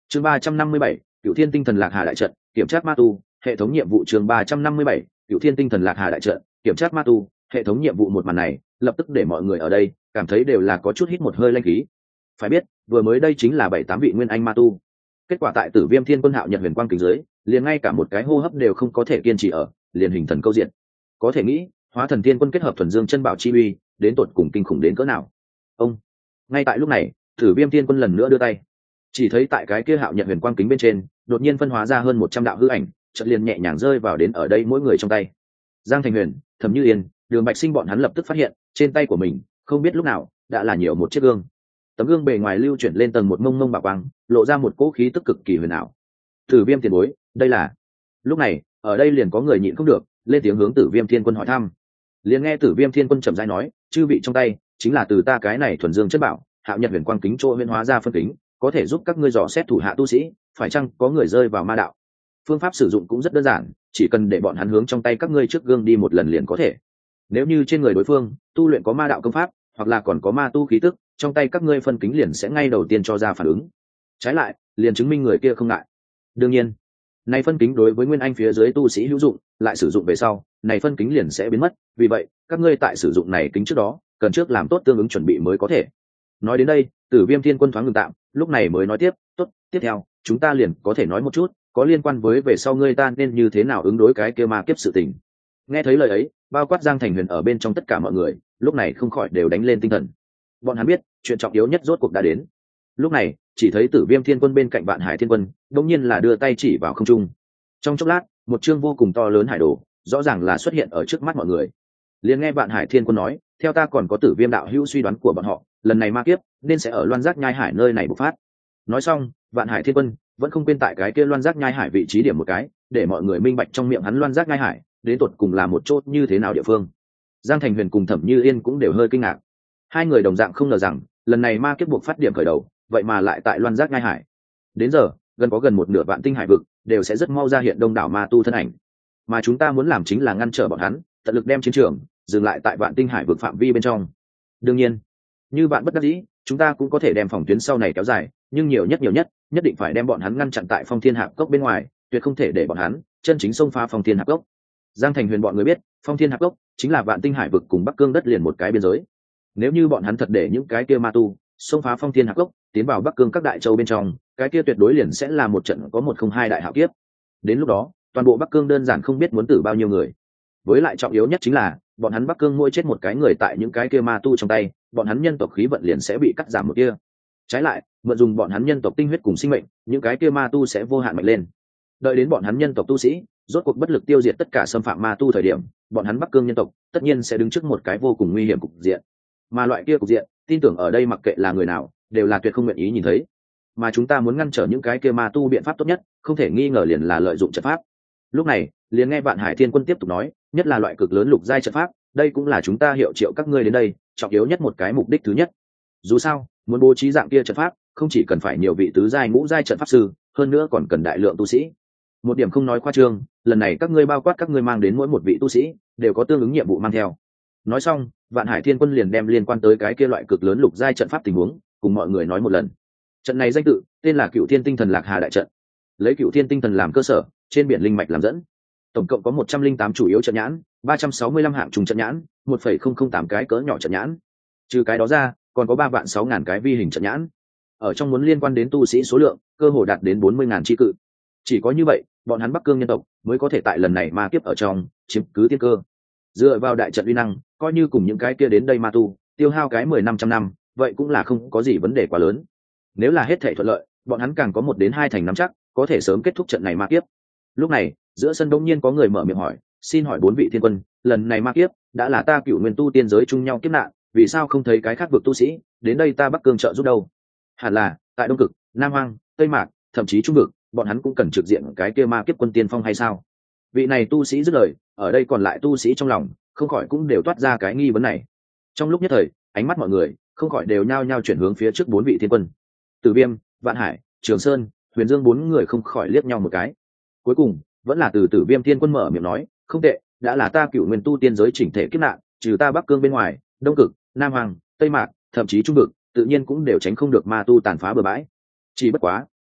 chương 357, Cửu Thiên Tinh Thần Lạc Hà đại trận, kiểm tra ma tu, hệ thống nhiệm vụ chương 357, Cửu Thiên Tinh Thần Lạc Hà đại trận, kiểm tra ma tu, hệ thống nhiệm vụ. Một màn này lập tức để mọi người ở đây cảm thấy đều là có chút hít một hơi lanh khí. Phải biết vừa mới đây chính là 7-8 vị nguyên anh ma tu, kết quả tại Tử Viêm Thiên Quân Hạo Nhật Huyền Quang kính dưới liền ngay cả một cái hô hấp đều không có thể kiên trì ở, liền hình thần câu diện. Có thể nghĩ Hóa Thần Thiên Quân kết hợp thuần dương chân bảo chi uy đến tột cùng kinh khủng đến cỡ nào. Ông ngay tại lúc này Tử Viêm Thiên Quân lần nữa đưa tay, chỉ thấy tại cái kia Hạo Nhật Huyền Quang kính bên trên đột nhiên phân hóa ra hơn 100 đạo hư ảnh, chợt liền nhẹ nhàng rơi vào đến ở đây mỗi người trong tay. Giang Thành Huyền, Thẩm Như Yên, Đường Bạch Sinh bọn hắn lập tức phát hiện trên tay của mình không biết lúc nào đã là nhiều một chiếc gương. Tấm gương bề ngoài lưu chuyển lên tầng một mông mông bạc quang, lộ ra một cỗ khí tức cực kỳ huyền ảo. Tử Viêm tiền bối, đây là... Lúc này ở đây liền có người nhịn không được lên tiếng hướng Tử Viêm Thiên Quân hỏi thăm. Liền nghe Tử Viêm Thiên Quân chậm rãi nói, chư vị trong tay chính là từ ta cái này thuần dương chất bảo Hạo Nhật Huyền Quang kính chỗ huyền hóa ra phân kính, có thể giúp các ngươi dò xét thủ hạ tu sĩ phải chăng có người rơi vào ma đạo. Phương pháp sử dụng cũng rất đơn giản, chỉ cần để bọn hắn hướng trong tay các ngươi trước gương đi một lần liền có thể. Nếu như trên người đối phương tu luyện có ma đạo công pháp hoặc là còn có ma tu khí tức, trong tay các ngươi phân kính liền sẽ ngay đầu tiên cho ra phản ứng, trái lại liền chứng minh người kia không ngại. Đương nhiên này phân kính đối với nguyên anh phía dưới tu sĩ hữu dụng, lại sử dụng về sau này phân kính liền sẽ biến mất, vì vậy các ngươi tại sử dụng này kính trước đó cần trước làm tốt tương ứng chuẩn bị mới có thể. Nói đến đây Tử Viêm Thiên Quân thoáng ngừng tạm, lúc này mới nói tiếp, tốt, tiếp theo chúng ta liền có thể nói một chút có liên quan với về sau ngươi ta nên như thế nào ứng đối cái kia ma kiếp sự tình. Nghe thấy lời ấy, bao quát Giang Thành Huyền ở bên trong tất cả mọi người lúc này không khỏi đều đánh lên tinh thần. Bọn hắn biết chuyện trọng yếu nhất rốt cuộc đã đến. Lúc này chỉ thấy Tử Viêm Thiên Quân bên cạnh Vạn Hải Thiên Quân đột nhiên là đưa tay chỉ vào không trung. Trong chốc lát một chương vô cùng to lớn hải đồ rõ ràng là xuất hiện ở trước mắt mọi người. Liền nghe Vạn Hải Thiên Quân nói, theo ta còn có Tử Viêm đạo hữu suy đoán của bọn họ, lần này ma kiếp nên sẽ ở Loan Giác Nhai Hải nơi này bộc phát. Nói xong Vạn Hải Thiên Quân vẫn không quên tại cái kia Loan Giác Nhai Hải vị trí điểm một cái, để mọi người minh bạch trong miệng hắn Loan Giác Nhai Hải đến tột cùng là một chỗ như thế nào địa phương. Giang Thành Huyền cùng Thẩm Như Yên cũng đều hơi kinh ngạc. Hai người đồng dạng không ngờ rằng lần này ma kiếp buộc phát điểm khởi đầu vậy mà lại tại Loan Giác Nhai Hải. Đến giờ gần một nửa vạn tinh hải vực đều sẽ rất mau ra hiện đông đảo ma tu thân ảnh, mà chúng ta muốn làm chính là ngăn trở bọn hắn, tận lực đem chiến trường dừng lại tại vạn tinh hải vực phạm vi bên trong. Đương nhiên như bạn bất đắc dĩ chúng ta cũng có thể đem phòng tuyến sau này kéo dài, nhưng nhiều nhất nhất định phải đem bọn hắn ngăn chặn tại Phong Thiên Hạp Cốc bên ngoài, tuyệt không thể để bọn hắn chân chính xông phá Phong Thiên Hạp Cốc. Giang Thành Huyền bọn người biết Phong Thiên Hạp Cốc chính là vạn tinh hải vực cùng Bắc Cương đất liền một cái biên giới. Nếu như bọn hắn thật để những cái kia ma tu xông phá Phong Thiên Hạp Cốc tiến vào Bắc Cương các đại châu bên trong, cái kia tuyệt đối liền sẽ là một trận có 102 đại hạo kiếp. Đến lúc đó toàn bộ Bắc Cương đơn giản không biết muốn tử bao nhiêu người. Với lại trọng yếu nhất chính là bọn hắn Bắc Cương mỗi chết một cái người tại những cái kia ma tu trong tay, bọn hắn nhân tộc khí vận liền sẽ bị cắt giảm một kia. Trái lại mượn dùng bọn hắn nhân tộc tinh huyết cùng sinh mệnh, những cái kia ma tu sẽ vô hạn mạnh lên. Đợi đến bọn hắn nhân tộc tu sĩ rốt cuộc bất lực tiêu diệt tất cả xâm phạm ma tu thời điểm, bọn hắn Bắc Cương nhân tộc tất nhiên sẽ đứng trước một cái vô cùng nguy hiểm cục diện. Mà loại kia cục diện, tin tưởng ở đây mặc kệ là người nào đều là tuyệt không nguyện ý nhìn thấy. Mà chúng ta muốn ngăn trở những cái kia ma tu, biện pháp tốt nhất không thể nghi ngờ liền là lợi dụng trận pháp. Lúc này liền nghe Vạn Hải Thiên Quân tiếp tục nói, nhất là loại cực lớn lục giai trận pháp, đây cũng là chúng ta hiệu triệu các ngươi đến đây trọng yếu nhất một cái mục đích thứ nhất. Dù sao muốn bố trí dạng kia trận pháp không chỉ cần phải nhiều vị tứ giai ngũ giai trận pháp sư, hơn nữa còn cần đại lượng tu sĩ. Một điểm không nói khoa trương, lần này các ngươi bao quát các ngươi mang đến mỗi một vị tu sĩ đều có tương ứng nhiệm vụ mang theo. Nói xong Vạn Hải Thiên Quân liền đem liên quan tới cái kia loại cực lớn lục giai trận pháp tình huống cùng mọi người nói một lần. Trận này danh tự tên là Cửu Thiên Tinh Thần Lạc Hà đại trận, lấy Cửu Thiên Tinh Thần làm cơ sở, trên biển linh mạch làm dẫn, tổng cộng có 108 chủ yếu trận nhãn, 365 hạng trùng trận nhãn, 1,008 cái cỡ nhỏ trận nhãn. Trừ cái đó ra còn có 3.600.000 cái vi hình trận nhãn. Ở trong muốn liên quan đến tu sĩ số lượng cơ hồ đạt đến 40.000 chi cự. Chỉ có như vậy bọn hắn Bắc Cương nhân tộc mới có thể tại lần này ma kiếp ở trong chiếm cứ tiên cơ. Dựa vào đại trận uy năng, coi như cùng những cái kia đến đây ma tu tiêu hao cái 10-500 năm, vậy cũng là không có gì vấn đề quá lớn. Nếu là hết thảy thuận lợi, bọn hắn càng có 1 đến 2 thành nắm chắc có thể sớm kết thúc trận này ma kiếp. Lúc này giữa sân đông nhiên có người mở miệng hỏi, xin hỏi 4 vị thiên quân, lần này ma kiếp đã là ta Cửu Nguyên tu tiên giới chung nhau kiếp nạn, vì sao không thấy cái khác vực tu sĩ đến đây ta Bắc Cương trợ giúp đâu? Hẳn là tại Đông Cực, Nam Hoang, Tây Mạc, thậm chí Trung Vực, bọn hắn cũng cần trực diện cái kia ma kiếp quân tiên phong hay sao? Vị này tu sĩ dứt lời, ở đây còn lại tu sĩ trong lòng không khỏi cũng đều toát ra cái nghi vấn này. Trong lúc nhất thời ánh mắt mọi người không khỏi đều nhao nhao chuyển hướng phía trước 4 vị thiên quân. Từ Viêm, Vạn Hải, Trường Sơn, Huyền Dương 4 người không khỏi liếc nhau một cái. Cuối cùng vẫn là từ Tử Viêm thiên quân mở miệng nói, không tệ, đã là ta Cửu Nguyên tu tiên giới chỉnh thể kiếp nạn, trừ ta Bắc Cương bên ngoài, Đông Cực, Nam Hoàng, Tây Mạc, thậm chí Trung Vực, tự nhiên cũng đều tránh không được ma tu tàn phá bừa bãi. Chỉ bất quá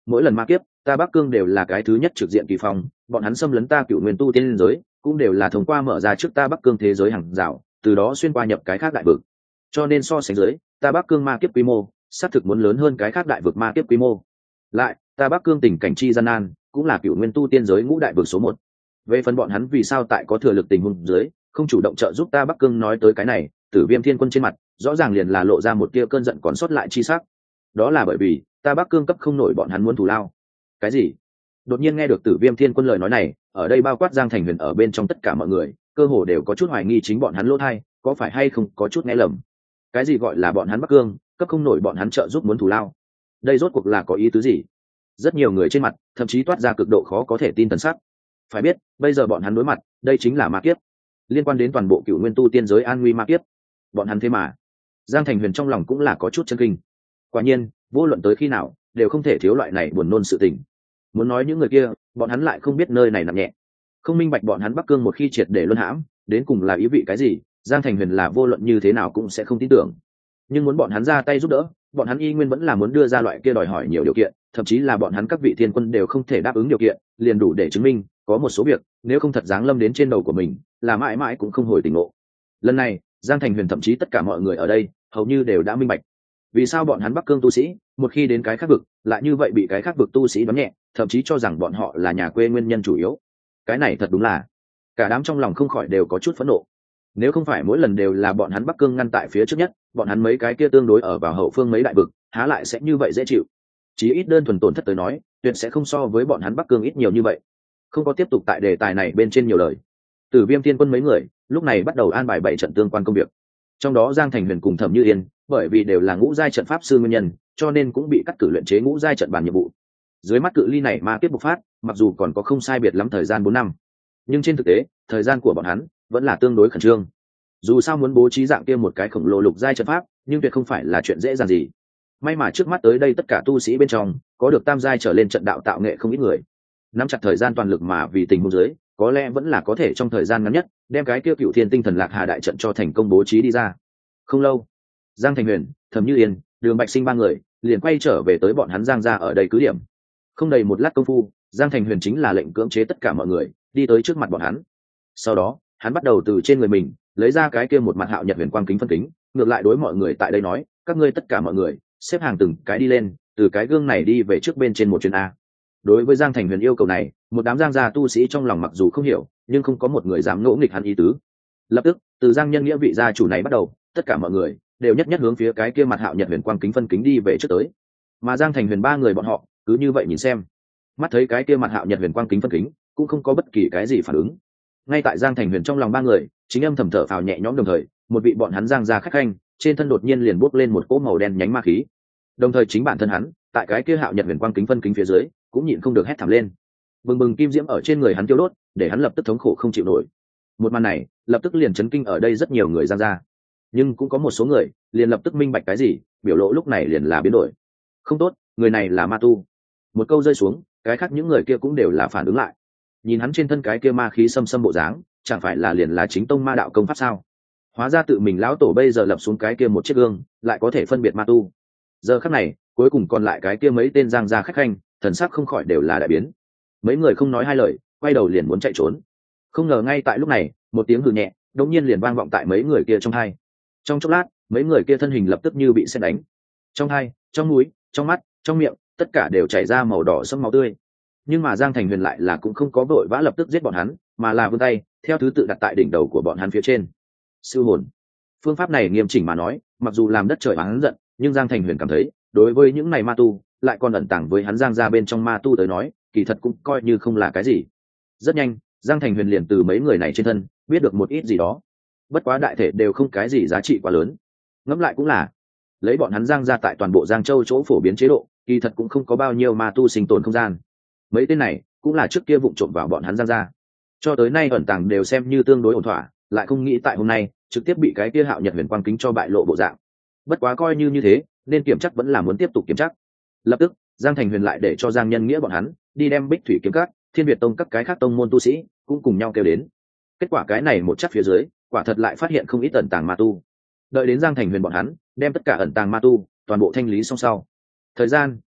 mỗi lần ma kiếp ta Bắc Cương đều là cái thứ nhất trực diện kỳ phong, bọn hắn xâm lấn ta Cựu Nguyên tu tiên giới cũng đều là thông qua mở ra trước ta Bắc Cương thế giới hàng rào, từ đó xuyên qua nhập cái khác đại vực. Cho nên so sánh dưới, ta Bắc Cương ma kiếp quy mô xác thực muốn lớn hơn cái khác đại vực ma kiếp quy mô. Lại, ta Bắc Cương tình cảnh chi gian nan, cũng là Cựu Nguyên tu tiên giới ngũ đại vực số 1. Về phần bọn hắn vì sao tại có thừa lực tình huống dưới, không chủ động trợ giúp ta Bắc Cương, nói tới cái này, Tử Viêm Thiên Quân trên mặt rõ ràng liền là lộ ra một tia cơn giận còn sót lại chi sắc. Đó là bởi vì ta Bắc Cương cấp không nổi bọn hắn muốn thù lao. Cái gì? Đột nhiên nghe được Tử Viêm Thiên Quân lời nói này, ở đây bao quát Giang Thành Huyền ở bên trong tất cả mọi người, cơ hồ đều có chút hoài nghi chính bọn hắn lỗ thai, có phải hay không có chút nghe lầm. Cái gì gọi là bọn hắn Bắc Cương cấp không nổi bọn hắn trợ giúp muốn thù lao? Đây rốt cuộc là có ý tứ gì? Rất nhiều người trên mặt thậm chí toát ra cực độ khó có thể tin thần sắc. Phải biết, bây giờ bọn hắn đối mặt, đây chính là ma kiếp, liên quan đến toàn bộ Cựu Nguyên tu tiên giới an nguy ma kiếp. Bọn hắn thế mà, Giang Thành Huyền trong lòng cũng là có chút chấn kinh. Quả nhiên, vô luận tới khi nào, đều không thể thiếu loại này buồn nôn sự tình. Muốn nói những người kia, bọn hắn lại không biết nơi này nặng nhẹ, không minh bạch bọn hắn Bắc Cương một khi triệt để luân hãm, đến cùng là ý vị cái gì, Giang Thành Huyền là vô luận như thế nào cũng sẽ không tin tưởng. Nhưng muốn bọn hắn ra tay giúp đỡ, bọn hắn y nguyên vẫn là muốn đưa ra loại kia đòi hỏi nhiều điều kiện, thậm chí là bọn hắn các vị thiên quân đều không thể đáp ứng điều kiện, liền đủ để chứng minh có một số việc nếu không thật giáng lâm đến trên đầu của mình, là mãi mãi cũng không hồi tỉnh ngộ. Lần này, Giang Thành Huyền thậm chí tất cả mọi người ở đây hầu như đều đã minh bạch vì sao bọn hắn Bắc Cương tu sĩ một khi đến cái khác vực lại như vậy bị cái khác vực tu sĩ đoán nhẹ, thậm chí cho rằng bọn họ là nhà quê nguyên nhân chủ yếu. Cái này thật đúng là, cả đám trong lòng không khỏi đều có chút phẫn nộ. Nếu không phải mỗi lần đều là bọn hắn Bắc Cương ngăn tại phía trước nhất, bọn hắn mấy cái kia tương đối ở vào hậu phương mấy đại vực, há lại sẽ như vậy dễ chịu. Chí ít đơn thuần tổn thất tới nói, tuyệt sẽ không so với bọn hắn Bắc Cương ít nhiều như vậy. Không có tiếp tục tại đề tài này bên trên nhiều lời. Tử Viêm Thiên Quân mấy người lúc này bắt đầu an bài 7 trận tương quan công việc. Trong đó Giang Thành Huyền cùng Thẩm Như Yên, bởi vì đều là ngũ giai trận pháp sư nguyên nhân, cho nên cũng bị cắt cử luyện chế ngũ giai trận bàn nhiệm vụ. Dưới mắt cự ly này ma kiếp bộc phát, mặc dù còn có không sai biệt lắm thời gian 4 năm, nhưng trên thực tế, thời gian của bọn hắn vẫn là tương đối khẩn trương. Dù sao muốn bố trí dạng kia một cái khổng lồ lục giai trận pháp, nhưng tuyệt không phải là chuyện dễ dàng gì. May mà trước mắt tới đây tất cả tu sĩ bên trong, có được tam giai trở lên trận đạo tạo nghệ không ít người. Nắm chặt thời gian toàn lực mà vì tình huống dưới, có lẽ vẫn là có thể trong thời gian ngắn nhất đem cái kia Cựu Thiên Tinh Thần Lạc Hà đại trận cho thành công bố trí đi ra. Không lâu, Giang Thành Huyền, Thẩm Như Yên, Đường Bạch Sinh ba người liền quay trở về tới bọn hắn Giang gia ở đây cứ điểm. Không đầy một lát công phu, Giang Thành Huyền chính là lệnh cưỡng chế tất cả mọi người đi tới trước mặt bọn hắn. Sau đó, hắn bắt đầu từ trên người mình lấy ra cái kia một mặt Hạo Nhật Huyền Quang kính phân kính, ngược lại đối mọi người tại đây nói, các ngươi tất cả mọi người xếp hàng từng cái đi lên, từ cái gương này đi về trước bên trên một chuyến a. Đối với Giang Thành Huyền yêu cầu này, một đám Giang gia tu sĩ trong lòng mặc dù không hiểu, nhưng không có một người dám ngỗ nghịch hắn ý tứ. Lập tức, từ Giang nhân nghĩa vị gia chủ này bắt đầu, tất cả mọi người đều nhất nhất hướng phía cái kia mặt Hạo Nhật Huyền Quang kính phân kính đi về trước tới. Mà Giang Thành Huyền ba người bọn họ cứ như vậy nhìn xem, mắt thấy cái kia mặt Hạo Nhật Huyền Quang kính phân kính, cũng không có bất kỳ cái gì phản ứng. Ngay tại Giang Thành Huyền trong lòng ba người chính âm thầm thở phào nhẹ nhõm, đồng thời một vị bọn hắn Giang gia khách khanh trên thân đột nhiên liền bốc lên một cỗ màu đen nhánh ma khí. Đồng thời chính bản thân hắn tại cái kia Hạo Nhật Huyền Quang kính phân kính phía dưới cũng nhịn không được hét thảm lên. Bừng bừng kim diễm ở trên người hắn tiêu đốt, để hắn lập tức thống khổ không chịu nổi. Một màn này lập tức liền chấn kinh ở đây rất nhiều người Giang gia, nhưng cũng có một số người liền lập tức minh bạch cái gì, biểu lộ lúc này liền là biến đổi. Không tốt, người này là ma tu. Một câu rơi xuống, cái khác những người kia cũng đều là phản ứng lại. Nhìn hắn trên thân cái kia ma khí xâm xâm bộ dáng, chẳng phải là liền là chính tông ma đạo công pháp sao? Hóa ra tự mình lão tổ bây giờ lập xuống cái kia một chiếc gương, lại có thể phân biệt ma tu. Giờ khắc này, cuối cùng còn lại cái kia mấy tên Giang gia khách khanh, thần sắc không khỏi đều là đại biến. Mấy người không nói hai lời, quay đầu liền muốn chạy trốn. Không ngờ ngay tại lúc này, một tiếng hừ nhẹ đột nhiên liền vang vọng tại mấy người kia trong tai. Trong chốc lát, mấy người kia thân hình lập tức như bị sét đánh. Trong tai, trong mũi, trong mắt, trong miệng, tất cả đều chảy ra màu đỏ sẫm máu tươi. Nhưng mà Giang Thành Huyền lại là cũng không có vội vã lập tức giết bọn hắn, mà là vươn tay theo thứ tự đặt tại đỉnh đầu của bọn hắn phía trên. Siêu hồn. Phương pháp này nghiêm chỉnh mà nói, mặc dù làm đất trời oán giận, nhưng Giang Thành Huyền cảm thấy, đối với những này ma tu, lại còn ẩn tàng với hắn Giang gia bên trong ma tu tới nói, kỳ thật cũng coi như không là cái gì. Rất nhanh, Giang Thành Huyền liền từ mấy người này trên thân biết được một ít gì đó. Bất quá đại thể đều không cái gì giá trị quá lớn. Ngẫm lại cũng là, lấy bọn hắn Giang gia tại toàn bộ Giang Châu chỗ phổ biến chế độ, kỳ thật cũng không có bao nhiêu ma tu sinh tồn không gian. Mấy tên này cũng là trước kia vụng trộm vào bọn hắn Giang gia, cho tới nay ẩn tàng đều xem như tương đối ổn thỏa, lại không nghĩ tại hôm nay trực tiếp bị cái kia Hạo Nhật Huyền Quang kính cho bại lộ bộ dạng. Bất quá coi như thế, nên kiểm chắc vẫn là muốn tiếp tục kiểm chắc. Lập tức, Giang Thành Huyền lại để cho Giang nhân nghĩa bọn hắn đi đem Bích Thủy kiếm các, Thiên Việt tông các cái khác tông môn tu sĩ cũng cùng nhau kêu đến. Kết quả cái này một chắc phía dưới, quả thật lại phát hiện không ít ẩn tàng ma tu. Đợi đến Giang Thành Huyền bọn hắn đem tất cả ẩn tàng ma tu toàn bộ thanh lý xong sau, thời gian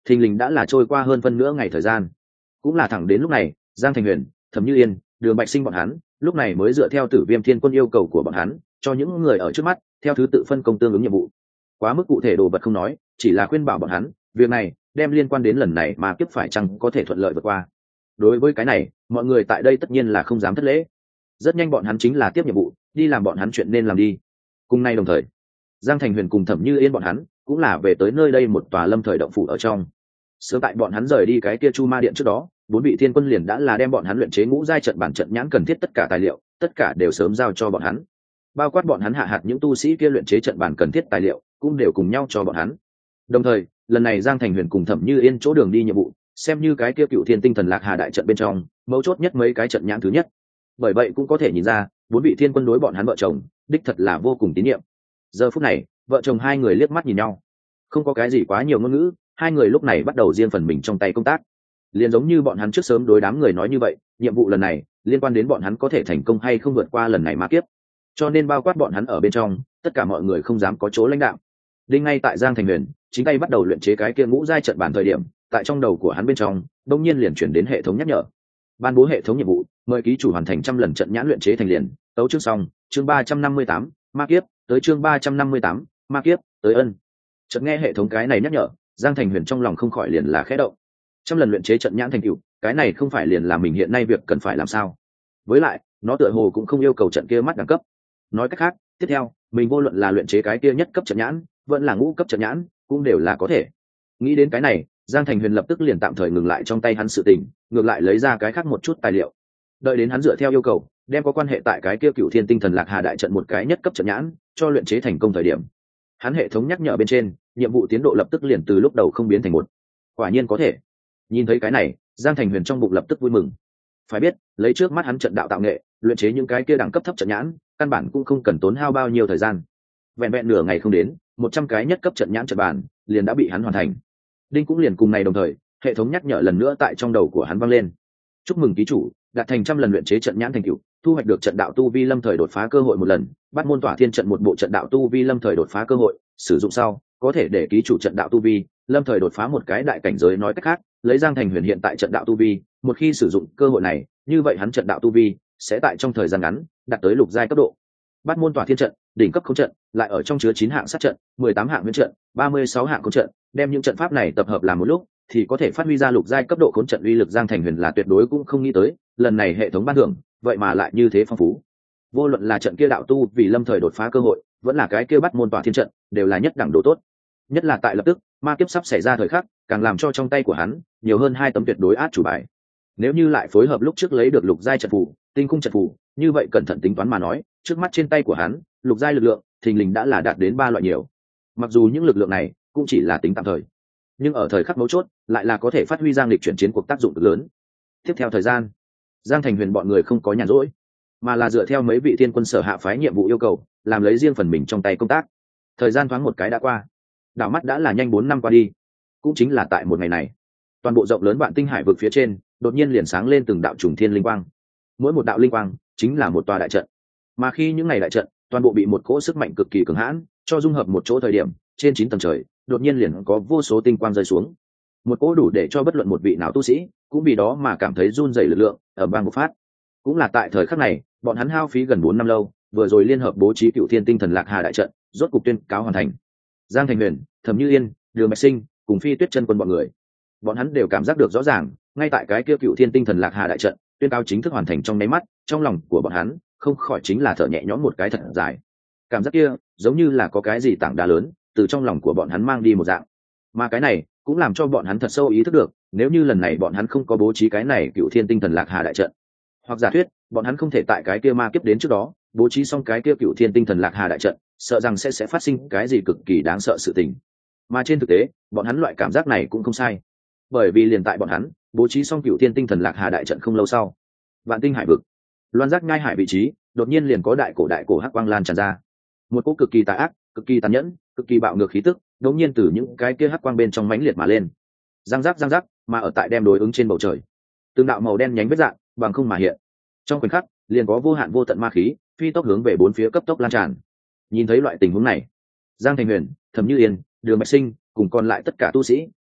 thình lình đã là trôi qua hơn phân nửa ngày thời gian. Cũng là thẳng đến lúc này, Giang Thành Huyền, Thẩm Như Yên, Đường Bạch Sinh bọn hắn lúc này mới dựa theo Tử Viêm Thiên Quân yêu cầu của bọn hắn, cho những người ở trước mắt theo thứ tự phân công tương ứng nhiệm vụ. Quá mức cụ thể đồ vật không nói, chỉ là khuyên bảo bọn hắn, việc này đem liên quan đến lần này mà kiếp phải chăng có thể thuận lợi vượt qua. Đối với cái này, mọi người tại đây tất nhiên là không dám thất lễ. Rất nhanh bọn hắn chính là tiếp nhiệm vụ, đi làm bọn hắn chuyện nên làm đi. Cùng nay đồng thời, Giang Thành Huyền cùng Thẩm Như Yên bọn hắn cũng là về tới nơi đây một tòa lâm thời động phủ ở trong. Sớm tại bọn hắn rời đi cái kia Chu Ma Điện trước đó, bốn vị thiên quân liền đã là đem bọn hắn luyện chế ngũ giai trận bản trận nhãn cần thiết tất cả tài liệu, tất cả đều sớm giao cho bọn hắn. Bao quát bọn hắn hạ hạt những tu sĩ kia luyện chế trận bản cần thiết tài liệu, cũng đều cùng nhau cho bọn hắn. Đồng thời, lần này Giang Thành Huyền cùng Thẩm Như Yên chỗ đường đi nhiệm vụ, xem như cái kia Cựu Thiên Tinh Thần Lạc Hà đại trận bên trong, mấu chốt nhất mấy cái trận nhãn thứ nhất. Bởi vậy cũng có thể nhìn ra, bốn vị thiên quân đối bọn hắn vợ chồng, đích thật là vô cùng tín nhiệm. Giờ phút này, vợ chồng hai người liếc mắt nhìn nhau, không có cái gì quá nhiều ngôn ngữ, hai người lúc này bắt đầu riêng phần mình trong tay công tác. Liền giống như bọn hắn trước sớm đối đám người nói như vậy, nhiệm vụ lần này liên quan đến bọn hắn có thể thành công hay không vượt qua lần này ma kiếp, cho nên bao quát bọn hắn ở bên trong, tất cả mọi người không dám có chỗ lãnh đạo. Đinh ngay tại Giang Thành Huyền chính tay bắt đầu luyện chế cái kia ngũ giai trận bản thời điểm, tại trong đầu của hắn bên trong đông nhiên liền chuyển đến hệ thống nhắc nhở, ban bố hệ thống nhiệm vụ, mời ký chủ hoàn thành 100 lần trận nhãn luyện chế thành liền. Tấu chương xong, chương 358, ma kiếp tới, chương 358, ma kiếp tới ân. Chợt nghe hệ thống cái này nhắc nhở, Giang Thành Huyền trong lòng không khỏi liền là khẽ động. 100 lần luyện chế trận nhãn thành tựu, cái này không phải liền là mình hiện nay việc cần phải làm sao? Với lại, nó tựa hồ cũng không yêu cầu trận kia mắt đẳng cấp. Nói cách khác, tiếp theo, mình vô luận là luyện chế cái kia nhất cấp trận nhãn, vẫn là ngũ cấp trận nhãn, cũng đều là có thể. Nghĩ đến cái này, Giang Thành Huyền lập tức liền tạm thời ngừng lại trong tay hắn sự tình, ngược lại lấy ra cái khác một chút tài liệu. Đợi đến hắn dựa theo yêu cầu, đem có quan hệ tại cái kia Cựu Thiên Tinh Thần Lạc Hà đại trận một cái nhất cấp trận nhãn, cho luyện chế thành công thời điểm. Hắn hệ thống nhắc nhở bên trên, nhiệm vụ tiến độ lập tức liền từ lúc đầu không biến thành một. Quả nhiên có thể. Nhìn thấy cái này, Giang Thành Huyền trong bụng lập tức vui mừng. Phải biết, lấy trước mắt hắn trận đạo tạo nghệ, luyện chế những cái kia đẳng cấp thấp trận nhãn, căn bản cũng không cần tốn hao bao nhiêu thời gian. Vẹn vẹn nửa ngày không đến, 100 cái nhất cấp trận nhãn trận bản liền đã bị hắn hoàn thành. Đinh cũng liền cùng ngày đồng thời, hệ thống nhắc nhở lần nữa tại trong đầu của hắn vang lên. Chúc mừng ký chủ, đạt thành 100 lần luyện chế trận nhãn thành tựu, thu hoạch được trận đạo tu vi lâm thời đột phá cơ hội một lần, bắt môn tỏa thiên trận một bộ trận đạo tu vi lâm thời đột phá cơ hội, sử dụng sau, có thể để ký chủ trận đạo tu vi lâm thời đột phá một cái đại cảnh giới. Nói cách khác, lấy Giang Thành Huyền hiện tại trận đạo tu vi, một khi sử dụng cơ hội này, như vậy hắn trận đạo tu vi sẽ tại trong thời gian ngắn đạt tới lục giai cấp độ. Bắt môn tỏa thiên trận, đỉnh cấp không trận, lại ở trong chứa 9 hạng sát trận, 18 hạng nguyên trận, 36 hạng khốn trận, đem những trận pháp này tập hợp làm một lúc, thì có thể phát huy ra lục giai cấp độ khốn trận uy lực. Giang Thành Huyền là tuyệt đối cũng không nghĩ tới, lần này hệ thống ban thưởng, vậy mà lại như thế phong phú. Vô luận là trận kia đạo tu vì lâm thời đột phá cơ hội, vẫn là cái kia bắt môn tỏa thiên trận, đều là nhất đẳng độ tốt. Nhất là tại lập tức ma kiếp sắp xảy ra thời khắc, càng làm cho trong tay của hắn nhiều hơn 2 tấm tuyệt đối át chủ bài. Nếu như lại phối hợp lúc trước lấy được lục giai trận phù, tinh khung trận phù, như vậy cẩn thận tính toán mà nói, trước mắt trên tay của hắn, lục giai lực lượng thình lình đã là đạt đến 3 loại nhiều. Mặc dù những lực lượng này cũng chỉ là tính tạm thời, nhưng ở thời khắc mấu chốt lại là có thể phát huy giang lịch chuyển chiến cuộc tác dụng lớn. Tiếp theo thời gian, Giang Thành Huyền bọn người không có nhàn rỗi, mà là dựa theo mấy vị thiên quân sở hạ phái nhiệm vụ yêu cầu, làm lấy riêng phần mình trong tay công tác. Thời gian thoáng một cái đã qua, đảo mắt đã là nhanh 4 năm qua đi. Cũng chính là tại một ngày này, toàn bộ rộng lớn vạn tinh hải vực phía trên đột nhiên liền sáng lên từng đạo trùng thiên linh quang. Mỗi một đạo linh quang chính là một tòa đại trận, mà khi những ngày đại trận toàn bộ bị một cỗ sức mạnh cực kỳ cường hãn cho dung hợp một chỗ thời điểm, trên 9 tầng trời đột nhiên liền có vô số tinh quang rơi xuống. Một cỗ đủ để cho bất luận một vị nào tu sĩ cũng vì đó mà cảm thấy run rẩy lực lượng ở bang một phát. Cũng là tại thời khắc này, bọn hắn hao phí gần 4 năm lâu, vừa rồi liên hợp bố trí Cựu Thiên Tinh Thần Lạc Hà đại trận, rốt cục tuyên cáo hoàn thành. Giang Thành Huyền, Thẩm Như Yên, Đường Bạch Sinh cùng Phi Tuyết Chân Quân bọn hắn đều cảm giác được rõ ràng, ngay tại cái kia Cựu Thiên Tinh Thần Lạc Hà đại trận tuyên cáo chính thức hoàn thành trong nháy mắt, trong lòng của bọn hắn không khỏi chính là thở nhẹ nhõm một cái thật dài. Cảm giác kia giống như là có cái gì tảng đá lớn từ trong lòng của bọn hắn mang đi một dạng, mà cái này cũng làm cho bọn hắn thật sâu ý thức được, nếu như lần này bọn hắn không có bố trí cái này Cựu Thiên Tinh Thần Lạc Hà đại trận, hoặc giả thuyết bọn hắn không thể tại cái kia ma kiếp đến trước đó bố trí xong cái kia Cựu Thiên Tinh Thần Lạc Hà đại trận, sợ rằng sẽ phát sinh cái gì cực kỳ đáng sợ sự tình. Mà trên thực tế, bọn hắn loại cảm giác này cũng không sai, bởi vì liền tại bọn hắn bố trí xong Cựu Thiên Tinh Thần Lạc Hà đại trận không lâu sau, vạn tinh hải vực loan giác nhai hải vị trí đột nhiên liền có đại cổ hắc quang lan tràn ra. Một cỗ cực kỳ tà ác, cực kỳ tàn nhẫn, cực kỳ bạo ngược khí tức đột nhiên từ những cái kia hắc quang bên trong mãnh liệt mà lên. Giang giác, mà ở tại đem đối ứng trên bầu trời, từng đạo màu đen nhánh vết dạng bằng không mà hiện. Trong khoảnh khắc, liền có vô hạn vô tận ma khí phi tốc hướng về bốn phía cấp tốc lan tràn. Nhìn thấy loại tình huống này, Giang Thành Huyền, Thẩm Như Yên, Đường Bạch Sinh cùng còn lại tất cả tu sĩ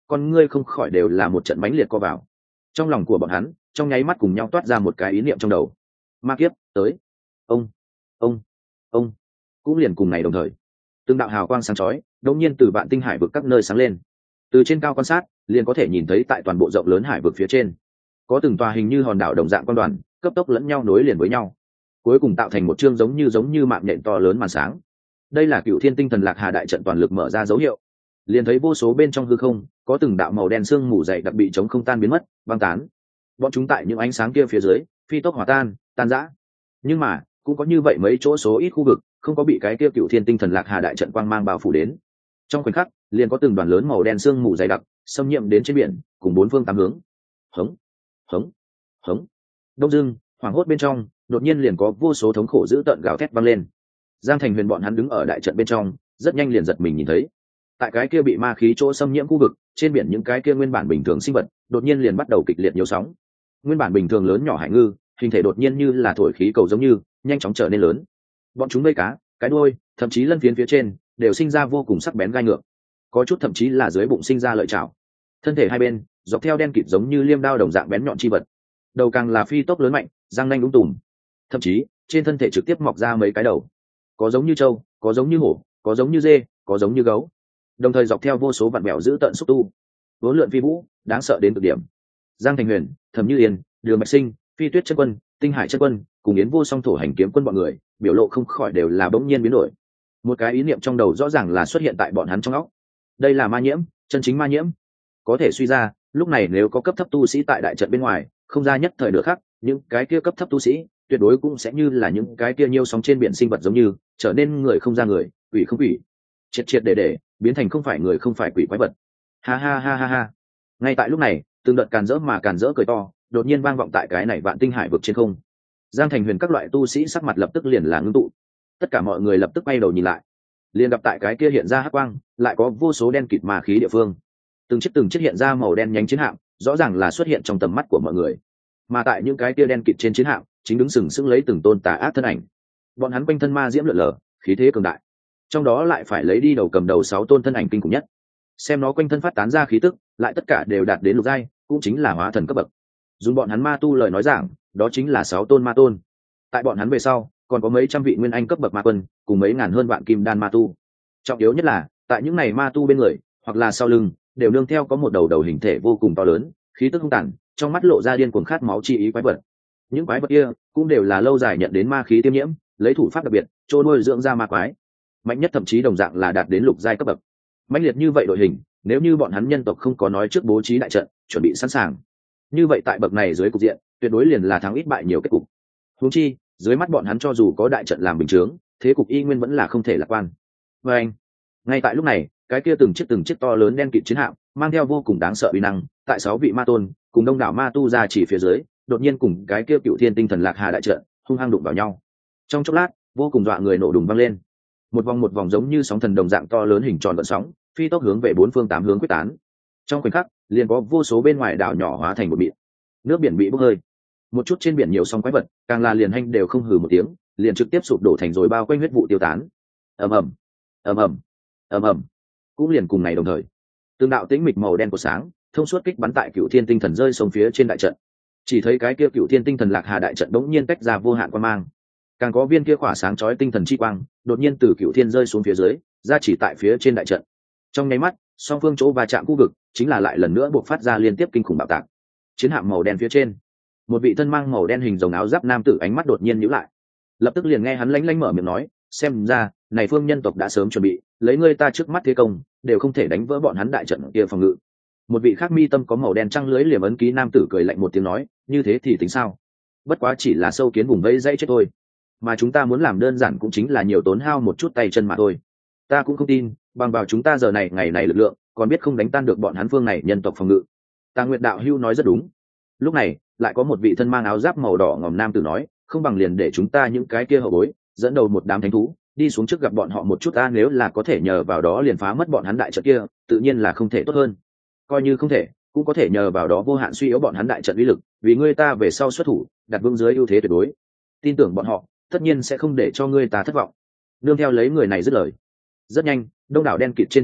con ngươi không khỏi đều là một trận mãnh liệt co vào. Trong lòng của bọn hắn trong nháy mắt cùng nhau toát ra một cái ý niệm trong đầu: ma kiếp tới. ông ông ông cũng liền cùng ngày đồng thời, từng đạo hào quang sáng chói đột nhiên từ vạn tinh hải vực các nơi sáng lên. Từ trên cao quan sát liền có thể nhìn thấy tại toàn bộ rộng lớn hải vực phía trên có từng tòa hình như hòn đảo đồng dạng quan đoàn cấp tốc lẫn nhau nối liền với nhau, cuối cùng tạo thành một chương giống như mạng nhện to lớn màn sáng. Đây là Cựu Thiên Tinh Thần Lạc Hà đại trận toàn lực mở ra dấu hiệu. Liền thấy vô số bên trong hư không có từng đạo màu đen sương mù dày đặc bị chống không tan biến mất, băng tán. Bọn chúng tại những ánh sáng kia phía dưới phi tốc hòa tan rã. Nhưng mà cũng có như vậy mấy chỗ số ít khu vực không có bị cái kia Cựu Thiên Tinh Thần Lạc Hà đại trận quang mang bao phủ đến. Trong khoảnh khắc liền có từng đoàn lớn màu đen sương mù dày đặc xâm nhiễm đến trên biển cùng bốn phương tám hướng. Hống hống hống. Đông dưng hoảng hốt bên trong đột nhiên liền có vô số thống khổ dữ tợn gào thét vang lên. Giang Thành Huyền bọn hắn đứng ở đại trận bên trong rất nhanh liền giật mình nhìn thấy, tại cái kia bị ma khí chỗ xâm nhiễm khu vực trên biển, những cái kia nguyên bản bình thường sinh vật đột nhiên liền bắt đầu kịch liệt nhiều sóng. Nguyên bản bình thường lớn nhỏ hải ngư hình thể đột nhiên như là thổi khí cầu giống như nhanh chóng trở nên lớn. Bọn chúng vây cá, cái đuôi, thậm chí lân phiến phía trên đều sinh ra vô cùng sắc bén gai ngược, có chút thậm chí là dưới bụng sinh ra lợi chảo. Thân thể hai bên dọc theo đen kịt giống như liêm đao đồng dạng bén nhọn chi vật, đầu càng là phi tốc lớn mạnh, răng nanh úng tùm, thậm chí trên thân thể trực tiếp mọc ra mấy cái đầu, có giống như trâu, có giống như hổ, có giống như dê, có giống như gấu, đồng thời dọc theo vô số vạn mèo dữ tợn xúc tu, vốn lượn phi vũ, đáng sợ đến cực điểm. Giang Thành Huyền, Thẩm Như Yên, Đường Mạch Sinh, Phi Tuyết chân quân, Tinh Hải chân quân cùng Yến Vô Song thổ hành kiếm quân bọn người biểu lộ không khỏi đều là bỗng nhiên biến đổi. Một cái ý niệm trong đầu rõ ràng là xuất hiện tại bọn hắn trong óc. Đây là ma nhiễm, chân chính ma nhiễm. Có thể suy ra, lúc này nếu có cấp thấp tu sĩ tại đại trận bên ngoài, không ra nhất thời được khắc, những cái kia cấp thấp tu sĩ tuyệt đối cũng sẽ như là những cái kia nhiêu sóng trên biển sinh vật giống như, trở nên người không ra người, quỷ không quỷ, triệt để biến thành không phải người không phải quỷ quái vật. Ha ha ha ha ha. Ngay tại lúc này, từng đợt càn rỡ cười to đột nhiên vang vọng tại cái này vạn tinh hải vực trên không. Giang Thành Huyền các loại tu sĩ sắc mặt lập tức liền là ngưng tụ, tất cả mọi người lập tức quay đầu nhìn lại, liền gặp tại cái kia hiện ra hắc quang lại có vô số đen kịt ma khí địa phương, từng chiếc hiện ra màu đen nhánh chiến hạm rõ ràng là xuất hiện trong tầm mắt của mọi người. Mà tại những cái kia đen kịt trên chiến hạm chính đứng sừng sững lấy từng tôn tà ác thân ảnh, bọn hắn quanh thân ma diễm lượn lờ, khí thế cường đại. Trong đó lại phải lấy đi đầu cầm đầu 6 tôn thân ảnh kinh khủng nhất, xem nó quanh thân phát tán ra khí tức lại tất cả đều đạt đến lục giai, cũng chính là hóa thần cấp bậc. Dùng bọn hắn ma tu lời nói giảng, đó chính là 6 tôn ma tôn. Tại bọn hắn về sau còn có mấy trăm vị nguyên anh cấp bậc ma quân cùng mấy ngàn hơn vạn kim đan ma tu. Trọng yếu nhất là tại những này ma tu bên người hoặc là sau lưng đều nương theo có một đầu hình thể vô cùng to lớn, khí tức hung tàn, trong mắt lộ ra điên cuồng khát máu chi ý quái vật. Những quái vật kia cũng đều là lâu dài nhận đến ma khí tiêm nhiễm, lấy thủ pháp đặc biệt trôi nuôi dưỡng ra ma quái, mạnh nhất thậm chí đồng dạng là đạt đến lục giai cấp bậc. Mãnh liệt như vậy đội hình, nếu như bọn hắn nhân tộc không có nói trước bố trí đại trận chuẩn bị sẵn sàng, như vậy tại bậc này dưới cục diện tuyệt đối liền là thắng ít bại nhiều kết cục. Huống chi dưới mắt bọn hắn cho dù có đại trận làm bình chướng, thế cục y nguyên vẫn là không thể lạc quan. Và anh, ngay tại lúc này, cái kia từng chiếc to lớn đen kịt chiến hạm mang theo vô cùng đáng sợ uy năng, tại 6 vị ma tôn cùng đông đảo ma tu ra chỉ phía dưới, đột nhiên cùng cái kia Cựu Thiên Tinh Thần Lạc Hà đại trận hung hăng đụng vào nhau. Trong chốc lát, vô cùng dọa người nổ đùng vang lên. Một vòng giống như sóng thần đồng dạng to lớn hình tròn gợn sóng, phi tốc hướng về 4 phương 8 hướng quyết tán. Trong khoảnh khắc, liền có vô số bên ngoài đảo nhỏ hóa thành một mịn. Nước biển bị bốc hơi. Một chút trên biển nhiều sóng quái vật, càng là liền hanh đều không hừ một tiếng, liền trực tiếp sụp đổ thành rồi bao quanh huyết vụ tiêu tán. Ầm ầm, ầm ầm, ầm ầm. Cũng liền cùng ngày đồng thời, tương đạo tĩnh mịch màu đen của sáng, thông suốt kích bắn tại Cựu Thiên Tinh Thần rơi xuống phía trên đại trận. Chỉ thấy cái kia Cựu Thiên Tinh Thần Lạc Hà đại trận đống nhiên tách ra vô hạn quang mang. Càng có viên kia khỏa sáng chói tinh thần chi quang, đột nhiên từ Cựu Thiên rơi xuống phía dưới, ra chỉ tại phía trên đại trận. Trong nháy mắt, song phương chỗ va chạm khu vực chính là lại lần nữa buộc phát ra liên tiếp kinh khủng bạo tạc. Chiến hạm màu đen phía trên, một vị thân mang màu đen hình rồng áo giáp nam tử ánh mắt đột nhiên nhíu lại, lập tức liền nghe hắn lanh lanh mở miệng nói, xem ra này phương nhân tộc đã sớm chuẩn bị, lấy ngươi ta trước mắt thế công đều không thể đánh vỡ bọn hắn đại trận kia phòng ngự. Một vị khác mi tâm có màu đen trăng lưới liềm ấn ký nam tử cười lạnh một tiếng nói, như thế thì tính sao, bất quá chỉ là sâu kiến vùng vây dãy chết thôi, mà chúng ta muốn làm đơn giản cũng chính là nhiều tốn hao một chút tay chân mà thôi. Ta cũng không tin bằng vào chúng ta giờ này ngày này lực lượng còn biết không đánh tan được bọn hắn phương này nhân tộc phòng ngự. Tà Nguyệt đạo hưu nói rất đúng. Lúc này lại có một vị thân mang áo giáp màu đỏ ngòm nam tử nói, không bằng liền để chúng ta những cái kia hậu bối dẫn đầu một đám thánh thú đi xuống trước gặp bọn họ một chút ta, nếu là có thể nhờ vào đó liền phá mất bọn hắn đại trận kia, tự nhiên là không thể tốt hơn. Coi như không thể, cũng có thể nhờ vào đó vô hạn suy yếu bọn hắn đại trận uy lực, vì ngươi ta về sau xuất thủ đặt vững dưới ưu thế tuyệt đối. Tin tưởng bọn họ tất nhiên sẽ không để cho ngươi ta thất vọng. Nương theo lấy người này dứt lời, rất nhanh đông đảo đen kịt trên chiến hạm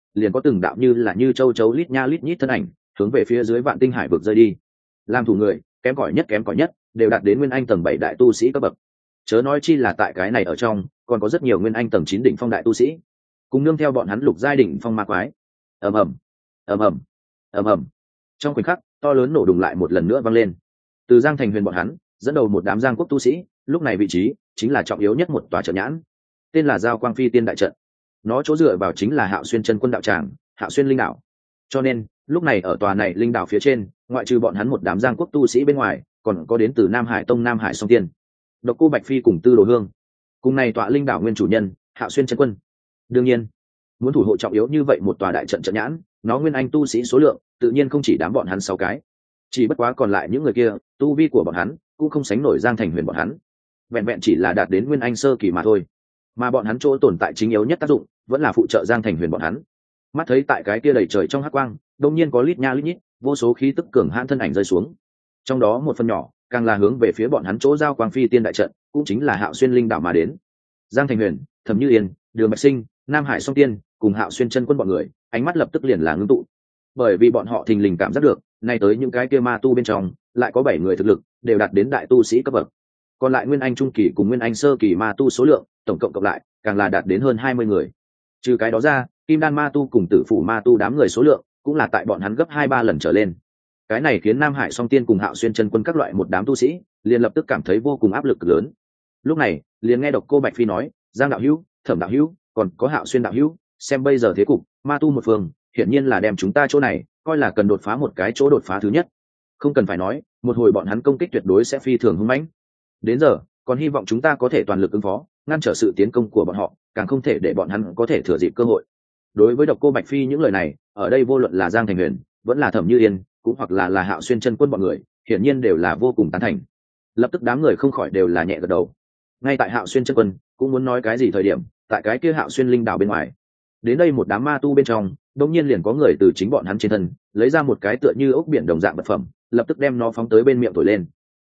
liền có từng đạo như châu chấu lít nha lít nhít thân ảnh hướng về phía dưới vạn tinh hải vực rơi đi. Làm thủ người kém cỏi nhất đều đạt đến nguyên anh tầng 7 đại tu sĩ cấp bậc, chớ nói chi là tại cái này ở trong còn có rất nhiều nguyên anh tầng 9 đỉnh phong đại tu sĩ cùng nương theo bọn hắn lục giai đỉnh phong ma quái. ầm ầm ầm ầm ầm ầm. Trong khoảnh khắc to lớn nổ đùng lại một lần nữa vang lên. Từ Giang Thành Huyền bọn hắn dẫn đầu một đám giang quốc tu sĩ, lúc này vị trí chính là trọng yếu nhất một tòa trận nhãn, tên là Giao Quang Phi Tiên đại trận. Nó chỗ dựa vào chính là Hạo Xuyên chân quân đạo tràng, Hạo Xuyên linh đảo. Cho nên lúc này ở tòa này linh đảo phía trên, ngoại trừ bọn hắn một đám giang quốc tu sĩ bên ngoài, còn có đến từ Nam Hải Tông Nam Hải Song Tiên, Độc Cô Bạch Phi cùng Tư Đồ Hương, cùng này tọa linh đảo nguyên chủ nhân Hạo Xuyên chân quân. Đương nhiên, muốn thủ hộ trọng yếu như vậy một tòa đại trận trận nhãn, nó nguyên anh tu sĩ số lượng tự nhiên không chỉ đám bọn hắn 6 cái, chỉ bất quá còn lại những người kia tu vi của bọn hắn cũng không sánh nổi Giang Thành Huyền bọn hắn, vẹn vẹn chỉ là đạt đến nguyên anh sơ kỳ mà thôi. Mà bọn hắn chỗ tồn tại chính yếu nhất tác dụng vẫn là phụ trợ Giang Thành Huyền bọn hắn. Mắt thấy tại cái kia đầy trời trong hắc quang đột nhiên có lít nha lít nhít vô số khí tức cường hãn thân ảnh rơi xuống, trong đó một phần nhỏ càng là hướng về phía bọn hắn chỗ Giao Quang Phi Tiên đại trận, cũng chính là Hạo Xuyên linh đảo mà đến. Giang Thành Huyền, Thẩm Như Yên, Đường Bạch Sinh, Nam Hải Song Tiên cùng Hạo Xuyên chân quân bọn người ánh mắt lập tức liền là ngưng tụ, bởi vì bọn họ thình lình cảm giác được nay tới những cái kia ma tu bên trong lại có 7 người thực lực đều đạt đến đại tu sĩ cấp bậc, còn lại nguyên anh trung kỳ cùng nguyên anh sơ kỳ ma tu số lượng tổng cộng cộng lại càng là đạt đến hơn 20 người. Trừ cái đó ra, kim đan ma tu cùng tử phủ ma tu đám người số lượng cũng là tại bọn hắn gấp 2-3 lần trở lên. Cái này khiến Nam Hải Song Tiên cùng Hạo Xuyên chân quân các loại một đám tu sĩ liền lập tức cảm thấy vô cùng áp lực lớn. Lúc này liền nghe Độc Cô Bạch Phi nói, Giang đạo hữu, Thẩm đạo hữu, còn có Hạo Xuyên đạo hữu, xem bây giờ thế cục, ma tu một phương hiển nhiên là đem chúng ta chỗ này coi là cần đột phá một cái chỗ đột phá thứ nhất. Không cần phải nói, một hồi bọn hắn công kích tuyệt đối sẽ phi thường hung mãnh. Đến giờ còn hy vọng chúng ta có thể toàn lực ứng phó, ngăn trở sự tiến công của bọn họ, càng không thể để bọn hắn có thể thừa dịp cơ hội. Đối với Độc Cô Bạch Phi những lời này, ở đây vô luận là Giang Thành Huyền vẫn là Thẩm Như Yên, cũng hoặc là Hạo Xuyên chân quân bọn người, hiển nhiên đều là vô cùng tán thành. Lập tức đám người không khỏi đều là nhẹ gật đầu. Ngay tại Hạo Xuyên chân quân cũng muốn nói cái gì thời điểm, tại cái kia Hạo Xuyên linh đảo bên ngoài, đến đây một đám ma tu bên trong đột nhiên liền có người từ chính bọn hắn trên thân lấy ra một cái tựa như ốc biển đồng dạng vật phẩm, lập tức đem nó phóng tới bên miệng thổi lên.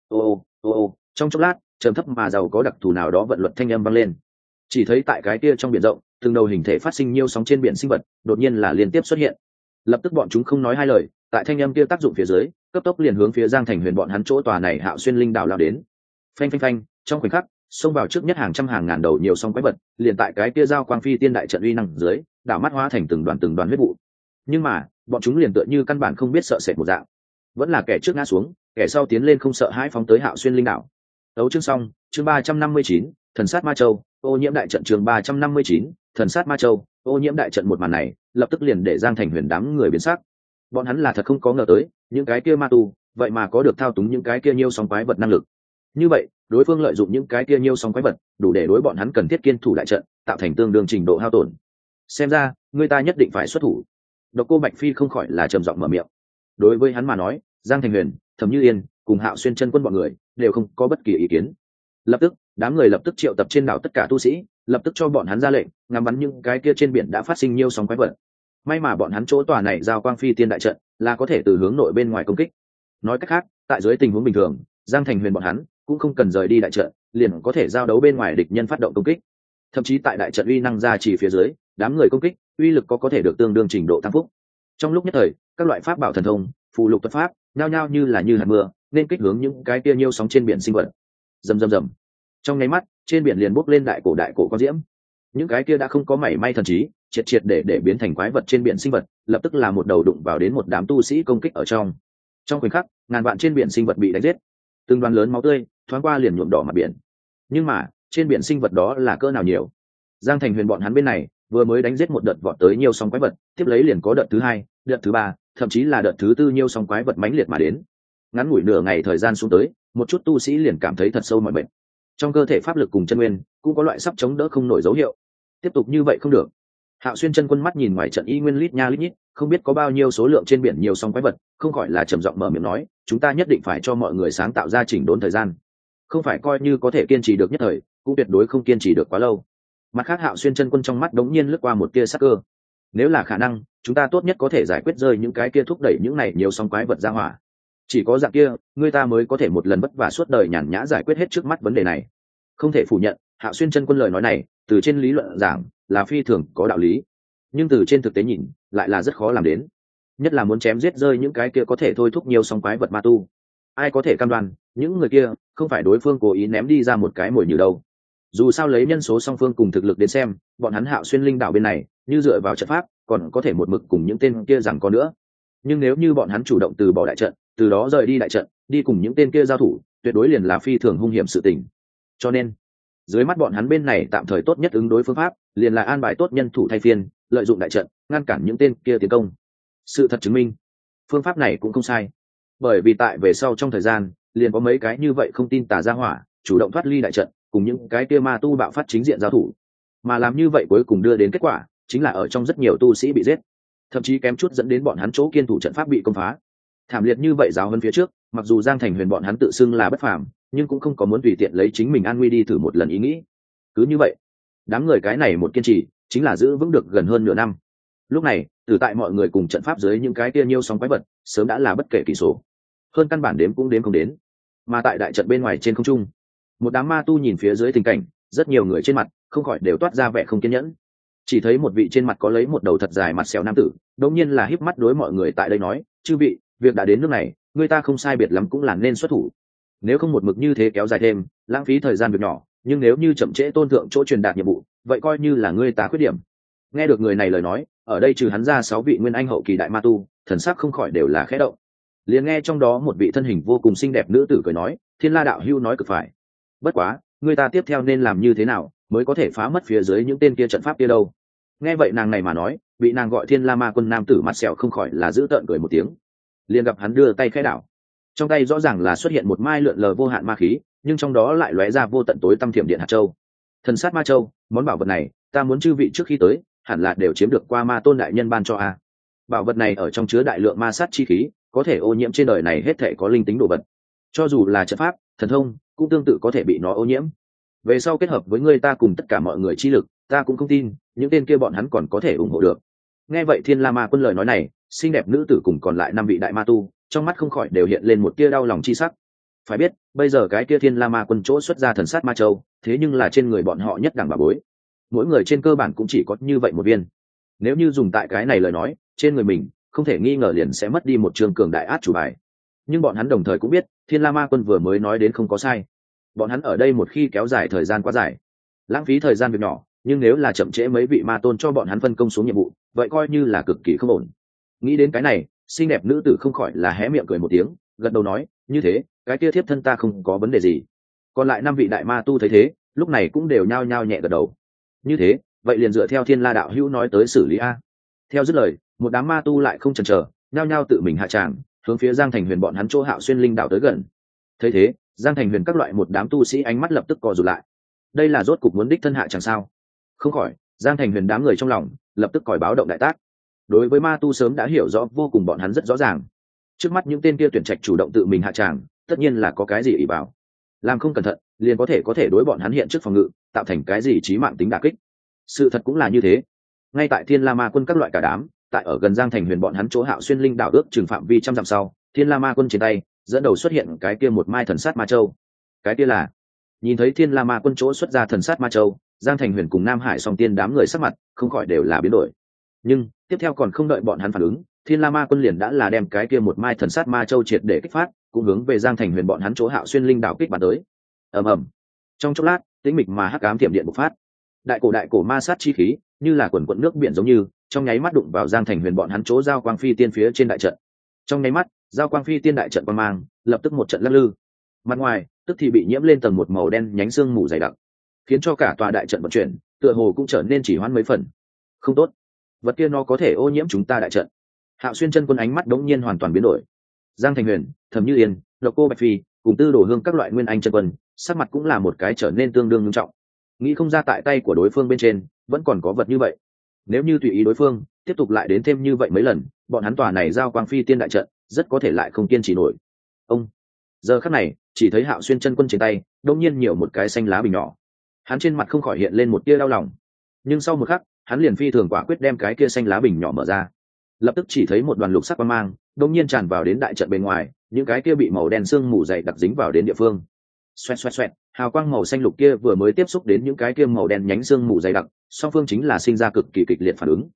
Ô, trong chốc lát trầm thấp mà giàu có đặc thù nào đó vận luật thanh âm vang lên. Chỉ thấy tại cái kia trong biển rộng, từng đầu hình thể phát sinh nhiều sóng trên biển sinh vật đột nhiên là liên tiếp xuất hiện. Lập tức bọn chúng không nói hai lời, tại thanh âm kia tác dụng phía dưới, cấp tốc liền hướng phía Giang Thành Huyền bọn hắn chỗ tòa này Hạo Xuyên linh đảo lao đến. Phanh, trong khoảnh khắc xông vào trước nhất hàng trăm hàng ngàn đầu nhiều sóng quái vật, liền tại cái kia Giao Quang Phi Tiên đại trận uy năng dưới, đảo mắt hóa thành từng đoàn huyết vụ. Nhưng mà bọn chúng liền tựa như căn bản không biết sợ sệt một dạng, vẫn là kẻ trước ngã xuống, kẻ sau tiến lên không sợ hãi phóng tới Hạo Xuyên linh đảo. Tấu chương xong, chương 359, Thần sát Ma Châu, ô nhiễm đại trận, chương 359, Thần sát Ma Châu, ô nhiễm đại trận. Một màn này lập tức liền để Giang Thành Huyền đám người biến sắc. Bọn hắn là thật không có ngờ tới, những cái kia ma tu vậy mà có được thao túng những cái kia nhiêu sóng quái vật năng lực. Như vậy, đối phương lợi dụng những cái kia nhiêu sóng quái vật, đủ để đối bọn hắn cần thiết kiên thủ đại trận, tạo thành tương đương trình độ hao tổn. Xem ra, người ta nhất định phải xuất thủ. Độc Cô Bạch Phi không khỏi là trầm giọng mở miệng. Đối với hắn mà nói, Giang Thành Huyền, Thẩm Như Yên cùng Hạo Xuyên chân quân bọn người đều không có bất kỳ ý kiến. Lập tức đám người lập tức triệu tập trên đảo tất cả tu sĩ, lập tức cho bọn hắn ra lệnh ngắm bắn những cái kia trên biển đã phát sinh nhiều sóng quái vật. May mà bọn hắn chỗ tòa này Giao Quang Phi Tiên đại trận là có thể từ hướng nội bên ngoài công kích. Nói cách khác, tại dưới tình huống bình thường, Giang Thành Huyền bọn hắn cũng không cần rời đi đại trận, liền có thể giao đấu bên ngoài địch nhân phát động công kích. Thậm chí tại đại trận uy năng ra chỉ phía dưới, đám người công kích uy lực có thể được tương đương trình độ tăng phúc. Trong lúc nhất thời, các loại pháp bảo thần thông, phù lục thuật pháp nhao nhao như hạt mưa, nên kích hướng những cái kia nhiêu sóng trên biển sinh vật. Rầm. Trong nháy mắt, trên biển liền bốc lên đại cổ quang diễm. Những cái kia đã không có mảy may thần trí, triệt để biến thành quái vật trên biển sinh vật, lập tức là một đầu đụng vào đến một đám tu sĩ công kích ở trong. Trong khoảnh khắc, ngàn vạn trên biển sinh vật bị đánh giết, từng đoàn lớn máu tươi thoáng qua liền nhuộm đỏ mặt biển. Nhưng mà, trên biển sinh vật đó là cỡ nào nhiều? Giang Thành Huyền bọn hắn bên này vừa mới đánh giết một đợt vọt tới nhiều sóng quái vật, tiếp lấy liền có đợt thứ 2, đợt thứ 3, thậm chí là đợt thứ 4 nhiều sóng quái vật mãnh liệt mà đến. Ngắn ngủi nửa ngày thời gian xuống tới, một chút tu sĩ liền cảm thấy thật sâu mỏi mệt. Trong cơ thể pháp lực cùng chân nguyên cũng có loại sắp chống đỡ không nổi dấu hiệu. Tiếp tục như vậy không được. Hạo Xuyên chân quân mắt nhìn ngoài trận y nguyên lít nha lít nhít, không biết có bao nhiêu số lượng trên biển nhiều sóng quái vật, không khỏi là trầm giọng mở miệng nói, chúng ta nhất định phải cho mọi người sáng tạo ra chỉnh đốn thời gian. Không phải coi như có thể kiên trì được nhất thời, cũng tuyệt đối không kiên trì được quá lâu. Mặt khác, Hạo Xuyên chân quân trong mắt đống nhiên lướt qua một tia sắc cơ. Nếu là khả năng, chúng ta tốt nhất có thể giải quyết rơi những cái kia thúc đẩy những này nhiều sóng quái vật ra hỏa. Chỉ có dạng kia, người ta mới có thể một lần vất vả suốt đời nhàn nhã giải quyết hết trước mắt vấn đề này. Không thể phủ nhận, Hạo Xuyên chân quân lời nói này, từ trên lý luận giảng là phi thường có đạo lý. nhưng từ trên thực tế nhìn lại là rất khó làm đến, nhất là muốn chém giết rơi những cái kia có thể thôi thúc nhiều sóng quái vật ma tu. Ai có thể cam đoan những người kia không phải đối phương cố ý ném đi ra một cái mồi nhử đâu. Dù sao lấy nhân số song phương cùng thực lực đến xem, bọn hắn Hạo Xuyên linh đảo bên này như dựa vào trận pháp còn có thể một mực cùng những tên kia rằng có nữa, nhưng nếu như bọn hắn chủ động từ bỏ đại trận, từ đó rời đi đại trận đi cùng những tên kia giao thủ, tuyệt đối liền là phi thường hung hiểm sự tình. Cho nên dưới mắt bọn hắn bên này tạm thời tốt nhất ứng đối phương pháp liền là an bài tốt nhân thủ thay phiên, lợi dụng đại trận ngăn cản những tên kia tiến công. Sự thật chứng minh phương pháp này cũng không sai, bởi vì tại về sau trong thời gian liền có mấy cái như vậy không tin tà ra hỏa chủ động thoát ly đại trận cùng những cái kia ma tu bạo phát chính diện giao thủ, mà làm như vậy cuối cùng đưa đến kết quả chính là ở trong rất nhiều tu sĩ bị giết, thậm chí kém chút dẫn đến bọn hắn chỗ kiên thủ trận pháp bị công phá. Thảm liệt như vậy giáo hơn phía trước, mặc dù Giang Thành Huyền bọn hắn tự xưng là bất phàm, nhưng cũng không có muốn tùy tiện lấy chính mình an nguy đi thử một lần ý nghĩ. Cứ như vậy đám người cái này một kiên trì chính là giữ vững được gần hơn nửa năm. Lúc này từ tại mọi người cùng trận pháp dưới những cái kia nhiêu sóng quái vật sớm đã là bất kể kỷ số, hơn căn bản đếm cũng đếm không đến. Mà tại đại trận bên ngoài trên không trung, một đám ma tu nhìn phía dưới tình cảnh, rất nhiều người trên mặt không khỏi đều toát ra vẻ không kiên nhẫn. Chỉ thấy một vị trên mặt có lấy một đầu thật dài mặt sẹo nam tử đột nhiên là híp mắt đối mọi người tại đây nói: chư vị, việc đã đến nước này, người ta không sai biệt lắm cũng là nên xuất thủ. Nếu không một mực như thế kéo dài thêm, lãng phí thời gian việc nhỏ, nhưng nếu như chậm trễ tôn thượng chỗ truyền đạt nhiệm vụ, vậy coi như là ngươi tá khuyết điểm. Nghe được người này lời nói, ở đây trừ hắn ra 6 vị nguyên anh hậu kỳ đại ma tu, thần sắc không khỏi đều là khẽ động. Liền nghe trong đó một vị thân hình vô cùng xinh đẹp nữ tử cười nói: Thiên La đạo hữu nói cực phải. Bất quá, người ta tiếp theo nên làm như thế nào mới có thể phá mất phía dưới những tên kia trận pháp kia đâu? Nghe vậy nàng này mà nói, bị nàng gọi Thiên La Ma Quân nam tử mặt sẹo không khỏi là giữ tợn cười một tiếng. Liền gặp hắn đưa tay khẽ đảo, trong tay rõ ràng là xuất hiện một mai lượn lờ vô hạn ma khí, nhưng trong đó lại lóe ra vô tận tối tăm thiểm điện hạt châu. Thần sát ma châu, món bảo vật này ta muốn chư vị trước khi tới hẳn là đều chiếm được qua ma tôn đại nhân ban cho a. Bảo vật này ở trong chứa đại lượng ma sát chi khí, có thể ô nhiễm trên đời này hết thể có linh tính đồ vật, cho dù là trận pháp thần thông cũng tương tự có thể bị nó ô nhiễm. Về sau kết hợp với người ta cùng tất cả mọi người chi lực, ta cũng không tin những tên kia bọn hắn còn có thể ủng hộ được. Nghe vậy Thiên La Ma Quân lời nói này, xinh đẹp nữ tử cùng còn lại 5 vị đại ma tu trong mắt không khỏi đều hiện lên một tia đau lòng chi sắc. Phải biết bây giờ cái kia Thiên La Ma Quân chỗ xuất ra thần sát ma châu, thế nhưng là trên người bọn họ nhất đẳng bảo bối, mỗi người trên cơ bản cũng chỉ có như vậy một viên. Nếu như dùng tại cái này lời nói, trên người mình không thể nghi ngờ liền sẽ mất đi một trường cường đại át chủ bài. Nhưng bọn hắn đồng thời cũng biết Thiên La Ma Quân vừa mới nói đến không có sai, bọn hắn ở đây một khi kéo dài thời gian quá dài, lãng phí thời gian việc nhỏ, nhưng nếu là chậm trễ mấy vị ma tôn cho bọn hắn phân công xuống nhiệm vụ, vậy coi như là cực kỳ không ổn. Nghĩ đến cái này, xinh đẹp nữ tử không khỏi là hé miệng cười một tiếng, gật đầu nói: như thế cái kia thiếp thân ta không có vấn đề gì. Còn lại 5 vị đại ma tu thấy thế, lúc này cũng đều nhao nhao nhẹ gật đầu. Như thế vậy liền dựa theo Thiên La đạo hữu nói tới xử lý a. Theo dứt lời, một đám ma tu lại không chần chờ, nhao nhao tự mình hạ tràng, hướng phía Giang Thành Huyền bọn hắn chỗ Hạo Xuyên linh đảo tới gần. Thấy thế, Giang Thành Huyền các loại một đám tu sĩ ánh mắt lập tức co rụt lại. Đây là rốt cục muốn đích thân hạ chẳng sao? Không khỏi, Giang Thành Huyền đám người trong lòng lập tức còi báo động đại tác. Đối với ma tu sớm đã hiểu rõ vô cùng, bọn hắn rất rõ ràng, trước mắt những tên kia tuyển trạch chủ động tự mình hạ tràng, tất nhiên là có cái gì ỷ bảo, làm không cẩn thận liền có thể đối bọn hắn hiện trước phòng ngự tạo thành cái gì chí mạng tính đả kích. Sự thật cũng là như thế. Ngay tại Thiên La Ma Quân các loại cả đám tại ở gần Giang Thành Huyền bọn hắn chỗ Hạo Xuyên linh đảo ước chừng phạm vi trăm dặm sau, Thiên La Ma Quân trên tay dẫn đầu xuất hiện cái kia một mai thần sát ma châu. Cái kia là, nhìn thấy Thiên La Ma Quân chỗ xuất ra thần sát ma châu, Giang Thành Huyền cùng Nam Hải Song Tiên đám người sắc mặt không khỏi đều là biến đổi. Nhưng tiếp theo còn không đợi bọn hắn phản ứng, Thiên La Ma Quân liền đã là đem cái kia một mai thần sát ma châu triệt để kích phát, cũng hướng về Giang Thành Huyền bọn hắn chỗ Hạo Xuyên linh đảo kích bắn tới. Ầm ầm. Trong chốc lát, tĩnh mịch mà hắc ám thiểm điện bộc phát. Đại cổ ma sát chi khí, như là quần quần nước biển giống như, trong nháy mắt đụng vào Giang Thành Huyền bọn hắn chỗ giao quang phi tiên phía trên đại trận. Trong nháy mắt, giao quang phi tiên đại trận quang mang, lập tức một trận lắc lư. Mặt ngoài, tức thì bị nhiễm lên tầng một màu đen nhánh xương mù dày đặc, khiến cho cả tòa đại trận vận chuyển, tựa hồ cũng trở nên chỉ hoãn mấy phần. Không tốt, vật kia nó có thể ô nhiễm chúng ta đại trận. Hạo Xuyên chân quân ánh mắt đống nhiên hoàn toàn biến đổi. Giang Thành Huyền, Thẩm Như Yên, Độc Cô Bạch Phi cùng Tư Đồ Hương các loại nguyên anh chân quân, sắc mặt cũng là một cái trở nên tương đương nghiêm trọng. Nghĩ không ra tại tay của đối phương bên trên vẫn còn có vật như vậy. Nếu như tùy ý đối phương tiếp tục lại đến thêm như vậy mấy lần, bọn hắn tòa này giao quang phi tiên đại trận rất có thể lại không kiên trì nổi. Ông giờ khắc này, chỉ thấy Hạo Xuyên chân quân trên tay đột nhiên nhiều một cái xanh lá bình nhỏ. Hắn trên mặt không khỏi hiện lên một tia đau lòng, nhưng sau một khắc, hắn liền phi thường quả quyết đem cái kia xanh lá bình nhỏ mở ra. Lập tức chỉ thấy một đoàn lục sắc quang mang đột nhiên tràn vào đến đại trận bên ngoài, những cái kia bị màu đen sương mù dày đặc dính vào đến địa phương. Xoẹt xoẹt xoẹt, hào quang màu xanh lục kia vừa mới tiếp xúc đến những cái kia màu đen nhánh sương mù dày đặc, song phương chính là sinh ra cực kỳ kịch liệt phản ứng.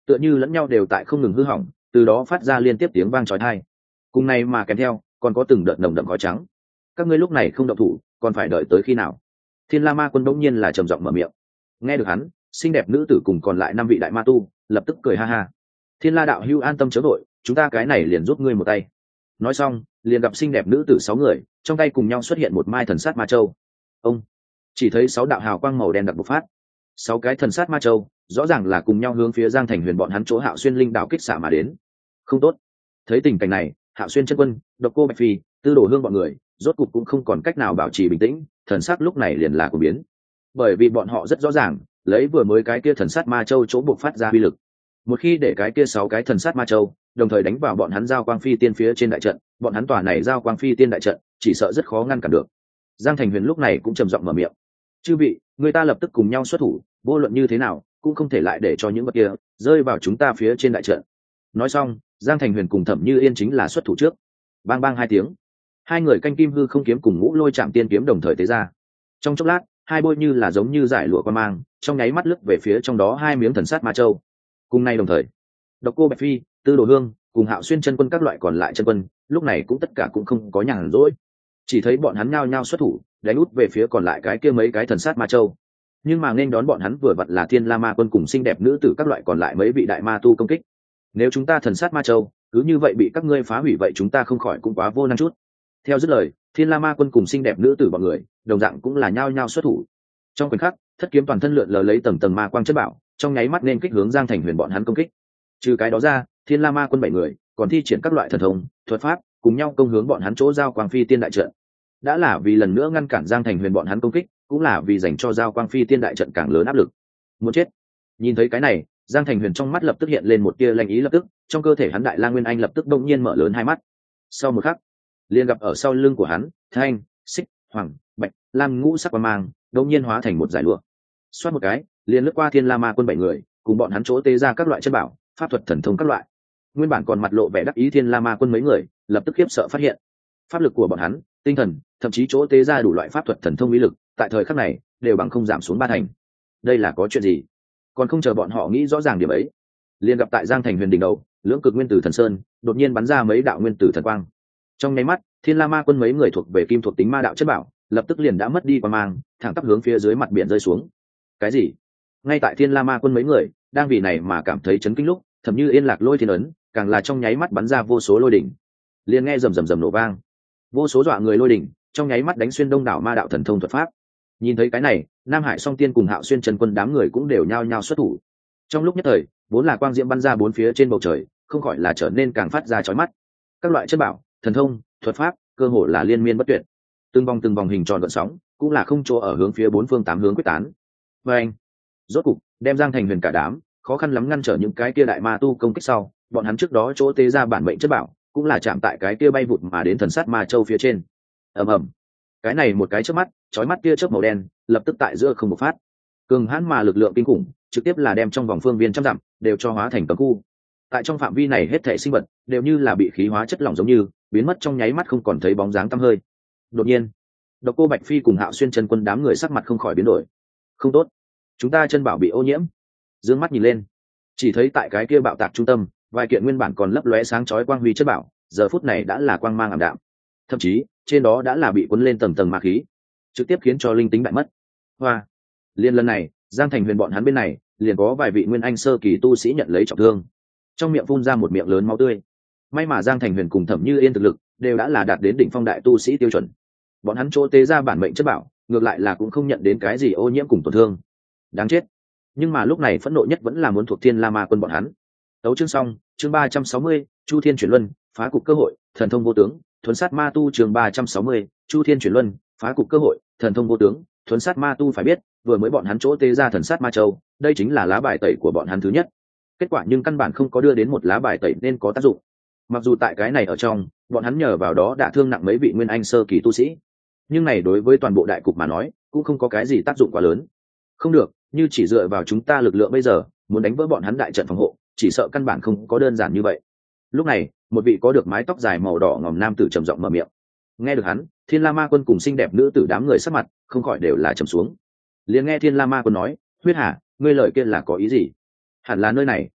tựa như lẫn nhau đều tại không ngừng hư hỏng, từ đó phát ra liên tiếp tiếng vang chói tai. Cùng này mà kèm theo còn có từng đợt nồng đậm khói trắng. Các ngươi lúc này không động thủ còn phải đợi tới khi nào? Thiên La Ma Quân đống nhiên là trầm giọng mở miệng. Nghe được hắn, xinh đẹp nữ tử cùng còn lại 5 vị đại ma tu lập tức cười ha ha. Thiên La đạo hữu an tâm chớ vội, chúng ta cái này liền giúp ngươi một tay. Nói xong liền gặp xinh đẹp nữ tử 6 người trong tay cùng nhau xuất hiện một mai thần sát ma châu. Ông chỉ thấy 6 đạo hào quang màu đen đặc bộc phát, 6 cái thần sát ma châu rõ ràng là cùng nhau hướng phía Giang Thành Huyền bọn hắn chỗ Hạo Xuyên linh đạo kích xạ mà đến. Không tốt. Thấy tình cảnh này, Hạo Xuyên chân quân, Độc Cô Bạch Phi, Tư Đồ Hương bọn người rốt cục cũng không còn cách nào bảo trì bình tĩnh, thần sắc lúc này liền là của biến. Bởi vì bọn họ rất rõ ràng, lấy vừa mới cái kia thần sát ma châu chỗ bộc phát ra uy lực, một khi để cái kia 6 cái thần sát ma châu đồng thời đánh vào bọn hắn giao quang phi tiên phía trên đại trận, bọn hắn tòa này giao quang phi tiên đại trận chỉ sợ rất khó ngăn cản được. Giang Thành Huyền lúc này cũng trầm giọng mở miệng. Chư vị, người ta lập tức cùng nhau xuất thủ, vô luận như thế nào cũng không thể lại để cho những vật kia rơi vào chúng ta phía trên đại trận. Nói xong, Giang Thành Huyền cùng Thẩm Như Yên chính là xuất thủ trước. Bang bang 2 tiếng, hai người canh kim hư không kiếm cùng ngũ lôi chạm tiên kiếm đồng thời tế ra. Trong chốc lát, hai bôi như là giống như giải lụa qua mang, trong nháy mắt lướt về phía trong đó 2 miếng thần sát ma châu. Cùng nay đồng thời, Độc Cô Bạch Phi, Tư Đồ Hương cùng Hạo Xuyên chân quân các loại còn lại chân quân lúc này cũng tất cả cũng không có nhàn rỗi, chỉ thấy bọn hắn nhao nhao xuất thủ đánh út về phía còn lại cái kia mấy cái thần sát ma châu. Nhưng mà nên đón bọn hắn vừa vặn là Thiên La Ma Quân cùng xinh đẹp nữ tử các loại còn lại mấy vị đại ma tu công kích. Nếu chúng ta thần sát ma châu cứ như vậy bị các ngươi phá hủy, vậy chúng ta không khỏi cũng quá vô năng chút. Theo dứt lời, Thiên La Ma Quân cùng xinh đẹp nữ tử bọn người đồng dạng cũng là nhao nhao xuất thủ. Trong khoảnh khắc, thất kiếm toàn thân lượn lờ lấy tầng tầng ma quang chất bảo, trong nháy mắt nên kích hướng Giang Thành Huyền bọn hắn công kích. Trừ cái đó ra, Thiên La Ma Quân 7 người còn thi triển các loại thần thông, thuật pháp, cùng nhau công hướng bọn hắn chỗ giao quang phi tiên đại trận. Đã là vì lần nữa ngăn cản Giang Thành Huyền bọn hắn công kích, cũng là vì dành cho giao quang phi tiên đại trận càng lớn áp lực. Muốn chết. Nhìn thấy cái này, Giang Thành Huyền trong mắt lập tức hiện lên một tia lanh ý, lập tức trong cơ thể hắn Đại La Nguyên Anh lập tức đông nhiên mở lớn hai mắt. Sau một khắc, liền gặp ở sau lưng của hắn, thanh, xích, hoàng, bạch, lam ngũ sắc quang mang đông nhiên hóa thành một dải lụa. Xoát một cái, liền lướt qua Thiên La Ma Quân 7 người, cùng bọn hắn chỗ tế ra các loại chân bảo, pháp thuật thần thông các loại. Nguyên bản còn mặt lộ vẻ đắc ý Thiên La Ma Quân mấy người lập tức khiếp sợ phát hiện, pháp lực của bọn hắn, tinh thần, thậm chí chỗ tế ra đủ loại pháp thuật thần thông uy lực, tại thời khắc này đều bằng không giảm xuống 3 thành. Đây là có chuyện gì? Còn không chờ bọn họ nghĩ rõ ràng điểm ấy, liền gặp tại Giang Thành Huyền đỉnh đầu, lưỡng cực nguyên tử thần sơn đột nhiên bắn ra mấy đạo nguyên tử thần quang. Trong nháy mắt, Thiên La Ma Quân mấy người thuộc về kim thuộc tính ma đạo chất bảo, lập tức liền đã mất đi quang mang, thẳng tắp hướng phía dưới mặt biển rơi xuống. Cái gì? Ngay tại Thiên La Ma Quân mấy người đang vì này mà cảm thấy chấn kinh lúc, Thẩm Như Yên lạc lôi thiên ấn càng là trong nháy mắt bắn ra vô số lôi đỉnh. Liền nghe rầm rầm rầm nổ vang, vô số dọa người lôi đỉnh trong nháy mắt đánh xuyên đông đảo ma đạo thần thông thuật pháp. Nhìn thấy cái này, Nam Hải Song Tiên cùng Hạo Xuyên Trần Quân đám người cũng đều nhao nhao xuất thủ. Trong lúc nhất thời, vốn là quang diễm bắn ra bốn phía trên bầu trời, không khỏi là trở nên càng phát ra chói mắt. Các loại chất bảo, thần thông, thuật pháp, cơ hồ là liên miên bất tuyệt. Từng vòng hình tròn gợn sóng, cũng là không chỗ ở hướng phía bốn phương tám hướng quyết tán. Và anh, rốt cục đem Giang Thành Huyền cả đám khó khăn lắm ngăn trở những cái kia đại ma tu công kích sau, bọn hắn trước đó chỗ tế ra bản mệnh chất bảo, cũng là chạm tại cái kia bay vụt mà đến thần sát ma châu phía trên. Ầm ầm. Cái này một cái chớp mắt, chói mắt kia chớp màu đen, lập tức tại giữa không bộc phát. Cường hãn mà lực lượng kinh khủng, trực tiếp là đem trong vòng phương viên trăm dặm đều cho hóa thành cấm khu. Tại trong phạm vi này hết thảy sinh vật đều như là bị khí hóa chất lỏng giống như biến mất trong nháy mắt, không còn thấy bóng dáng tăm hơi. Đột nhiên, Độc Cô Bạch Phi cùng Hạo Xuyên Chân Quân đám người sắc mặt không khỏi biến đổi. Không tốt, chúng ta chân bảo bị ô nhiễm. Dương mắt nhìn lên, chỉ thấy tại cái kia bạo tạc trung tâm, vài kiện nguyên bản còn lấp lóe sáng chói quang huy chất bảo, giờ phút này đã là quang mang ảm đạm. Thậm chí, trên đó đã là bị cuốn lên tầng tầng ma khí, trực tiếp khiến cho linh tính bại mất. Hoa, liên lần này, Giang Thành Huyền bọn hắn bên này, liền có vài vị nguyên anh sơ kỳ tu sĩ nhận lấy trọng thương, trong miệng phun ra một miệng lớn máu tươi. May mà Giang Thành Huyền cùng Thẩm Như Yên thực lực đều đã là đạt đến đỉnh phong đại tu sĩ tiêu chuẩn, bọn hắn chỗ tế ra bản mệnh chất bảo, ngược lại là cũng không nhận đến cái gì ô nhiễm cùng tổn thương. Đáng chết. Nhưng mà lúc này phẫn nộ nhất vẫn là muốn thuộc Thiên La Ma Quân bọn hắn. Tấu chương xong, chương 360, Chu Thiên chuyển luân, phá cục cơ hội, thần thông vô tướng, thuấn sát ma tu. Chương 360, Chu Thiên chuyển luân, phá cục cơ hội, thần thông vô tướng, thuấn sát ma tu. Phải biết, vừa mới bọn hắn chỗ tế ra thần sát ma châu, đây chính là lá bài tẩy của bọn hắn thứ nhất. Kết quả nhưng căn bản không có đưa đến một lá bài tẩy nên có tác dụng. Mặc dù tại cái này ở trong, bọn hắn nhờ vào đó đã thương nặng mấy vị nguyên anh sơ kỳ tu sĩ, nhưng này đối với toàn bộ đại cục mà nói, cũng không có cái gì tác dụng quá lớn. Không được, như chỉ dựa vào chúng ta lực lượng bây giờ, muốn đánh vỡ bọn hắn đại trận phòng hộ, chỉ sợ căn bản không có đơn giản như vậy. Lúc này, một vị có được mái tóc dài màu đỏ ngòm nam tử trầm giọng mở miệng. Nghe được hắn, Thiên La Ma Quân cùng xinh đẹp nữ tử đám người sắc mặt không khỏi đều là trầm xuống. Liền nghe Thiên La Ma Quân nói, Huyết Hà, ngươi lời kia là có ý gì? Hẳn là nơi này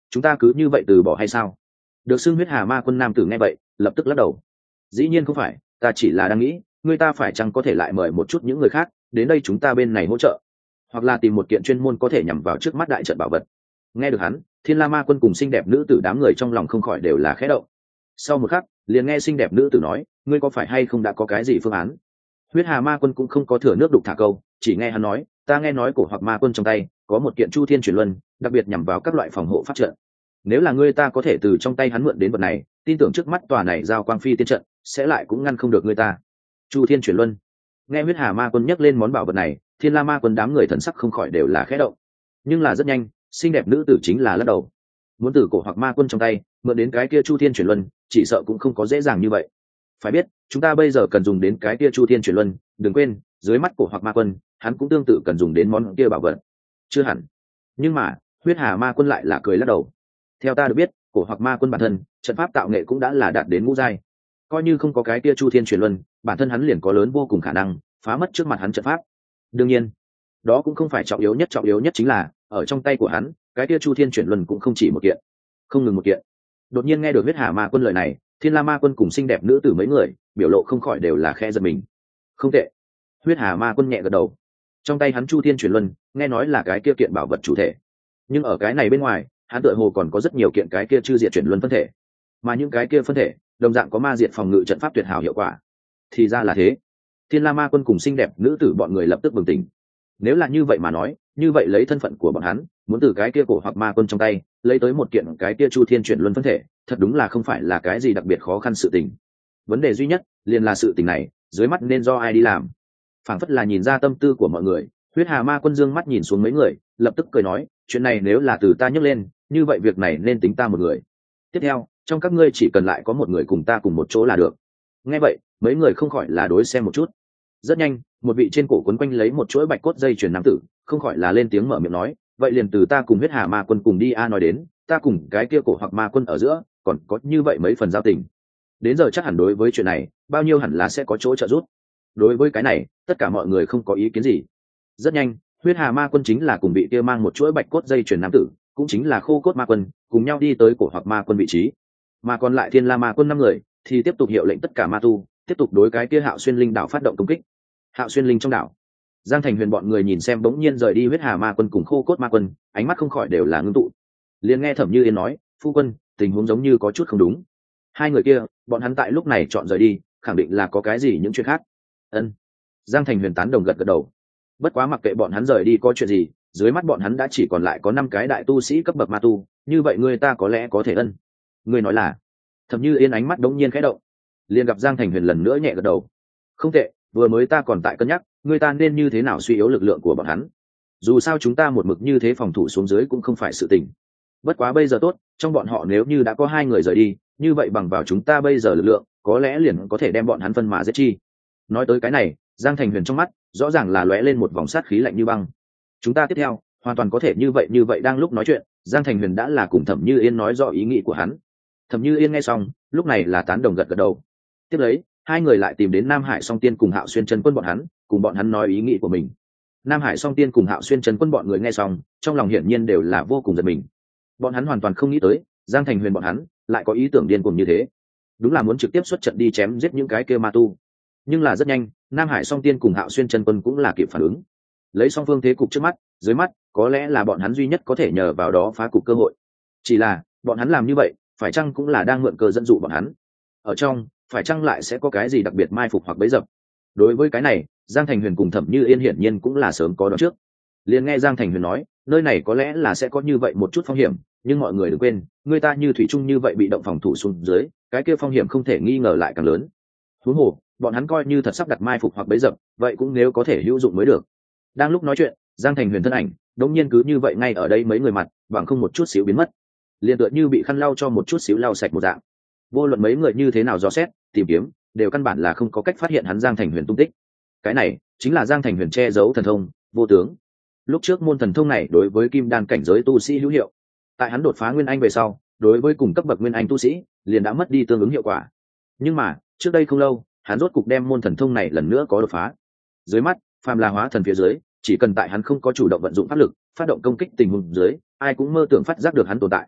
chúng ta cứ như vậy từ bỏ hay sao? Được xưng huyết hà ma quân nam tử nghe vậy lập tức lắc đầu. Dĩ nhiên không phải, ta chỉ là đang nghĩ người ta phải chăng có thể lại mời một chút những người khác đến đây chúng ta bên này hỗ trợ, hoặc là tìm một kiện chuyên môn có thể nhằm vào trước mắt đại trận bảo vật. Nghe được hắn, Thiên La Ma Quân cùng xinh đẹp nữ tử đám người trong lòng không khỏi đều là khẽ động. Sau một khắc, liền nghe xinh đẹp nữ tử nói, ngươi có phải hay không đã có cái gì phương án? Huyết Hà Ma Quân cũng không có thừa nước đục thả câu, chỉ nghe hắn nói, ta nghe nói cổ hoặc ma quân trong tay có một kiện Chu Thiên Chuyển Luân, đặc biệt nhằm vào các loại phòng hộ pháp trận. Nếu là ngươi ta có thể từ trong tay hắn mượn đến vật này, tin tưởng trước mắt tòa này giao quang phi tiên trận sẽ lại cũng ngăn không được ngươi ta. Chu Thiên Chuyển Luân. Nghe Huyết Hà Ma Quân nhắc lên món bảo vật này, Thiên La Ma Quân đám người thần sắc không khỏi đều là khẽ động. Nhưng là rất nhanh, xinh đẹp nữ tử chính là lắc đầu. Muốn từ cổ hoặc ma quân trong tay mượn đến cái kia Chu Thiên Chuyển Luân, chỉ sợ cũng không có dễ dàng như vậy. Phải biết, chúng ta bây giờ cần dùng đến cái kia Chu Thiên Chuyển Luân, đừng quên, dưới mắt cổ hoặc ma quân, hắn cũng tương tự cần dùng đến món kia bảo vật. Chưa hẳn. Nhưng mà, Huyết Hà Ma Quân lại là cười lắc đầu. Theo ta được biết, cổ hoặc ma quân bản thân, trận pháp tạo nghệ cũng đã là đạt đến ngũ giai. Coi như không có cái kia Chu Thiên Chuyển Luân, bản thân hắn liền có lớn vô cùng khả năng phá mất trước mặt hắn trận pháp. Đương nhiên, đó cũng không phải trọng yếu nhất chính là ở trong tay của hắn, cái kia Chu Thiên Chuyển Luân cũng không chỉ một kiện, không ngừng một kiện. Đột nhiên nghe được Huyết Hà Ma Quân lời này, Thiên La Ma Quân cùng xinh đẹp nữ tử mấy người biểu lộ không khỏi đều là khẽ giật mình. Không tệ. Huyết Hà Ma Quân nhẹ gật đầu. Trong tay hắn Chu Thiên Chuyển Luân, nghe nói là cái kia kiện bảo vật chủ thể, nhưng ở cái này bên ngoài, hắn tựa hồ còn có rất nhiều kiện cái kia chư diệt chuyển luân phân thể, mà những cái kia phân thể đồng dạng có ma diệt phòng ngự trận pháp tuyệt hảo hiệu quả. Thì ra là thế. Thiên La Ma Quân cùng xinh đẹp nữ tử bọn người lập tức bừng tỉnh. Nếu là như vậy mà nói, như vậy lấy thân phận của bọn hắn, muốn từ cái kia cổ hoặc ma quân trong tay lấy tới một kiện cái kia Chu Thiên Chuyển Luân phân thể, thật đúng là không phải là cái gì đặc biệt khó khăn sự tình. Vấn đề duy nhất liền là sự tình này dưới mắt nên do ai đi làm. Phảng phất là nhìn ra tâm tư của mọi người, Huyết Hà Ma Quân dương mắt nhìn xuống mấy người, lập tức cười nói, chuyện này nếu là từ ta nhấc lên, như vậy việc này nên tính ta một người. Tiếp theo, trong các ngươi chỉ cần lại có một người cùng ta cùng một chỗ là được. Nghe vậy, mấy người không khỏi là đối xem một chút. Rất nhanh, một vị trên cổ quấn quanh lấy một chuỗi bạch cốt dây chuyền nam tử không khỏi là lên tiếng mở miệng nói, vậy liền từ ta cùng Huyết Hà Ma Quân cùng đi a, nói đến ta cùng cái kia cổ hoặc ma quân ở giữa còn có như vậy mấy phần giao tình, đến giờ chắc hẳn đối với chuyện này bao nhiêu hẳn là sẽ có chỗ trợ giúp. Đối với cái này, tất cả mọi người không có ý kiến gì. Rất nhanh, Huyết Hà Ma Quân chính là cùng vị kia mang một chuỗi bạch cốt dây chuyền nam tử, cũng chính là Khô Cốt Ma Quân, cùng nhau đi tới cổ hoặc ma quân vị trí. Mà còn lại Thiên La Ma Quân 5 người thì tiếp tục hiệu lệnh tất cả ma tu tiếp tục đối cái kia Hạo Xuyên Linh đảo phát động công kích. Hạo Xuyên Linh trong đảo, Giang Thành Huyền bọn người nhìn xem bỗng nhiên rời đi Huyết Hà Ma Quân cùng Khô Cốt Ma Quân, ánh mắt không khỏi đều là ngưng tụ. Liền nghe Thẩm Như Yên nói, phu quân, tình huống giống như có chút không đúng. Hai người kia, bọn hắn tại lúc này chọn rời đi, khẳng định là có cái gì những chuyện khác. Ân. Giang Thành Huyền tán đồng gật gật đầu. Bất quá mặc kệ bọn hắn rời đi có chuyện gì, dưới mắt bọn hắn đã chỉ còn lại có 5 cái đại tu sĩ cấp bậc ma tu, như vậy người ta có lẽ có thể ân. Người nói là? Thẩm Như Yên ánh mắt đống nhiên khẽ động, liền gặp Giang Thành Huyền lần nữa nhẹ gật đầu. Không tệ, vừa mới ta còn tại cân nhắc, người ta nên như thế nào suy yếu lực lượng của bọn hắn. Dù sao chúng ta một mực như thế phòng thủ xuống dưới cũng không phải sự tình. Bất quá bây giờ tốt, trong bọn họ nếu như đã có 2 người rời đi, như vậy bằng vào chúng ta bây giờ lực lượng, có lẽ liền có thể đem bọn hắn phân mà giết chi. Nói tới cái này, Giang Thành Huyền trong mắt rõ ràng là lóe lên một vòng sát khí lạnh như băng. Chúng ta tiếp theo hoàn toàn có thể như vậy. Đang lúc nói chuyện, Giang Thành Huyền đã là cùng Thẩm Như Yên nói rõ ý nghĩ của hắn. Thẩm Như Yên nghe xong, lúc này là tán đồng gật gật đầu. Tiếp lấy, 2 người lại tìm đến Nam Hải Song Tiên cùng Hạo Xuyên Chân Quân bọn hắn, cùng bọn hắn nói ý nghĩ của mình. Nam Hải Song Tiên cùng Hạo Xuyên Chân Quân bọn người nghe xong, trong lòng hiển nhiên đều là vô cùng giật mình. Bọn hắn hoàn toàn không nghĩ tới, Giang Thành Huyền bọn hắn lại có ý tưởng điên cuồng như thế. Đúng là muốn trực tiếp xuất trận đi chém giết những cái kia ma tu. Nhưng là rất nhanh, Nam Hải Song Tiên cùng Hạo Xuyên Chân Quân cũng là kịp phản ứng. Lấy song phương thế cục trước mắt, dưới mắt, có lẽ là bọn hắn duy nhất có thể nhờ vào đó phá cục cơ hội. Chỉ là, bọn hắn làm như vậy, phải chăng cũng là đang mượn cơ dẫn dụ bọn hắn? Ở trong, phải chăng lại sẽ có cái gì đặc biệt mai phục hoặc bấy dập? Đối với cái này, Giang Thành Huyền cùng Thẩm Như Yên hiển nhiên cũng là sớm có đoán trước. Liền nghe Giang Thành Huyền nói, nơi này có lẽ là sẽ có như vậy một chút phong hiểm, nhưng mọi người đừng quên, người ta như thủy chung như vậy bị động phòng thủ xuống dưới, cái kia phong hiểm không thể nghi ngờ lại càng lớn. Huống hồ, bọn hắn coi như thật sắp đặt mai phục hoặc bấy dập, vậy cũng nếu có thể hữu dụng mới được. Đang lúc nói chuyện, Giang Thành Huyền thân ảnh đống nhiên cứ như vậy ngay ở đây mấy người mặt, bằng không một chút xíu biến mất, liền tựa như bị khăn lau cho một chút xíu lau sạch một dạng. Vô luận mấy người như thế nào dò xét, tìm kiếm, đều căn bản là không có cách phát hiện hắn Giang Thành Huyền tung tích. Cái này chính là Giang Thành Huyền che giấu thần thông vô tướng. Lúc trước môn thần thông này đối với kim đan cảnh giới tu sĩ hữu hiệu, tại hắn đột phá nguyên anh về sau, đối với cùng cấp bậc nguyên anh tu sĩ liền đã mất đi tương ứng hiệu quả. Nhưng mà trước đây không lâu, hắn rốt cục đem môn thần thông này lần nữa có đột phá. Dưới mắt, phàm là hóa thần phía dưới, chỉ cần tại hắn không có chủ động vận dụng pháp lực, phát động công kích tình huống dưới, ai cũng mơ tưởng phát giác được hắn tồn tại.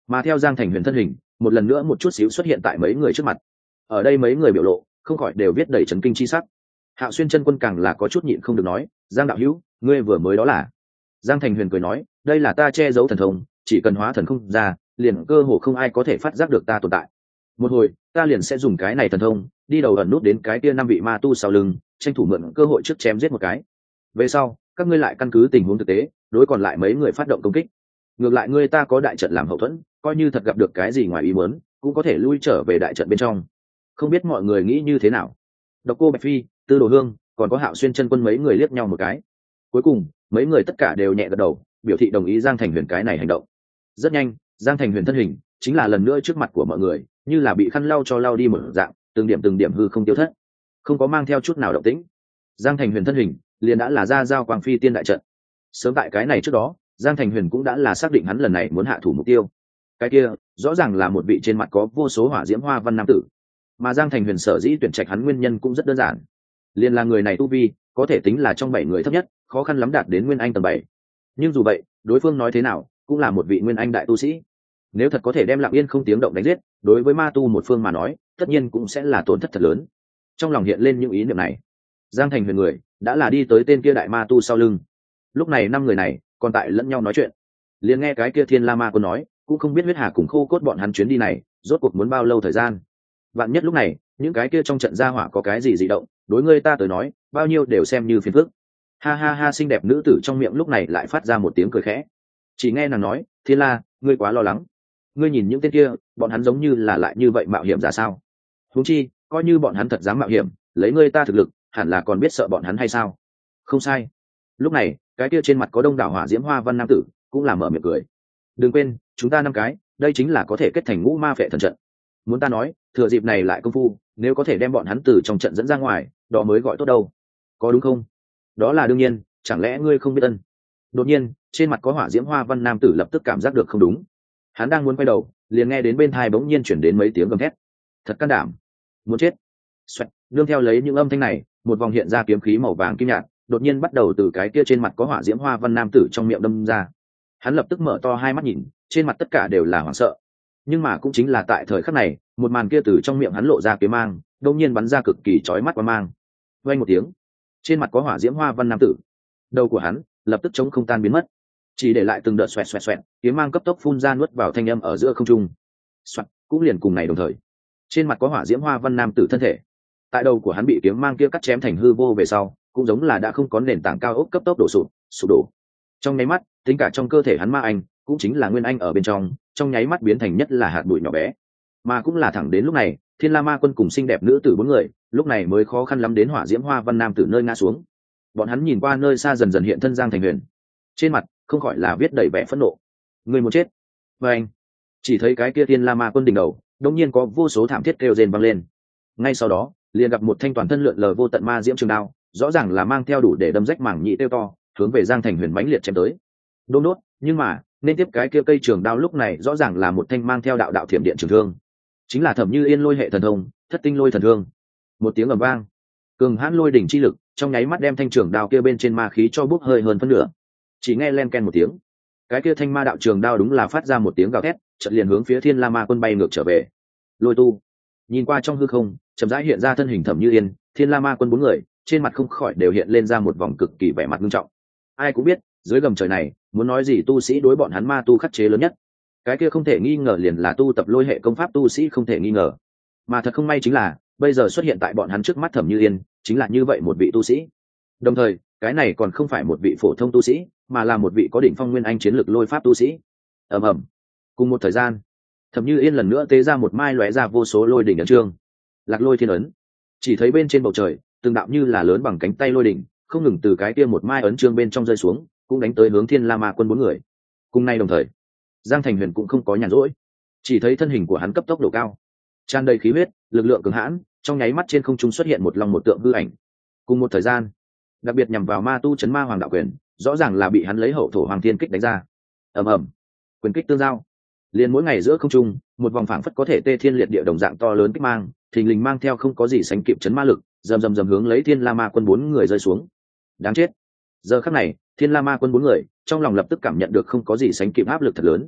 mà theo Giang Thành Huyền thân hình một lần nữa một chút xíu xuất hiện tại mấy người trước mặt. Ở đây mấy người biểu lộ không khỏi đều viết đầy chấn kinh chi sắc. Hạo Xuyên chân quân càng là có chút nhịn không được nói, Giang đạo hữu, ngươi vừa mới đó là? Giang Thành Huyền cười nói, đây là ta che giấu thần thông, chỉ cần hóa thần không ra, liền cơ hồ không ai có thể phát giác được ta tồn tại. Một hồi ta liền sẽ dùng cái này thần thông đi đầu ẩn nút đến cái kia 5 vị ma tu sau lưng, tranh thủ mượn cơ hội trước chém giết một cái. Về sau các ngươi lại căn cứ tình huống thực tế đối còn lại mấy người phát động công kích. Ngược lại ngươi ta có đại trận làm hậu thuẫn, coi như thật gặp được cái gì ngoài ý muốn cũng có thể lui trở về đại trận bên trong. Không biết mọi người nghĩ như thế nào? Độc Cô Bạch Phi, Tư Đồ Hương, còn có Hạo Xuyên chân quân mấy người liếc nhau một cái. Cuối cùng mấy người tất cả đều nhẹ gật đầu, biểu thị đồng ý Giang Thành Huyền cái này hành động. Rất nhanh Giang Thành Huyền thân hình chính là lần nữa trước mặt của mọi người, như là bị khăn lau cho lau đi một dạng, từng điểm hư không tiêu thất, không có mang theo chút nào động tĩnh. Giang Thành Huyền thân hình liền đã là ra giao quang phi tiên đại trận. Sớm tại cái này trước đó, Giang Thành Huyền cũng đã là xác định hắn lần này muốn hạ thủ mục tiêu. Cái kia rõ ràng là một vị trên mặt có vô số hỏa diễm hoa văn nam tử, mà Giang Thành Huyền sở dĩ tuyển trạch hắn nguyên nhân cũng rất đơn giản, liền là người này tu vi có thể tính là trong 7 người thấp nhất, khó khăn lắm đạt đến nguyên anh tầng 7. Nhưng dù vậy đối phương nói thế nào cũng là một vị nguyên anh đại tu sĩ, nếu thật có thể đem lặng yên không tiếng động đánh giết, đối với ma tu một phương mà nói tất nhiên cũng sẽ là tổn thất thật lớn. Trong lòng hiện lên những ý niệm này, Giang Thành Huyền người đã là đi tới tên kia đại ma tu sau lưng. Lúc này 5 người này còn tại lẫn nhau nói chuyện, liền nghe cái kia Thiên La Ma Quân nói, cũng không biết huyết hà cùng khô cốt bọn hắn chuyến đi này rốt cuộc muốn bao lâu thời gian. Vạn nhất lúc này những cái kia trong trận gia hỏa có cái gì dị động, đối ngươi ta tới nói bao nhiêu đều xem như phiền phức. Ha ha ha, xinh đẹp nữ tử trong miệng lúc này lại phát ra một tiếng cười khẽ. Chỉ nghe nàng nói, Thiên La, ngươi quá lo lắng. Ngươi nhìn những tên kia, bọn hắn giống như là lại như vậy mạo hiểm ra sao? Huống chi coi như bọn hắn thật dám mạo hiểm, lấy ngươi ta thực lực hẳn là còn biết sợ bọn hắn hay sao? Không sai. Lúc này cái kia trên mặt có đông đảo hỏa diễm hoa văn nam tử cũng là mở miệng cười. Đừng quên chúng ta 5 cái, đây chính là có thể kết thành ngũ ma phệ thần trận. Muốn ta nói thừa dịp này lại công phu, nếu có thể đem bọn hắn từ trong trận dẫn ra ngoài, đó mới gọi tốt đâu, có đúng không? Đó là đương nhiên, chẳng lẽ ngươi không biết ân? Đột nhiên trên mặt có hỏa diễm hoa văn nam tử lập tức cảm giác được không đúng, hắn đang muốn quay đầu, liền nghe đến bên tai bỗng nhiên chuyển đến mấy tiếng gầm thét. Thật can đảm, muốn chết! Xoẹt, nương theo lấy những âm thanh này, một vòng hiện ra kiếm khí màu vàng kim nhạt đột nhiên bắt đầu từ cái kia trên mặt có hỏa diễm hoa văn nam tử trong miệng đâm ra. Hắn lập tức mở to hai mắt nhìn, trên mặt tất cả đều là hoảng sợ. Nhưng mà cũng chính là tại thời khắc này, một màn kia từ trong miệng hắn lộ ra kiếm mang, đột nhiên bắn ra cực kỳ chói mắt qua mang. Vang một tiếng, trên mặt có hỏa diễm hoa văn nam tử, đầu của hắn lập tức chống không tan biến mất, chỉ để lại từng đợt xoẹt xoẹt xoẹt, kiếm mang cấp tốc phun ra nuốt vào thanh âm ở giữa không trung. Xoẹt, cũng liền cùng này đồng thời, trên mặt có hỏa diễm hoa văn nam tử thân thể, tại đầu của hắn bị kiếm mang kia cắt chém thành hư vô về sau, cũng giống là đã không có nền tảng cao ốc cấp tốc đổ sụp đổ. Trong nháy mắt, tính cả trong cơ thể hắn ma anh, cũng chính là nguyên anh ở bên trong nháy mắt biến thành nhất là hạt bụi nhỏ bé. Mà cũng là thẳng đến lúc này, Thiên La Ma Quân cùng xinh đẹp nữ tử 4 người, lúc này mới khó khăn lắm đến hỏa diễm hoa văn nam tử nơi ngã xuống. Bọn hắn nhìn qua nơi xa dần dần hiện thân Giang Thành Huyền, trên mặt không khỏi là viết đầy vẻ phẫn nộ. Người muốn chết! Và anh chỉ thấy cái kia Thiên La Ma Quân đỉnh đầu, đột nhiên có vô số thảm thiết kêu rên vang lên. Ngay sau đó, liền gặp một thanh toàn thân lượn lờ vô tận ma diễm trường đao, rõ ràng là mang theo đủ để đâm rách mảng nhị tiêu to, hướng về Giang Thành Huyền mãnh liệt chém tới. Đôn đốt, nhưng mà nên tiếp cái kia cây trường đao lúc này rõ ràng là một thanh mang theo đạo đạo thiểm điện trường thương, chính là Thẩm Như Yên lôi hệ thần thông, Thất Tinh Lôi Thần Thương. Một tiếng ầm vang, cường hãn lôi đỉnh chi lực trong nháy mắt đem thanh trường đao kia bên trên ma khí cho bốc hơi hơn phân nửa. Chỉ nghe len ken một tiếng, cái kia thanh ma đạo trường đao đúng là phát ra một tiếng gào thét, chợt liền hướng phía Thiên La Ma Quân bay ngược trở về. Lôi tu nhìn qua trong hư không, chậm rãi hiện ra thân hình Thẩm Như Yên, Thiên La Ma Quân 4 người, trên mặt không khỏi đều hiện lên ra một vòng cực kỳ vẻ mặt nghiêm trọng. Ai cũng biết, dưới gầm trời này, muốn nói gì tu sĩ đối bọn hắn ma tu khắc chế lớn nhất, cái kia không thể nghi ngờ liền là tu tập lôi hệ công pháp tu sĩ không thể nghi ngờ. Mà thật không may chính là, bây giờ xuất hiện tại bọn hắn trước mắt Thẩm Như Yên, chính là như vậy một vị tu sĩ. Đồng thời, cái này còn không phải một vị phổ thông tu sĩ, mà là một vị có đỉnh phong nguyên anh chiến lực lôi pháp tu sĩ. Ầm ầm. Cùng một thời gian, Thẩm Như Yên lần nữa tế ra một mai lóe ra vô số lôi đỉnh ấn chương. Lạc Lôi Thiên ấn. Chỉ thấy bên trên bầu trời, từng đạo như là lớn bằng cánh tay lôi đỉnh, không ngừng từ cái kia một mai ấn chương bên trong rơi xuống, cũng đánh tới hướng Thiên La Ma Quân 4 người. Cùng nay đồng thời, Giang Thành Huyền cũng không có nhàn rỗi, chỉ thấy thân hình của hắn cấp tốc độ cao, tràn đầy khí huyết, lực lượng cường hãn, trong nháy mắt trên không trung xuất hiện một long một tượng hư ảnh. Cùng một thời gian, đặc biệt nhằm vào ma tu chấn ma hoàng đạo quyền, rõ ràng là bị hắn lấy hậu thổ hoàng thiên kích đánh ra. Ầm ầm, quyền kích tương giao, liền mỗi ngày giữa không trung, một vòng phảng phất có thể tê thiên liệt địa đồng dạng to lớn kích mang, thình lình mang theo không có gì sánh kịp chấn ma lực, rầm rầm rầm hướng lấy Thiên La Ma Quân 4 người rơi xuống. Đáng chết! Giờ khắc này, Thiên La Ma Quân 4 người trong lòng lập tức cảm nhận được không có gì sánh kịp áp lực thật lớn.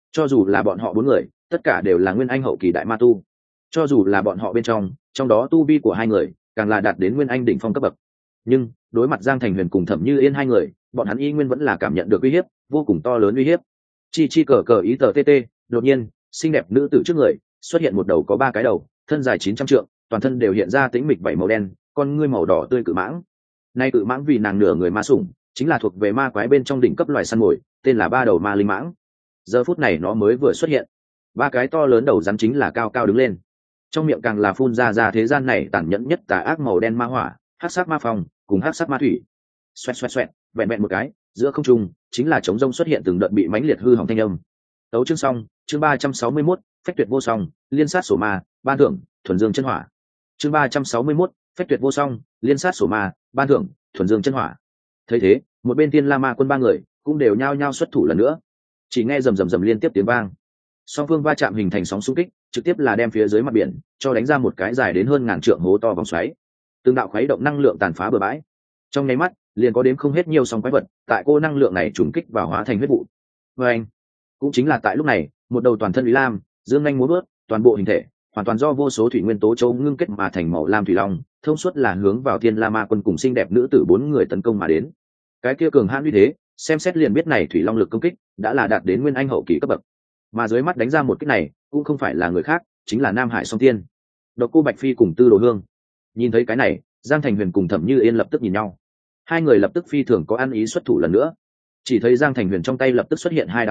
Cho dù là bọn họ bốn người tất cả đều là nguyên anh hậu kỳ đại ma tu, cho dù là bọn họ bên trong đó tu vi của hai người càng là đạt đến nguyên anh đỉnh phong cấp bậc, nhưng đối mặt Giang Thành Huyền cùng Thẩm Như Yên hai người, bọn hắn y nguyên vẫn là cảm nhận được uy hiếp vô cùng to lớn. Uy hiếp chi chi cờ cờ ý tờ tt. Đột nhiên xinh đẹp nữ tử trước người xuất hiện một đầu có ba cái đầu, thân dài 900 trượng, toàn thân đều hiện ra tĩnh mịch vảy màu đen, con ngươi màu đỏ tươi cự mãng. Nay cự mãng vì nàng nửa người ma sủng, chính là thuộc về ma quái bên trong đỉnh cấp loài săn mồi, tên là ba đầu ma linh mãng. Giờ phút này nó mới vừa xuất hiện, ba cái to lớn đầu rắn chính là cao cao đứng lên, trong miệng càng là phun ra thế gian này tàn nhẫn nhất tà ác màu đen ma hỏa, hắc sắc ma phong cùng hắc sắc ma thủy. Xoẹt xoẹt xoẹt, vẹn vẹn một cái, giữa không trung chính là trống rông xuất hiện từng đợt bị mãnh liệt hư hỏng thanh âm. Tấu chương xong, chương 361, phách tuyệt vô song, liên sát sổ ma, ban thưởng, thuần dương chân hỏa. Chương 361, phách tuyệt vô song, liên sát sổ ma, ban thưởng, thuần dương chân hỏa. Thấy thế, một bên Tiên La Ma quân ba người cũng đều nhao nhao xuất thủ lần nữa. Chỉ nghe rầm rầm rầm liên tiếp tiếng vang, song phương va chạm hình thành sóng xung kích, trực tiếp là đem phía dưới mặt biển cho đánh ra một cái dài đến hơn ngàn trượng hố to vòng xoáy. Từng đạo khuấy động năng lượng tàn phá bừa bãi, trong nháy mắt liền có đếm không hết nhiều sóng quái vật tại cô năng lượng này trùng kích và hóa thành huyết vụ. Và anh cũng chính là tại lúc này, một đầu toàn thân ý lam, dương nhanh múa bước, toàn bộ hình thể hoàn toàn do vô số thủy nguyên tố châu ngưng kết mà thành màu lam thủy long, thông suốt là hướng vào Thiên La Ma quân cùng xinh đẹp nữ tử bốn người tấn công mà đến. Cái kia cường hãn uy thế, xem xét liền biết này thủy long lực công kích đã là đạt đến nguyên anh hậu kỳ cấp bậc. Mà dưới mắt đánh ra một kích này cũng không phải là người khác, chính là Nam Hải Song Tiên, Độc Cô Bạch Phi cùng Tư Đồ Hương. Nhìn thấy cái này, Giang Thành Huyền cùng Thẩm Như Yên lập tức nhìn nhau, hai người lập tức phi thường có ăn ý xuất thủ lần nữa. Chỉ thấy Giang Thành Huyền trong tay lập tức xuất hiện hai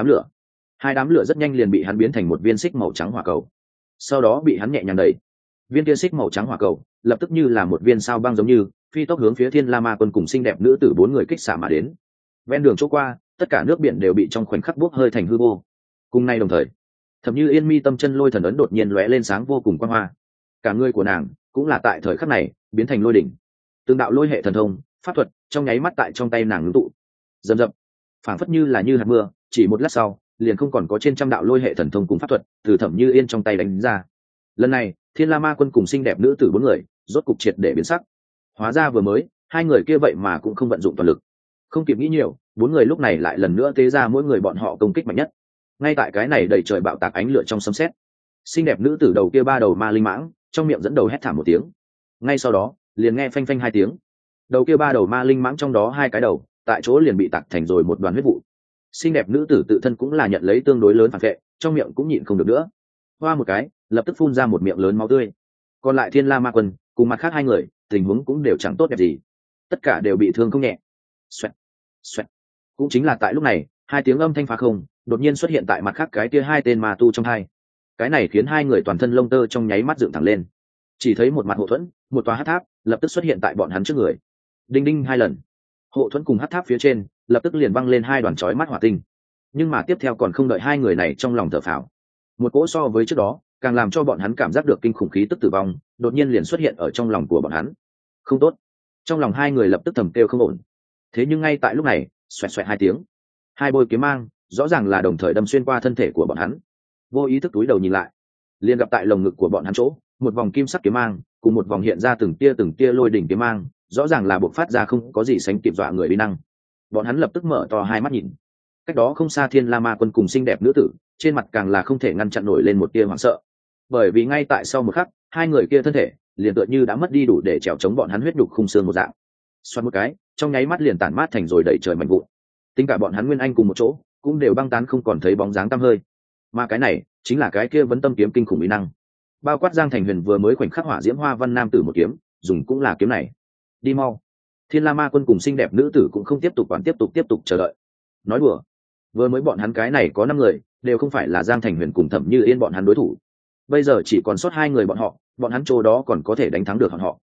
đám lửa rất nhanh liền bị hắn biến thành một viên xích màu trắng hỏa cầu, sau đó bị hắn nhẹ nhàng đẩy, viên kia xích màu trắng hỏa cầu lập tức như là một viên sao băng giống như phi tốc hướng phía Thiên La Ma quân cùng xinh đẹp nữ tử bốn người kích xả mà đến. Ven đường chỗ qua, tất cả nước biển đều bị trong khoảnh khắc bốc hơi thành hư vô. Cùng nay đồng thời, Thẩm Như Yên mi tâm chân lôi thần ấn đột nhiên lóe lên sáng vô cùng quang hoa, cả người của nàng cũng là tại thời khắc này biến thành lôi đỉnh. Từng đạo lôi hệ thần thông pháp thuật trong nháy mắt tại trong tay nàng ngưng tụ, rầm rập, phảng phất như hạt mưa. Chỉ một lát sau, liền không còn có trên trăm đạo lôi hệ thần thông cùng pháp thuật từ Thẩm Như Yên trong tay đánh ra. Lần này, Thiên La Ma quân cùng xinh đẹp nữ tử bốn người rốt cục triệt để biến sắc. Hóa ra vừa mới hai người kia vậy mà cũng không vận dụng toàn lực. Không kịp nghĩ nhiều, bốn người lúc này lại lần nữa tế ra mỗi người bọn họ công kích mạnh nhất. Ngay tại cái này đầy trời bạo tạc ánh lửa trong sấm sét, xinh đẹp nữ tử đầu kia ba đầu ma linh mãng trong miệng dẫn đầu hét thảm một tiếng. Ngay sau đó, liền nghe phanh phanh hai tiếng, đầu kia ba đầu ma linh mãng trong đó hai cái đầu tại chỗ liền bị tạc thành rồi một đoàn huyết vụ. Xinh đẹp nữ tử tự thân cũng là nhận lấy tương đối lớn phản vệ, trong miệng cũng nhịn không được nữa, hoa một cái lập tức phun ra một miệng lớn máu tươi. Còn lại Thiên La Ma quân cùng mặt khác hai người tình huống cũng đều chẳng tốt đẹp gì, tất cả đều bị thương không nhẹ. Xoẹt, xoẹt. Cũng chính là tại lúc này, hai tiếng âm thanh phá không đột nhiên xuất hiện tại mặt khác cái kia hai tên ma tu trong hai. Cái này khiến hai người toàn thân lông tơ trong nháy mắt dựng thẳng lên. Chỉ thấy một mặt hộ thuẫn, một tòa hắc tháp lập tức xuất hiện tại bọn hắn trước người. Đinh đinh hai lần, hộ thuẫn cùng hắc tháp phía trên lập tức liền văng lên hai đoàn chói mắt hỏa tinh. Nhưng mà tiếp theo còn không đợi hai người này trong lòng thở phào, một cỗ so với trước đó càng làm cho bọn hắn cảm giác được kinh khủng khí tức tử vong đột nhiên liền xuất hiện ở trong lòng của bọn hắn. Không tốt! Trong lòng hai người lập tức thầm kêu không ổn. Thế nhưng ngay tại lúc này, xoẹt xoẹt hai tiếng, hai bôi kiếm mang rõ ràng là đồng thời đâm xuyên qua thân thể của bọn hắn. Vô ý thức túi đầu nhìn lại, liền gặp tại lồng ngực của bọn hắn chỗ một vòng kim sắc kiếm mang cùng một vòng hiện ra từng tia lôi đỉnh kiếm mang, rõ ràng là bộc phát ra không có gì sánh kịp dọa người uy năng. Bọn hắn lập tức mở to hai mắt nhìn. Cách đó không xa Thiên La Ma quân cùng xinh đẹp nữ tử, trên mặt càng là không thể ngăn chặn nổi lên một tia hoảng sợ, bởi vì ngay tại sau một khắc, hai người kia thân thể liền tựa như đã mất đi đủ để trèo chống bọn hắn huyết nhục khung xương một dạng. Xoát một cái, trong nháy mắt liền tản mát thành rồi đầy trời mảnh vụn. Tính cả bọn hắn nguyên anh cùng một chỗ cũng đều băng tán không còn thấy bóng dáng tăm hơi. Mà cái này chính là cái kia vấn tâm kiếm kinh khủng uy năng, bao quát Giang Thành Huyền vừa mới khoảnh khắc hỏa diễm hoa văn nam tử một kiếm dùng cũng là kiếm này. Đi mau! Thiên La Ma quân cùng xinh đẹp nữ tử cũng không tiếp tục quản tiếp tục chờ đợi. Nói đùa, vừa mới bọn hắn cái này có 5 người đều không phải là Giang Thành Huyền cùng Thẩm Như Yên bọn hắn đối thủ. Bây giờ chỉ còn sót 2 người bọn hắn chỗ đó còn có thể đánh thắng được họ.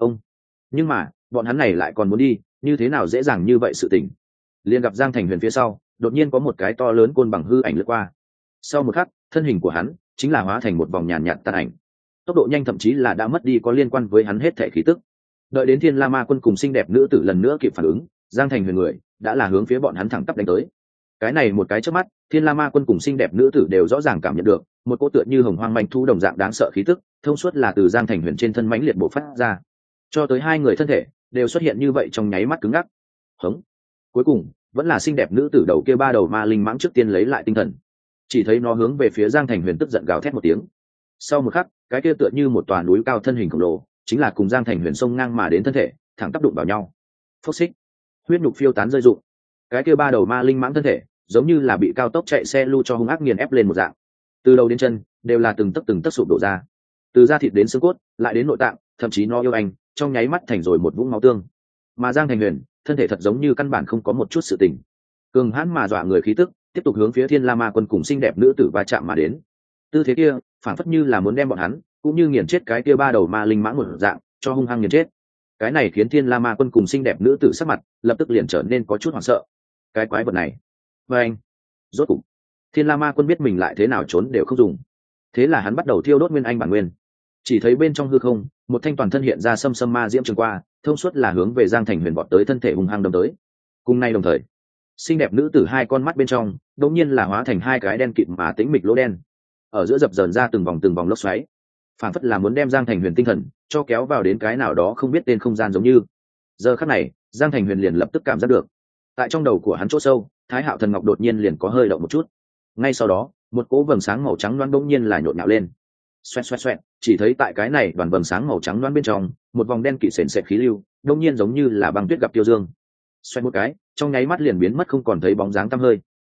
Nhưng mà bọn hắn này lại còn muốn đi, như thế nào dễ dàng như vậy sự tình. Liền gặp Giang Thành Huyền phía sau đột nhiên có một cái to lớn côn bằng hư ảnh lướt qua. Sau một khắc, thân hình của hắn chính là hóa thành một vòng nhàn nhạt tàn ảnh, tốc độ nhanh thậm chí là đã mất đi có liên quan với hắn hết thể khí tức. Đợi đến Thiên La Ma quân cùng xinh đẹp nữ tử lần nữa kịp phản ứng, Giang Thành Huyền người đã là hướng phía bọn hắn thẳng tắp đánh tới. Cái này một cái chớp mắt, Thiên La Ma quân cùng xinh đẹp nữ tử đều rõ ràng cảm nhận được một cỗ tựa như hồng hoang manh thu đồng dạng đáng sợ khí tức, thông suốt là từ Giang Thành Huyền trên thân mãnh liệt bộc phát ra, cho tới 2 người thân thể đều xuất hiện như vậy trong nháy mắt cứng ngắc. Hống. Cuối cùng vẫn là xinh đẹp nữ tử đầu kia 3 đầu ma linh mãng trước tiên lấy lại tinh thần. chỉ thấy nó hướng về phía Giang Thành Huyền tức giận gào thét một tiếng. Sau một khắc, cái kia tựa như một tòa núi cao thân hình khổng lồ chính là cùng Giang Thành Huyền xông ngang mà đến thân thể, thẳng tác đụng vào nhau. Phốc xích, huyết nhục phiêu tán rơi rụng. Cái kia ba đầu ma linh mãng thân thể giống như là bị cao tốc chạy xe lưu cho hung ác nghiền ép lên một dạng, từ đầu đến chân đều là từng tấc sụp đổ ra, từ da thịt đến xương cốt lại đến nội tạng, thậm chí nó yêu anh trong nháy mắt thành rồi một vũng máu tương. Mà Giang Thành Huyền thân thể thật giống như căn bản không có một chút sự tình, cường hãn mà dọa người khí tức tiếp tục hướng phía Thiên La Ma Quân cùng xinh đẹp nữ tử va chạm mà đến. Tư thế kia phản phất như là muốn đem bọn hắn cũng như nghiền chết cái kia ba đầu ma linh mãng một dạng cho hung hăng nghiền chết. Cái này khiến Thiên La Ma Quân cùng xinh đẹp nữ tử sắc mặt lập tức liền trở nên có chút hoảng sợ. Cái quái vật này, và anh, rốt cục Thiên La Ma Quân biết mình lại thế nào trốn đều không dùng, thế là hắn bắt đầu thiêu đốt nguyên anh bản nguyên. Chỉ thấy bên trong hư không một thanh toàn thân hiện ra xâm xâm ma diễm trường qua, thông suốt là hướng về Giang Thành Huyền vọt tới, thân thể hung hăng đâm tới. Cùng nay đồng thời, xinh đẹp nữ tử hai con mắt bên trong đột nhiên là hóa thành hai cái đen kịt mà tĩnh mịch lỗ đen, ở giữa dập dờn ra từng vòng lốc xoáy, phản phất là muốn đem Giang Thành Huyền tinh thần cho kéo vào đến cái nào đó không biết tên không gian giống như. Giờ khắc này, Giang Thành Huyền liền lập tức cảm giác được, tại trong đầu của hắn chỗ sâu, Thái Hạo Thần Ngọc đột nhiên liền có hơi động một chút. Ngay sau đó, một cỗ vầng sáng màu trắng loáng bỗng nhiên là nhộn nhạo lên. Xoẹt xoẹt xoẹt, chỉ thấy tại cái này đoàn vầng sáng màu trắng loáng bên trong, một vòng đen kịt sền sệt khí lưu, đột nhiên giống như là băng tuyết gặp tiêu dương. Xoẹt một cái, trong nháy mắt liền biến mất không còn thấy bóng dáng tăm hơi.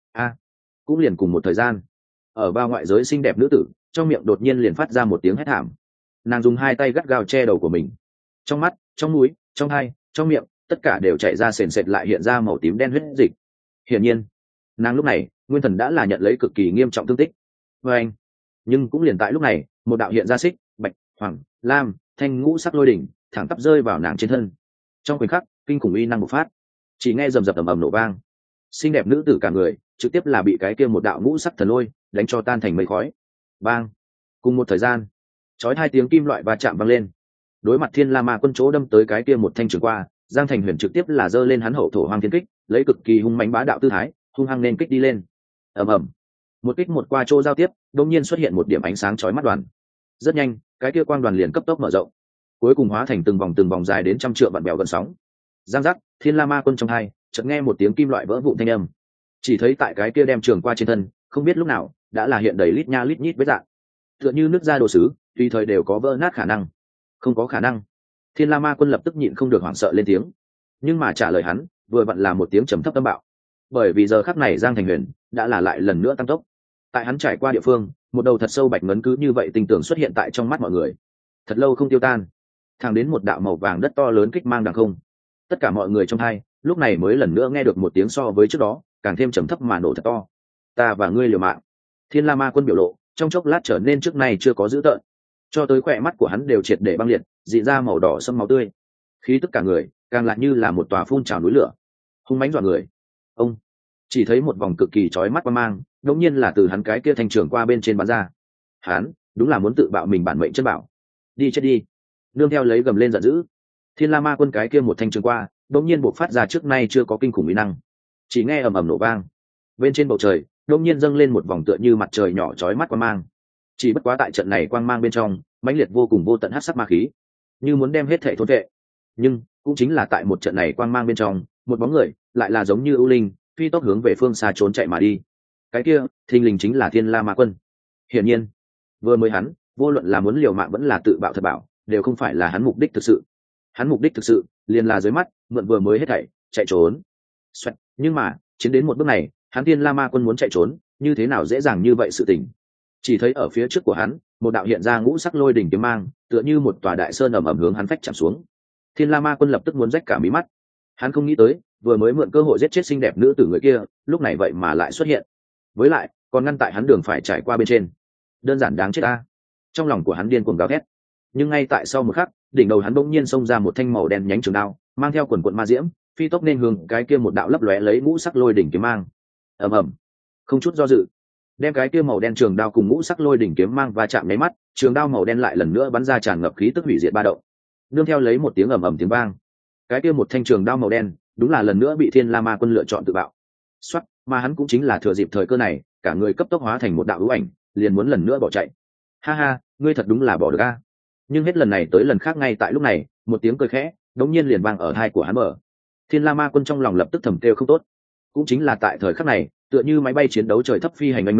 Cũng liền cùng một thời gian, ở bao ngoại giới xinh đẹp nữ tử, trong miệng đột nhiên liền phát ra một tiếng hét thảm. Nàng dùng hai tay gắt gao che đầu của mình, trong mắt, trong mũi, trong tai, trong miệng, tất cả đều chảy ra sền sệt lại hiện ra màu tím đen huyết dịch. Hiển nhiên, nàng lúc này nguyên thần đã là nhận lấy cực kỳ nghiêm trọng thương tích. Và anh, nhưng cũng liền tại lúc này, một đạo hiện ra xích, bạch, hoàng, lam, thanh ngũ sắc lôi đỉnh thẳng tắp rơi vào nàng trên thân. Trong khoảnh khắc, kinh khủng uy năng bộc phát, chỉ nghe rầm rập ầm ầm nổ vang. Xinh đẹp nữ tử cả người trực tiếp là bị cái kia một đạo ngũ sắc thần lôi đánh cho tan thành mây khói. Bang! Cùng một thời gian, chói hai tiếng kim loại va chạm vang lên. Đối mặt Thiên La Ma Quân chỗ đâm tới cái kia một thanh trường qua, Giang Thành Huyền trực tiếp là giơ lên hắn hậu thổ hoang thiên kích, lấy cực kỳ hung mãnh bá đạo tư thái, hung hăng nên kích đi lên. Ầm ầm. Một kích một qua chỗ giao tiếp, đột nhiên xuất hiện một điểm ánh sáng chói mắt đoàn. Rất nhanh, cái kia quang đoàn liền cấp tốc mở rộng, cuối cùng hóa thành từng vòng dài đến trăm trượng vặn bèo gần sóng. Giang giác, Thiên La Ma Quân trong hai, chợt nghe một tiếng kim loại vỡ vụn thanh âm. Chỉ thấy tại cái kia đem trường qua trên thân, không biết lúc nào đã là hiện đầy lít nha lít nhít vết rạn, tựa như nước ra đồ sứ, tùy thời đều có vỡ nát khả năng. Không có khả năng. Thiên La Ma Quân lập tức nhịn không được hoảng sợ lên tiếng, nhưng mà trả lời hắn vừa vặn là một tiếng trầm thấp âm bạo. Bởi vì giờ khắc này Giang Thành Huyền đã là lại lần nữa tăng tốc. Tại hắn trải qua địa phương, một đầu thật sâu bạch ngấn cứ như vậy tinh tường xuất hiện tại trong mắt mọi người, thật lâu không tiêu tan, thẳng đến một đạo màu vàng đất to lớn kích mang đằng không. Tất cả mọi người trong hai lúc này mới lần nữa nghe được một tiếng so với trước đó càng thêm trầm thấp mà nổ thật to. Ta và ngươi liều mạng. Thiên La Ma Quân biểu lộ trong chốc lát trở nên trước nay chưa có dữ tợn, cho tới khỏe mắt của hắn đều triệt để băng liệt, dị ra màu đỏ sẫm máu tươi. Khí tức cả người càng lại như là một tòa phun trào núi lửa, hung mãnh dọa người. Ông chỉ thấy một vòng cực kỳ chói mắt quang mang, đột nhiên là từ hắn cái kia thanh trường qua bên trên bắn ra. Hắn đúng là muốn tự bạo mình bản mệnh chân bảo. Đi chết đi. Nương theo lấy gầm lên giận dữ, Thiên La Ma Quân cái kia một thanh trường qua đột nhiên bộc phát ra trước nay chưa có kinh khủng uy năng. Chỉ nghe ầm ầm nổ vang, bên trên bầu trời đột nhiên dâng lên một vòng tựa như mặt trời nhỏ chói mắt quang mang. Chỉ bất quá tại trận này quang mang bên trong mãnh liệt vô cùng vô tận hắc sắc ma khí, như muốn đem hết thảy thôn vệ. Nhưng cũng chính là tại một trận này quang mang bên trong, một bóng người lại là giống như ưu linh phi tốc hướng về phương xa trốn chạy mà đi. Cái kia thình lình chính là Thiên La Ma Quân. Hiển nhiên vừa mới hắn vô luận là muốn liều mạng vẫn là tự bạo thật bảo đều không phải là hắn mục đích thực sự. Hắn mục đích thực sự liền là dưới mắt mượn vừa mới hết thảy chạy trốn. Xoẹt. Nhưng mà chiến đến một bước này, hắn Thiên La Ma Quân muốn chạy trốn như thế nào dễ dàng như vậy sự tình. Chỉ thấy ở phía trước của hắn một đạo hiện ra ngũ sắc lôi đỉnh kiếm mang, tựa như một tòa đại sơn ầm ầm hướng hắn phách chạm xuống. Thiên La Ma Quân lập tức muốn rách cả mí mắt. Hắn không nghĩ tới vừa mới mượn cơ hội giết chết xinh đẹp nữ tử người kia, lúc này vậy mà lại xuất hiện, với lại còn ngăn tại hắn đường phải trải qua bên trên. Đơn giản đáng chết ta. Trong lòng của hắn điên cuồng gào thét. Nhưng ngay tại sau một khắc, đỉnh đầu hắn bỗng nhiên xông ra một thanh màu đen nhánh trường đao, mang theo quần quần ma diễm, phi tốc nên hướng cái kia một đạo lấp lóe lấy ngũ sắc lôi đỉnh kiếm mang. Ầm ầm. Không chút do dự, đem cái kia màu đen trường đao cùng ngũ sắc lôi đỉnh kiếm mang va chạm nháy mắt, trường đao màu đen lại lần nữa bắn ra tràn ngập khí tức hủy diệt ba động. Nương theo lấy một tiếng ầm ầm tiếng vang, cái kia một thanh trường đao màu đen đúng là lần nữa bị Thiên La Ma Quân lựa chọn tự bạo. Soát, mà hắn cũng chính là thừa dịp thời cơ này, cả người cấp tốc hóa thành một đạo hữu ảnh, liền muốn lần nữa bỏ chạy. Ha ha, ngươi thật đúng là bỏ được a. Nhưng hết lần này tới lần khác, ngay tại lúc này, một tiếng cười khẽ đống nhiên liền vang ở tai của hắn mở. Thiên La Ma Quân trong lòng lập tức thầm kêu không tốt. Cũng chính là tại thời khắc này, tựa như máy bay chiến đấu trời thấp phi hành anh minh,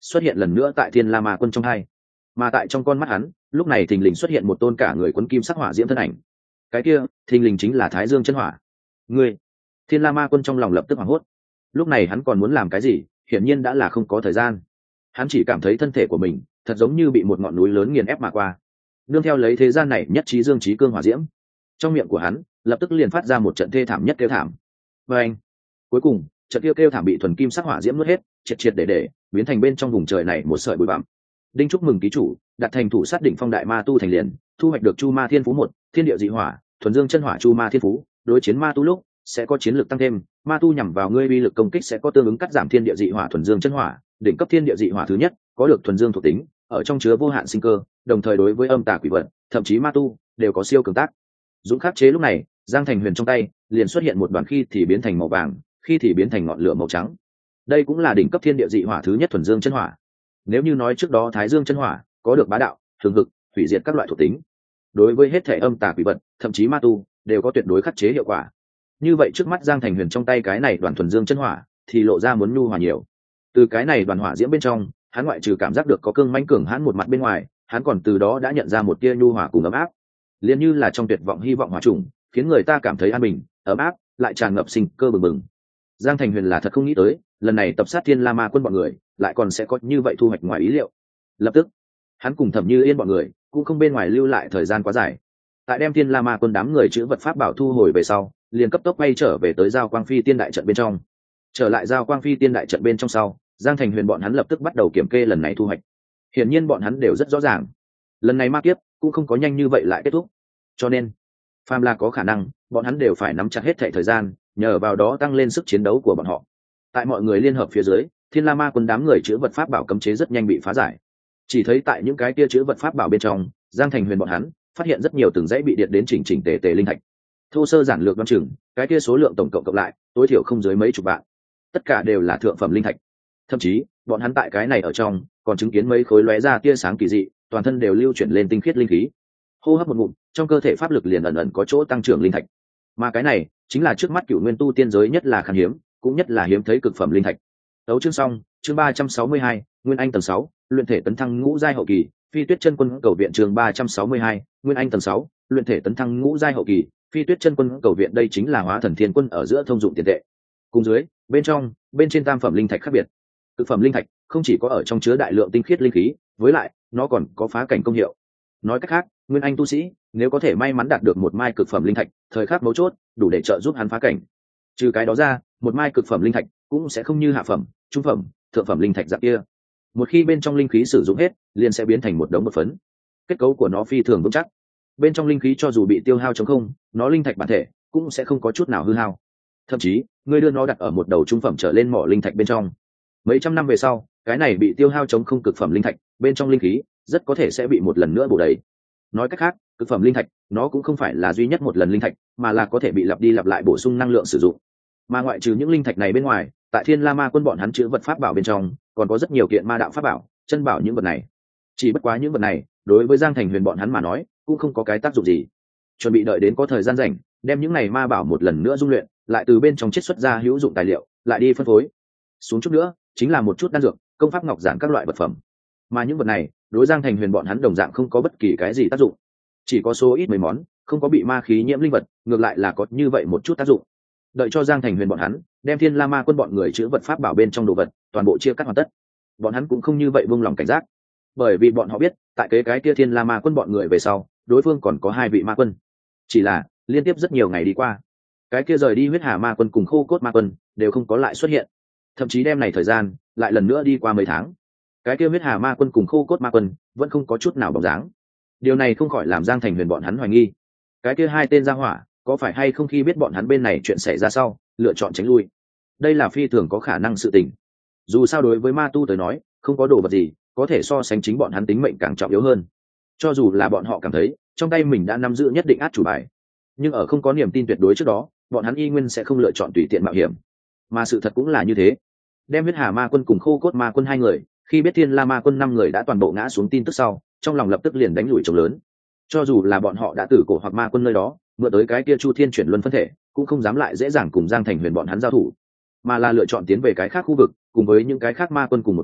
xuất hiện lần nữa tại thiên la ma quân trong hai, mà tại trong con mắt hắn lúc này thình lình xuất hiện một tôn cả người quấn kim sắc hỏa diễm thân ảnh. Cái kia thình lình chính là Thái Dương chân hỏa. Ngươi! Thiên la ma quân trong lòng lập tức hoảng hốt. Lúc này hắn còn muốn làm cái gì, hiển nhiên đã là không có thời gian. Hắn chỉ cảm thấy thân thể của mình thật giống như bị một ngọn núi lớn nghiền ép mà qua, nương theo lấy thế gian này nhất trí dương trí cương hỏa diễm. Trong miệng của hắn lập tức liền phát ra một trận thê thảm nhất kêu thảm. Và anh, cuối cùng trận kêu thảm bị thuần kim sắc hỏa diễm nuốt hết, triệt triệt để biến thành bên trong vùng trời này một sợi bụi bặm. Đinh chúc mừng ký chủ đặt thành thủ sát đỉnh phong đại ma tu thành liền, thu hoạch được chu ma thiên phú 1, thiên địa dị hỏa thuần dương chân hỏa chu ma thiên phú. Đối chiến ma tu lúc sẽ có chiến lược tăng thêm, ma tu nhằm vào ngươi uy lực công kích sẽ có tương ứng cắt giảm thiên địa dị hỏa thuần dương chân hỏa. Đỉnh cấp thiên địa dị hỏa thứ nhất có được thuần dương thuộc tính, ở trong chứa vô hạn sinh cơ, đồng thời đối với âm tà quỷ vật thậm chí ma tu đều có siêu cường tác. Dũng khắc chế lúc này Giang Thành Huyền trong tay liền xuất hiện một đoàn khi thì biến thành màu vàng, khi thì biến thành ngọn lửa màu trắng. Đây cũng là đỉnh cấp thiên địa dị hỏa thứ nhất thuần dương chân hỏa. Nếu như nói trước đó Thái Dương chân hỏa có được bá đạo, thường hực, hủy diệt các loại thuộc tính, đối với hết thể âm tà quỷ vật thậm chí ma tu đều có tuyệt đối khắc chế hiệu quả. Như vậy trước mắt Giang Thành Huyền trong tay cái này đoàn thuần dương chân hỏa thì lộ ra muốn nhu hòa nhiều. Từ cái này đoàn hỏa diễm bên trong, hắn ngoại trừ cảm giác được có cương mãnh cường hãn một mặt bên ngoài, hắn còn từ đó đã nhận ra một tia nhu hòa cùng ấm áp, liền như là trong tuyệt vọng hy vọng hỏa trùng, khiến người ta cảm thấy an bình, ấm áp, lại tràn ngập sinh cơ bừng bừng. Giang Thành Huyền là thật không nghĩ tới, lần này tập sát Thiên La Ma quân bọn người, lại còn sẽ có như vậy thu hoạch ngoài ý liệu. Lập tức, hắn cùng Thẩm Như Yên bọn người cũng không bên ngoài lưu lại thời gian quá dài. Tại đem Thiên La Ma quân đám người chữ vật pháp bảo thu hồi về sau, liền cấp tốc quay trở về tới Giao Quang Phi Tiên đại trận bên trong. Trở lại Giao Quang Phi Tiên đại trận bên trong sau, Giang Thành Huyền bọn hắn lập tức bắt đầu kiểm kê lần này thu hoạch. Hiển nhiên bọn hắn đều rất rõ ràng, lần này ma kiếp cũng không có nhanh như vậy lại kết thúc, cho nên phàm là có khả năng, bọn hắn đều phải nắm chặt hết thảy thời gian, nhờ vào đó tăng lên sức chiến đấu của bọn họ. Tại mọi người liên hợp phía dưới, Thiên La Ma quân đám người chứa vật pháp bảo cấm chế rất nhanh bị phá giải. Chỉ thấy tại những cái kia chứa vật pháp bảo bên trong, Giang Thành Huyền bọn hắn phát hiện rất nhiều từng dãy bị điện đến chỉnh chỉnh tề tề linh thạch. Thô sơ giản lược đoán chừng, cái kia số lượng tổng cộng cộng lại, tối thiểu không dưới mấy chục vạn. Tất cả đều là thượng phẩm linh thạch. Thậm chí, bọn hắn tại cái này ở trong, còn chứng kiến mấy khối lóe ra tia sáng kỳ dị, toàn thân đều lưu chuyển lên tinh khiết linh khí. Hô hấp một ngụm, trong cơ thể pháp lực liền ẩn ẩn có chỗ tăng trưởng linh thạch. Mà cái này chính là trước mắt Cửu Nguyên tu tiên giới nhất là khan hiếm, cũng nhất là hiếm thấy cực phẩm linh thạch. Tấu chương xong, chương 362, Nguyên Anh tầng 6, luyện thể tấn thăng ngũ giai hậu kỳ, Phi Tuyết Chân Quân cầu viện chương 362, Nguyên Anh tầng 6, luyện thể tấn thăng ngũ giai hậu kỳ, Phi Tuyết Chân Quân cầu viện. Đây chính là Hóa Thần Thiên Quân ở giữa thông dụng tiền tệ. Cùng dưới, bên trong, bên trên tam phẩm linh thạch khác biệt. Cực phẩm linh thạch không chỉ có ở trong chứa đại lượng tinh khiết linh khí, với lại nó còn có phá cảnh công hiệu. Nói cách khác, Nguyên Anh tu sĩ nếu có thể may mắn đạt được một mai cực phẩm linh thạch, thời khắc mấu chốt đủ để trợ giúp hắn phá cảnh. Trừ cái đó ra, một mai cực phẩm linh thạch cũng sẽ không như hạ phẩm, trung phẩm, thượng phẩm linh thạch dạng kia. Một khi bên trong linh khí sử dụng hết, liền sẽ biến thành một đống bột phấn. Kết cấu của nó phi thường vững chắc. Bên trong linh khí cho dù bị tiêu hao trống không, nó linh thạch bản thể cũng sẽ không có chút nào hư hao. Thậm chí, người đưa nó đặt ở một đầu trung phẩm trở lên mỏ linh thạch bên trong. Mấy trăm năm về sau, cái này bị tiêu hao trống không cực phẩm linh thạch, bên trong linh khí rất có thể sẽ bị một lần nữa bổ đầy. Nói cách khác, cực phẩm linh thạch nó cũng không phải là duy nhất một lần linh thạch, mà là có thể bị lặp đi lặp lại bổ sung năng lượng sử dụng. Mà ngoại trừ những linh thạch này bên ngoài, tại Thiên La Ma quân bọn hắn chứa vật pháp bảo bên trong, còn có rất nhiều kiện ma đạo pháp bảo, chân bảo. Những vật này, chỉ bất quá những vật này đối với Giang Thành Huyền bọn hắn mà nói, cũng không có cái tác dụng gì. Chuẩn bị đợi đến có thời gian rảnh, đem những này ma bảo một lần nữa dung luyện, lại từ bên trong chiết xuất ra hữu dụng tài liệu, lại đi phân phối. Xuống chút nữa, chính là một chút đan dược, công pháp ngọc giản các loại vật phẩm. Mà những vật này, đối Giang Thành Huyền bọn hắn đồng dạng không có bất kỳ cái gì tác dụng. Chỉ có số ít mấy món, không có bị ma khí nhiễm linh vật, ngược lại là có như vậy một chút tác dụng. Đợi cho Giang Thành Huyền bọn hắn đem Thiên La Ma quân bọn người chứa vật pháp bảo bên trong đồ vật toàn bộ chia cắt hoàn tất, bọn hắn cũng không như vậy buông lòng cảnh giác, bởi vì bọn họ biết, tại cái kia Thiên La Ma quân bọn người về sau, đối phương còn có hai vị ma quân. Chỉ là liên tiếp rất nhiều ngày đi qua, cái kia rời đi Huyết Hà Ma quân cùng Khô Cốt Ma quân đều không có lại xuất hiện. Thậm chí đêm này thời gian lại lần nữa đi qua mấy tháng, cái kia Huyết Hà Ma quân cùng Khô Cốt Ma quân vẫn không có chút nào bóng dáng. Điều này không khỏi làm Giang Thành Huyền bọn hắn hoài nghi, cái kia hai tên gia hỏa có phải hay không khi biết bọn hắn bên này chuyện xảy ra sau, lựa chọn tránh lui. Đây là phi thường có khả năng sự tình. Dù sao đối với ma tu tới nói, không có đồ vật gì có thể so sánh chính bọn hắn tính mệnh càng trọng yếu hơn. Cho dù là bọn họ cảm thấy trong tay mình đã nắm giữ nhất định át chủ bài, nhưng ở không có niềm tin tuyệt đối trước đó, bọn hắn y nguyên sẽ không lựa chọn tùy tiện mạo hiểm. Mà sự thật cũng là như thế. Đem Huyết Hà Ma quân cùng Khô Cốt Ma quân hai người, khi biết Thiên La Ma quân 5 người đã toàn bộ ngã xuống tin tức sau, trong lòng lập tức liền đánh lùi trống lớn. Cho dù là bọn họ đã từ cổ hoặc ma quân nơi đó mượn tới cái kia Chu Thiên chuyển luân phân thể, cũng không dám lại dễ dàng cùng Giang Thành Huyền bọn hắn giao thủ, mà là lựa chọn tiến về cái khác khu vực, cùng với những cái khác ma quân cùng một chỗ,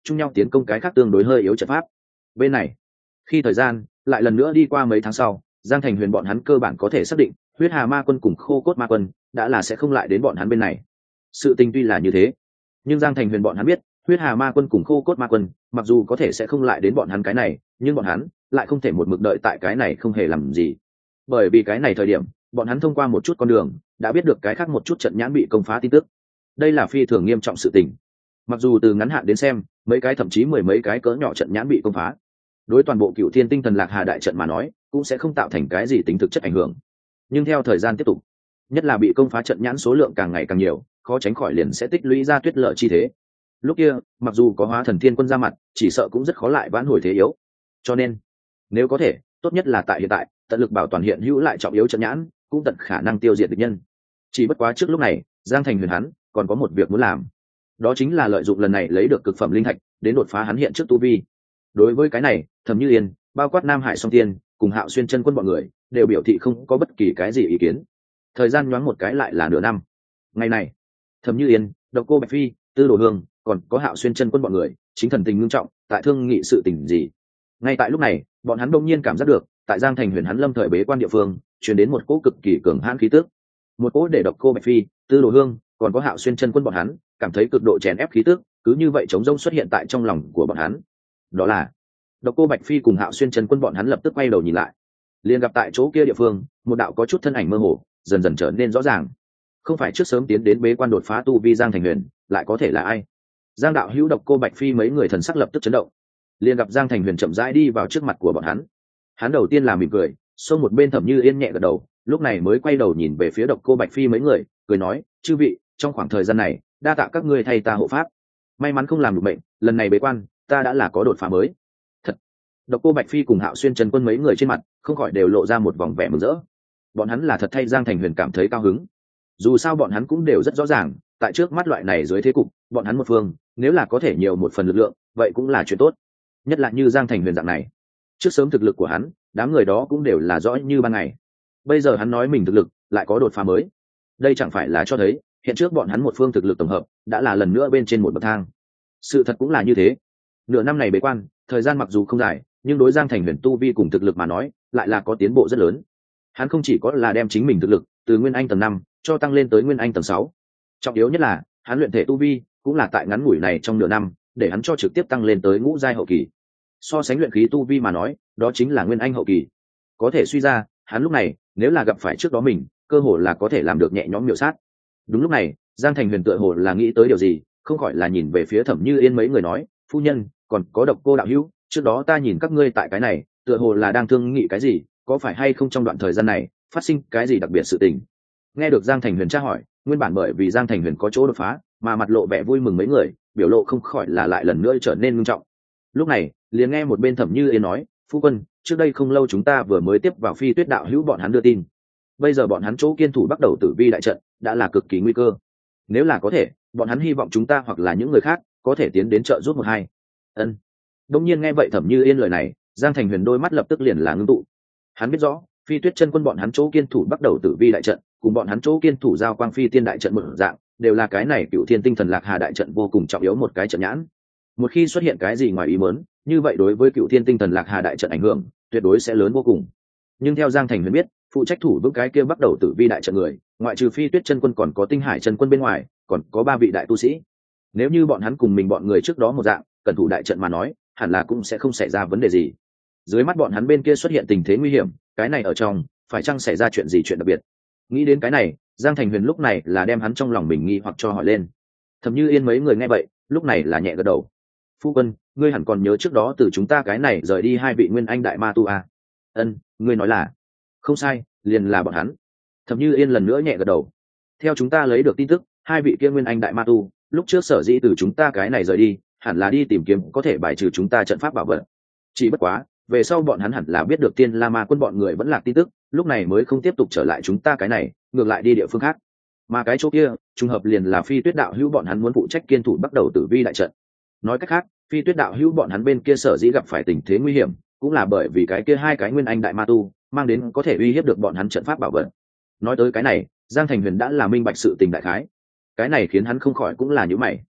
chung nhau tiến công cái khác tương đối hơi yếu trận pháp. Bên này, khi thời gian lại lần nữa đi qua mấy tháng sau, Giang Thành Huyền bọn hắn cơ bản có thể xác định huyết hà ma quân cùng khô cốt ma quân đã là sẽ không lại đến bọn hắn bên này. Sự tình tuy là như thế, nhưng Giang Thành Huyền bọn hắn biết huyết hà ma quân cùng khô cốt ma quân mặc dù có thể sẽ không lại đến bọn hắn cái này, nhưng bọn hắn lại không thể một mực đợi tại cái này không hề làm gì. Bởi vì cái này thời điểm bọn hắn thông qua một chút con đường đã biết được cái khác một chút trận nhãn bị công phá tin tức. Đây là phi thường nghiêm trọng sự tình. Mặc dù từ ngắn hạn đến xem mấy cái thậm chí mười mấy cái cỡ nhỏ trận nhãn bị công phá, đối toàn bộ Cựu Thiên Tinh Thần Lạc Hà đại trận mà nói cũng sẽ không tạo thành cái gì tính thực chất ảnh hưởng, nhưng theo thời gian tiếp tục, nhất là bị công phá trận nhãn số lượng càng ngày càng nhiều, khó tránh khỏi liền sẽ tích lũy ra tuyết lở chi thế. Lúc kia mặc dù có Hóa Thần Thiên Quân ra mặt, chỉ sợ cũng rất khó lại vãn hồi thế yếu. Cho nên nếu có thể, tốt nhất là tại hiện tại tận lực bảo toàn hiện hữu lại trọng yếu trận nhãn, cũng tận khả năng tiêu diệt địch nhân. Chỉ bất quá trước lúc này Giang Thành Huyền hắn còn có một việc muốn làm, đó chính là lợi dụng lần này lấy được cực phẩm linh thạch đến đột phá hắn hiện trước tu vi. Đối với cái này, Thẩm Như Yên, bao quát Nam Hải Song Tiên cùng Hạo Xuyên Chân Quân bọn người đều biểu thị không có bất kỳ cái gì ý kiến. Thời gian nhoáng một cái lại là nửa năm. Ngày này, Thẩm Như Yên, Độc Cô Bạch Phi, Tư Đồ Hương, còn có Hạo Xuyên Chân Quân bọn người chính thần tình ngưng trọng tại thương nghị sự tình gì. Ngay tại lúc này, bọn hắn đông nhiên cảm giác được tại Giang Thành Huyền hắn lâm thời bế quan địa phương truyền đến một cỗ cực kỳ cường hãn khí tức, một cỗ để Độc Cô Bạch Phi, Tư Đồ Hương, còn có Hạo Xuyên Chân Quân bọn hắn cảm thấy cực độ chèn ép khí tức, cứ như vậy chống rông xuất hiện tại trong lòng của bọn hắn. Đó là Độc Cô Bạch Phi cùng Hạo Xuyên Chân Quân bọn hắn lập tức quay đầu nhìn lại, liền gặp tại chỗ kia địa phương một đạo có chút thân ảnh mơ hồ dần dần trở nên rõ ràng. Không phải trước sớm tiến đến bế quan đột phá tu vi Giang Thành Huyền, lại có thể là ai? Giang đạo hữu, Độc Cô Bạch Phi mấy người thần sắc lập tức chấn động, liền gặp Giang Thành Huyền chậm rãi đi vào trước mặt của bọn hắn. Hắn đầu tiên là mỉm cười, xông một bên Thẩm Như Yên nhẹ gật đầu, lúc này mới quay đầu nhìn về phía Độc Cô Bạch Phi mấy người, cười nói: chư vị, trong khoảng thời gian này đa tạ các ngươi thay ta hộ pháp, may mắn không làm được bệnh, lần này bế quan ta đã là có đột phá mới. Thật. Độc Cô Bạch Phi cùng Hạo Xuyên Chân Quân mấy người trên mặt không khỏi đều lộ ra một vòng vẻ mừng rỡ. Bọn hắn là thật thay Giang Thành Huyền cảm thấy cao hứng. Dù sao bọn hắn cũng đều rất rõ ràng, tại trước mắt loại này dưới thế cục, bọn hắn một phương nếu là có thể nhiều một phần lực lượng, vậy cũng là chuyện tốt. Nhất là như Giang Thành Huyền dạng này, trước sớm thực lực của hắn, đám người đó cũng đều là rõ như ban ngày. Bây giờ hắn nói mình thực lực lại có đột phá mới, đây chẳng phải là cho thấy hiện trước bọn hắn một phương thực lực tổng hợp đã là lần nữa bên trên một bậc thang. Sự thật cũng là như thế. Nửa năm này bế quan, thời gian mặc dù không dài, nhưng đối Giang Thành Huyền tu vi cùng thực lực mà nói lại là có tiến bộ rất lớn. Hắn không chỉ có là đem chính mình thực lực từ Nguyên Anh tầng 5 cho tăng lên tới Nguyên Anh tầng 6, trọng yếu nhất là hắn luyện thể tu vi cũng là tại ngắn ngủi này trong nửa năm để hắn cho trực tiếp tăng lên tới ngũ giai hậu kỳ. So sánh luyện khí tu vi mà nói, đó chính là Nguyên Anh hậu kỳ. Có thể suy ra, hắn lúc này nếu là gặp phải trước đó mình, cơ hồ là có thể làm được nhẹ nhõm miểu sát. Đúng lúc này, Giang Thành Huyền tựa hồ là nghĩ tới điều gì, không khỏi là nhìn về phía Thẩm Như Yên mấy người nói: phu nhân, còn có Độc Cô đạo hữu, trước đó ta nhìn các ngươi tại cái này tựa hồ là đang thương nghị cái gì, có phải hay không trong đoạn thời gian này phát sinh cái gì đặc biệt sự tình? Nghe được Giang Thành Huyền tra hỏi, nguyên bản bởi vì Giang Thành Huyền có chỗ đột phá mà mặt lộ vẻ vui mừng mấy người biểu lộ không khỏi là lại lần nữa trở nên nghiêm trọng. Lúc này liền nghe một bên Thẩm Như Yên nói: phu quân, trước đây không lâu chúng ta vừa mới tiếp vào Phi Tuyết đạo hữu bọn hắn đưa tin, bây giờ bọn hắn chỗ kiên thủ bắt đầu tử vi đại trận đã là cực kỳ nguy cơ. Nếu là có thể, bọn hắn hy vọng chúng ta hoặc là những người khác có thể tiến đến trợ giúp một hai. Ân. Đông nhiên nghe vậy Thẩm Như Yên lời này, Giang Thành Huyền đôi mắt lập tức liền là ngưng tụ. Hắn biết rõ Phi Tuyết chân quân bọn hắn chỗ kiên thủ bắt đầu tử vi đại trận cùng bọn hắn chỗ kiên thủ giao quang phi tiên đại trận một dạng, đều là cái này Cựu Thiên Tinh Thần Lạc Hà đại trận vô cùng trọng yếu một cái trận nhãn. Một khi xuất hiện cái gì ngoài ý muốn, như vậy đối với Cựu Thiên Tinh Thần Lạc Hà đại trận ảnh hưởng tuyệt đối sẽ lớn vô cùng. Nhưng theo Giang Thành Huyền biết, phụ trách thủ vững cái kia bắt đầu tử vi đại trận người, ngoại trừ Phi Tuyết chân quân còn có Tinh Hải chân quân bên ngoài, còn có 3 vị đại tu sĩ. Nếu như bọn hắn cùng mình bọn người trước đó một dạng, cẩn thủ đại trận mà nói, hẳn là cũng sẽ không xảy ra vấn đề gì. Dưới mắt bọn hắn bên kia xuất hiện tình thế nguy hiểm, cái này ở trong phải chăng xảy ra chuyện gì, chuyện đặc biệt? Nghĩ đến cái này, Giang Thành Huyền lúc này là đem hắn trong lòng mình nghi hoặc cho hỏi lên. Thẩm Như Yên mấy người nghe vậy, lúc này là nhẹ gật đầu. Phu quân, ngươi hẳn còn nhớ trước đó từ chúng ta cái này rời đi 2 vị Nguyên Anh đại ma tu à? Ân, ngươi nói là không sai, liền là bọn hắn. Thẩm Như Yên lần nữa nhẹ gật đầu. Theo chúng ta lấy được tin tức, 2 vị kia Nguyên Anh đại ma tu lúc trước sở dĩ từ chúng ta cái này rời đi, hẳn là đi tìm kiếm có thể bài trừ chúng ta trận pháp bảo vật. Chỉ bất quá, về sau bọn hắn hẳn là biết được Tiên La Ma quân bọn người vẫn lạc tin tức, lúc này mới không tiếp tục trở lại chúng ta cái này, ngược lại đi địa phương khác. Mà cái chỗ kia, trùng hợp liền là Phi Tuyết đạo hữu bọn hắn muốn phụ trách kiên thủ bắt đầu tử vi đại trận. Nói cách khác, Phi Tuyết đạo hữu bọn hắn bên kia sở dĩ gặp phải tình thế nguy hiểm, cũng là bởi vì cái kia 2 cái Nguyên Anh đại ma tu mang đến có thể uy hiếp được bọn hắn trận pháp bảo vật. Nói tới cái này, Giang Thành Huyền đã là minh bạch sự tình đại khái. Cái này khiến hắn không khỏi cũng là nhíu mày.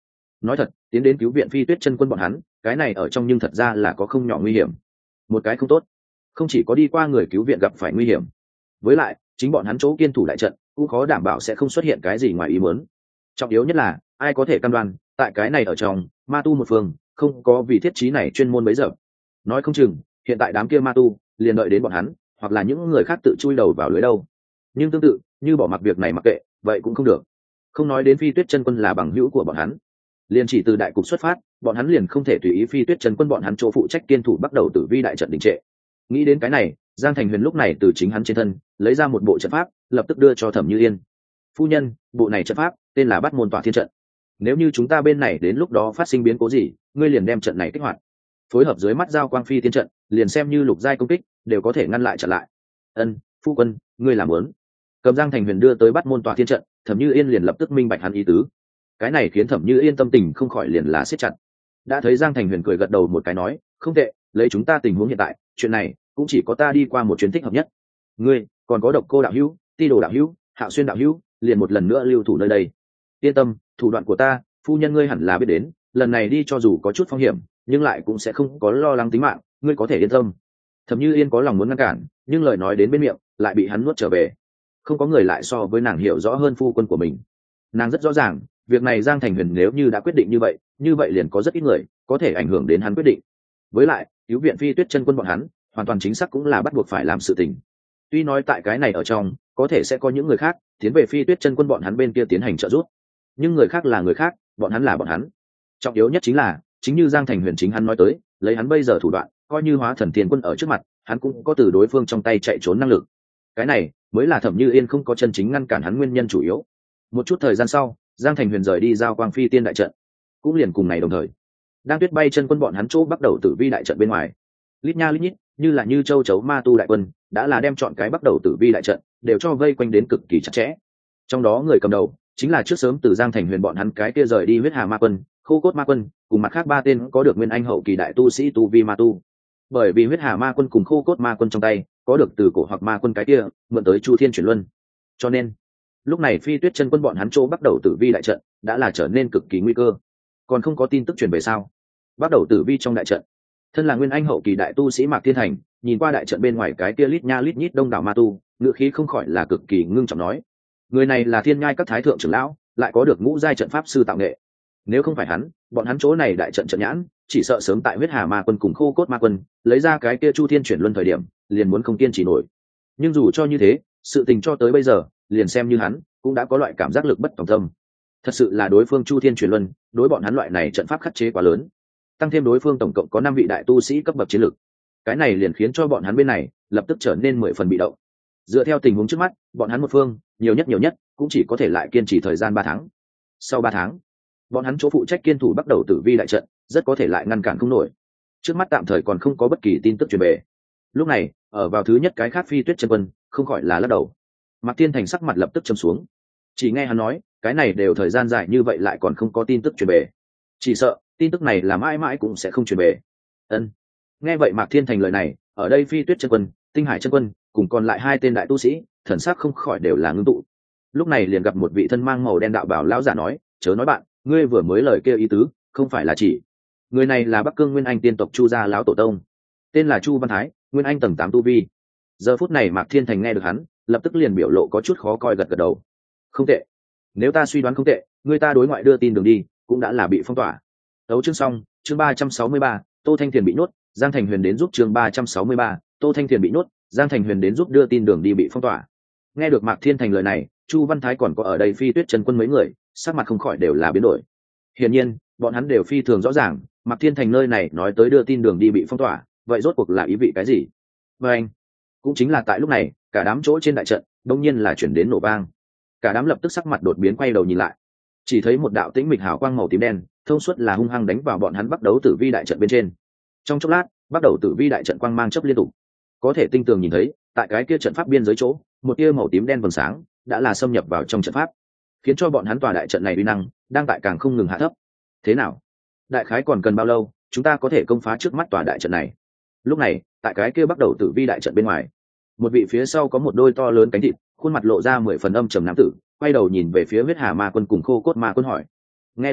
nói thật, tiến đến cứu viện Phi Tuyết chân quân bọn hắn, cái này ở trong nhưng thật ra là có không nhỏ nguy hiểm. Một cái không tốt, không chỉ có đi qua người cứu viện gặp phải nguy hiểm, với lại chính bọn hắn chỗ kiên thủ đại trận cũng khó đảm bảo sẽ không xuất hiện cái gì ngoài ý muốn. Trọng yếu nhất là ai có thể cam đoan tại cái này ở trong ma tu một phương không có vì thiết trí này chuyên môn bấy giờ. Nói không chừng hiện tại đám kia ma tu liền đợi đến bọn hắn, hoặc là những người khác tự chui đầu vào lưới đâu. Nhưng tương tự như bỏ mặc việc này mặc kệ vậy cũng không được. Không nói đến Phi Tuyết chân quân là bằng hữu của bọn hắn, liền chỉ từ đại cục xuất phát, bọn hắn liền không thể tùy ý Phi Tuyết chân quân bọn hắn chỗ phụ trách kiên thủ bắt đầu tử vi đại trận đình trệ. Nghĩ đến cái này, Giang Thành Huyền lúc này từ chính hắn trên thân lấy ra một bộ trận pháp, lập tức đưa cho Thẩm Như Yên. Phu nhân, bộ này trận pháp tên là Bát Môn Tỏa Thiên trận. Nếu như chúng ta bên này đến lúc đó phát sinh biến cố gì, ngươi liền đem trận này kích hoạt, phối hợp dưới mắt giao quang phi tiên trận, liền xem như lục giai công kích đều có thể ngăn lại trận lại. Ân, phu quân, ngươi làm muốn. Cầm Giang Thành Huyền đưa tới Bát Môn Tỏa Thiên trận, Thẩm Như Yên liền lập tức minh bạch hắn ý tứ. Cái này khiến Thẩm Như Yên tâm tình không khỏi liền là siết chặt. Đã thấy Giang Thành Huyền cười gật đầu một cái nói, không tệ, lấy chúng ta tình huống hiện tại, chuyện này cũng chỉ có ta đi qua một chuyến thích hợp nhất. Ngươi còn có Độc Cô đạo hữu, Ti Đồ đạo hữu, Hạo Xuyên đạo hữu, liền một lần nữa lưu thủ nơi đây. Yên tâm, thủ đoạn của ta phu nhân ngươi hẳn là biết đến, lần này đi cho dù có chút phong hiểm nhưng lại cũng sẽ không có lo lắng tính mạng, ngươi có thể yên tâm. Thẩm Như Yên có lòng muốn ngăn cản, nhưng lời nói đến bên miệng lại bị hắn nuốt trở về. Không có người lại so với nàng hiểu rõ hơn phu quân của mình. Nàng rất rõ ràng việc này Giang Thành Huyền nếu như đã quyết định như vậy liền có rất ít người có thể ảnh hưởng đến hắn quyết định. Với lại cứu viện Phi Tuyết chân quân bọn hắn hoàn toàn chính xác cũng là bắt buộc phải làm sự tình. Tuy nói tại cái này ở trong có thể sẽ có những người khác tiến về Phi Tuyết chân quân bọn hắn bên kia tiến hành trợ giúp, nhưng người khác là người khác, bọn hắn là bọn hắn. Trọng yếu nhất chính là chính như Giang Thành Huyền chính hắn nói tới, lấy hắn bây giờ thủ đoạn, coi như hóa thần thiên quân ở trước mặt hắn cũng có từ đối phương trong tay chạy trốn năng lực. Cái này mới là Thẩm Như Yên không có chân chính ngăn cản hắn nguyên nhân chủ yếu. Một chút thời gian sau, Giang Thành Huyền rời đi giao quang phi tiên đại trận, cũng liền cùng ngày đồng thời đang tuyết bay chân quân bọn hắn chỗ bắt đầu tử vi đại trận bên ngoài, lít nha lít nhít như là như châu chấu ma tu đại quân đã là đem chọn cái bắt đầu tử vi đại trận đều cho vây quanh đến cực kỳ chặt chẽ. Trong đó người cầm đầu chính là trước sớm từ Giang Thành Huyền bọn hắn cái kia rời đi huyết hà ma quân, khô cốt ma quân cùng mặt khác ba tên có được nguyên anh hậu kỳ đại tu sĩ tu vi ma tu. Bởi vì huyết hà ma quân cùng khô cốt ma quân trong tay có được từ cổ hoặc ma quân cái kia mượn tới Chu Thiên chuyển luân, cho nên lúc này Phi Tuyết chân quân bọn hắn chỗ bắt đầu tử vi đại trận đã là trở nên cực kỳ nguy cơ. Còn không có tin tức truyền về sao? Bắt đầu tử vi trong đại trận, thân là nguyên anh hậu kỳ đại tu sĩ Mạc Thiên Thành nhìn qua đại trận bên ngoài cái kia lít nha lít nhít đông đảo ma tu, ngữ khí không khỏi là cực kỳ ngưng trọng nói, người này là Thiên Nhai các thái thượng trưởng lão, lại có được ngũ giai trận pháp sư tạo nghệ. Nếu không phải hắn, bọn hắn chỗ này đại trận trận nhãn chỉ sợ sớm tại huyết hà ma quân cùng khô cốt ma quân lấy ra cái kia Chu Thiên chuyển luân thời điểm liền muốn không kiên trì nổi. Nhưng dù cho như thế, sự tình cho tới bây giờ liền xem như hắn cũng đã có loại cảm giác lực bất tòng tâm. Thật sự là đối phương Chu Thiên chuyển luân đối bọn hắn loại này trận pháp khắc chế quá lớn, tăng thêm đối phương tổng cộng có 5 vị đại tu sĩ cấp bậc chiến lược, cái này liền khiến cho bọn hắn bên này lập tức trở nên 10 phần bị động. Dựa theo tình huống trước mắt, bọn hắn một phương nhiều nhất cũng chỉ có thể lại kiên trì thời gian 3 tháng. Sau 3 tháng, bọn hắn chỗ phụ trách kiên thủ bắt đầu tử vi đại trận rất có thể lại ngăn cản không nổi. Trước mắt tạm thời còn không có bất kỳ tin tức truyền về. Lúc này ở vào thứ nhất cái khác Phi Tuyết chân quân không khỏi là lắc đầu. Mạc Tiên Thành sắc mặt lập tức trầm xuống, chỉ nghe hắn nói cái này đều thời gian dài như vậy lại còn không có tin tức truyền về, chỉ sợ tin tức này là mãi mãi cũng sẽ không truyền về. Ân. Nghe vậy Mạc Thiên Thành lời này, ở đây Phi Tuyết chân quân, Tinh Hải chân quân cùng còn lại 2 tên đại tu sĩ thần sắc không khỏi đều là ngưng tụ. Lúc này liền gặp một vị thân mang màu đen đạo bảo lão giả nói, chớ nói bạn, ngươi vừa mới lời kêu ý tứ không phải là chỉ người này là Bắc Cương Nguyên Anh tiên tộc Chu gia lão tổ tông, tên là Chu Văn Thái, Nguyên Anh tầng 8 tu vi. Giờ phút này Mạc Thiên Thành nghe được hắn, lập tức liền biểu lộ có chút khó coi, gật gật đầu. Không tệ, nếu ta suy đoán không tệ, người ta đối ngoại đưa tin đường đi cũng đã là bị phong tỏa. Đấu chương xong, chương 363, Tô Thanh Thiền bị nhốt, Giang Thành Huyền đến giúp, chương 363, Tô Thanh Thiền bị nhốt, Giang Thành Huyền đến giúp đưa tin đường đi bị phong tỏa. Nghe được Mạc Thiên Thành lời này, Chu Văn Thái còn có ở đây Phi Tuyết chân quân mấy người sắc mặt không khỏi đều là biến đổi. Hiển nhiên bọn hắn đều phi thường rõ ràng Mạc Thiên Thành nơi này nói tới đưa tin đường đi bị phong tỏa, vậy rốt cuộc là ý vị cái gì? Và anh cũng chính là tại lúc này, cả đám chỗ trên đại trận đông nhiên là chuyển đến nổ vang. Cả đám lập tức sắc mặt đột biến, quay đầu nhìn lại, chỉ thấy một đạo tĩnh mịch hào quang màu tím đen thông suốt là hung hăng đánh vào bọn hắn bắt đấu tử vi đại trận bên trên. Trong chốc lát, bắt đầu tử vi đại trận quang mang chớp liên tục, có thể tinh tường nhìn thấy tại cái kia trận pháp biên giới chỗ một tia màu tím đen vầng sáng đã là xâm nhập vào trong trận pháp, khiến cho bọn hắn tòa đại trận này uy năng đang tại càng không ngừng hạ thấp. Thế nào, đại khái còn cần bao lâu chúng ta có thể công phá trước mắt tòa đại trận này? Lúc này tại cái kia bắt đầu tử vi đại trận bên ngoài, một vị phía sau có một đôi to lớn cánh thịt, khuôn mặt lộ ra 10 phần âm trầm nam tử quay đầu nhìn về phía huyết hà ma quân cùng khô cốt ma quân hỏi. Nghe được hắn,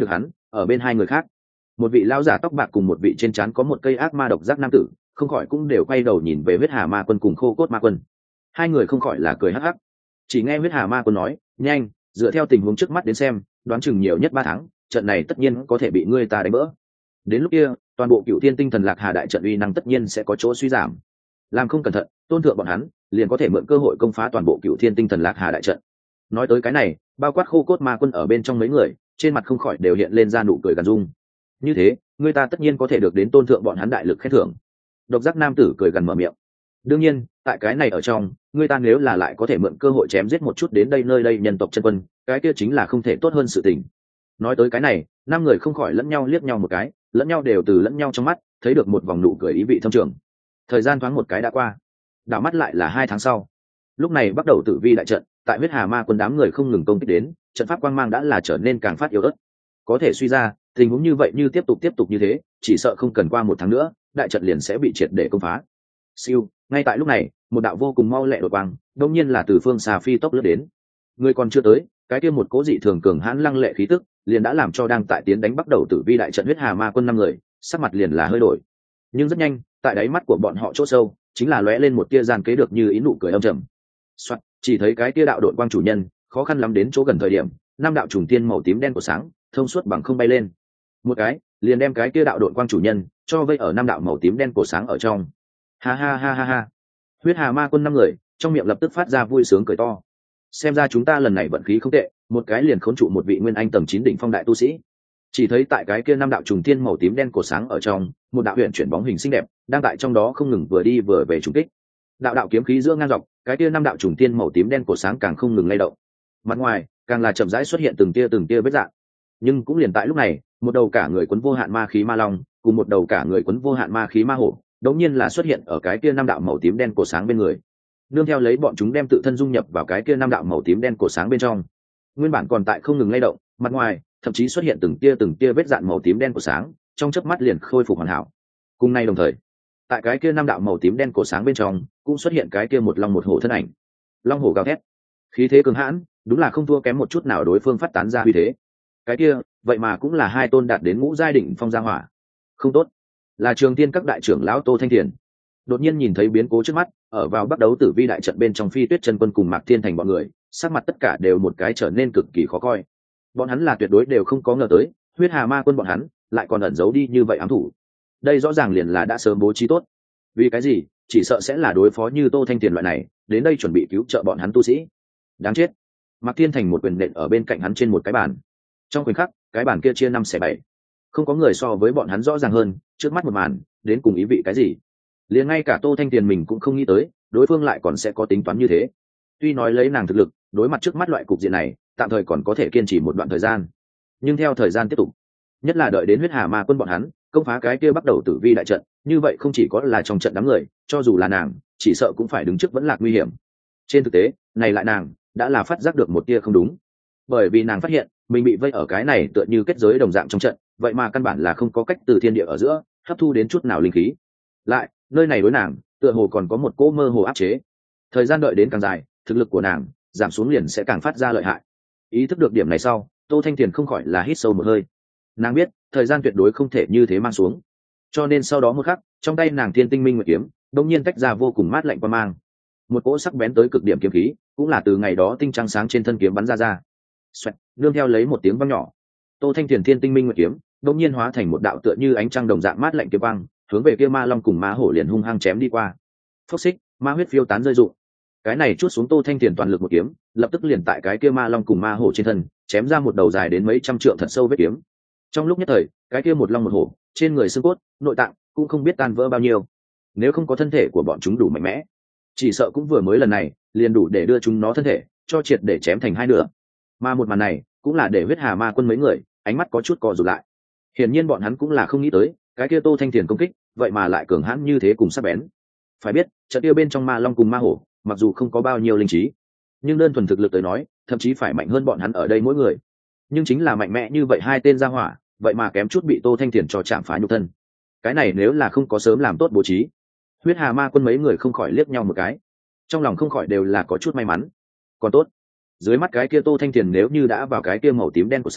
ở bên hai người khác, một vị lão giả tóc bạc cùng một vị trên trán có một cây ác ma độc giác nam tử không khỏi cũng đều quay đầu nhìn về huyết hà ma quân cùng khô cốt ma quân. Hai người không khỏi là cười hắc hắc. Chỉ nghe huyết hà ma quân nói, nhanh, dựa theo tình huống trước mắt đến xem, đoán chừng nhiều nhất 3 tháng, trận này tất nhiên có thể bị ngươi ta đánh vỡ. Đến lúc kia, toàn bộ Cựu Thiên Tinh Thần Lạc Hà đại trận uy năng tất nhiên sẽ có chỗ suy giảm. Làm không cẩn thận, tôn thượng bọn hắn liền có thể mượn cơ hội công phá toàn bộ Cựu Thiên Tinh Thần Lạc Hà đại trận. Nói tới cái này, bao quát khô cốt ma quân ở bên trong mấy người, trên mặt không khỏi đều hiện lên ra nụ cười gằn dung. Như thế, người ta tất nhiên có thể được đến tôn thượng bọn hắn đại lực khen thưởng. Độc giác nam tử cười gần mở miệng. Đương nhiên, tại cái này ở trong, người ta nếu là lại có thể mượn cơ hội chém giết một chút đến đây nơi đây nhân tộc chân quân, cái kia chính là không thể tốt hơn sự tình. Nói tới cái này, 5 người không khỏi lẫn nhau liếc nhau một cái, lẫn nhau đều từ lẫn nhau trong mắt thấy được một vòng nụ cười ý vị thâm trường. Thời gian thoáng một cái đã qua, đảo mắt lại là 2 tháng sau. Lúc này bắt đầu tử vi đại trận, tại huyết hà ma quân đám người không ngừng công kích đến, trận pháp quang mang đã là trở nên càng phát yếu ớt. Có thể suy ra, tình huống như vậy như tiếp tục như thế, chỉ sợ không cần qua 1 tháng nữa, đại trận liền sẽ bị triệt để công phá. Siêu, ngay tại lúc này, một đạo vô cùng mau lẹ đột quang, đột nhiên là từ phương xa phi tốc lướt đến. Người còn chưa tới, cái kia một cố dị thường cường hãn lăng lệ khí tức, liền đã làm cho đang tại tiến đánh bắt đầu tử vi đại trận huyết hà ma quân 5 người, sắc mặt liền là hơi đổi. Nhưng rất nhanh, tại đáy mắt của bọn họ chỗ sâu, chính là lóe lên một tia gian kế được như ý nụ cười âm trầm. Soạt, chỉ thấy cái tia đạo đội quang chủ nhân, khó khăn lắm đến chỗ gần thời điểm, 5 đạo trùng tiên màu tím đen của sáng, thông suốt bằng không bay lên. Một cái, liền đem cái tia đạo đội quang chủ nhân cho vây ở 5 đạo màu tím đen của sáng ở trong. Ha ha ha ha ha. Huyết hà ma quân 5 người, trong miệng lập tức phát ra vui sướng cười to. Xem ra chúng ta lần này vận khí không tệ, một cái liền khốn trụ một vị nguyên anh tầng 9 đỉnh phong đại tu sĩ. Chỉ thấy tại cái kia 5 đạo trùng tiên màu tím đen của sáng ở trong, một đạo huyền chuyển bóng hình xinh đẹp, đang tại trong đó không ngừng vừa đi vừa về trùng kích. Đạo đạo kiếm khí giữa ngang dọc, cái kia 5 đạo trùng tiên màu tím đen của sáng càng không ngừng lay động. Mặt ngoài, càng là chậm rãi xuất hiện từng tia vết rạn. Nhưng cũng liền tại lúc này, một đầu cả người quấn vô hạn ma khí ma long, cùng một đầu cả người quấn vô hạn ma khí ma hổ, đột nhiên là xuất hiện ở cái kia 5 đạo màu tím đen của sáng bên người. Nương theo lấy bọn chúng đem tự thân dung nhập vào cái kia 5 đạo màu tím đen của sáng bên trong. Nguyên bản còn tại không ngừng lay động, mặt ngoài thậm chí xuất hiện từng tia vết dạn màu tím đen của sáng, trong chớp mắt liền khôi phục hoàn hảo. Cùng nay đồng thời, tại cái kia 5 đạo màu tím đen của sáng bên trong, cũng xuất hiện cái kia một long một hổ thân ảnh. Long hổ gào thét, khí thế cường hãn, đúng là không thua kém một chút nào đối phương phát tán ra uy thế. Cái kia, vậy mà cũng là 2 tôn đạt đến ngũ giai đỉnh phong gia hỏa. Không tốt, là Trường Tiên các đại trưởng lão Tô Thanh Thiền. Đột nhiên nhìn thấy biến cố trước mắt, ở vào bắt đấu tử vi đại trận bên trong Phi Tuyết chân quân cùng Mạc Thiên Thành bọn người, sắc mặt tất cả đều một cái trở nên cực kỳ khó coi. Bọn hắn là tuyệt đối đều không có ngờ tới, huyết hà ma quân bọn hắn lại còn ẩn giấu đi như vậy ám thủ. Đây rõ ràng liền là đã sớm bố trí tốt. Vì cái gì? Chỉ sợ sẽ là đối phó như Tô Thanh Tiền loại này, đến đây chuẩn bị cứu trợ bọn hắn tu sĩ. Đáng chết. Mạc Thiên Thành một quyền nện ở bên cạnh hắn trên một cái bàn. Trong khoảnh khắc, cái bàn kia chia 5/7. Không có người so với bọn hắn rõ ràng hơn, trước mắt một màn, đến cùng ý vị cái gì? Liền ngay cả Tô Thanh Tiền mình cũng không nghĩ tới, đối phương lại còn sẽ có tính toán như thế. Tuy nói lấy nàng thực lực, đối mặt trước mắt loại cục diện này, tạm thời còn có thể kiên trì một đoạn thời gian. Nhưng theo thời gian tiếp tục, nhất là đợi đến huyết hà ma quân bọn hắn công phá cái kia bắt đầu tử vi đại trận, như vậy không chỉ có là trong trận đám người, cho dù là nàng, chỉ sợ cũng phải đứng trước vẫn lạc nguy hiểm. Trên thực tế, này lại nàng đã là phát giác được một tia không đúng, bởi vì nàng phát hiện mình bị vây ở cái này tựa như kết giới đồng dạng trong trận, vậy mà căn bản là không có cách từ thiên địa ở giữa hấp thu đến chút nào linh khí. Lại, nơi này đối nàng tựa hồ còn có một cỗ mơ hồ áp chế. Thời gian đợi đến càng dài, thực lực của nàng giảm xuống liền sẽ càng phát ra lợi hại. Ý thức được điểm này sau, Tô Thanh Tiền không khỏi là hít sâu một hơi. Nàng biết thời gian tuyệt đối không thể như thế mang xuống, cho nên sau đó một khắc, trong tay nàng Thiên Tinh Minh Nguyệt kiếm đột nhiên tách ra vô cùng mát lạnh quang mang. Một cỗ sắc bén tới cực điểm kiếm khí cũng là từ ngày đó tinh trăng sáng trên thân kiếm bắn ra. Xoẹt, nương theo lấy một tiếng vang nhỏ, Tô Thanh Tiền Thiên Tinh Minh Nguyệt kiếm đột nhiên hóa thành một đạo tựa như ánh trăng đồng dạng mát lạnh kiếm quang, hướng về kia ma long cùng ma hổ liền hung hăng chém đi qua. Phốc xích, ma huyết phiêu tán rơi rụng. Cái này chuốt xuống Tô Thanh Tiền toàn lực một kiếm, lập tức liền tại cái kia ma long cùng ma hổ trên thân chém ra một đầu dài đến mấy trăm trượng thật sâu vết kiếm. Trong lúc nhất thời, cái kia một long một hổ trên người xương cốt, nội tạng cũng không biết tan vỡ bao nhiêu. Nếu không có thân thể của bọn chúng đủ mạnh mẽ, chỉ sợ cũng vừa mới lần này liền đủ để đưa chúng nó thân thể cho triệt để chém thành 2 nửa. Mà một màn này cũng là để huyết hà ma quân mấy người ánh mắt có chút co rụt lại. Hiển nhiên bọn hắn cũng là không nghĩ tới, cái kia Tô Thanh Tiền công kích vậy mà lại cường hãn như thế cùng sắc bén. Phải biết, trận kia bên trong ma long cùng ma hổ, mặc dù không có bao nhiêu linh trí, nhưng đơn thuần thực lực tới nói, thậm chí phải mạnh hơn bọn hắn ở đây mỗi người. Nhưng chính là mạnh mẽ như vậy 2 tên gia hỏa, vậy mà kém chút bị Tô Thanh Tiền cho chạm phá nhục thân. Cái này nếu là không có sớm làm tốt bố trí, huyết hà ma quân mấy người không khỏi liếc nhau một cái, trong lòng không khỏi đều là có chút may mắn. Còn tốt, dưới mắt cái kia Tô Thanh Tiền nếu như đã vào cái kia màu tím đen của sáng,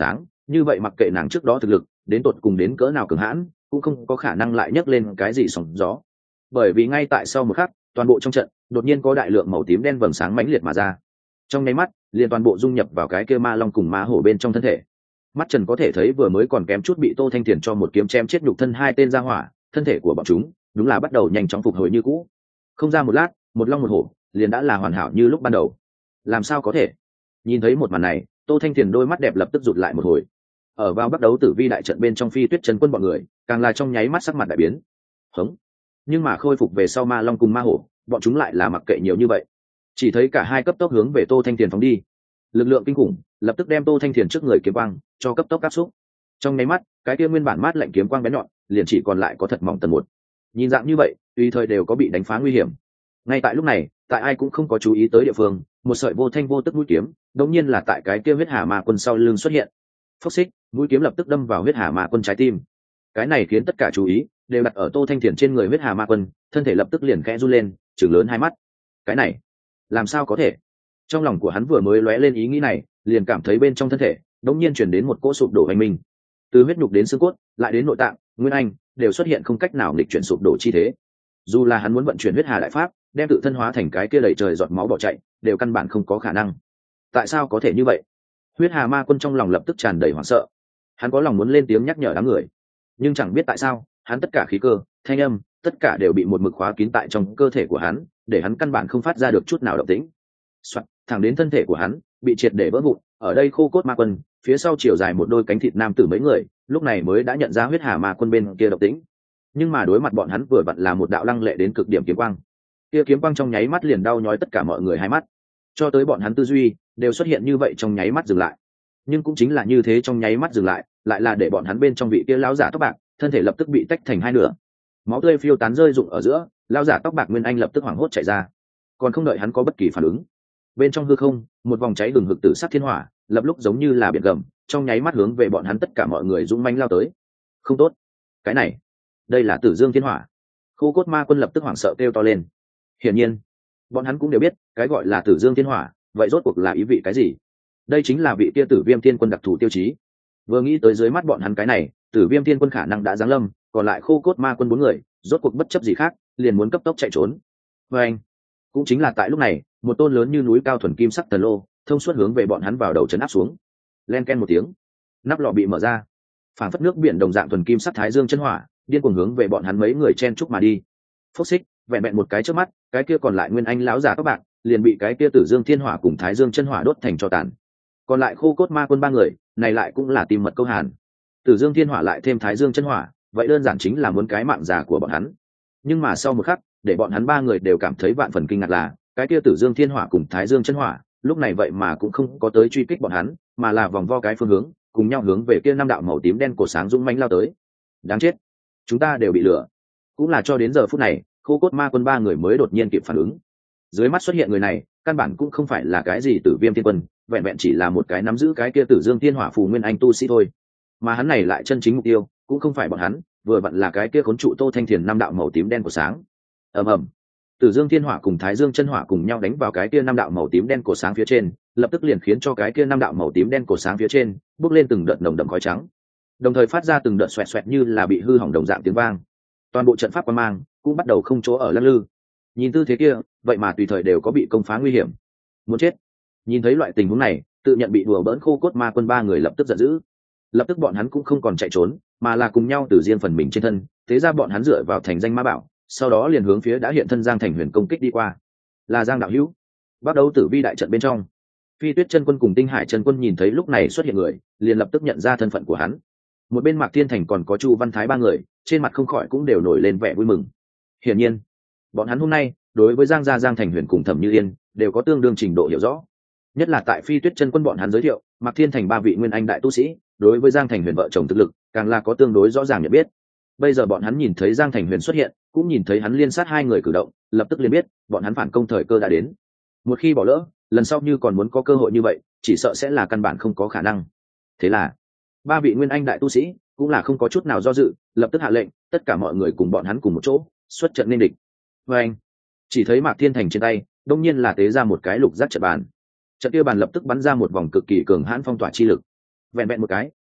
như vậy mặc kệ nàng trước đó thực lực đến tột cùng đến cỡ nào cường hãn cũng không có khả năng lại nhấc lên cái gì sóng gió, bởi vì ngay tại sau một khắc toàn bộ trong trận đột nhiên có đại lượng màu tím đen vầng sáng mãnh liệt mà ra, trong nháy mắt liền toàn bộ dung nhập vào cái kia ma long cùng ma hổ bên trong thân thể. Mắt trần có thể thấy vừa mới còn kém chút bị Tô Thanh Tiền cho một kiếm chém chết nhục thân hai tên ra hỏa, thân thể của bọn chúng đúng là bắt đầu nhanh chóng phục hồi như cũ. Không ra một lát, một long một hổ liền đã là hoàn hảo như lúc ban đầu. Làm sao có thể? Nhìn thấy một màn này, Tô Thanh Tiền đôi mắt đẹp lập tức rụt lại một hồi. Ở vào bắt đấu tử vi đại trận bên trong Phi Tuyết Trần Quân bọn người, càng là trong nháy mắt sắc mặt đại biến. Hững. Nhưng mà khôi phục về sau ma long cùng ma hổ, bọn chúng lại là mặc kệ nhiều như vậy. Chỉ thấy cả hai cấp tốc hướng về Tô Thanh Tiền phóng đi. Lực lượng kinh khủng lập tức đem Tô Thanh Tiền trước người kiếm quang cho cấp tốc áp xúc. Trong nháy mắt, cái kia nguyên bản mát lạnh kiếm quang bén nhọn, liền chỉ còn lại có thật mỏng tầng một. Nhìn dạng như vậy, tùy thời đều có bị đánh phá nguy hiểm. Ngay tại lúc này, tại ai cũng không có chú ý tới địa phương, một sợi vô thanh vô tức mũi kiếm, đột nhiên là tại cái kia huyết hà ma quân sau lưng xuất hiện. Phốc xích, mũi kiếm lập tức đâm vào huyết hà ma quân trái tim. Cái này khiến tất cả chú ý đều đặt ở Tô Thanh Tiền trên người huyết hà ma quân, thân thể lập tức liền khẽ run lên, trừng lớn hai mắt. Cái này, làm sao có thể? Trong lòng của hắn vừa mới lóe lên ý nghĩ này, liền cảm thấy bên trong thân thể đột nhiên truyền đến một cỗ sụp đổ hành minh. Từ huyết nhục đến xương cốt, lại đến nội tạng, nguyên anh, đều xuất hiện không cách nào nghịch chuyển sụp đổ chi thế. Dù là hắn muốn vận chuyển huyết hà đại pháp, đem tự thân hóa thành cái kia đầy trời giọt máu bỏ chạy, đều căn bản không có khả năng. Tại sao có thể như vậy? Huyết hà ma quân trong lòng lập tức tràn đầy hoảng sợ. Hắn có lòng muốn lên tiếng nhắc nhở đám người, nhưng chẳng biết tại sao, hắn tất cả khí cơ, thanh âm, tất cả đều bị một mực khóa kín tại trong cơ thể của hắn, để hắn căn bản không phát ra được chút nào động tĩnh. Soạt, thẳng đến thân thể của hắn bị triệt để vỡ vụn, ở đây khô cốt ma quân, phía sau chiều dài một đôi cánh thịt nam tử mấy người, lúc này mới đã nhận ra huyết hà ma quân bên kia động tĩnh. Nhưng mà đối mặt bọn hắn vừa vặn là một đạo lăng lệ đến cực điểm kiếm quang. Kia kiếm quang trong nháy mắt liền đau nhói tất cả mọi người hai mắt. Cho tới bọn hắn tư duy đều xuất hiện như vậy trong nháy mắt dừng lại. Nhưng cũng chính là như thế trong nháy mắt dừng lại, lại là để bọn hắn bên trong vị kia lão giả tóc bạc, thân thể lập tức bị tách thành hai nửa. Máu tươi phiêu tán rơi rụng ở giữa, lão giả tóc bạc Nguyên Anh lập tức hoảng hốt chạy ra. Còn không đợi hắn có bất kỳ phản ứng, bên trong hư không, một vòng cháy hừng hực tử sắc thiên hỏa, lập lúc giống như là biển gầm, trong nháy mắt hướng về bọn hắn tất cả mọi người dũng mãnh lao tới. Không tốt, cái này, đây là Tử Dương Thiên Hỏa. Khô cốt ma quân lập tức hoảng sợ kêu to lên. Hiển nhiên, bọn hắn cũng đều biết, cái gọi là Tử Dương Thiên Hỏa, vậy rốt cuộc là ý vị cái gì? Đây chính là vị kia Tử Viêm Thiên Quân đặc thù tiêu chí. Vừa nghĩ tới dưới mắt bọn hắn cái này, Tử Viêm Thiên Quân khả năng đã giáng lâm, còn lại khô cốt ma quân bốn người, rốt cuộc bất chấp gì khác, liền muốn cấp tốc chạy trốn. Và anh, cũng chính là tại lúc này, một tôn lớn như núi cao thuần kim sắc thần lô, thông suốt hướng về bọn hắn vào đầu trấn áp xuống. Len ken một tiếng, nắp lọ bị mở ra, phảng phất nước biển đồng dạng thuần kim sắc thái dương chân hỏa, điên cuồng hướng về bọn hắn mấy người chen chúc mà đi. Phốc xích, vẹn vẹn một cái trước mắt, cái kia còn lại Nguyên Anh lão giả các bạn, liền bị cái kia Tử Dương Thiên Hỏa cùng Thái Dương chân hỏa đốt thành tro tàn. Còn lại khô cốt ma quân ba người, này lại cũng là tìm mật câu hàn. Tử Dương Thiên Hỏa lại thêm Thái Dương chân hỏa, vậy đơn giản chính là muốn cái mạng già của bọn hắn. Nhưng mà sau một khắc, để bọn hắn ba người đều cảm thấy vạn phần kinh ngạc là, cái kia Tử Dương Thiên Hỏa cùng Thái Dương chân hỏa, lúc này vậy mà cũng không có tới truy kích bọn hắn, mà là vòng vo cái phương hướng, cùng nhau hướng về kia năm đạo màu tím đen cổ sáng dũng mãnh lao tới. Đáng chết, chúng ta đều bị lừa. Cũng là cho đến giờ phút này, khô cốt ma quân ba người mới đột nhiên kịp phản ứng. Dưới mắt xuất hiện người này, căn bản cũng không phải là cái gì Tử Viêm Thiên Quân, vẹn vẹn chỉ là một cái nắm giữ cái kia Tử Dương Thiên Hỏa phù nguyên anh tu sĩ thôi. Mà hắn này lại chân chính mục tiêu, cũng không phải bọn hắn, vừa vặn là cái kia khốn trụ Tô Thanh Thiền năm đạo màu tím đen của sáng. Ầm ầm. Tử Dương Thiên Hỏa cùng Thái Dương chân hỏa cùng nhau đánh vào cái kia năm đạo màu tím đen cổ sáng phía trên, lập tức liền khiến cho cái kia năm đạo màu tím đen cổ sáng phía trên bốc lên từng đợt nồng đậm khói trắng, đồng thời phát ra từng đợt xoẹt xoẹt như là bị hư hỏng đồng dạng tiếng vang. Toàn bộ trận pháp quang mang cũng bắt đầu không chỗ ở lắc lư. Nhìn tư thế kia, vậy mà tùy thời đều có bị công phá nguy hiểm. Muốn chết. Nhìn thấy loại tình huống này, tự nhận bị đùa bỡn khô cốt ma quân ba người lập tức giận dữ. Lập tức bọn hắn cũng không còn chạy trốn, mà là cùng nhau từ riêng phần mình trên thân, thế ra bọn hắn dựa vào thành danh ma bảo, sau đó liền hướng phía đã hiện thân Giang Thành Huyền công kích đi qua. Là Giang đạo hữu. Bắt đầu tử vi đại trận bên trong, Phi Tuyết chân quân cùng Tinh Hải chân quân nhìn thấy lúc này xuất hiện người, liền lập tức nhận ra thân phận của hắn. Một bên Mạc Thiên Thành còn có Chu Văn Thái ba người, trên mặt không khỏi cũng đều nổi lên vẻ vui mừng. Hiển nhiên, bọn hắn hôm nay đối với Giang gia Giang Thành Huyền cùng Thẩm Như Yên đều có tương đương trình độ hiểu rõ. Nhất là tại Phi Tuyết chân quân bọn hắn giới thiệu, Mạc Thiên Thành ba vị nguyên anh đại tu sĩ, đối với Giang Thành Huyền vợ chồng thực lực, càng là có tương đối rõ ràng nhận biết. Bây giờ bọn hắn nhìn thấy Giang Thành Huyền xuất hiện, cũng nhìn thấy hắn liên sát hai người cử động, lập tức liền biết, bọn hắn phản công thời cơ đã đến. Một khi bỏ lỡ, lần sau như còn muốn có cơ hội như vậy, chỉ sợ sẽ là căn bản không có khả năng. Thế là, ba vị nguyên anh đại tu sĩ cũng là không có chút nào do dự, lập tức hạ lệnh, tất cả mọi người cùng bọn hắn cùng một chỗ, xuất trận nên địch. Và anh, chỉ thấy Mạc Thiên Thành trên tay, đông nhiên là tế ra một cái lục giác trận bàn. Trận kia bàn lập tức bắn ra một vòng cực kỳ cường hãn phong tỏa chi lực. Vẹn vẹn một cái,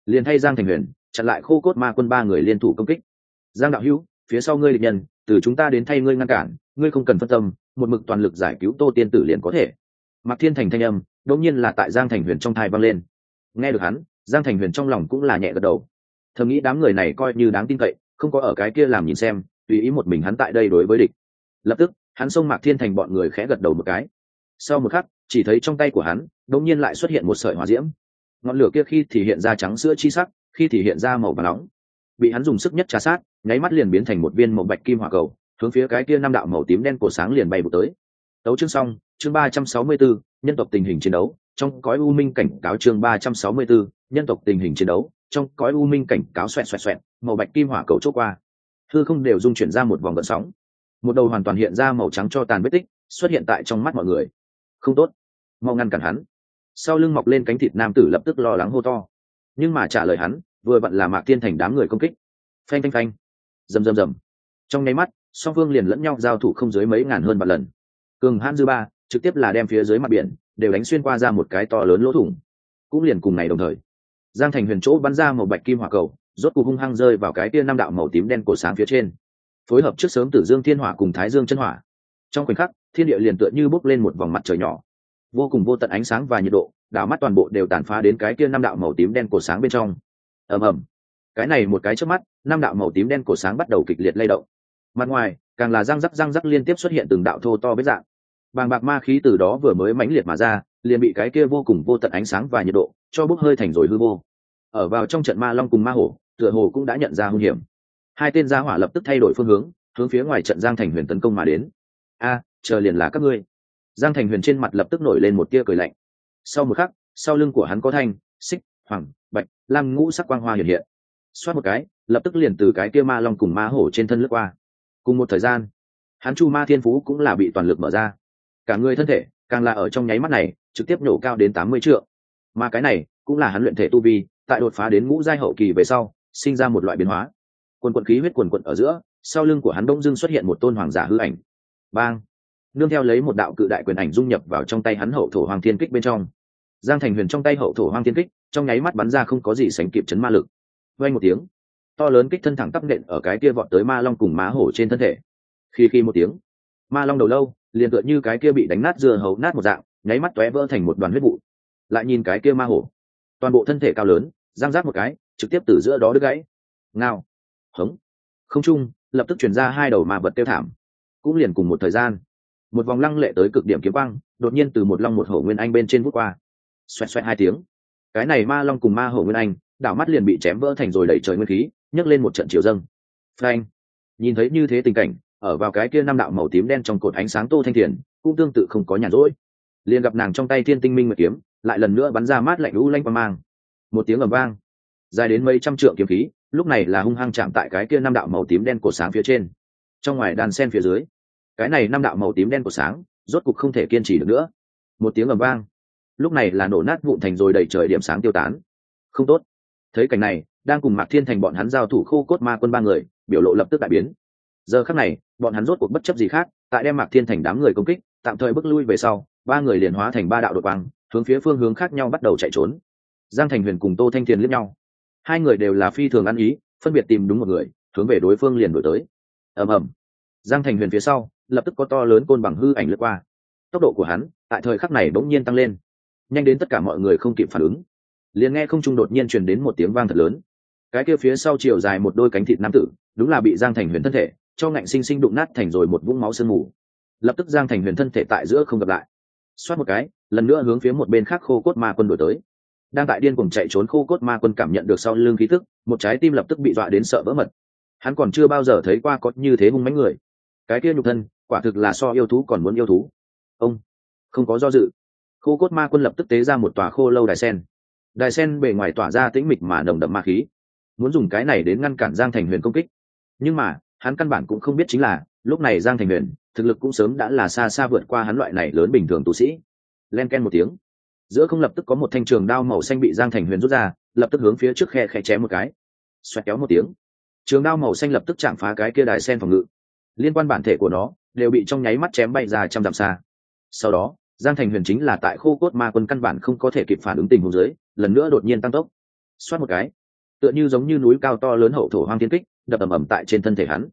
liền thay Giang Thành Huyền chặn lại khô cốt ma quân ba người liên thủ công kích. Giang đạo hữu, phía sau ngươi địch nhân từ chúng ta đến thay ngươi ngăn cản, ngươi không cần phân tâm, một mực toàn lực giải cứu Tô tiên tử liền có thể. Mạc Thiên Thành thanh âm đột nhiên là tại Giang Thành Huyền trong tai vang lên. Nghe được hắn, Giang Thành Huyền trong lòng cũng là nhẹ gật đầu, thầm nghĩ đám người này coi như đáng tin cậy, không có ở cái kia làm nhìn xem, tùy ý một mình hắn tại đây đối với địch. Lập tức hắn xông Mạc Thiên Thành bọn người khẽ gật đầu một cái. Sau một khắc, chỉ thấy trong tay của hắn đột nhiên lại xuất hiện một sợi hỏa diễm. Ngọn lửa kia khi thì hiện ra trắng sữa chi sắc, khi thì hiện ra màu vàng nóng, bị hắn dùng sức nhất trà sát, nháy mắt liền biến thành một viên màu bạch kim hỏa cầu, hướng phía cái kia năm đạo màu tím đen cổ sáng liền bay vụt tới. Tấu chương xong, chương 364, nhân tộc tình hình chiến đấu, trong cõi u minh cảnh cáo chương 364, nhân tộc tình hình chiến đấu, trong cõi u minh cảnh cáo xoẹt xoẹt xoẹt, màu bạch kim hỏa cầu chốt qua. Hư không đều dung chuyển ra một vòng gợn sóng. Một đầu hoàn toàn hiện ra màu trắng cho tàn vết tích, xuất hiện tại trong mắt mọi người. Không tốt, mau ngăn cản hắn. Sau lưng mọc lên cánh thịt nam tử lập tức lo lắng hô to. Nhưng mà trả lời hắn, vừa vặn là Mạc Thiên Thành đám người công kích. Phanh phanh phanh, rầm rầm rầm. Trong nháy mắt, song phương liền lẫn nhau giao thủ không dưới mấy ngàn hơn vạn lần. Cường hãn dư ba, trực tiếp là đem phía dưới mặt biển đều đánh xuyên qua ra một cái to lớn lỗ thủng. Cũng liền cùng ngày đồng thời, Giang Thành Huyền chỗ bắn ra một bạch kim hỏa cầu, rốt cuộc hung hăng rơi vào cái tia năm đạo màu tím đen cổ sáng phía trên. Phối hợp trước sớm Tử Dương Thiên Hỏa cùng Thái Dương Chân Hỏa, trong khoảnh khắc, thiên địa liền tựa như bốc lên một vòng mặt trời nhỏ, vô cùng vô tận ánh sáng và nhiệt độ, đảo mắt toàn bộ đều tàn phá đến cái kia năm đạo màu tím đen cổ sáng bên trong. Ầm ầm. Cái này một cái chớp mắt, năm đạo màu tím đen cổ sáng bắt đầu kịch liệt lay động. Mặt ngoài, càng là răng rắc liên tiếp xuất hiện từng đạo thô to vết dạng. Bàng bạc ma khí từ đó vừa mới mãnh liệt mà ra, liền bị cái kia vô cùng vô tận ánh sáng và nhiệt độ cho bốc hơi thành rồi hư vô. Ở vào trong trận ma long cùng ma hổ, tựa hồ cũng đã nhận ra nguy hiểm. Hai tên gia hỏa lập tức thay đổi phương hướng phía ngoài trận Giang Thành Huyền tấn công mà đến. A, chờ liền là các ngươi. Giang Thành Huyền trên mặt lập tức nổi lên một tia cười lạnh. Sau một khắc, sau lưng của hắn có thanh, xích, hoàng, bạch, lam ngũ sắc quang hoa hiện hiện. Xoát một cái, lập tức liền từ cái kia ma long cùng ma hổ trên thân lướt qua. Cùng một thời gian, hắn Chu Ma Thiên Phú cũng là bị toàn lực mở ra. Cả người thân thể, càng là ở trong nháy mắt này, trực tiếp nổ cao đến 80 trượng. Mà cái này, cũng là hắn luyện thể tu vi, tại đột phá đến ngũ giai hậu kỳ về sau, sinh ra một loại biến hóa. Quần quần khí huyết quần quần ở giữa, sau lưng của hắn bỗng dưng xuất hiện một tôn hoàng giả hư ảnh. Bang! Nương theo lấy một đạo cự đại quyền ảnh dung nhập vào trong tay hắn hậu thổ hoàng thiên kích bên trong. Giang Thành Huyền trong tay hậu thổ hoàng thiên kích, trong nháy mắt bắn ra không có gì sánh kịp chấn ma lực. Vang một tiếng, to lớn kích thân thẳng tắp nện ở cái kia vọt tới ma long cùng má hổ trên thân thể. Khi một tiếng, ma long đầu lâu liền tựa như cái kia bị đánh nát dưa hấu nát một dạng, nháy mắt tóe vỡ thành một đoàn huyết vụ. Lại nhìn cái kia ma hổ, toàn bộ thân thể cao lớn, răng rác một cái, trực tiếp từ giữa đó đứt gãy. Ngao, hống, không trung lập tức truyền ra hai đầu ma vật tiêu thảm. Cũng liền cùng một thời gian, một vòng lăng lệ tới cực điểm kiếm quang đột nhiên từ một long một hổ nguyên anh bên trên vút qua. Xoẹt xoẹt hai tiếng, cái này ma long cùng ma hổ nguyên anh đảo mắt liền bị chém vỡ thành rồi đẩy trời nguyên khí, nhấc lên một trận chiều dâng. Phanh! Nhìn thấy như thế tình cảnh, ở vào cái kia năm đạo màu tím đen trong cột ánh sáng Tô Thanh Thiền cũng tương tự không có nhàn rỗi, liền gặp nàng trong tay Thiên Tinh Minh Nguyệt kiếm lại lần nữa bắn ra mát lạnh lũ lanh quang mang. Một tiếng ầm vang, dài đến mấy trăm trượng kiếm khí lúc này là hung hăng chạm tại cái kia năm đạo màu tím đen cột sáng phía trên. Trong ngoài đàn sen phía dưới, cái này năm đạo màu tím đen cột sáng rốt cục không thể kiên trì được nữa. Một tiếng ầm vang, lúc này là nổ nát vụn thành rồi đầy trời điểm sáng tiêu tán. Không tốt. Thấy cảnh này, đang cùng Mạc Thiên Thành bọn hắn giao thủ khô cốt ma quân ba người biểu lộ lập tức đại biến. Giờ khắc này, bọn hắn rốt cuộc bất chấp gì khác, tại đem Mạc Thiên Thành đám người công kích tạm thời bước lui về sau, ba người liền hóa thành ba đạo đột quang, hướng phía phương hướng khác nhau bắt đầu chạy trốn. Giang Thành Huyền cùng Tô Thanh Thiền liếc nhau, hai người đều là phi thường ăn ý, phân biệt tìm đúng một người, hướng về đối phương liền đuổi tới. Ầm ầm, Giang Thành Huyền phía sau lập tức có to lớn côn bằng hư ảnh lướt qua. Tốc độ của hắn tại thời khắc này bỗng nhiên tăng lên, nhanh đến tất cả mọi người không kịp phản ứng. Liền nghe không trung đột nhiên truyền đến một tiếng vang thật lớn. Cái kia phía sau chiều dài một đôi cánh thịt nam tử, đúng là bị Giang Thành Huyền thân thể cho ngạnh sinh sinh đụng nát thành rồi một vũng máu sương mù. Lập tức Giang Thành Huyền thân thể tại giữa không gặp lại, xoát một cái, lần nữa hướng phía một bên khác khô cốt ma quân đuổi tới. Đang tại điên cuồng chạy trốn khô cốt ma quân cảm nhận được sau lưng khí tức, một trái tim lập tức bị dọa đến sợ vỡ mật. Hắn còn chưa bao giờ thấy qua có như thế hung mãnh người. Cái kia nhục thân, quả thực là so yêu thú còn muốn yêu thú. Ông không có do dự, khô cốt ma quân lập tức tế ra một tòa khô lâu đài sen. Đài sen bề ngoài tỏa ra tĩnh mịch mà nồng đậm ma khí, muốn dùng cái này đến ngăn cản Giang Thành Huyền công kích. Nhưng mà hắn căn bản cũng không biết chính là lúc này Giang Thành Huyền thực lực cũng sớm đã là xa xa vượt qua hắn loại này lớn bình thường tu sĩ. Len ken một tiếng, giữa không lập tức có một thanh trường đao màu xanh bị Giang Thành Huyền rút ra, lập tức hướng phía trước khe khẽ chém một cái. Xoẹt kéo một tiếng, trường đao màu xanh lập tức chạm phá cái kia đài sen phòng ngự, liên quan bản thể của nó đều bị trong nháy mắt chém bay ra trăm dặm xa. Sau đó Giang Thành Huyền chính là tại khô cốt ma quân căn bản không có thể kịp phản ứng tình huống dưới, lần nữa đột nhiên tăng tốc. Xoát một cái, tựa như giống như núi cao to lớn hậu thổ hoang thiên kích đập ầm ầm tại trên thân thể hắn.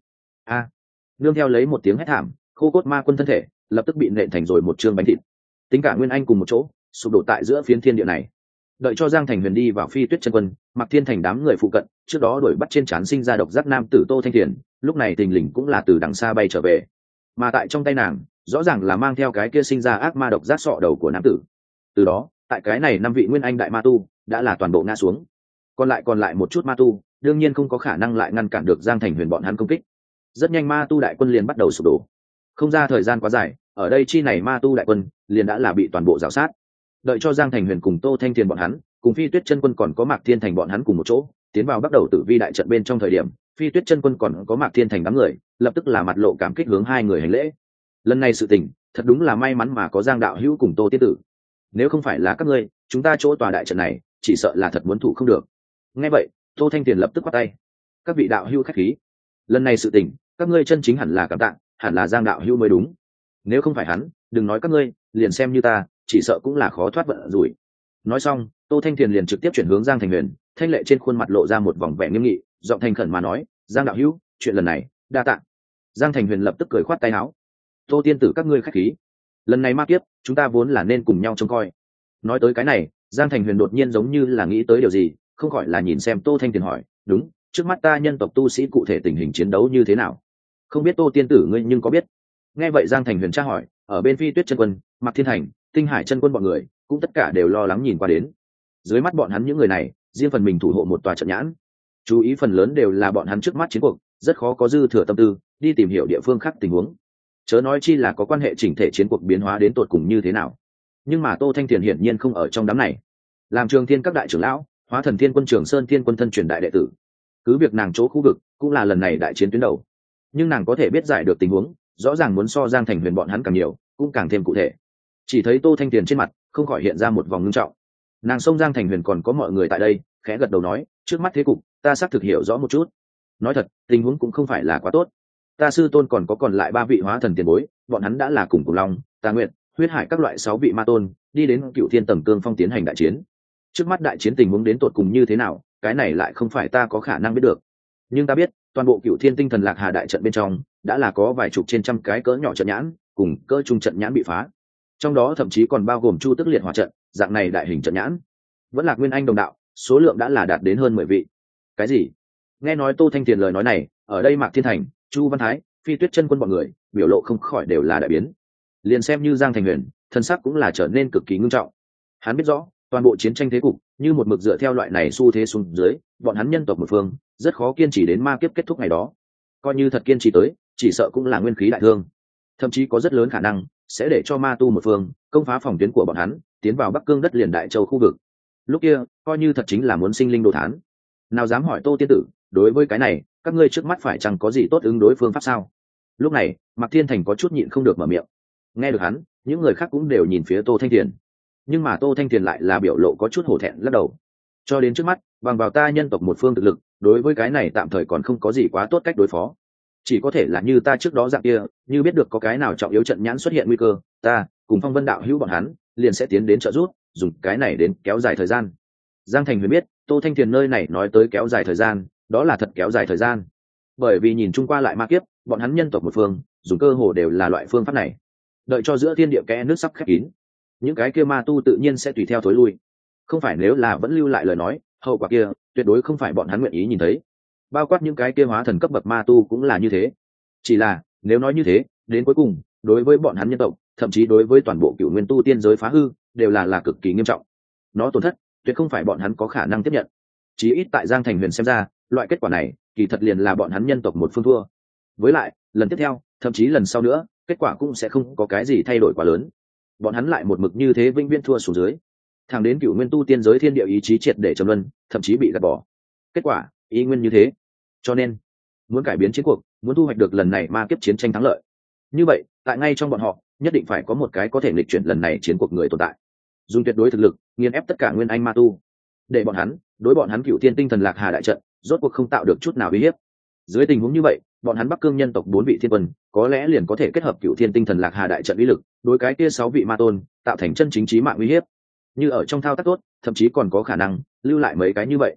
Nương theo lấy một tiếng hét thảm, khô cốt ma quân thân thể lập tức bị nện thành rồi một trương bánh thịt, tính cả nguyên anh cùng một chỗ sụp đổ tại giữa phiến thiên địa này. Đợi cho Giang Thành Huyền đi vào Phi Tuyết chân quân, Mạc Thiên Thành đám người phụ cận trước đó đuổi bắt trên trán sinh ra độc giác nam tử Tô Thanh Thiền, lúc này tình lình cũng là từ đằng xa bay trở về, mà tại trong tay nàng rõ ràng là mang theo cái kia sinh ra ác ma độc giác sọ đầu của nam tử. Từ đó tại cái này 5 vị nguyên anh đại ma tu đã là toàn bộ ngã xuống, còn lại một chút ma tu đương nhiên không có khả năng lại ngăn cản được Giang Thành Huyền bọn hắn công kích. Rất nhanh ma tu đại quân liền bắt đầu sụp đổ, không ra thời gian quá dài, ở đây chi này ma tu đại quân liền đã là bị toàn bộ rào sát. Đợi cho Giang Thành Huyền cùng Tô Thanh Thiền bọn hắn cùng Phi Tuyết chân quân còn có Mạc Thiên Thành bọn hắn cùng một chỗ tiến vào bắt đầu tử vi đại trận bên trong thời điểm, Phi Tuyết chân quân còn có Mạc Thiên Thành đám người lập tức là mặt lộ cảm kích hướng hai người hành lễ. Lần này sự tình thật đúng là may mắn mà có Giang đạo hữu cùng Tô tiên tử, nếu không phải là các ngươi, chúng ta chỗ tòa đại trận này chỉ sợ là thật muốn thủ không được. Nghe vậy Tô Thanh Thiền lập tức quát tay: các vị đạo hữu khách khí, lần này sự tình các ngươi chân chính hẳn là cảm tạ, hẳn là Giang đạo hữu mới đúng. Nếu không phải hắn, đừng nói các ngươi, liền xem như ta chỉ sợ cũng là khó thoát vận rủi. Nói xong Tô Thanh Thiền liền trực tiếp chuyển hướng Giang Thành Huyền, thanh lệ trên khuôn mặt lộ ra một vòng vẻ nghiêm nghị, giọng thành khẩn mà nói: Giang đạo hữu, chuyện lần này đa tạ. Giang Thành Huyền lập tức cười khoát tay áo: Tô tiên tử các ngươi khách khí, lần này ma kiếp chúng ta vốn là nên cùng nhau trông coi. Nói tới cái này Giang Thành Huyền đột nhiên giống như là nghĩ tới điều gì, không khỏi là nhìn xem Tô Thanh Thiền hỏi: đúng, trước mắt ta nhân tộc tu sĩ cụ thể tình hình chiến đấu như thế nào, không biết Tô tiên tử ngươi nhưng có biết? Nghe vậy Giang Thành Huyền tra hỏi, ở bên Phi Tuyết chân quân, Mạc Thiên Thành, Tinh Hải chân quân bọn người cũng tất cả đều lo lắng nhìn qua đến. Dưới mắt bọn hắn những người này riêng phần mình thủ hộ một tòa trận nhãn, chú ý phần lớn đều là bọn hắn trước mắt chiến cuộc, rất khó có dư thừa tâm tư đi tìm hiểu địa phương khác tình huống, chớ nói chi là có quan hệ chỉnh thể chiến cuộc biến hóa đến tột cùng như thế nào. Nhưng mà Tô Thanh Thiền hiển nhiên không ở trong đám này, làm Trường Thiên các đại trưởng lão, Hóa Thần Thiên quân Trường Sơn Thiên quân thân truyền đại đệ tử, cứ việc nàng chỗ khu vực cũng là lần này đại chiến tuyến đầu, nhưng nàng có thể biết giải được tình huống rõ ràng muốn so Giang Thành Huyền bọn hắn càng nhiều, cũng càng thêm cụ thể. Chỉ thấy Tô Thanh Thiền trên mặt không khỏi hiện ra một vòng ngưng trọng, nàng xông Giang Thành Huyền còn có mọi người tại đây khẽ gật đầu nói: trước mắt thế cục ta xác thực hiểu rõ một chút, nói thật tình huống cũng không phải là quá tốt. Ta sư tôn còn có còn lại 3 vị hóa thần tiền bối, bọn hắn đã là cùng Long, Tà Nguyệt, Huyết Hải các loại 6 vị ma tôn đi đến Cựu Thiên tầng cương phong tiến hành đại chiến. Trước mắt đại chiến tình huống đến tột cùng như thế nào, cái này lại không phải ta có khả năng biết được, nhưng ta biết toàn bộ Cựu Thiên tinh thần lạc hà đại trận bên trong đã là có vài chục trên trăm cái cỡ nhỏ trận nhãn cùng cỡ trung trận nhãn bị phá, trong đó thậm chí còn bao gồm Chu Tức Liệt Hỏa trận dạng này đại hình trận nhãn. Vẫn là nguyên anh đồng đạo, số lượng đã là đạt đến hơn 10 vị. Cái gì? Nghe nói Tô Thanh Thiền lời nói này, ở đây Mạc Thiên Thành, Chu Văn Thái, Phi Tuyết chân quân bọn người biểu lộ không khỏi đều là đại biến. Liền xem như Giang Thành Huyền, thân sắc cũng là trở nên cực kỳ ngưng trọng. Hắn biết rõ toàn bộ chiến tranh thế cục như một mực dựa theo loại này xu thế xuống dưới, bọn hắn nhân tộc một phương rất khó kiên trì đến ma kiếp kết thúc ngày đó. Coi như thật kiên trì tới, chỉ sợ cũng là nguyên khí đại thương, thậm chí có rất lớn khả năng sẽ để cho ma tu một phương công phá phòng tuyến của bọn hắn, tiến vào Bắc Cương đất liền Đại Châu khu vực. Lúc kia coi như thật chính là muốn sinh linh đồ thán. Nào dám hỏi Tô tiên tử, đối với cái này các ngươi trước mắt phải chẳng có gì tốt ứng đối phương pháp sao? Lúc này Mạc Thiên Thành có chút nhịn không được mở miệng. Nghe được hắn, những người khác cũng đều nhìn phía Tô Thanh Thiền, nhưng mà Tô Thanh Thiền lại là biểu lộ có chút hổ thẹn lắc đầu. Cho đến trước mắt, bằng vào ta nhân tộc một phương thực lực, đối với cái này tạm thời còn không có gì quá tốt cách đối phó, chỉ có thể là như ta trước đó dạng kia, như biết được có cái nào trọng yếu trận nhãn xuất hiện nguy cơ, ta cùng Phong Vân đạo hữu bọn hắn liền sẽ tiến đến trợ giúp, dùng cái này đến kéo dài thời gian. Giang Thành Huyền biết Tô Thanh Thiền nơi này nói tới kéo dài thời gian, đó là thật kéo dài thời gian, bởi vì nhìn chung qua lại ma kiếp, bọn hắn nhân tộc một phương dùng cơ hồ đều là loại phương pháp này. Đợi cho giữa thiên địa kẽ nước sắp khép kín, những cái kia ma tu tự nhiên sẽ tùy theo thối lui. Không phải nếu là vẫn lưu lại lời nói, hậu quả kia tuyệt đối không phải bọn hắn nguyện ý nhìn thấy. Bao quát những cái kia hóa thần cấp bậc ma tu cũng là như thế. Chỉ là nếu nói như thế, đến cuối cùng đối với bọn hắn nhân tộc, thậm chí đối với toàn bộ cựu nguyên tu tiên giới phá hư đều là cực kỳ nghiêm trọng. Nó tổn thất tuyệt không phải bọn hắn có khả năng tiếp nhận. Chí ít tại Giang Thành Huyền xem ra, loại kết quả này kỳ thật liền là bọn hắn nhân tộc một phương thua. Với lại lần tiếp theo, thậm chí lần sau nữa, kết quả cũng sẽ không có cái gì thay đổi quá lớn. Bọn hắn lại một mực như thế vĩnh viễn thua xuống dưới, thẳng đến cựu nguyên tu tiên giới thiên địa ý chí triệt để trầm luân, thậm chí bị gạt bỏ. Kết quả ý nguyên như thế. Cho nên muốn cải biến chiến cuộc, muốn thu hoạch được lần này ma kiếp chiến tranh thắng lợi, như vậy tại ngay trong bọn họ nhất định phải có một cái có thể nghịch chuyển lần này chiến cuộc người tồn tại, dùng tuyệt đối thực lực nghiền ép tất cả nguyên anh ma tu, để bọn hắn đối bọn hắn Cựu Thiên tinh thần lạc hà đại trận rốt cuộc không tạo được chút nào uy hiếp. Dưới tình huống như vậy, bọn hắn Bắc Cương nhân tộc 4 vị thiên quân có lẽ liền có thể kết hợp Cựu Thiên tinh thần lạc hà đại trận uy lực, đối cái kia 6 vị ma tôn tạo thành chân chính chí mạng uy hiếp. Như ở trong thao tác tốt, thậm chí còn có khả năng lưu lại mấy cái như vậy.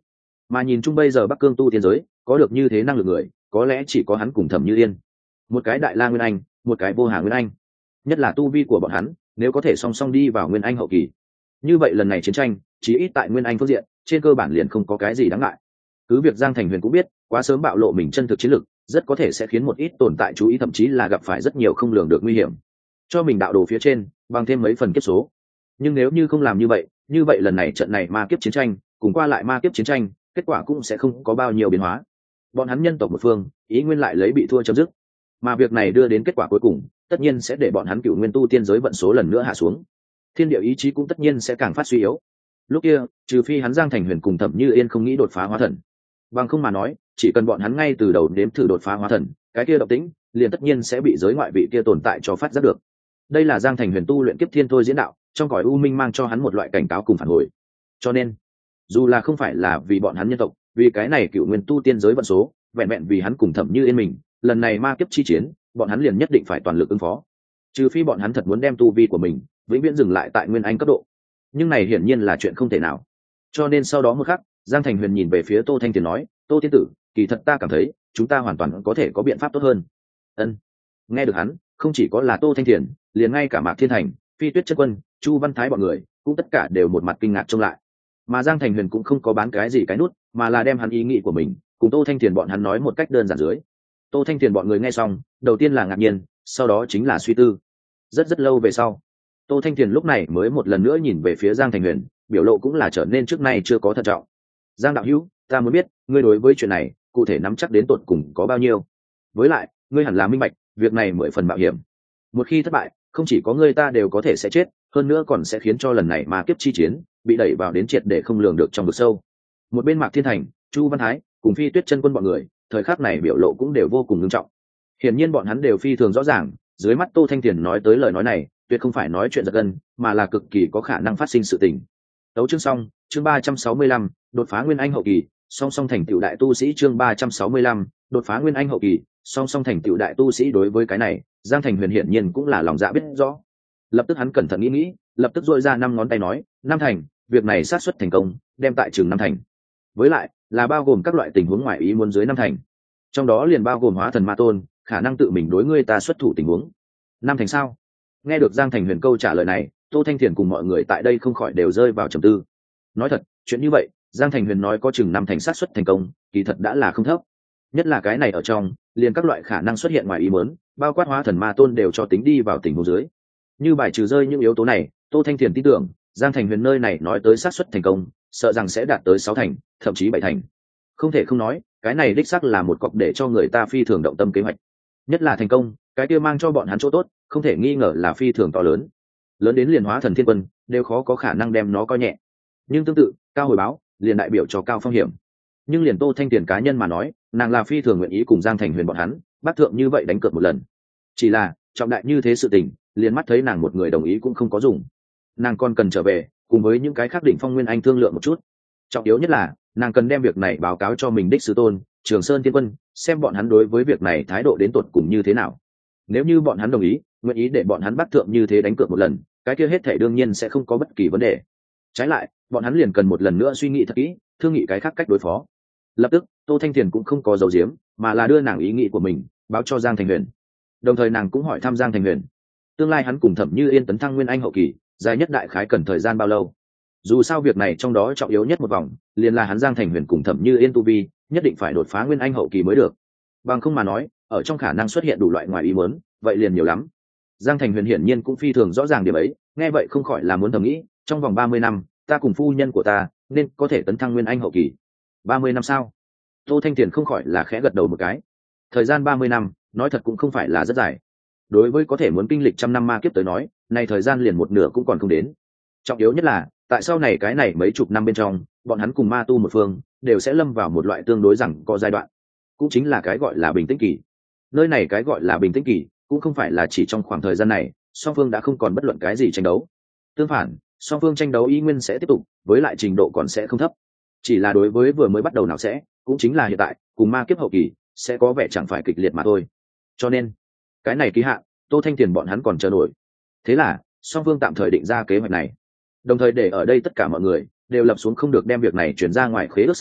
Mà nhìn chung bây giờ Bắc Cương tu tiên giới có được như thế năng lực người, có lẽ chỉ có hắn cùng Thẩm Như Yên, một cái Đại La Nguyên Anh, một cái Vô Hà Nguyên Anh. Nhất là tu vi của bọn hắn nếu có thể song song đi vào Nguyên Anh hậu kỳ, như vậy lần này chiến tranh chí ít tại Nguyên Anh phương diện trên cơ bản liền không có cái gì đáng ngại. Cứ việc Giang Thành Huyền cũng biết quá sớm bạo lộ mình chân thực chiến lực rất có thể sẽ khiến một ít tồn tại chú ý, thậm chí là gặp phải rất nhiều không lường được nguy hiểm cho mình đạo đồ phía trên bằng thêm mấy phần kiếp số. Nhưng nếu như không làm như vậy lần này trận này ma kiếp chiến tranh cùng qua lại ma kiếp chiến tranh kết quả cũng sẽ không có bao nhiêu biến hóa. Bọn hắn nhân tộc một phương ý nguyên lại lấy bị thua chấm dứt, mà việc này đưa đến kết quả cuối cùng tất nhiên sẽ để bọn hắn cựu nguyên tu tiên giới vận số lần nữa hạ xuống, thiên địa ý chí cũng tất nhiên sẽ càng phát suy yếu. Lúc kia trừ phi hắn Giang Thành Huyền cùng Thẩm Như Yên không nghĩ đột phá hóa thần, bằng không mà nói chỉ cần bọn hắn ngay từ đầu nếm thử đột phá hóa thần, cái kia động tĩnh liền tất nhiên sẽ bị giới ngoại vị kia tồn tại cho phát giác được. Đây là Giang Thành Huyền tu luyện kiếp thiên thôi diễn đạo trong cõi u minh mang cho hắn một loại cảnh cáo cùng phản hồi. Cho nên dù là không phải là vì bọn hắn nhân tộc, vì cái này cựu nguyên tu tiên giới vận số, vẹn vẹn vì hắn cùng Thẩm Như Yên mình, lần này ma kiếp chi chiến bọn hắn liền nhất định phải toàn lực ứng phó, trừ phi bọn hắn thật muốn đem tu vi của mình vĩnh viễn dừng lại tại Nguyên Anh cấp độ, nhưng này hiển nhiên là chuyện không thể nào. Cho nên sau đó một khắc, Giang Thành Huyền nhìn về phía Tô Thanh Tiền nói, Tô tiên tử, kỳ thật ta cảm thấy chúng ta hoàn toàn có thể có biện pháp tốt hơn. Ân. Nghe được hắn, không chỉ có là Tô Thanh Tiền, liền ngay cả Mạc Thiên Thành, Phi Tuyết Chân Quân, Chu Văn Thái bọn người cũng tất cả đều một mặt kinh ngạc trông lại. Mà Giang Thành Huyền cũng không có bán cái gì cái nút, mà là đem hắn ý nghĩ của mình cùng Tô Thanh Tiền bọn hắn nói một cách đơn giản dưới. Tô Thanh Tiền bọn người nghe xong, đầu tiên là ngạc nhiên, sau đó chính là suy tư. Rất lâu về sau, Tô Thanh Tiền lúc này mới một lần nữa nhìn về phía Giang Thành Huyền, biểu lộ cũng là trở nên trước nay chưa có thận trọng. Giang đạo hữu, ta muốn biết ngươi đối với chuyện này cụ thể nắm chắc đến tột cùng có bao nhiêu. Với lại ngươi hẳn là minh bạch việc này 10 phần mạo hiểm, một khi thất bại không chỉ có ngươi ta đều có thể sẽ chết, hơn nữa còn sẽ khiến cho lần này ma kiếp chi chiến bị đẩy vào đến triệt để không lường được trong vực sâu. Một bên Mạc Thiên Thành, Chu Văn Thái cùng Phi Tuyết Chân Quân bọn người thời khắc này biểu lộ cũng đều vô cùng nghiêm trọng. Hiển nhiên bọn hắn đều phi thường rõ ràng, dưới mắt Tô Thanh Tiền nói tới lời nói này tuyệt không phải nói chuyện giật gân, mà là cực kỳ có khả năng phát sinh sự tình. Tấu chương xong, chương 365, đột phá Nguyên Anh hậu kỳ, song song thành tựu đại tu sĩ. Chương 365, đột phá Nguyên Anh hậu kỳ, song song thành tựu đại tu sĩ. Đối với cái này, Giang Thành Huyền hiển nhiên cũng là lòng dạ biết rõ. Lập tức hắn cẩn thận nghĩ, lập tức duỗi ra 5 ngón tay nói, 5 thành, việc này xác suất thành công đem tại chừng 5 thành. Với lại là bao gồm các loại tình huống ngoài ý muốn dưới 5 thành. Trong đó liền bao gồm hóa thần ma tôn, khả năng tự mình đối ngươi ta xuất thủ tình huống. 5 thành sao? Nghe được Giang Thành Huyền câu trả lời này, Tô Thanh Thiền cùng mọi người tại đây không khỏi đều rơi vào trầm tư. Nói thật, chuyện như vậy, Giang Thành Huyền nói có chừng 5 thành xác suất thành công, kỳ thật đã là không thấp. Nhất là cái này ở trong, liền các loại khả năng xuất hiện ngoài ý muốn, bao quát hóa thần ma tôn đều cho tính đi vào tình huống dưới. Như bài trừ rơi những yếu tố này, Tô Thanh Thiền tin tưởng, Giang Thành Huyền nơi này nói tới xác suất thành công, sợ rằng sẽ đạt tới 6 thành, thậm chí 7 thành. Không thể không nói, cái này đích xác là một cọc để cho người ta phi thường động tâm kế hoạch. Nhất là thành công, cái kia mang cho bọn hắn chỗ tốt, không thể nghi ngờ là phi thường to lớn. Lớn đến liền hóa thần thiên quân, đều khó có khả năng đem nó coi nhẹ. Nhưng tương tự, cao hồi báo, liền đại biểu cho cao phong hiểm. Nhưng liền Tô Thanh Tiền cá nhân mà nói, nàng là phi thường nguyện ý cùng Giang Thành Huyền bọn hắn, bác thượng như vậy đánh cược một lần. Chỉ là, trọng đại như thế sự tình, liền mắt thấy nàng một người đồng ý cũng không có dùng. Nàng còn cần trở về, cùng với những cái khác đỉnh phong Nguyên Anh thương lượng một chút. Trọng yếu nhất là, nàng cần đem việc này báo cáo cho mình đích sư tôn, Trường Sơn Thiên Quân, xem bọn hắn đối với việc này thái độ đến tột cùng như thế nào. Nếu như bọn hắn đồng ý, nguyện ý để bọn hắn bắt thượng như thế đánh cược một lần, cái kia hết thể đương nhiên sẽ không có bất kỳ vấn đề. Trái lại, bọn hắn liền cần một lần nữa suy nghĩ thật kỹ, thương nghị cái khác cách đối phó. Lập tức, Tô Thanh Thiền cũng không có giấu giếm, mà là đưa nàng ý nghĩ của mình báo cho Giang Thành Huyền. Đồng thời nàng cũng hỏi thăm Giang Thành Huyền, tương lai hắn cùng Thẩm Như Yên tấn thăng Nguyên Anh hậu kỳ, dài nhất đại khái cần thời gian bao lâu? Dù sao việc này trong đó trọng yếu nhất một vòng, liền là hắn Giang Thành Huyền cùng Thẩm Như Yên tu vi, nhất định phải đột phá Nguyên Anh hậu kỳ mới được. Bằng không mà nói, ở trong khả năng xuất hiện đủ loại ngoài ý muốn, vậy liền nhiều lắm. Giang Thành Huyền hiển nhiên cũng phi thường rõ ràng điểm ấy, nghe vậy không khỏi là muốn thầm nghĩ, trong vòng 30 năm, ta cùng phu nhân của ta nên có thể tấn thăng Nguyên Anh hậu kỳ. 30 năm sao? Tô Thanh Tiền không khỏi là khẽ gật đầu một cái. Thời gian 30 năm, nói thật cũng không phải là rất dài. Đối với có thể muốn kinh lịch trăm năm ma kiếp tới nói, này thời gian liền một nửa cũng còn không đến. Trọng yếu nhất là, tại sau này cái này mấy chục năm bên trong, bọn hắn cùng ma tu một phương, đều sẽ lâm vào một loại tương đối rằng có giai đoạn. Cũng chính là cái gọi là bình tĩnh kỳ. Nơi này cái gọi là bình tĩnh kỳ, cũng không phải là chỉ trong khoảng thời gian này, song phương đã không còn bất luận cái gì tranh đấu. Tương phản, song phương tranh đấu y nguyên sẽ tiếp tục, với lại trình độ còn sẽ không thấp. Chỉ là đối với vừa mới bắt đầu nào sẽ, cũng chính là hiện tại, cùng ma kiếp hậu kỳ, sẽ có vẻ chẳng phải kịch liệt mà thôi. Cho nên, cái này kỳ hạn, Tô Thanh Tiền bọn hắn còn chờ nổi. Thế là, song phương tạm thời định ra kế hoạch này. Đồng thời để ở đây tất cả mọi người đều lập xuống không được đem việc này chuyển ra ngoài khế ước sau,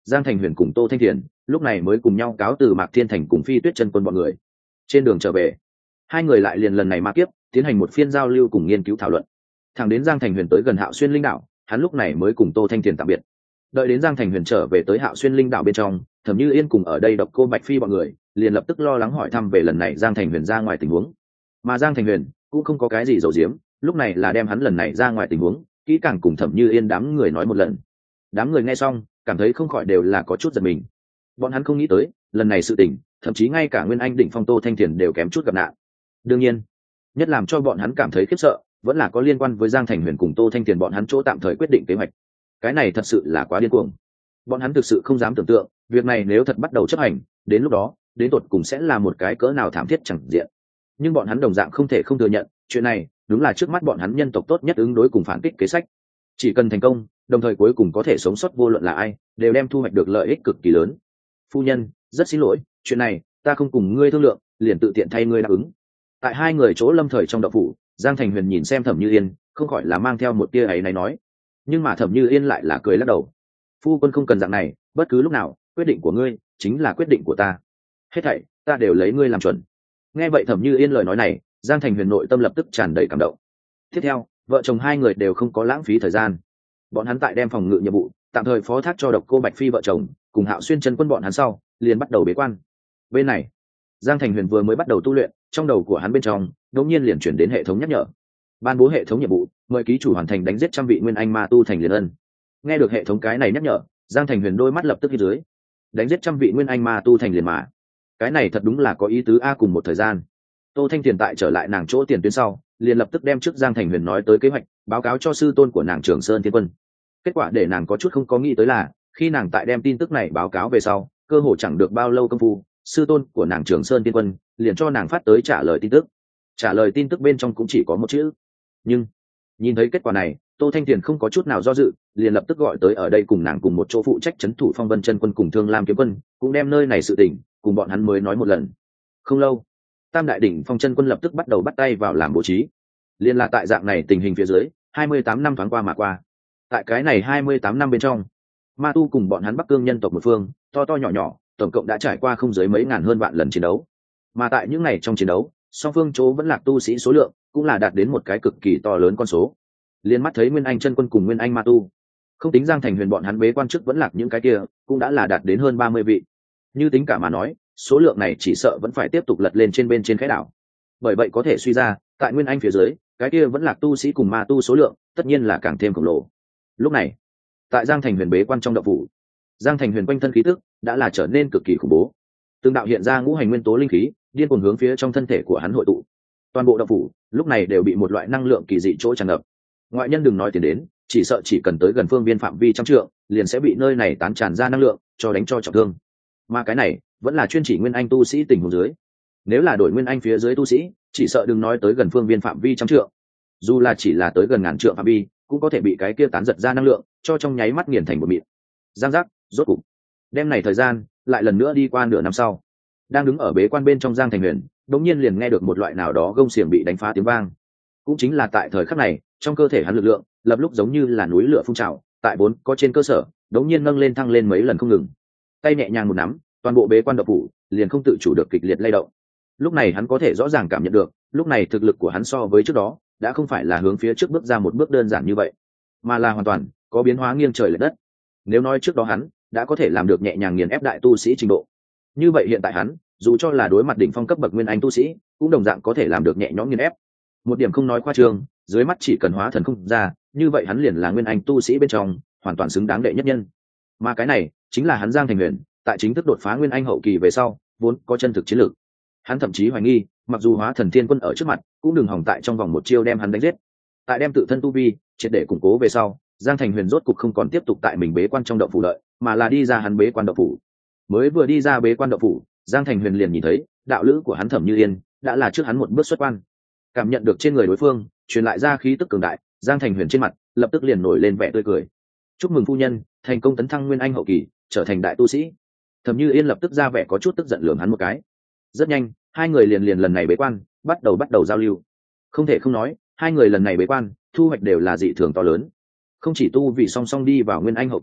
Giang Thành Huyền cùng Tô Thanh Thiền lúc này mới cùng nhau cáo từ Mạc Thiên Thành cùng Phi Tuyết Chân Quân bọn người. Trên đường trở về, hai người lại liền lần này ma kiếp tiến hành một phiên giao lưu cùng nghiên cứu thảo luận. Thẳng đến Giang Thành Huyền tới gần Hạo Xuyên Linh Đảo, hắn lúc này mới cùng Tô Thanh Thiền tạm biệt. Đợi đến Giang Thành Huyền trở về tới Hạo Xuyên Linh Đảo bên trong, Thẩm Như Yên cùng ở đây Độc Cô Bạch Phi bọn người liền lập tức lo lắng hỏi thăm về lần này Giang Thành Huyền ra ngoài tình huống. Mà Giang Thành Huyền cũng không có cái gì giấu giếm, lúc này là đem hắn lần này ra ngoài tình huống kỹ càng cùng Thẩm Như Yên đám người nói một lần. Đám người nghe xong cảm thấy không khỏi đều là có chút giật mình. Bọn hắn không nghĩ tới lần này sự tình, thậm chí ngay cả Nguyên Anh đỉnh phong Tô Thanh Thiền đều kém chút gặp nạn. Đương nhiên, nhất làm cho bọn hắn cảm thấy khiếp sợ vẫn là có liên quan với Giang Thành Huyền cùng Tô Thanh Thiền bọn hắn chỗ tạm thời quyết định kế hoạch. Cái này thật sự là quá điên cuồng. Bọn hắn thực sự không dám tưởng tượng, việc này nếu thật bắt đầu chấp hành, đến lúc đó, đến tột cùng sẽ là một cái cỡ nào thảm thiết chẳng diện. Nhưng bọn hắn đồng dạng không thể không thừa nhận, chuyện này đúng là trước mắt bọn hắn nhân tộc tốt nhất ứng đối cùng phản kích kế sách. Chỉ cần thành công, đồng thời cuối cùng có thể sống sót vô luận là ai, đều đem thu hoạch được lợi ích cực kỳ lớn. Phu nhân, rất xin lỗi, chuyện này ta không cùng ngươi thương lượng, liền tự tiện thay ngươi đáp ứng. Tại hai người chỗ lâm thời trong động phủ, Giang Thành Huyền nhìn xem Thẩm Như Yên, không khỏi là mang theo một tia ấy này nói. Nhưng mà Thẩm Như Yên lại là cười lắc đầu. Phu quân không cần dạng này, bất cứ lúc nào, quyết định của ngươi chính là quyết định của ta. Hết thảy ta đều lấy ngươi làm chuẩn. Nghe vậy Thẩm Như Yên lời nói này, Giang Thành Huyền nội tâm lập tức tràn đầy cảm động. Tiếp theo, vợ chồng hai người đều không có lãng phí thời gian. Bọn hắn tại đem phòng ngự nhiệm vụ tạm thời phó thác cho Độc Cô Bạch Phi vợ chồng cùng Hạo Xuyên Chân Quân bọn hắn sau, liền bắt đầu bế quan. Bên này, Giang Thành Huyền vừa mới bắt đầu tu luyện, trong đầu của hắn bên trong đột nhiên liền chuyển đến hệ thống nhắc nhở. Ban bố hệ thống nhiệm vụ, mời ký chủ hoàn thành đánh giết trăm vị nguyên anh ma tu thành liền ân. Nghe được hệ thống cái này nhắc nhở, Giang Thành Huyền đôi mắt lập tức phía dưới. Đánh giết trăm vị nguyên anh ma tu thành liền mà. Cái này thật đúng là có ý tứ a. Cùng một thời gian, Tô Thanh Tiền tại trở lại nàng chỗ tiền tuyến sau, liền lập tức đem trước Giang Thành Huyền nói tới kế hoạch báo cáo cho sư tôn của nàng Trường Sơn Thiên Quân. Kết quả để nàng có chút không có nghĩ tới là, khi nàng tại đem tin tức này báo cáo về sau, cơ hồ chẳng được bao lâu công phu, sư tôn của nàng Trường Sơn Thiên Quân liền cho nàng phát tới trả lời tin tức. Trả lời tin tức bên trong cũng chỉ có một chữ. Nhưng nhìn thấy kết quả này, Tô Thanh Tiền không có chút nào do dự, liền lập tức gọi tới ở đây cùng nàng cùng một chỗ phụ trách trấn thủ Phong Vân Chân Quân cùng Thương Lam Kiếm Quân, cũng đem nơi này sự tình cùng bọn hắn mới nói một lần. Không lâu, Tam Đại Đỉnh Phong Chân Quân lập tức bắt đầu bắt tay vào làm bố trí. Liên là tại dạng này tình hình phía dưới, 28 năm thoáng qua mà qua. Tại cái này 28 năm bên trong, ma tu cùng bọn hắn Bắc Cương nhân tộc một phương, to to nhỏ nhỏ, tổng cộng đã trải qua không dưới mấy ngàn hơn vạn lần chiến đấu. Mà tại những ngày trong chiến đấu, song phương chỗ vẫn lạc tu sĩ số lượng cũng là đạt đến một cái cực kỳ to lớn con số. Liên mắt thấy Nguyên Anh Chân Quân cùng Nguyên Anh ma tu, không tính Giang Thành Huyền bọn hắn bế quan chức vẫn lạc những cái kia, cũng đã là đạt đến hơn 30 vị. Như tính cả mà nói, số lượng này chỉ sợ vẫn phải tiếp tục lật lên trên bên trên khái đảo. Bởi vậy có thể suy ra, tại Nguyên Anh phía dưới, cái kia vẫn lạc tu sĩ cùng ma tu số lượng, tất nhiên là càng thêm khổng lồ. Lúc này, tại Giang Thành Huyền bế quan trong động phủ, Giang Thành Huyền quanh thân khí tức đã là trở nên cực kỳ khủng bố. Từng đạo hiện ra ngũ hành nguyên tố linh khí, điên cuồng hướng phía trong thân thể của hắn hội tụ. Toàn bộ động phủ lúc này đều bị một loại năng lượng kỳ dị chỗ tràn ngập. Ngoại nhân đừng nói tiền đến, chỉ sợ chỉ cần tới gần phương viên phạm vi trăm trượng, liền sẽ bị nơi này tán tràn ra năng lượng, cho đánh cho trọng thương. Mà cái này vẫn là chuyên chỉ Nguyên Anh tu sĩ tình huống dưới. Nếu là đổi Nguyên Anh phía dưới tu sĩ, chỉ sợ đừng nói tới gần phương viên phạm vi trăm trượng, dù là chỉ là tới gần ngàn trượng phạm vi, cũng có thể bị cái kia tán giật ra năng lượng, cho trong nháy mắt nghiền thành một mịn. Giang giác, rốt cục. Đêm này thời gian lại lần nữa đi qua nửa năm sau, đang đứng ở bế quan bên trong Giang Thành Huyền, đột nhiên liền nghe được một loại nào đó gông xiềng bị đánh phá tiếng vang. Cũng chính là tại thời khắc này, trong cơ thể hắn lực lượng lập lúc giống như là núi lửa phun trào, tại vốn có trên cơ sở, đột nhiên nâng lên thăng lên mấy lần không ngừng. Tay nhẹ nhàng một nắm, toàn bộ bế quan động phủ liền không tự chủ được kịch liệt lay động. Lúc này hắn có thể rõ ràng cảm nhận được, lúc này thực lực của hắn so với trước đó đã không phải là hướng phía trước bước ra một bước đơn giản như vậy, mà là hoàn toàn có biến hóa nghiêng trời lệch đất. Nếu nói trước đó hắn đã có thể làm được nhẹ nhàng nghiền ép đại tu sĩ trình độ, như vậy hiện tại hắn dù cho là đối mặt đỉnh phong cấp bậc Nguyên Anh tu sĩ, cũng đồng dạng có thể làm được nhẹ nhõm nghiền ép. Một điểm không nói khoa trương, dưới mắt chỉ cần hóa thần không ra, như vậy hắn liền là Nguyên Anh tu sĩ bên trong hoàn toàn xứng đáng đệ nhất nhân. Mà cái này chính là hắn Giang Thành Huyền tại chính thức đột phá Nguyên Anh hậu kỳ về sau vốn có chân thực chiến lược. Hắn thậm chí hoài nghi, mặc dù Hóa Thần Thiên Quân ở trước mặt, cũng đừng hòng tại trong vòng một chiêu đem hắn đánh giết. Tại đem tự thân tu vi triệt để củng cố về sau, Giang Thành Huyền rốt cục không còn tiếp tục tại mình bế quan trong động phủ đợi, mà là đi ra hắn bế quan động phủ. Mới vừa đi ra bế quan động phủ, Giang Thành Huyền liền nhìn thấy đạo lữ của hắn Thẩm Như Yên đã là trước hắn một bước xuất quan. Cảm nhận được trên người đối phương truyền lại ra khí tức cường đại, Giang Thành Huyền trên mặt lập tức liền nổi lên vẻ tươi cười. Chúc mừng phu nhân thành công tấn thăng Nguyên Anh hậu kỳ, trở thành đại tu sĩ. Thẩm Như Yên lập tức ra vẻ có chút tức giận lườm hắn một cái. Rất nhanh, hai người liền lần này bế quan bắt đầu giao lưu. Không thể không nói, hai người lần này bế quan thu hoạch đều là dị thường to lớn. Không chỉ tu vì song song đi vào Nguyên Anh hậu kỳ,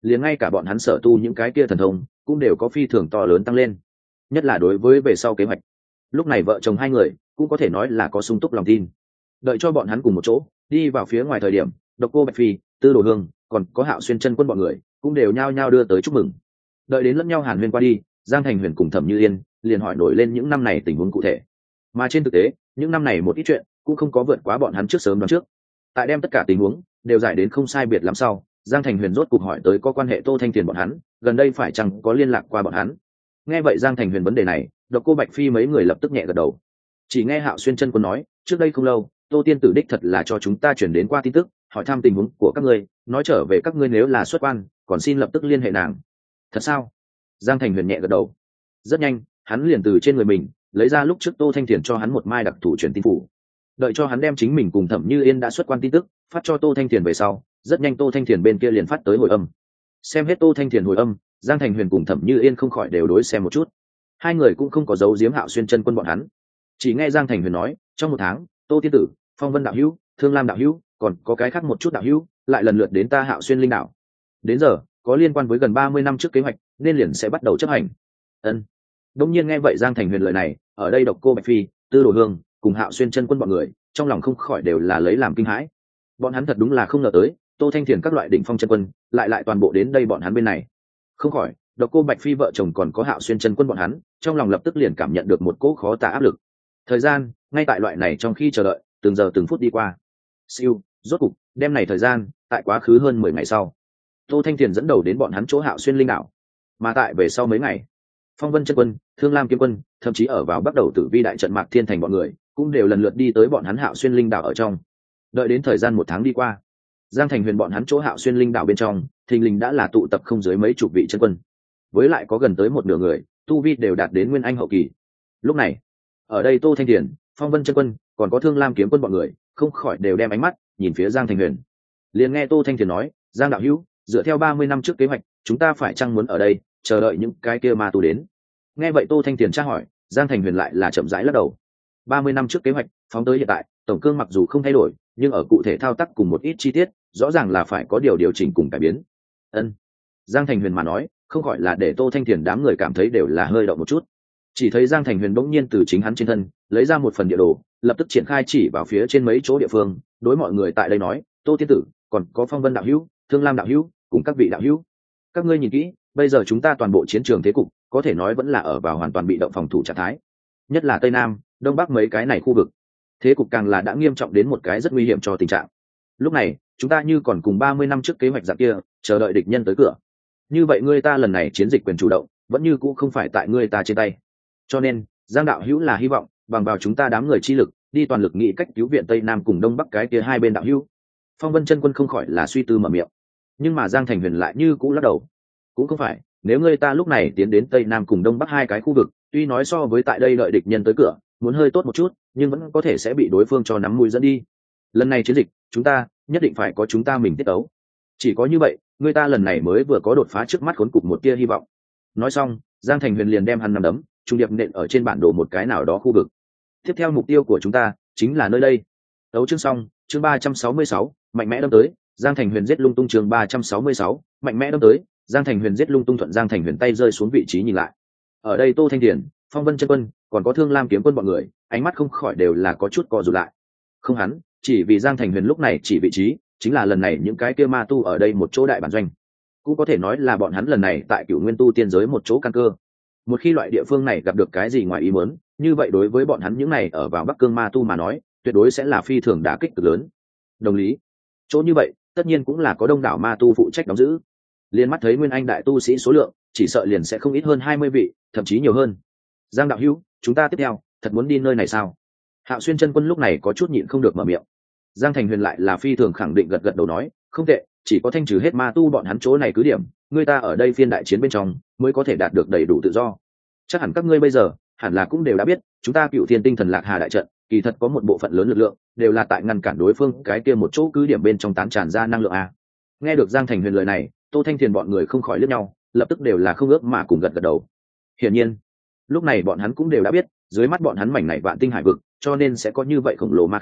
liền ngay cả bọn hắn sở tu những cái kia thần thông cũng đều có phi thường to lớn tăng lên, nhất là đối với về sau kế hoạch. Lúc này vợ chồng hai người cũng có thể nói là có sung túc lòng tin. Đợi cho bọn hắn cùng một chỗ đi vào phía ngoài thời điểm, Độc Cô Bạch Phi, Tư Đồ Hương, còn có Hạo Xuyên chân quân bọn người cũng đều nhao nhao đưa tới chúc mừng. Đợi đến lẫn nhau hàn huyên qua đi, Giang Thành Huyền cùng Thẩm Như Yên liền hỏi nổi lên những năm này tình huống cụ thể. Mà trên thực tế, những năm này một ít chuyện cũng không có vượt quá bọn hắn trước sớm đoán trước. Tại đem tất cả tình huống đều giải đến không sai biệt lắm sau, Giang Thành Huyền rốt cục hỏi tới có quan hệ Tô Thanh Tiền bọn hắn, gần đây phải chăng có liên lạc qua bọn hắn. Nghe vậy Giang Thành Huyền vấn đề này, Độc Cô Bạch Phi mấy người lập tức nhẹ gật đầu. Chỉ nghe Hạo Xuyên chân quân nói, trước đây không lâu, Tô tiên tử đích thật là cho chúng ta chuyển đến qua tin tức, hỏi thăm tình huống của các ngươi, nói trở về các ngươi nếu là xuất quan, còn xin lập tức liên hệ nàng. Thật sao? Giang Thành Huyền nhẹ gật đầu. Rất nhanh, hắn liền từ trên người mình lấy ra lúc trước Tô Thanh Thiền cho hắn một mai đặc thù truyền tin phủ. Đợi cho hắn đem chính mình cùng Thẩm Như Yên đã xuất quan tin tức phát cho Tô Thanh Thiền về sau, rất nhanh Tô Thanh Thiền bên kia liền phát tới hồi âm. Xem hết Tô Thanh Thiền hồi âm, Giang Thành Huyền cùng Thẩm Như Yên không khỏi đều đối xem một chút. Hai người cũng không có giấu giếm Hạo Xuyên chân quân bọn hắn. Chỉ nghe Giang Thành Huyền nói, trong một tháng, Tô tiên tử, Phong Vân đạo hữu, Thương Lam đạo hữu, còn có cái khác một chút đạo hữu, lại lần lượt đến ta Hạo Xuyên linh đạo. Đến giờ, có liên quan với gần 30 năm trước kế hoạch, nên liền sẽ bắt đầu chấp hành. Ân. Đông nhiên nghe vậy Giang Thành Huyền lời này, ở đây Độc Cô Bạch Phi, Tư Đồ Hương cùng Hạo Xuyên chân quân bọn người, trong lòng không khỏi đều là lấy làm kinh hãi. Bọn hắn thật đúng là không ngờ tới, Tô Thanh Thiền các loại đỉnh phong chân quân, lại toàn bộ đến đây bọn hắn bên này. Không khỏi, Độc Cô Bạch Phi vợ chồng còn có Hạo Xuyên chân quân bọn hắn, trong lòng lập tức liền cảm nhận được một cỗ khó tả áp lực. Thời gian, ngay tại loại này trong khi chờ đợi, từng giờ từng phút đi qua. Siêu, rốt cục, đêm này thời gian, tại quá khứ hơn 10 ngày sau, Tô Thanh Thiền dẫn đầu đến bọn hắn chỗ Hạo Xuyên linh đảo. Mà tại về sau mấy ngày, Phong Vân chân quân, Thương Lam kiếm quân, thậm chí ở vào bắt đầu Tử Vi đại trận Mạc Thiên Thành bọn người, cũng đều lần lượt đi tới bọn hắn Hạo Xuyên linh đảo ở trong. Đợi đến thời gian 1 tháng đi qua, Giang Thành Huyền bọn hắn chỗ Hạo Xuyên linh đảo bên trong, thình lình đã là tụ tập không dưới mấy chục vị chân quân, với lại có gần tới một nửa người, tu vi đều đạt đến nguyên anh hậu kỳ. Lúc này, ở đây Tô Thanh Thiền, Phong Vân chân quân, còn có Thương Lam kiếm quân bọn người, không khỏi đều đem ánh mắt nhìn phía Giang Thành Huyền. Liền nghe Tô Thanh Thiền nói, Giang đạo hữu, dựa theo 30 năm trước kế hoạch, chúng ta phải chăng muốn ở đây chờ đợi những cái kia ma tu đến? Nghe vậy Tô Thanh Thiền tra hỏi, Giang Thành Huyền lại là chậm rãi lắc đầu. 30 năm trước kế hoạch phóng tới hiện tại, tổng cương mặc dù không thay đổi, nhưng ở cụ thể thao tác cùng một ít chi tiết, rõ ràng là phải có điều chỉnh cùng cải biến. Ân. Giang Thành Huyền mà nói, không gọi là để Tô Thanh Thiền đám người cảm thấy đều là hơi động một chút. Chỉ thấy Giang Thành Huyền bỗng nhiên từ chính hắn trên thân lấy ra một phần địa đồ, lập tức triển khai chỉ vào phía trên mấy chỗ địa phương, đối mọi người tại đây nói, Tô tiên tử, còn có Phong Vân đạo hữu, Thương Lam đạo hữu, cùng các vị đạo hữu, các ngươi nhìn kỹ, bây giờ chúng ta toàn bộ chiến trường thế cục có thể nói vẫn là ở vào hoàn toàn bị động phòng thủ trạng thái, nhất là Tây Nam, Đông Bắc mấy cái này khu vực, thế cục càng là đã nghiêm trọng đến một cái rất nguy hiểm cho tình trạng. Lúc này chúng ta như còn cùng 30 năm trước kế hoạch dạng kia chờ đợi địch nhân tới cửa, như vậy ngươi ta lần này chiến dịch quyền chủ động vẫn như cũ không phải tại ngươi ta trên tay. Cho nên Giang đạo hữu là hy vọng bằng vào chúng ta đám người chi lực đi toàn lực nghĩ cách cứu viện Tây Nam cùng Đông Bắc cái kia hai bên đạo hữu. Phong Vân chân quân không khỏi là suy tư mở miệng, nhưng mà Giang Thành Huyền lại như cũ lắc đầu. Cũng không phải, nếu ngươi ta lúc này tiến đến Tây Nam cùng Đông Bắc hai cái khu vực, tuy nói so với tại đây đợi địch nhân tới cửa muốn hơi tốt một chút, nhưng vẫn có thể sẽ bị đối phương cho nắm mũi dẫn đi. Lần này chiến dịch chúng ta nhất định phải có chúng ta mình tiết ấu, chỉ có như vậy người ta lần này mới vừa có đột phá trước mắt khốn cục một tia hy vọng. Nói xong Giang Thành Huyền liền đem hắn nắm đấm trung điệp nện ở trên bản đồ một cái nào đó khu vực. Tiếp theo mục tiêu của chúng ta chính là nơi đây. Đấu chương xong, chương 366, mạnh mẽ đâm tới. Giang Thành Huyền giết lung tung, chương 366, mạnh mẽ đâm tới. Giang Thành Huyền giết lung tung thuận Giang Thành Huyền tay rơi xuống vị trí nhìn lại. Ở đây Tô Thanh Thiền, Phong Vân chân quân, còn có Thương Lam kiếm quân bọn người, ánh mắt không khỏi đều là có chút co rụt lại. Không hắn, chỉ vì Giang Thành Huyền lúc này chỉ vị trí, chính là lần này những cái kia ma tu ở đây một chỗ đại bản doanh. Cũng có thể nói là bọn hắn lần này tại Cửu Nguyên tu tiên giới một chỗ căn cơ. Một khi loại địa phương này gặp được cái gì ngoài ý muốn, như vậy đối với bọn hắn những này ở vào Bắc Cương ma tu mà nói, tuyệt đối sẽ là phi thường đả kích cực lớn. Đồng lý, chỗ như vậy, tất nhiên cũng là có đông đảo ma tu phụ trách đóng giữ. Liên mắt thấy nguyên anh đại tu sĩ số lượng, chỉ sợ liền sẽ không ít hơn 20 vị, thậm chí nhiều hơn. Giang đạo hữu, chúng ta tiếp theo, thật muốn đi nơi này sao? Hạo Xuyên chân quân lúc này có chút nhịn không được mở miệng. Giang Thành Huyền lại là phi thường khẳng định gật gật đầu nói, không tệ, chỉ có thanh trừ hết ma tu bọn hắn chỗ này cứ điểm, người ta ở đây phiên đại chiến bên trong mới có thể đạt được đầy đủ tự do. Chắc hẳn các ngươi bây giờ hẳn là cũng đều đã biết, chúng ta Cựu Thiên Tinh Thần Lạc Hà đại trận kỳ thật có một bộ phận lớn lực lượng đều là tại ngăn cản đối phương cái kia một chỗ cứ điểm bên trong tán tràn ra năng lượng a. Nghe được Giang Thành Huyền lời này, Tô Thanh Thiền bọn người không khỏi liếc nhau, lập tức đều là không ước mà cùng gật gật đầu. Hiển nhiên, lúc này bọn hắn cũng đều đã biết, dưới mắt bọn hắn mảnh này vạn tinh hải vực, cho nên sẽ có như vậy khổng lồ ma khí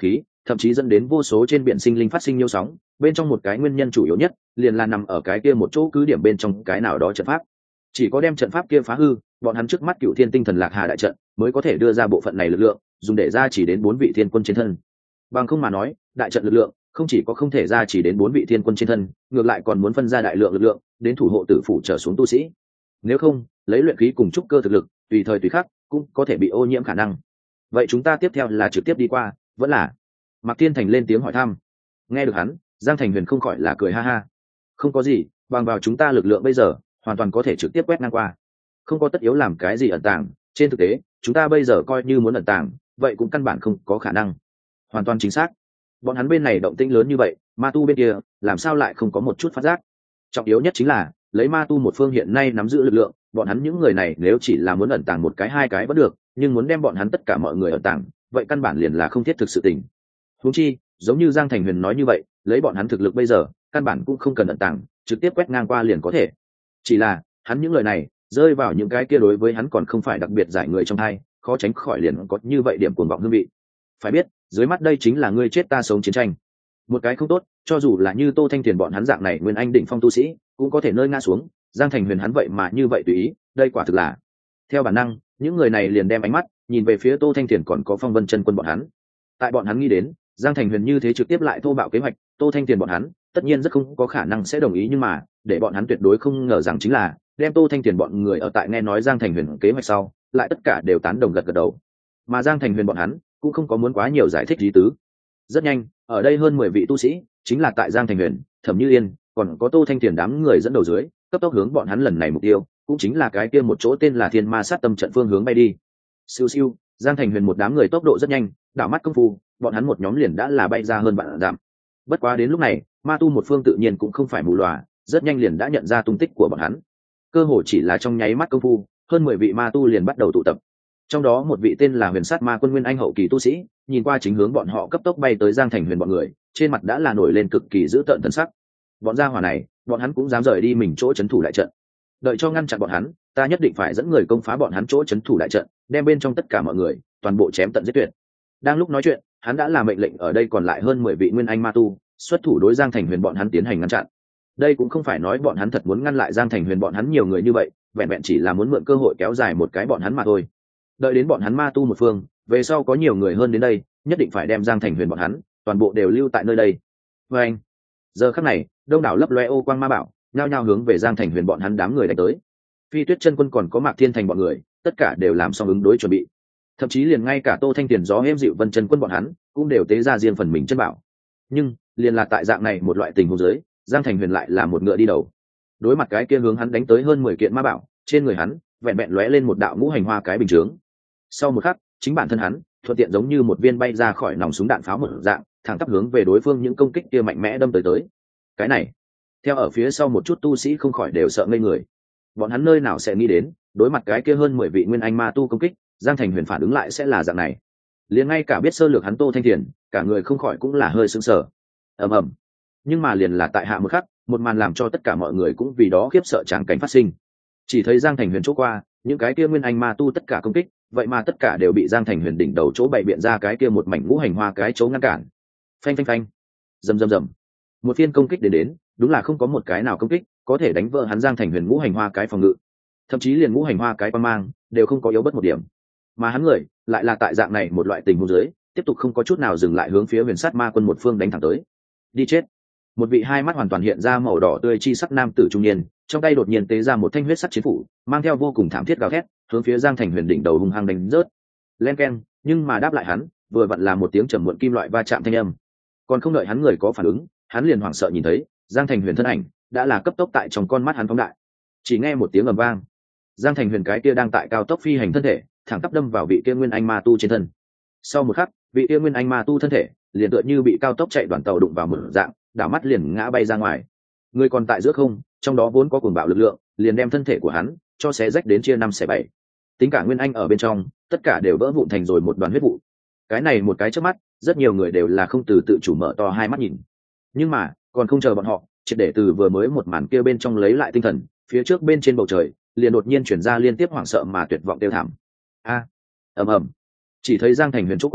thậm chí dẫn đến vô số trên biển sinh linh phát sinh nhiêu sóng. Bên trong một cái nguyên nhân chủ yếu nhất liền là nằm ở cái kia một chỗ cứ điểm bên trong cái nào đó trận pháp. Chỉ có đem trận pháp kia phá hư, bọn hắn trước mắt Cựu Thiên Tinh Thần Lạc Hà đại trận mới có thể đưa ra bộ phận này lực lượng, dùng để ra chỉ đến 4 vị thiên quân trên thân. Bằng không mà nói, đại trận lực lượng không chỉ có không thể ra chỉ đến 4 vị thiên quân trên thân, ngược lại còn muốn phân ra đại lượng lực lượng đến thủ hộ tử phủ trở xuống tu sĩ. Nếu không, lấy luyện khí cùng trúc cơ thực lực, tùy thời tùy khắc cũng có thể bị ô nhiễm khả năng. Vậy chúng ta tiếp theo là trực tiếp đi qua, vẫn là? Mạc Thiên Thành lên tiếng hỏi thăm. Nghe được hắn, Giang Thành Huyền không khỏi là cười ha ha. Không có gì, bằng vào chúng ta lực lượng bây giờ, hoàn toàn có thể trực tiếp quét ngang qua. Không có tất yếu làm cái gì ẩn tàng, trên thực tế, chúng ta bây giờ coi như muốn ẩn tàng, vậy cũng căn bản không có khả năng. Hoàn toàn chính xác. Bọn hắn bên này động tĩnh lớn như vậy, ma tu bên kia làm sao lại không có một chút phát giác? Trọng yếu nhất chính là, lấy ma tu một phương hiện nay nắm giữ lực lượng, bọn hắn những người này nếu chỉ là muốn ẩn tàng một cái hai cái vẫn được, nhưng muốn đem bọn hắn tất cả mọi người ẩn tàng, vậy căn bản liền là không thiết thực sự tình. Huống chi, giống như Giang Thành Huyền nói như vậy, lấy bọn hắn thực lực bây giờ, căn bản cũng không cần ẩn tàng, trực tiếp quét ngang qua liền có thể. Chỉ là, hắn những lời này rơi vào những cái kia đối với hắn còn không phải đặc biệt giải người trong hai, khó tránh khỏi liền có như vậy điểm cuồng vọng hương vị. Phải biết, dưới mắt đây chính là ngươi chết ta sống chiến tranh. Một cái không tốt, cho dù là như Tô Thanh Tiền bọn hắn dạng này nguyên anh đỉnh phong tu sĩ, cũng có thể nơi ngã xuống. Giang Thành Huyền hắn vậy mà như vậy tùy ý, đây quả thực là. Theo bản năng, những người này liền đem ánh mắt nhìn về phía Tô Thanh Tiền còn có Phong Vân Chân Quân bọn hắn. Tại bọn hắn nghĩ đến, Giang Thành Huyền như thế trực tiếp lại thô bạo kế hoạch, Tô Thanh Tiền bọn hắn tất nhiên rất không có khả năng sẽ đồng ý, nhưng mà để bọn hắn tuyệt đối không ngờ rằng chính là đem Tô Thanh Tiền bọn người ở tại nghe nói Giang Thành Huyền kế hoạch sau, lại tất cả đều tán đồng gật gật đầu. Mà Giang Thành Huyền bọn hắn cũng không có muốn quá nhiều giải thích lý tứ. Rất nhanh, ở đây hơn 10 vị tu sĩ, chính là tại Giang Thành Huyền, Thẩm Như Yên, còn có Tô Thanh Tiền đám người dẫn đầu dưới, cấp tốc hướng bọn hắn lần này mục tiêu, cũng chính là cái kia một chỗ tên là Thiên Ma Sát Tâm trận phương hướng bay đi. Siêu siêu, Giang Thành Huyền một đám người tốc độ rất nhanh, đảo mắt công phu, bọn hắn một nhóm liền đã là bay ra hơn vạn dặm. Bất quá đến lúc này, ma tu một phương tự nhiên cũng không phải mù lòa, rất nhanh liền đã nhận ra tung tích của bọn hắn. Cơ hồ chỉ là trong nháy mắt công phu, hơn 10 vị ma tu liền bắt đầu tụ tập. Trong đó một vị tên là Huyền Sát Ma Quân Nguyên Anh hậu kỳ tu sĩ, nhìn qua chính hướng bọn họ cấp tốc bay tới Giang Thành Huyền bọn người, trên mặt đã là nổi lên cực kỳ dữ tợn thần sắc. Bọn gia hỏa này, bọn hắn cũng dám rời đi mình chỗ trấn thủ đại trận. Đợi cho ngăn chặn bọn hắn, ta nhất định phải dẫn người công phá bọn hắn chỗ trấn thủ đại trận, đem bên trong tất cả mọi người toàn bộ chém tận giết tuyệt. Đang lúc nói chuyện, hắn đã là mệnh lệnh ở đây còn lại hơn 10 vị Nguyên Anh ma tu xuất thủ đối Giang Thành Huyền bọn hắn tiến hành ngăn chặn. Đây cũng không phải nói bọn hắn thật muốn ngăn lại Giang Thành Huyền bọn hắn nhiều người như vậy, vẹn vẹn chỉ là muốn mượn cơ hội kéo dài một cái bọn hắn mà thôi. Đợi đến bọn hắn ma tu một phương, về sau có nhiều người hơn đến đây, nhất định phải đem Giang Thành Huyền bọn hắn toàn bộ đều lưu tại nơi đây. Và anh, giờ khắc này, đông đảo lấp loe ô quang ma bảo nhao nhao hướng về Giang Thành Huyền bọn hắn đám người đánh tới. Phi Tuyết Chân Quân còn có Mạc Thiên Thành bọn người, tất cả đều làm xong ứng đối chuẩn bị. Thậm chí liền ngay cả Tô Thanh Tiền gió êm dịu Vân Chân Quân bọn hắn cũng đều tế ra riêng phần mình chân bảo. Nhưng liền là tại dạng này một loại tình huống dưới, Giang Thành Huyền lại là một ngựa đi đầu. Đối mặt cái kia hướng hắn đánh tới hơn 10 kiện ma bảo, trên người hắn vẹn vẹn lóe lên một đạo ngũ hành hoa cái bình chướng. Sau một khắc, chính bản thân hắn thuận tiện giống như một viên bay ra khỏi nòng súng đạn pháo một dạng, thẳng tắp hướng về đối phương những công kích kia mạnh mẽ đâm tới. Cái này, theo ở phía sau một chút tu sĩ không khỏi đều sợ ngây người. Bọn hắn nơi nào sẽ nghĩ đến, đối mặt cái kia hơn 10 vị Nguyên Anh ma tu công kích, Giang Thành Huyền phản ứng lại sẽ là dạng này. Liền ngay cả biết sơ lược hắn Tô Thanh Tiền, cả người không khỏi cũng là hơi sững sờ. Ầm ầm. Nhưng mà liền là tại hạ một khắc, một màn làm cho tất cả mọi người cũng vì đó khiếp sợ tràng cảnh phát sinh. Chỉ thấy Giang Thành Huyền chỗ qua, những cái kia Nguyên Anh ma tu tất cả công kích, vậy mà tất cả đều bị Giang Thành Huyền đỉnh đầu chỗ bày biện ra cái kia một mảnh ngũ hành hoa cái chỗ ngăn cản. Phanh phanh phanh. Rầm rầm rầm. Một phiên công kích đến, đúng là không có một cái nào công kích có thể đánh vỡ hắn Giang Thành Huyền ngũ hành hoa cái phòng ngự. Thậm chí liền ngũ hành hoa cái quang mang đều không có yếu bất một điểm. Mà hắn người lại là tại dạng này một loại tình huống dưới, tiếp tục không có chút nào dừng lại hướng phía Huyền Sát Ma Quân một phương đánh thẳng tới. Đi chết. Một vị hai mắt hoàn toàn hiện ra màu đỏ tươi chi sắc nam tử trung niên, trong tay đột nhiên tế ra một thanh huyết sắc chiến phủ, mang theo vô cùng thảm thiết gào thét, hướng phía Giang Thành Huyền đỉnh đầu hung hăng đánh rớt. Len keng, nhưng mà đáp lại hắn, vừa vặn là một tiếng trầm muộn kim loại va chạm thanh âm. Còn không đợi hắn người có phản ứng, hắn liền hoảng sợ nhìn thấy, Giang Thành Huyền thân ảnh đã là cấp tốc tại trong con mắt hắn phóng đại. Chỉ nghe một tiếng ầm vang, Giang Thành Huyền cái kia đang tại cao tốc phi hành thân thể, thẳng tắp đâm vào vị kia Nguyên Anh ma tu trên thân. Sau một khắc, vị kia Nguyên Anh ma tu thân thể liền tựa như bị cao tốc chạy đoàn tàu đụng vào một dạng, đảo mắt liền ngã bay ra ngoài. Người còn tại giữa không, trong đó vốn có cuồng bạo lực lượng, liền đem thân thể của hắn cho xé rách đến chia 5/7. Tính cả Nguyên Anh ở bên trong, tất cả đều vỡ vụn thành rồi một đoàn huyết vụ. Cái này một cái chớp mắt, rất nhiều người đều là không từ tự chủ mở to hai mắt nhìn. Nhưng mà, còn không chờ bọn họ triệt để từ vừa mới một màn kia bên trong lấy lại tinh thần, phía trước bên trên bầu trời liền đột nhiên chuyển ra liên tiếp hoảng sợ mà tuyệt vọng kêu thảm. A, ầm ầm. Chỉ thấy Giang Thành Huyền chỗ qua,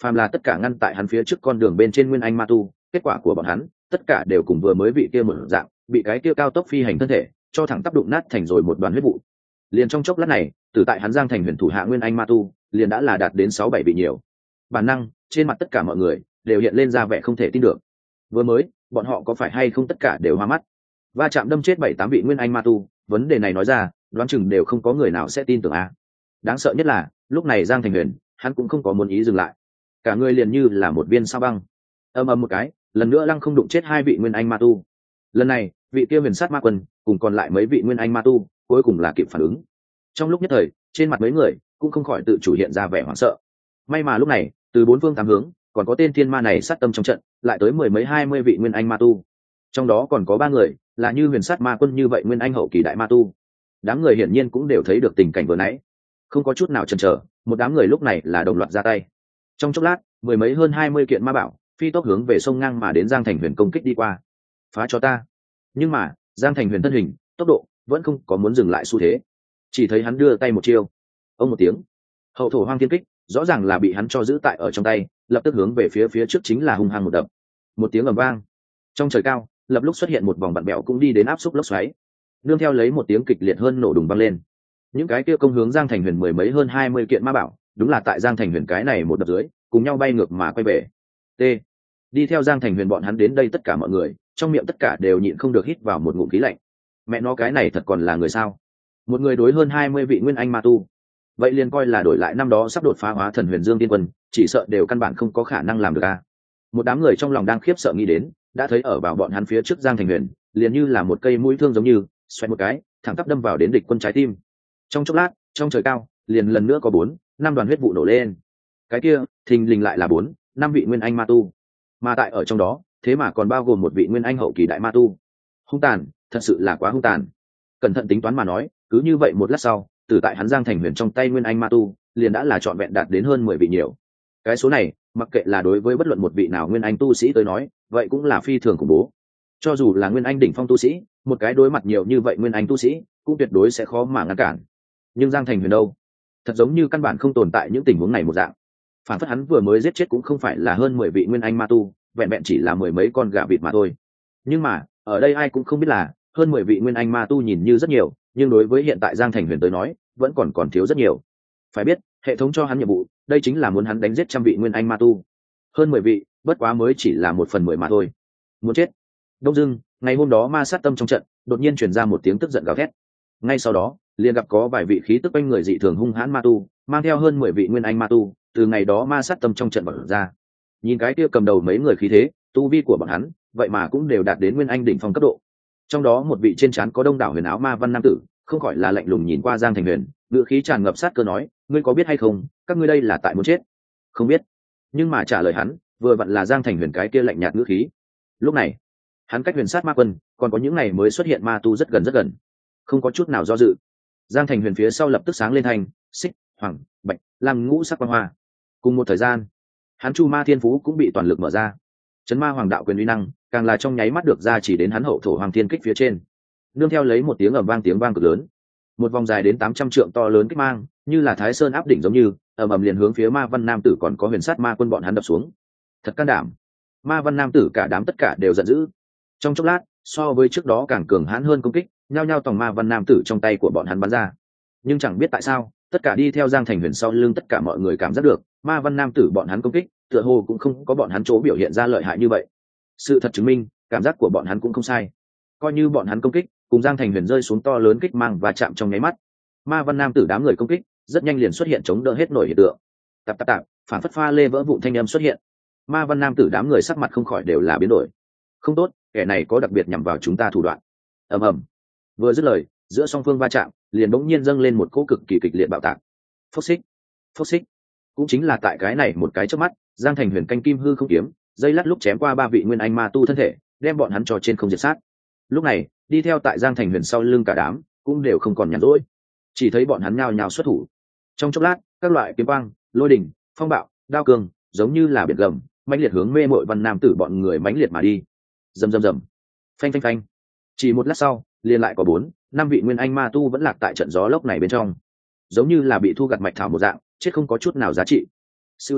phàm là tất cả ngăn tại hắn phía trước con đường bên trên nguyên anh ma tu, kết quả của bọn hắn tất cả đều cùng vừa mới vị kia một dạng, bị cái kia cao tốc phi hành thân thể cho thẳng tác đụng nát thành rồi một đoàn huyết vụ. Liền trong chốc lát này, từ tại hắn Giang Thành Huyền thủ hạ nguyên anh ma tu liền đã là đạt đến 6-7 vị nhiều. Bản năng trên mặt tất cả mọi người đều hiện lên ra vẻ không thể tin được. Vừa mới bọn họ có phải hay không tất cả đều hoa mắt, va chạm đâm chết 7-8 vị nguyên anh ma tu, vấn đề này nói ra đoán chừng đều không có người nào sẽ tin tưởng a. Đáng sợ nhất là lúc này Giang Thành Huyền hắn cũng không có muốn ý dừng lại, cả người liền như là một viên sao băng, ầm ầm một cái lần nữa lăng không đụng chết 2 vị nguyên anh ma tu. Lần này vị kia huyền sát ma quân cùng còn lại mấy vị nguyên anh ma tu cuối cùng là kịp phản ứng. Trong lúc nhất thời trên mặt mấy người cũng không khỏi tự chủ hiện ra vẻ hoảng sợ. May mà lúc này từ 4 phương 8 hướng còn có tên thiên ma này sát tâm trong trận lại tới 10 mấy 20 vị nguyên anh ma tu, trong đó còn có 3 người là như huyền sát ma quân như vậy nguyên anh hậu kỳ đại ma tu. Đám người hiển nhiên cũng đều thấy được tình cảnh vừa nãy, không có chút nào chần chờ, một đám người lúc này là đồng loạt ra tay. Trong chốc lát 10 mấy hơn 20 kiện ma bảo phi tốc hướng về sông ngang mà đến Giang Thành Huyền công kích đi qua. Phá cho ta. Nhưng mà Giang Thành Huyền thân hình tốc độ vẫn không có muốn dừng lại xu thế, chỉ thấy hắn đưa tay một chiêu, ông một tiếng, hậu thổ hoang thiên kích rõ ràng là bị hắn cho giữ tại ở trong tay, lập tức hướng về phía trước chính là hung hăng một đập. Một tiếng ầm vang, trong trời cao lập lúc xuất hiện một vòng vặn bẹo cũng đi đến áp xúc lốc xoáy, nương theo lấy một tiếng kịch liệt hơn nổ đùng vang lên. Những cái kia công hướng Giang Thành Huyền 10 mấy hơn 20 kiện ma bảo đúng là tại Giang Thành Huyền cái này một đập dưới cùng nhau bay ngược mà quay về. T. Đi theo Giang Thành Huyền bọn hắn đến đây tất cả mọi người trong miệng tất cả đều nhịn không được hít vào một ngụm khí lạnh. Mẹ nó cái này thật còn là người sao? Một người đối hơn 20 vị nguyên anh ma tu, vậy liền coi là đổi lại năm đó sắp đột phá hóa thần Huyền Dương Tiên Quân, chỉ sợ đều căn bản không có khả năng làm được a. Một đám người trong lòng đang khiếp sợ nghĩ đến, đã thấy ở vào bọn hắn phía trước Giang Thành Huyền, liền như là một cây mũi thương giống như, xoẹt một cái, thẳng tắp đâm vào đến địch quân trái tim. Trong chốc lát, trong trời cao, liền lần nữa có 4-5 đoàn huyết vụ nổ lên. Cái kia, thình lình lại là 4-5 vị nguyên anh ma tu, mà tại ở trong đó, thế mà còn bao gồm một vị nguyên anh hậu kỳ đại ma tu. Hung tàn, thật sự là quá hung tàn. Cẩn thận tính toán mà nói, cứ như vậy một lát sau, từ tại hắn Giang Thành Huyền trong tay nguyên anh ma tu, liền đã là trọn vẹn đạt đến hơn 10 vị nhiều. Cái số này, mặc kệ là đối với bất luận một vị nào nguyên anh tu sĩ tới nói, vậy cũng là phi thường khủng bố. Cho dù là nguyên anh đỉnh phong tu sĩ, một cái đối mặt nhiều như vậy nguyên anh tu sĩ, cũng tuyệt đối sẽ khó mà ngăn cản. Nhưng Giang Thành Huyền đâu, thật giống như căn bản không tồn tại những tình huống này một dạng. Phản phất hắn vừa mới giết chết cũng không phải là hơn 10 vị nguyên anh ma tu, vẹn vẹn chỉ là 10 mấy con gà vịt mà thôi. Nhưng mà ở đây ai cũng không biết là hơn 10 vị nguyên anh ma tu nhìn như rất nhiều, nhưng đối với hiện tại Giang Thành Huyền tới nói vẫn còn thiếu rất nhiều. Phải biết hệ thống cho hắn nhiệm vụ đây chính là muốn hắn đánh giết 100 vị nguyên anh ma tu, hơn 10 vị bất quá mới chỉ là 1/10 mà thôi. Muốn chết. Đông dưng ngày hôm đó ma sát tâm trong trận đột nhiên truyền ra một tiếng tức giận gào thét, ngay sau đó liền gặp có vài vị khí tức quanh người dị thường hung hãn ma tu mang theo hơn 10 vị nguyên anh ma tu từ ngày đó ma sát tâm trong trận bật ra. Nhìn cái kia cầm đầu mấy người khí thế, tu vi của bọn hắn vậy mà cũng đều đạt đến nguyên anh đỉnh phong cấp độ. Trong đó một vị trên trán có đông đảo huyền áo ma văn nam tử không khỏi là lạnh lùng nhìn qua Giang Thành Huyền, ngữ khí tràn ngập sát cơ nói, ngươi có biết hay không, các ngươi đây là tại muốn chết? Không biết. Nhưng mà trả lời hắn vừa vặn là Giang Thành Huyền cái kia lạnh nhạt ngữ khí. Lúc này hắn cách huyền sát ma quân còn có những ngày mới xuất hiện ma tu rất gần, không có chút nào do dự. Giang Thành Huyền phía sau lập tức sáng lên thành xích, hoàng, bạch, lam ngũ sắc quang hoa. Cùng một thời gian hắn chu ma thiên phú cũng bị toàn lực mở ra, chấn ma hoàng đạo quyền uy năng càng là trong nháy mắt được ra chỉ đến hắn hậu thổ hoàng thiên kích phía trên, nương theo lấy một tiếng ầm vang, tiếng vang cực lớn, một vòng dài đến 800 trượng to lớn kích mang như là thái sơn áp đỉnh giống như ầm ầm liền hướng phía ma văn nam tử còn có huyền sát ma quân bọn hắn đập xuống. Thật can đảm. Ma văn nam tử cả đám tất cả đều giận dữ. Trong chốc lát so với trước đó càng cường hãn hơn công kích nhao nhao tòng ma văn nam tử trong tay của bọn hắn bắn ra. Nhưng chẳng biết tại sao tất cả đi theo Giang Thành Huyền sau lưng tất cả mọi người cảm giác được ma văn nam tử bọn hắn công kích tựa hồ cũng không có bọn hắn chỗ biểu hiện ra lợi hại như vậy. Sự thật chứng minh cảm giác của bọn hắn cũng không sai, coi như bọn hắn công kích cùng Giang Thành Huyền rơi xuống to lớn kích mang và chạm trong nháy mắt, ma văn nam tử đám người công kích rất nhanh liền xuất hiện chống đỡ hết nổi hiện tượng. Tạp tạp tạp, phản phất pha lê vỡ vụn thanh âm xuất hiện. Ma văn nam tử đám người sắc mặt không khỏi đều là biến đổi. Không tốt, kẻ này có đặc biệt nhằm vào chúng ta thủ đoạn. Ầm ầm. Vừa dứt lời, giữa song phương va chạm liền bỗng nhiên dâng lên một cỗ cực kỳ kịch liệt bạo tạc. Phốc xích, phốc xích. Cũng chính là tại cái này một cái chớp mắt, Giang Thành Huyền canh kim hư không kiếm dây lát lúc chém qua 3 vị nguyên anh ma tu thân thể, đem bọn hắn cho trên không diệt sát. Lúc này đi theo tại Giang Thành Huyền sau lưng cả đám cũng đều không còn nhàn rỗi, chỉ thấy bọn hắn nhao nhao xuất thủ. Trong chốc lát các loại kiếm quang, lôi đỉnh, phong bạo, đao cường giống như là biển gầm mãnh liệt hướng mê mội văn nam tử bọn người mãnh liệt mà đi. Rầm rầm rầm, phanh phanh phanh. Chỉ một lát sau liền lại có 4-5 vị nguyên anh ma tu vẫn lạc tại trận gió lốc này bên trong, giống như là bị thu gặt mạch thảo một dạng, chết không có chút nào giá trị. Siêu siêu,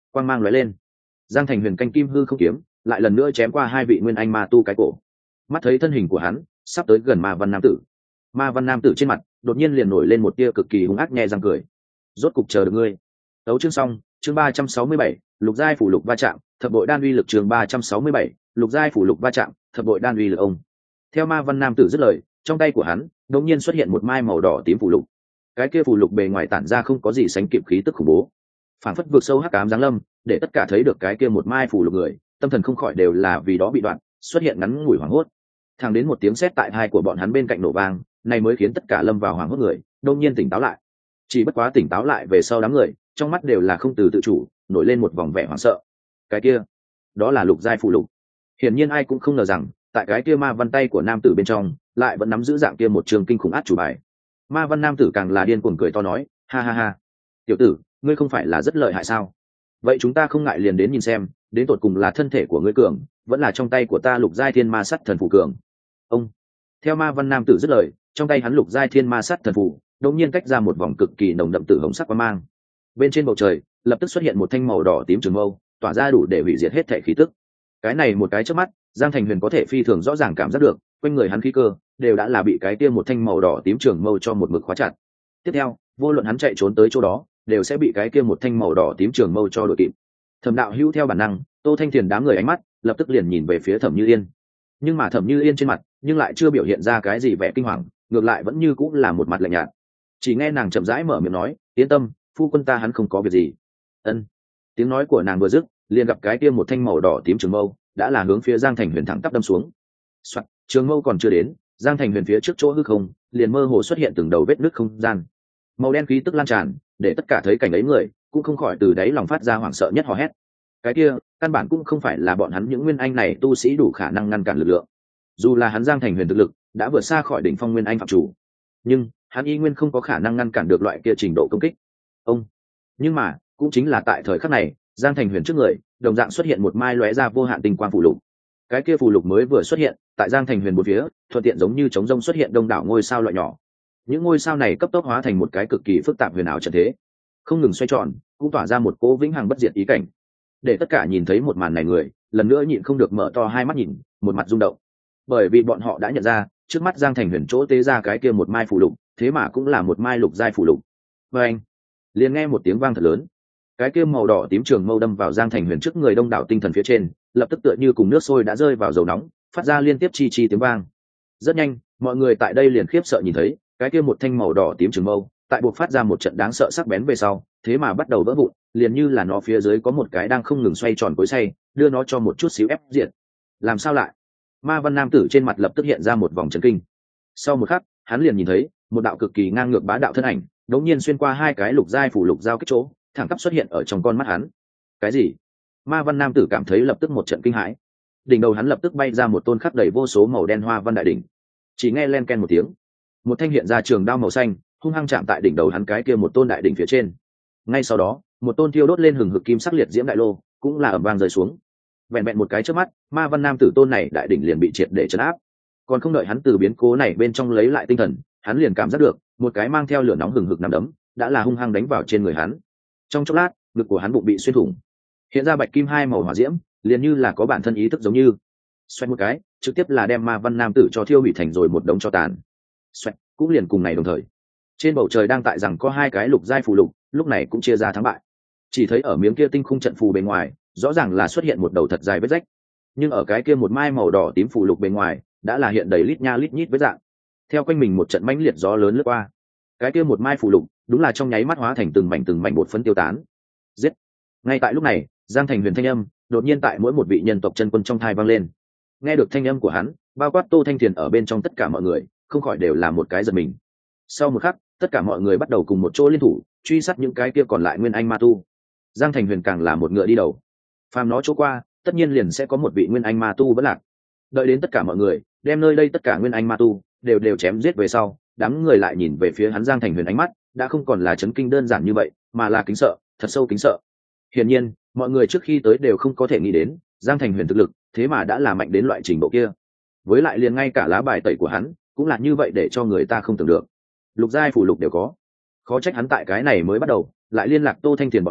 quang mang lóe lên, giang thành huyền canh kim hư không kiếm lại lần nữa chém qua hai vị nguyên anh ma tu cái cổ. Mắt thấy thân hình của hắn sắp tới gần ma văn nam tử, ma văn nam tử trên mặt đột nhiên liền nổi lên một tia cực kỳ hung ác nhe răng cười. Rốt cục chờ được ngươi. Tấu chương xong, chương 367, lục giai phủ lục va chạm, thập bội đan uy lực chương 367, lục giai phủ lục va chạm, thập bội đan uy lực ông. Theo ma văn nam tử dứt lời, trong tay của hắn đột nhiên xuất hiện một mai màu đỏ tím phủ lục. Cái kia phủ lục bề ngoài tản ra không có gì sánh kịp khí tức khủng bố, phảng phất vượt sâu hắc ám giáng lâm, để tất cả thấy được cái kia một mai phủ lục người, tâm thần không khỏi đều là vì đó bị đoạn, xuất hiện ngắn ngủi hoảng hốt. Thẳng đến một tiếng sét tại tai của bọn hắn bên cạnh nổ vang, này mới khiến tất cả lâm vào hoảng hốt người đột nhiên tỉnh táo lại. Chỉ bất quá tỉnh táo lại về sau, đám người trong mắt đều là không từ tự chủ nổi lên một vòng vẻ hoảng sợ. Cái kia, đó là lục giai phụ lục. Hiển nhiên ai cũng không ngờ rằng tại cái kia ma văn tay của nam tử bên trong lại vẫn nắm giữ dạng kia một trường kinh khủng át chủ bài. Ma văn nam tử càng là điên cuồng cười to nói, ha ha ha, tiểu tử, ngươi không phải là rất lợi hại sao? Vậy chúng ta không ngại liền đến nhìn xem, đến tột cùng là thân thể của ngươi cường, vẫn là trong tay của ta lục giai thiên ma sắt thần phù cường. Ông. Theo ma văn nam tử dứt lời, trong tay hắn lục giai thiên ma sắt thần phù đột nhiên tách ra một vòng cực kỳ nồng đậm tử hồng sắc quang mang. Bên trên bầu trời lập tức xuất hiện một thanh màu đỏ tím trường mâu, tỏa ra đủ để hủy diệt hết thể khí tức. Cái này một cái chớp mắt, Giang Thành Huyền có thể phi thường rõ ràng cảm giác được, quanh người hắn khí cơ đều đã là bị cái kia một thanh màu đỏ tím trường mâu cho một mực khóa chặt. Tiếp theo, vô luận hắn chạy trốn tới chỗ đó, đều sẽ bị cái kia một thanh màu đỏ tím trường mâu cho đuổi kịp. Thẩm Đạo Hữu theo bản năng, Tô Thanh Tiền đám người ánh mắt lập tức liền nhìn về phía Thẩm Như Yên. Nhưng mà Thẩm Như Yên trên mặt nhưng lại chưa biểu hiện ra cái gì vẻ kinh hoàng, ngược lại vẫn như cũng là một mặt lạnh nhạt. Chỉ nghe nàng chậm rãi mở miệng nói, yên tâm, phu quân ta hắn không có việc gì. Ân. Tiếng nói của nàng vừa dứt, liền gặp cái kia một thanh màu đỏ tím trường mâu đã là hướng phía Giang Thành Huyền thẳng tắp đâm xuống. Soạt, trường mâu còn chưa đến, Giang Thành Huyền phía trước chỗ hư không liền mơ hồ xuất hiện từng đầu vết nứt không gian. Màu đen khí tức lan tràn, để tất cả thấy cảnh ấy người cũng không khỏi từ đáy lòng phát ra hoảng sợ nhất hò hét. Cái kia căn bản cũng không phải là bọn hắn những nguyên anh này tu sĩ đủ khả năng ngăn cản lực lượng. Dù là hắn Giang Thành Huyền thực lực đã vượt xa khỏi đỉnh phong nguyên anh phạm chủ, nhưng hắn y nguyên không có khả năng ngăn cản được loại kia trình độ công kích. Ông. Nhưng mà cũng chính là tại thời khắc này, Giang Thành Huyền trước người đồng dạng xuất hiện một mai lóe ra vô hạn tinh quang phù lục. Cái kia phù lục mới vừa xuất hiện, tại Giang Thành Huyền bốn phía thuận tiện giống như trống rông xuất hiện đông đảo ngôi sao loại nhỏ. Những ngôi sao này cấp tốc hóa thành một cái cực kỳ phức tạp huyền ảo trận thế, không ngừng xoay tròn, cũng tỏa ra một cỗ vĩnh hằng bất diệt ý cảnh, để tất cả nhìn thấy một màn này người lần nữa nhịn không được mở to hai mắt nhìn, một mặt rung động. Bởi vì bọn họ đã nhận ra, trước mắt Giang Thành Huyền chỗ tế ra cái kia một mai phù lục, thế mà cũng là một mai lục giai phù lục. Và anh liền nghe một tiếng vang thật lớn, cái kia màu đỏ tím trường mâu đâm vào Giang Thành Huyền trước người đông đảo tinh thần phía trên, lập tức tựa như cùng nước sôi đã rơi vào dầu nóng, phát ra liên tiếp chi chi tiếng vang. Rất nhanh, mọi người tại đây liền khiếp sợ nhìn thấy, cái kia một thanh màu đỏ tím trường mâu, tại buộc phát ra một trận đáng sợ sắc bén về sau, thế mà bắt đầu vỡ vụn, liền như là nó phía dưới có một cái đang không ngừng xoay tròn cối xay, đưa nó cho một chút xíu ép diệt. Làm sao lại? Ma văn nam tử trên mặt lập tức hiện ra một vòng chấn kinh. Sau một khắc, hắn liền nhìn thấy một đạo cực kỳ ngang ngược bá đạo thân ảnh, đột nhiên xuyên qua hai cái lục giai phủ lục giao kích chỗ, thẳng tắp xuất hiện ở trong con mắt hắn. Cái gì? Ma văn nam tử cảm thấy lập tức một trận kinh hãi. Đỉnh đầu hắn lập tức bay ra một tôn khắc đầy vô số màu đen hoa văn đại đỉnh. Chỉ nghe len ken một tiếng, một thanh hiện ra trường đao màu xanh hung hăng chạm tại đỉnh đầu hắn cái kia một tôn đại đỉnh phía trên. Ngay sau đó, một tôn thiêu đốt lên hừng hực kim sắc liệt diễm đại lô cũng là ầm vang rơi xuống. Vẹn vẹn một cái trước mắt, ma văn nam tử tôn này đại đỉnh liền bị triệt để trấn áp. Còn không đợi hắn từ biến cố này bên trong lấy lại tinh thần, hắn liền cảm giác được một cái mang theo lửa nóng hừng hực nằm đấm đã là hung hăng đánh vào trên người hắn. Trong chốc lát, ngực của hắn bụng bị xuyên thủng, hiện ra bạch kim hai màu hỏa diễm, liền như là có bản thân ý thức giống như. Xoẹt một cái, trực tiếp là đem ma văn nam tử cho thiêu hủy thành rồi một đống tro tàn. Xoẹt, cũng liền cùng ngày đồng thời, trên bầu trời đang tại rằng có hai cái lục giai phù lục, lúc này cũng chia ra thắng bại. Chỉ thấy ở miếng kia tinh khung trận phù bên ngoài, rõ ràng là xuất hiện một đầu thật dài vết rách, nhưng ở cái kia một mai màu đỏ tím phù lục bên ngoài, đã là hiện đầy lít nha lít nhít vết dạng. Theo quanh mình một trận mãnh liệt gió lớn lướt qua, cái kia một mai phù lục đúng là trong nháy mắt hóa thành từng mảnh bột phấn tiêu tán. Giết! Ngay tại lúc này, Giang Thành Huyền thanh âm đột nhiên tại mỗi một vị nhân tộc chân quân trong thai vang lên. Nghe được thanh âm của hắn, bao quát Tô Thanh Tiền ở bên trong tất cả mọi người không khỏi đều là một cái giật mình. Sau một khắc, tất cả mọi người bắt đầu cùng một chỗ liên thủ truy sát những cái kia còn lại nguyên anh ma tu. Giang Thành Huyền càng là một ngựa đi đầu, phàm nó chỗ qua tất nhiên liền sẽ có một vị nguyên anh ma tu vẫn lạc. Đợi đến tất cả mọi người đem nơi đây tất cả nguyên anh ma tu đều chém giết về sau, đám người lại nhìn về phía hắn Giang Thành Huyền, ánh mắt đã không còn là chấn kinh đơn giản như vậy, mà là kính sợ, thật sâu kính sợ. Hiển nhiên, mọi người trước khi tới đều không có thể nghĩ đến Giang Thành Huyền thực lực thế mà đã là mạnh đến loại trình độ kia. Với lại liền ngay cả lá bài tẩy của hắn cũng là như vậy, để cho người ta không tưởng được. Lục giai phủ lục đều có, khó trách hắn tại cái này mới bắt đầu lại liên lạc Tô Thanh Tiền bọn người,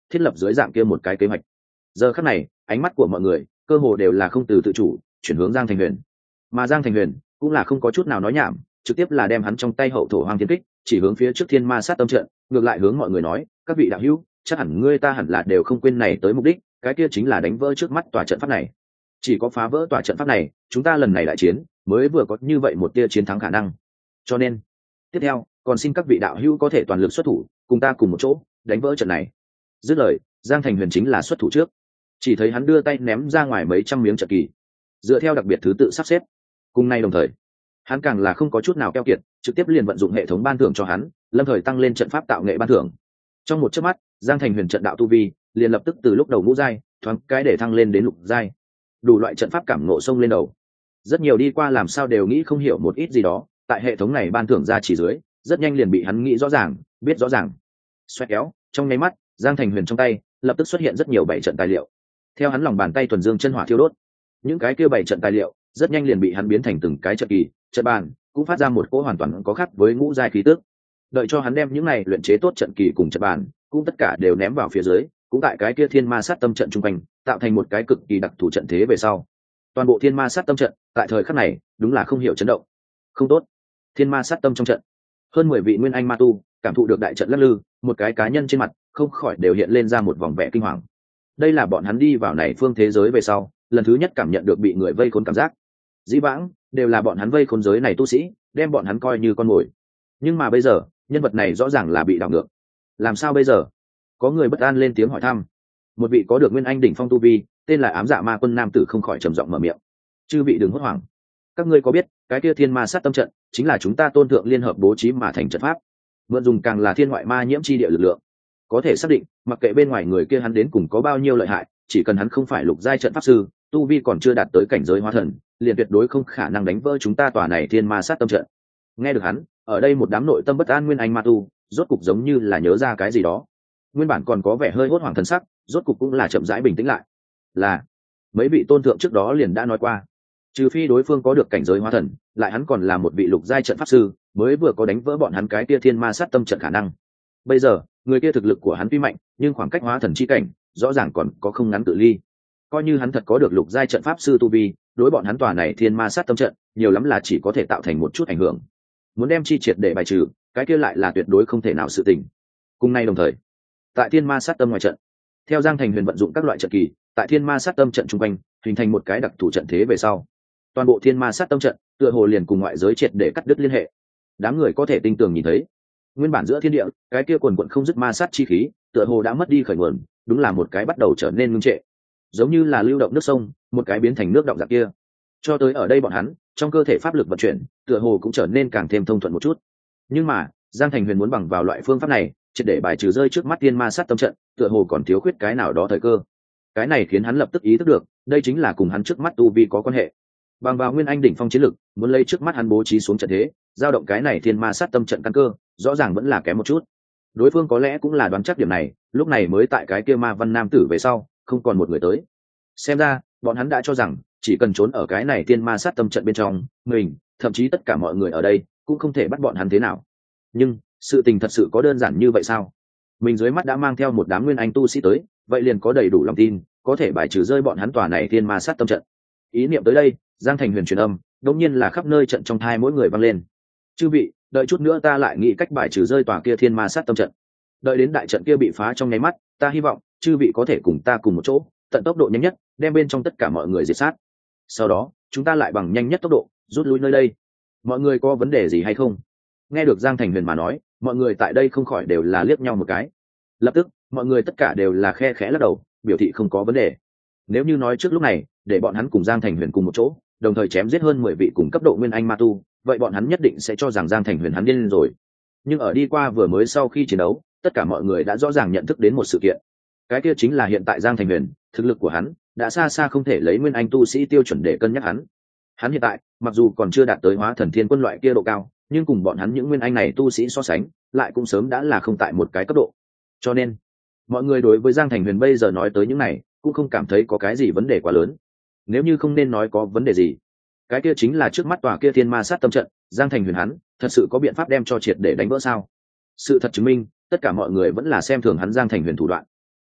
thiết lập dưới dạng kia một cái kế hoạch. Giờ khắc này ánh mắt của mọi người cơ hồ đều là không từ tự chủ chuyển hướng Giang Thành Huyền, mà Giang Thành Huyền cũng là không có chút nào nói nhảm, trực tiếp là đem hắn trong tay hậu thổ hoang thiên kích chỉ hướng phía trước thiên ma sát tâm trận, ngược lại hướng mọi người nói: các vị đạo hữu, chắc hẳn ngươi ta hẳn là đều không quên này tới mục đích, cái kia chính là đánh vỡ trước mắt tòa trận pháp này. Chỉ có phá vỡ tòa trận pháp này, chúng ta lần này đại chiến mới vừa có như vậy một tia chiến thắng khả năng. Cho nên tiếp theo còn xin các vị đạo hữu có thể toàn lực xuất thủ, cùng ta cùng một chỗ đánh vỡ trận này. Dứt lời, Giang Thành Huyền chính là xuất thủ trước. Chỉ thấy hắn đưa tay ném ra ngoài mấy trăm miếng trận kỳ, dựa theo đặc biệt thứ tự sắp xếp. Cùng nay đồng thời, hắn càng là không có chút nào keo kiệt, trực tiếp liền vận dụng hệ thống ban thưởng cho hắn, lâm thời tăng lên trận pháp tạo nghệ ban thưởng. Trong một chớp mắt, Giang Thành Huyền trận đạo tu vi liền lập tức từ lúc đầu ngũ giai thoáng cái để thăng lên đến lục giai. Đủ loại trận pháp cảm ngộ sông lên đầu. Rất nhiều đi qua làm sao đều nghĩ không hiểu một ít gì đó, tại hệ thống này ban thưởng ra chỉ dưới, rất nhanh liền bị hắn nghĩ rõ ràng, biết rõ ràng. Xoẹt kéo, trong nháy mắt, Giang Thành Huyền trong tay lập tức xuất hiện rất nhiều bảy trận tài liệu. Theo hắn lòng bàn tay thuần dương chân hỏa thiêu đốt, những cái kia bảy trận tài liệu rất nhanh liền bị hắn biến thành từng cái trận kỳ, trận bàn, cũng phát ra một cỗ hoàn toàn có khác với ngũ giai khí tức. Đợi cho hắn đem những này luyện chế tốt trận kỳ cùng trận bàn, cũng tất cả đều ném vào phía dưới, cũng tại cái kia thiên ma sát tâm trận trung quanh, tạo thành một cái cực kỳ đặc thù trận thế về sau. Toàn bộ thiên ma sát tâm trận, tại thời khắc này, đúng là không hiểu chấn động. Không tốt. Thiên ma sát tâm trong trận, hơn 10 vị nguyên anh ma tu, cảm thụ được đại trận lắc lư, một cái cá nhân trên mặt không khỏi đều hiện lên ra một vòng vẻ kinh hoàng. Đây là bọn hắn đi vào này phương thế giới về sau, lần thứ nhất cảm nhận được bị người vây khốn cảm giác. Dĩ vãng đều là bọn hắn vây khốn giới này tu sĩ, đem bọn hắn coi như con mồi. Nhưng mà bây giờ, nhân vật này rõ ràng là bị đảo ngược. Làm sao bây giờ? Có người bất an lên tiếng hỏi thăm. Một vị có được nguyên anh đỉnh phong tu vi, tên là Ám Dạ Ma Quân nam tử không khỏi trầm giọng mở miệng: chư vị đừng hốt hoảng, các ngươi có biết cái kia thiên ma sát tâm trận chính là chúng ta Tôn Thượng liên hợp bố trí mà thành trận pháp, mượn dùng càng là thiên ngoại ma nhiễm chi địa lực lượng. Có thể xác định, mặc kệ bên ngoài người kia hắn đến cùng có bao nhiêu lợi hại, chỉ cần hắn không phải lục giai trận pháp sư, tu vi còn chưa đạt tới cảnh giới hóa thần, liền tuyệt đối không khả năng đánh vỡ chúng ta tòa này thiên ma sát tâm trận. Nghe được hắn, ở đây một đám nội tâm bất an nguyên anh ma tu, rốt cục giống như là nhớ ra cái gì đó. Nguyên bản còn có vẻ hơi hốt hoảng thần sắc, rốt cục cũng là chậm rãi bình tĩnh lại. Là mấy vị tôn thượng trước đó liền đã nói qua, trừ phi đối phương có được cảnh giới hóa thần, lại hắn còn là một vị lục giai trận pháp sư, mới vừa có đánh vỡ bọn hắn cái kia thiên ma sát tâm trận khả năng. Bây giờ người kia thực lực của hắn tuy mạnh, nhưng khoảng cách hóa thần chi cảnh rõ ràng còn có không ngắn cự ly. Coi như hắn thật có được lục giai trận pháp sư tu vi, đối bọn hắn tòa này thiên ma sát tâm trận nhiều lắm là chỉ có thể tạo thành một chút ảnh hưởng. Muốn đem chi triệt để bài trừ, cái kia lại là tuyệt đối không thể nào sự tình. Cùng nay đồng thời, tại thiên ma sát tâm ngoài trận, theo Giang Thành Huyền vận dụng các loại trận kỳ, tại thiên ma sát tâm trận trung quanh hình thành một cái đặc thù trận thế về sau, toàn bộ thiên ma sát tâm trận tựa hồ liền cùng ngoại giới triệt để cắt đứt liên hệ. Đám người có thể tinh tường nhìn thấy, nguyên bản giữa thiên địa cái kia quần quận không dứt ma sát chi khí tựa hồ đã mất đi khởi nguồn, đúng là một cái bắt đầu trở nên ngưng trệ, giống như là lưu động nước sông, một cái biến thành nước động dạng kia. Cho tới ở đây bọn hắn trong cơ thể pháp lực vận chuyển tựa hồ cũng trở nên càng thêm thông thuận một chút. Nhưng mà Giang Thành Huyền muốn bằng vào loại phương pháp này triệt để bài trừ rơi trước mắt thiên ma sát tâm trận, tựa hồ còn thiếu khuyết cái nào đó thời cơ. Cái này khiến hắn lập tức ý thức được, đây chính là cùng hắn trước mắt tu vi có quan hệ. Bằng vào nguyên anh đỉnh phong chiến lực, muốn lấy trước mắt hắn bố trí xuống trận thế, giao động cái này thiên ma sát tâm trận căn cơ, rõ ràng vẫn là kém một chút. Đối phương có lẽ cũng là đoán chắc điểm này, lúc này mới tại cái kia ma văn nam tử về sau, không còn một người tới. Xem ra, bọn hắn đã cho rằng chỉ cần trốn ở cái này thiên ma sát tâm trận bên trong, mình, thậm chí tất cả mọi người ở đây cũng không thể bắt bọn hắn thế nào. Nhưng sự tình thật sự có đơn giản như vậy sao? Mình dưới mắt đã mang theo một đám nguyên anh tu sĩ tới, vậy liền có đầy đủ lòng tin có thể bài trừ rơi bọn hắn tòa này thiên ma sát tâm trận. Ý niệm tới đây, Giang Thành Huyền truyền âm, đột nhiên là khắp nơi trận trong thai mỗi người vang lên: chư vị, đợi chút nữa ta lại nghĩ cách bài trừ rơi tòa kia thiên ma sát tâm trận. Đợi đến đại trận kia bị phá trong nháy mắt, ta hy vọng chư vị có thể cùng ta cùng một chỗ, tận tốc độ nhanh nhất đem bên trong tất cả mọi người diệt sát. Sau đó chúng ta lại bằng nhanh nhất tốc độ rút lui nơi đây. Mọi người có vấn đề gì hay không? Nghe được Giang Thành Huyền mà nói, mọi người tại đây không khỏi đều là liếc nhau một cái. Lập tức mọi người tất cả đều là khe khẽ lắc đầu, biểu thị không có vấn đề. Nếu như nói trước lúc này để bọn hắn cùng Giang Thành Huyền cùng một chỗ, đồng thời chém giết hơn 10 vị cùng cấp độ nguyên anh ma tu, vậy bọn hắn nhất định sẽ cho rằng Giang Thành Huyền hắn điên rồi. Nhưng ở đi qua vừa mới sau khi chiến đấu, tất cả mọi người đã rõ ràng nhận thức đến một sự kiện. Cái kia chính là hiện tại Giang Thành Huyền, thực lực của hắn đã xa xa không thể lấy nguyên anh tu sĩ tiêu chuẩn để cân nhắc hắn. Hắn hiện tại, mặc dù còn chưa đạt tới Hóa Thần Thiên Quân loại kia độ cao, nhưng cùng bọn hắn những nguyên anh này tu sĩ so sánh, lại cũng sớm đã là không tại một cái cấp độ. Cho nên, mọi người đối với Giang Thành Huyền bây giờ nói tới những này, cũng không cảm thấy có cái gì vấn đề quá lớn. Nếu như không nên nói có vấn đề gì, cái kia chính là trước mắt tòa kia thiên ma sát tâm trận, Giang Thành Huyền hắn thật sự có biện pháp đem cho triệt để đánh vỡ sao? Sự thật chứng minh, tất cả mọi người vẫn là xem thường hắn Giang Thành Huyền thủ đoạn.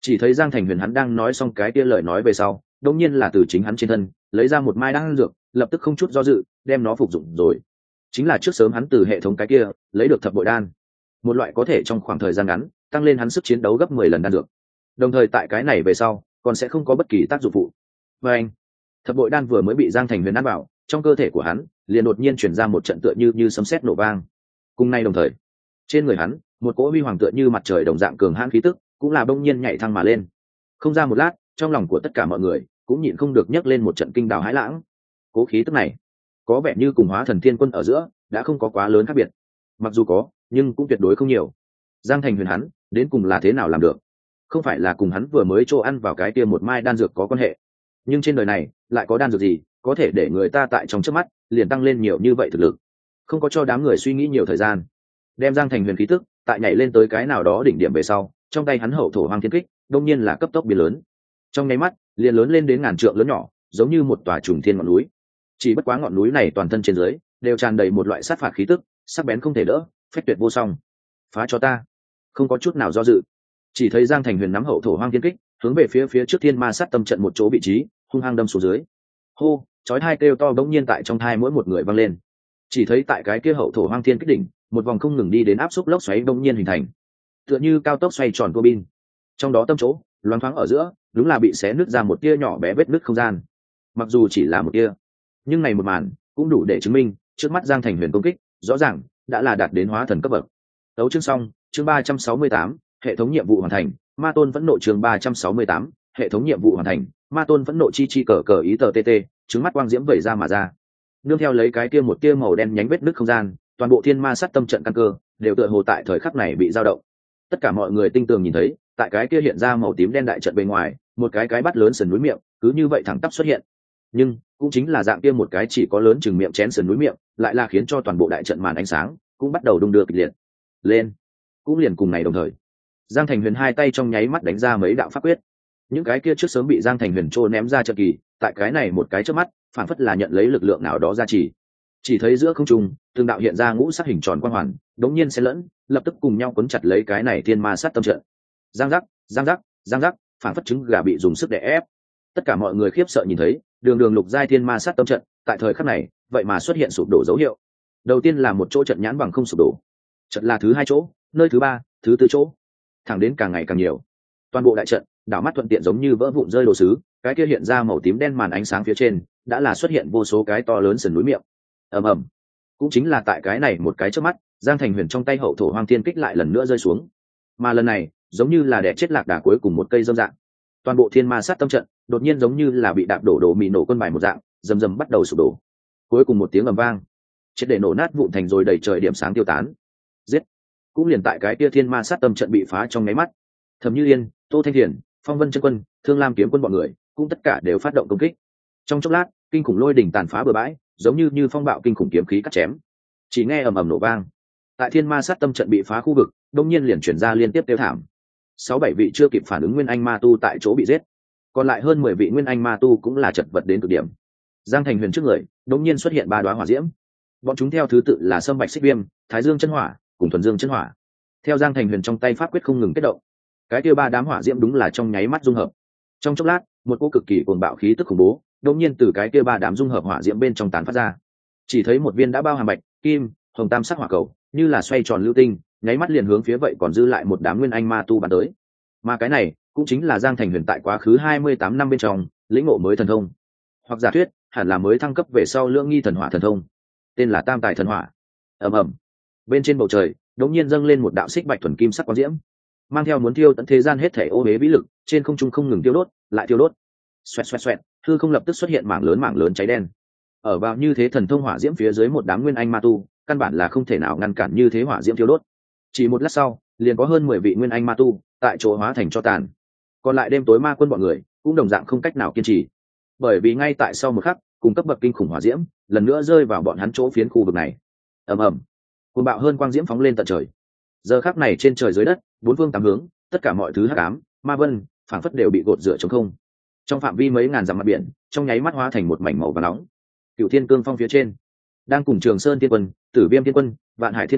Chỉ thấy Giang Thành Huyền hắn đang nói xong cái kia lời nói về sau, đột nhiên là từ chính hắn trên thân lấy ra một mai đan dược, lập tức không chút do dự đem nó phục dụng rồi. Chính là trước sớm hắn từ hệ thống cái kia lấy được thập bội đan, một loại có thể trong khoảng thời gian ngắn tăng lên hắn sức chiến đấu gấp 10 lần đan dược. Đồng thời tại cái này về sau còn sẽ không có bất kỳ tác dụng phụ. Và anh, thập bội đan vừa mới bị Giang Thành Huyền ăn vào, trong cơ thể của hắn liền đột nhiên chuyển ra một trận tựa như sấm sét nổ vang. Cùng nay đồng thời, trên người hắn một cỗ huy hoàng tựa như mặt trời đồng dạng cường hãn khí tức cũng là bỗng nhiên nhảy thăng mà lên. Không ra một lát, trong lòng của tất cả mọi người cũng nhịn không được nhấc lên một trận kinh đào hãi lãng. Cố khí tức này có vẻ như cùng Hóa Thần Thiên Quân ở giữa đã không có quá lớn khác biệt, mặc dù có nhưng cũng tuyệt đối không nhiều. Giang Thành Huyền hắn đến cùng là thế nào làm được? Không phải là cùng hắn vừa mới cho ăn vào cái kia một mai đan dược có quan hệ, nhưng trên đời này lại có đan dược gì có thể để người ta tại trong chớp mắt liền tăng lên nhiều như vậy thực lực? Không có cho đám người suy nghĩ nhiều thời gian, đem Giang Thành Huyền khí tức tại nhảy lên tới cái nào đó đỉnh điểm về sau, trong tay hắn hậu thổ hoang thiên kích đông nhiên là cấp tốc biến lớn, trong nháy mắt liền lớn lên đến ngàn trượng lớn nhỏ, giống như một tòa trùng thiên ngọn núi. Chỉ bất quá ngọn núi này toàn thân trên dưới đều tràn đầy một loại sát phạt khí tức, sắc bén không thể đỡ, phách tuyệt vô song. Phá cho ta! Không có chút nào do dự, chỉ thấy Giang Thành Huyền nắm hậu thổ hoang thiên kích hướng về phía trước thiên ma sát tâm trận một chỗ vị trí hung hăng đâm xuống dưới. Hô! Chói hai kêu to bỗng nhiên tại trong thai mỗi một người vang lên. Chỉ thấy tại cái kia hậu thổ hoang thiên kích đỉnh, một vòng không ngừng đi đến áp xúc lốc xoáy bỗng nhiên hình thành, tựa như cao tốc xoay tròn tua bin. Trong đó tâm chỗ loáng thoáng ở giữa đúng là bị xé nứt ra một tia nhỏ bé vết nứt không gian. Mặc dù chỉ là một tia, nhưng này một màn cũng đủ để chứng minh trước mắt Giang Thành Huyền công kích rõ ràng đã là đạt đến hóa thần cấp bậc. Đấu chương xong, chương 368, hệ thống nhiệm vụ hoàn thành. Ma tôn vẫn nộ chương 368, hệ thống nhiệm vụ hoàn thành. Ma tôn vẫn nộ chi cờ cờ ý tờ tt, trứng mắt quang diễm vẩy ra mà ra. Nương theo lấy cái kia một tia màu đen nhánh vết nứt không gian, toàn bộ thiên ma sát tâm trận căn cơ đều tựa hồ tại thời khắc này bị dao động. Tất cả mọi người tinh tường nhìn thấy, tại cái kia hiện ra màu tím đen đại trận bên ngoài, một cái bát lớn sườn núi miệng cứ như vậy thẳng tắp xuất hiện. Nhưng cũng chính là dạng kia một cái chỉ có lớn chừng miệng chén sườn núi miệng, lại là khiến cho toàn bộ đại trận màn ánh sáng cũng bắt đầu đung đưa kịch liệt lên. Cũng liền cùng ngày đồng thời, Giang Thành Huyền hai tay trong nháy mắt đánh ra mấy đạo pháp quyết. Những cái kia trước sớm bị Giang Thành Huyền trô ném ra trận kỳ, tại cái này một cái chớp mắt phản phất là nhận lấy lực lượng nào đó ra chỉ thấy giữa không trung từng đạo hiện ra ngũ sắc hình tròn quang hoàn đống nhiên xen lẫn, lập tức cùng nhau cuốn chặt lấy cái này thiên ma sát tâm trận. Giang giác, giang giác, giang giác, phản phất trứng gà bị dùng sức để ép. Tất cả mọi người khiếp sợ nhìn thấy, đường lục giai thiên ma sát tâm trận tại thời khắc này vậy mà xuất hiện sụp đổ dấu hiệu. Đầu tiên là một chỗ trận nhãn bằng không sụp đổ, trận là thứ hai chỗ, nơi thứ ba, thứ tư chỗ, thẳng đến càng ngày càng nhiều. Toàn bộ đại trận đảo mắt thuận tiện giống như vỡ vụn rơi đồ sứ, cái kia hiện ra màu tím đen màn ánh sáng phía trên đã là xuất hiện vô số cái to lớn sườn núi miệng. Ầm ầm. Cũng chính là tại cái này một cái chớp mắt, Giang Thành Huyền trong tay hậu thổ hoang thiên kích lại lần nữa rơi xuống, mà lần này giống như là đẻ chết lạc đà cuối cùng một cây dâm dạng. Toàn bộ thiên ma sát tâm trận đột nhiên giống như là bị đạp đổ mì nổ quân bài một dạng, rầm rầm bắt đầu sụp đổ. Cuối cùng một tiếng ầm vang, triệt để nổ nát vụn thành rồi đầy trời điểm sáng tiêu tán. Giết! Cũng liền tại cái kia thiên ma sát tâm trận bị phá trong nháy mắt, Thẩm Như Yên, Tô Thanh Thiền, Phong Vân Chân Quân, Thương Lam Kiếm Quân bọn người cũng tất cả đều phát động công kích. Trong chốc lát, kinh khủng lôi đỉnh tàn phá bừa bãi, giống như phong bạo kinh khủng kiếm khí cắt chém. Chỉ nghe ầm ầm nổ vang, tại thiên ma sát tâm trận bị phá khu vực, đông nhiên liền chuyển ra liên tiếp tiêu thảm. 6-7 vị chưa kịp phản ứng nguyên anh ma tu tại chỗ bị giết, còn lại hơn 10 vị nguyên anh ma tu cũng là chật vật đến cực điểm. Giang Thành Huyền trước người đông nhiên xuất hiện 3 đóa hỏa diễm, bọn chúng theo thứ tự là Sâm Bạch Xích Viêm, Thái Dương Chân Hỏa cùng Thuần Dương Chân Hỏa. Theo Giang Thành Huyền trong tay pháp quyết không ngừng kết động, cái kia 3 đám hỏa diễm đúng là trong nháy mắt dung hợp. Trong chốc lát, một cỗ cực kỳ cuồng bạo khí tức khủng bố đông nhiên từ cái kia 3 đám dung hợp hỏa diễm bên trong tán phát ra. Chỉ thấy một viên đã bao hàm bạch, kim, hồng tam sắc hỏa cầu, như là xoay tròn lưu tinh, nháy mắt liền hướng phía vậy còn dư lại một đám nguyên anh ma tu bắn tới. Mà cái này cũng chính là Giang Thành Huyền tại quá khứ 28 năm bên trong lĩnh ngộ mới thần thông, hoặc giả thuyết hẳn là mới thăng cấp về sau lưỡng nghi thần hỏa thần thông, tên là Tam Tài thần hỏa. Ầm ầm. Bên trên bầu trời đột nhiên dâng lên một đạo xích bạch thuần kim sắc quang diễm, mang theo muốn thiêu tận thế gian hết thể ô uế vĩ lực, trên không trung không ngừng tiêu đốt, lại tiêu đốt. Xoẹt xoẹt xoẹt, hư không lập tức xuất hiện mảng lớn cháy đen. Ở vào như thế thần thông hỏa diễm phía dưới một đám nguyên anh ma tu, căn bản là không thể nào ngăn cản như thế hỏa diễm thiêu đốt. Chỉ một lát sau, liền có hơn 10 vị nguyên anh ma tu tại chỗ hóa thành tro tàn. Còn lại đêm tối ma quân bọn người cũng đồng dạng không cách nào kiên trì, bởi vì ngay tại sau một khắc, cùng cấp bậc kinh khủng hỏa diễm lần nữa rơi vào bọn hắn chỗ phiến khu vực này. Ầm ầm, cuồng bạo hơn quang diễm phóng lên tận trời. Giờ khắc này trên trời dưới đất, bốn phương tám hướng, tất cả mọi thứ hắc ám, ma vân, phảng phất đều bị gột rửa trống không. Trong phạm vi mấy ngàn dặm mặt biển, trong nháy mắt hóa thành một mảnh màu vàng nóng. Cửu Thiên Cương Phong phía trên, đang cùng Trường Sơn Thiên Quân, Tử Viêm Thiên Quân, Vạn Hải Thiên Quân,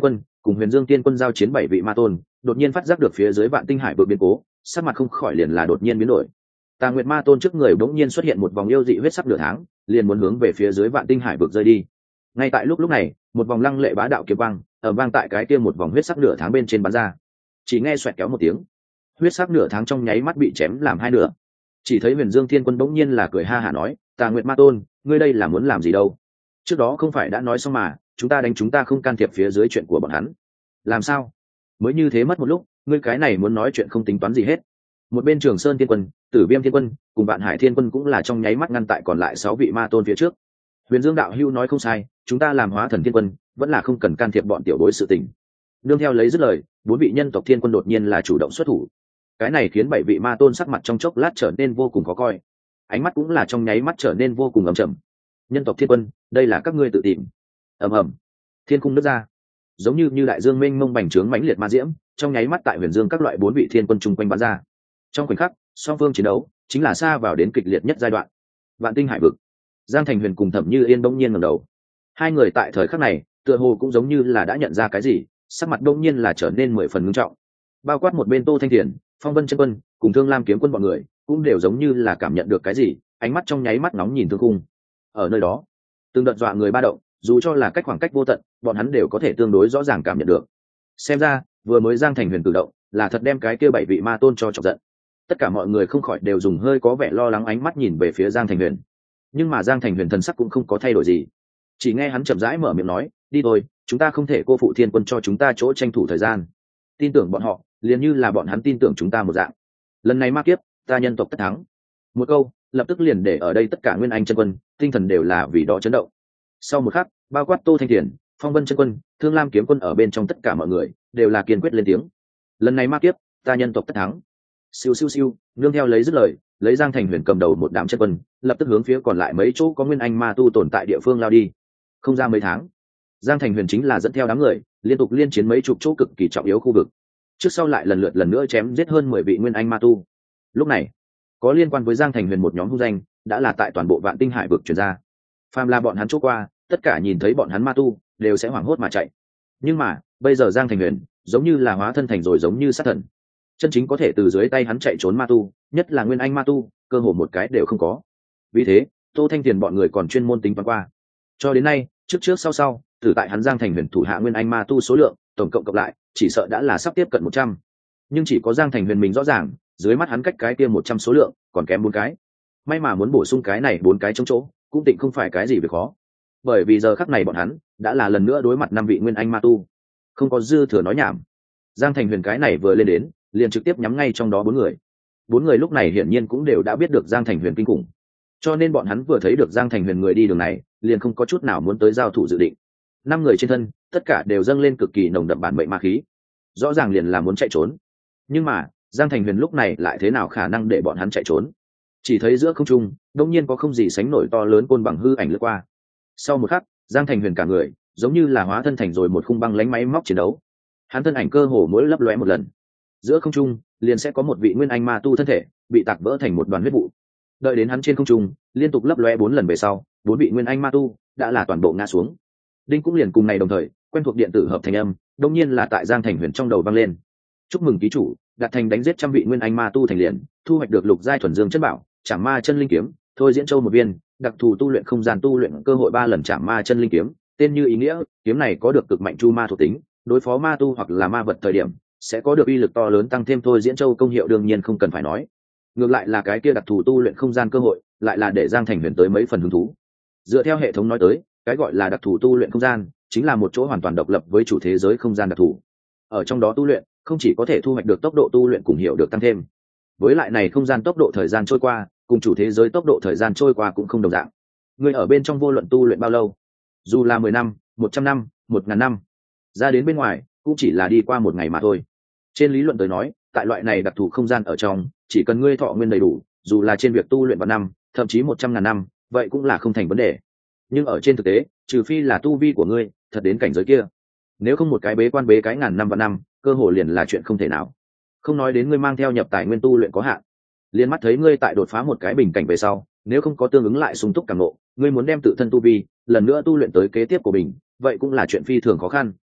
cùng Huyền Dương Tiên Quân giao chiến 7 vị ma tôn, đột nhiên phát giác được phía dưới Vạn Tinh Hải vực biến cố, sắc mặt không khỏi liền là đột nhiên biến đổi. Tà Nguyệt Ma tôn trước người bỗng nhiên xuất hiện một vòng yêu dị huyết sắc nửa tháng, liền muốn hướng về phía dưới Vạn Tinh Hải vực rơi đi. Ngay tại lúc này, một vòng lăng lệ bá đạo kiếm quang, ở vang tại cái kia một vòng huyết sắc nửa tháng bên trên bắn ra. Chỉ nghe xoẹt kéo một tiếng, huyết sắc nửa tháng trong nháy mắt bị chém làm hai nửa. Chỉ thấy Huyền Dương Thiên Quân bỗng nhiên là cười ha hả nói, Tà Nguyệt Ma tôn, ngươi đây là muốn làm gì đâu? Trước đó không phải đã nói xong mà, chúng ta đánh chúng ta không can thiệp phía dưới chuyện của bọn hắn. Làm sao? Mới như thế mất một lúc, ngươi cái này muốn nói chuyện không tính toán gì hết. Một bên Trường Sơn Thiên Quân, Tử Viêm Thiên Quân cùng Vạn Hải Thiên Quân cũng là trong nháy mắt ngăn tại còn lại 6 vị ma tôn phía trước. Huyền Dương đạo hữu nói không sai, chúng ta làm Hóa Thần Thiên Quân vẫn là không cần can thiệp bọn tiểu bối sự tình. Nương theo lấy dứt lời, 4 vị nhân tộc Thiên Quân đột nhiên là chủ động xuất thủ. Cái này khiến 7 vị ma tôn sắc mặt trong chốc lát trở nên vô cùng khó coi, ánh mắt cũng là trong nháy mắt trở nên vô cùng ầm trầm. Nhân tộc Thiên Quân, đây là các ngươi tự tìm. Ầm ầm, thiên cung nứt ra, giống như đại dương mênh mông bành trướng mãnh liệt ma diễm, trong nháy mắt tại Huyền Dương các loại 4 vị thiên quân chung quanh bắn ra. Trong khoảnh khắc, song phương chiến đấu chính là xa vào đến kịch liệt nhất giai đoạn. Vạn Tinh Hải vực, Giang Thành Huyền cùng Thẩm Như Yên bỗng nhiên ngẩng đầu. Hai người tại thời khắc này, tựa hồ cũng giống như là đã nhận ra cái gì, sắc mặt bỗng nhiên là trở nên 10 phần ngưng trọng. Bao quát một bên Tô Thanh Thiền, Phong Vân Chân Quân cùng Thương Lam Kiếm Quân bọn người, cũng đều giống như là cảm nhận được cái gì, ánh mắt trong nháy mắt nóng nhìn thương khung. Ở nơi đó, từng đợt dọa người ba động, dù cho là cách khoảng cách vô tận, bọn hắn đều có thể tương đối rõ ràng cảm nhận được. Xem ra, vừa mới Giang Thành Huyền cử động, là thật đem cái kia 7 vị ma tôn cho chọc giận. Tất cả mọi người không khỏi đều dùng hơi có vẻ lo lắng ánh mắt nhìn về phía Giang Thành Huyền. Nhưng mà Giang Thành Huyền thần sắc cũng không có thay đổi gì. Chỉ nghe hắn chậm rãi mở miệng nói, đi thôi, chúng ta không thể cô phụ thiên quân cho chúng ta chỗ tranh thủ thời gian. Tin tưởng bọn họ, liền như là bọn hắn tin tưởng chúng ta một dạng. Lần này ma kiếp, ta nhân tộc tất thắng. Một câu, lập tức liền để ở đây tất cả Nguyên Anh chân quân, tinh thần đều là vì đó chấn động. Sau một khắc, bao quát Tô Thanh Thiền, Phong Vân chân quân, Thương Lam kiếm quân ở bên trong tất cả mọi người đều là kiên quyết lên tiếng. Lần này ma kiếp, ta nhân tộc tất thắng. Siêu siêu siêu, nương theo lấy dứt lời, lấy Giang Thành Huyền cầm đầu một đám chân quân, lập tức hướng phía còn lại mấy chỗ có Nguyên Anh ma tu tồn tại địa phương lao đi. Không ra mấy tháng, Giang Thành Huyền chính là dẫn theo đám người, liên tục liên chiến mấy chục chỗ cực kỳ trọng yếu khu vực. Trước sau lại lần lượt lần nữa chém giết hơn 10 vị Nguyên Anh ma tu. Lúc này, có liên quan với Giang Thành Huyền một nhóm hung danh, đã là tại toàn bộ Vạn Tinh Hải vực truyền ra. Phàm là bọn hắn chỗ qua, tất cả nhìn thấy bọn hắn ma tu, đều sẽ hoảng hốt mà chạy. Nhưng mà, bây giờ Giang Thành Huyền, giống như là hóa thân thành rồi giống như sát thần. Chân chính có thể từ dưới tay hắn chạy trốn ma tu, nhất là Nguyên Anh ma tu, cơ hồ một cái đều không có. Vì thế, Tô Thanh Tiền bọn người còn chuyên môn tính toán qua. Cho đến nay, trước trước sau sau, từ tại hắn Giang Thành Huyền thủ hạ Nguyên Anh ma tu số lượng, tổng cộng cộng lại, chỉ sợ đã là sắp tiếp cận 100. Nhưng chỉ có Giang Thành Huyền mình rõ ràng, dưới mắt hắn cách cái kia 100 số lượng, còn kém 4 cái. May mà muốn bổ sung cái này 4 cái trống chỗ, cũng tịnh không phải cái gì việc khó. Bởi vì giờ khắc này bọn hắn đã là lần nữa đối mặt 5 vị Nguyên Anh ma tu. Không có dư thừa nói nhảm. Giang Thành Huyền cái này vừa lên đến, liền trực tiếp nhắm ngay trong đó 4 người. 4 người lúc này hiển nhiên cũng đều đã biết được Giang Thành Huyền kinh khủng. Cho nên bọn hắn vừa thấy được Giang Thành Huyền người đi đường này, liền không có chút nào muốn tới giao thủ dự định. 5 người trên thân, tất cả đều dâng lên cực kỳ nồng đậm bản mệnh ma khí. Rõ ràng liền là muốn chạy trốn. Nhưng mà, Giang Thành Huyền lúc này lại thế nào khả năng để bọn hắn chạy trốn? Chỉ thấy giữa không trung, đột nhiên có không gì sánh nổi to lớn côn bằng hư ảnh lướt qua. Sau một khắc, Giang Thành Huyền cả người, giống như là hóa thân thành rồi một khung băng lánh máy móc chiến đấu. Hắn thân ảnh cơ hồ mỗi lấp lóe một lần, giữa không trung liền sẽ có một vị Nguyên Anh ma tu thân thể bị tạc vỡ thành một đoàn huyết vụ. Đợi đến hắn trên không trung liên tục lấp lóe 4 lần về sau, 4 vị Nguyên Anh ma tu đã là toàn bộ ngã xuống. Đinh cũng liền cùng này đồng thời, quen thuộc điện tử hợp thành âm, đương nhiên là tại Giang Thành Huyền trong đầu vang lên. Chúc mừng ký chủ, đạt thành đánh giết trăm vị Nguyên Anh ma tu thành liền, thu hoạch được lục giai thuần dương chân bảo, Trảm Ma chân linh kiếm, thôi diễn châu một viên, đặc thù tu luyện không gian tu luyện cơ hội 3 lần Trảm Ma chân linh kiếm, tên như ý nghĩa, kiếm này có được cực mạnh chu ma thuộc tính, đối phó ma tu hoặc là ma vật thời điểm sẽ có được uy lực to lớn tăng thêm thôi diễn châu công hiệu đương nhiên không cần phải nói. Ngược lại là cái kia đặc thù tu luyện không gian cơ hội, lại là để Giang Thành Huyền tới mấy phần hứng thú. Dựa theo hệ thống nói tới, cái gọi là đặc thù tu luyện không gian, chính là một chỗ hoàn toàn độc lập với chủ thế giới không gian đặc thù. Ở trong đó tu luyện, không chỉ có thể thu hoạch được tốc độ tu luyện cùng hiệu được tăng thêm. Với lại này không gian tốc độ thời gian trôi qua, cùng chủ thế giới tốc độ thời gian trôi qua cũng không đồng dạng. Người ở bên trong vô luận tu luyện bao lâu, dù là 10 năm, 100 năm, 1000 năm, ra đến bên ngoài cũng chỉ là đi qua một ngày mà thôi. Trên lý luận tới nói, tại loại này đặc thù không gian ở trong, chỉ cần ngươi thọ nguyên đầy đủ, dù là trên việc tu luyện vào năm, thậm chí 100.000 năm, vậy cũng là không thành vấn đề. Nhưng ở trên thực tế, trừ phi là tu vi của ngươi thật đến cảnh giới kia, nếu không một cái bế quan bế cái ngàn năm và năm, cơ hội liền là chuyện không thể nào. Không nói đến ngươi mang theo nhập tài nguyên tu luyện có hạn, liền mắt thấy ngươi tại đột phá một cái bình cảnh về sau, nếu không có tương ứng lại sung túc cảm ngộ, ngươi muốn đem tự thân tu vi lần nữa tu luyện tới kế tiếp của mình, vậy cũng là chuyện phi thường khó khăn.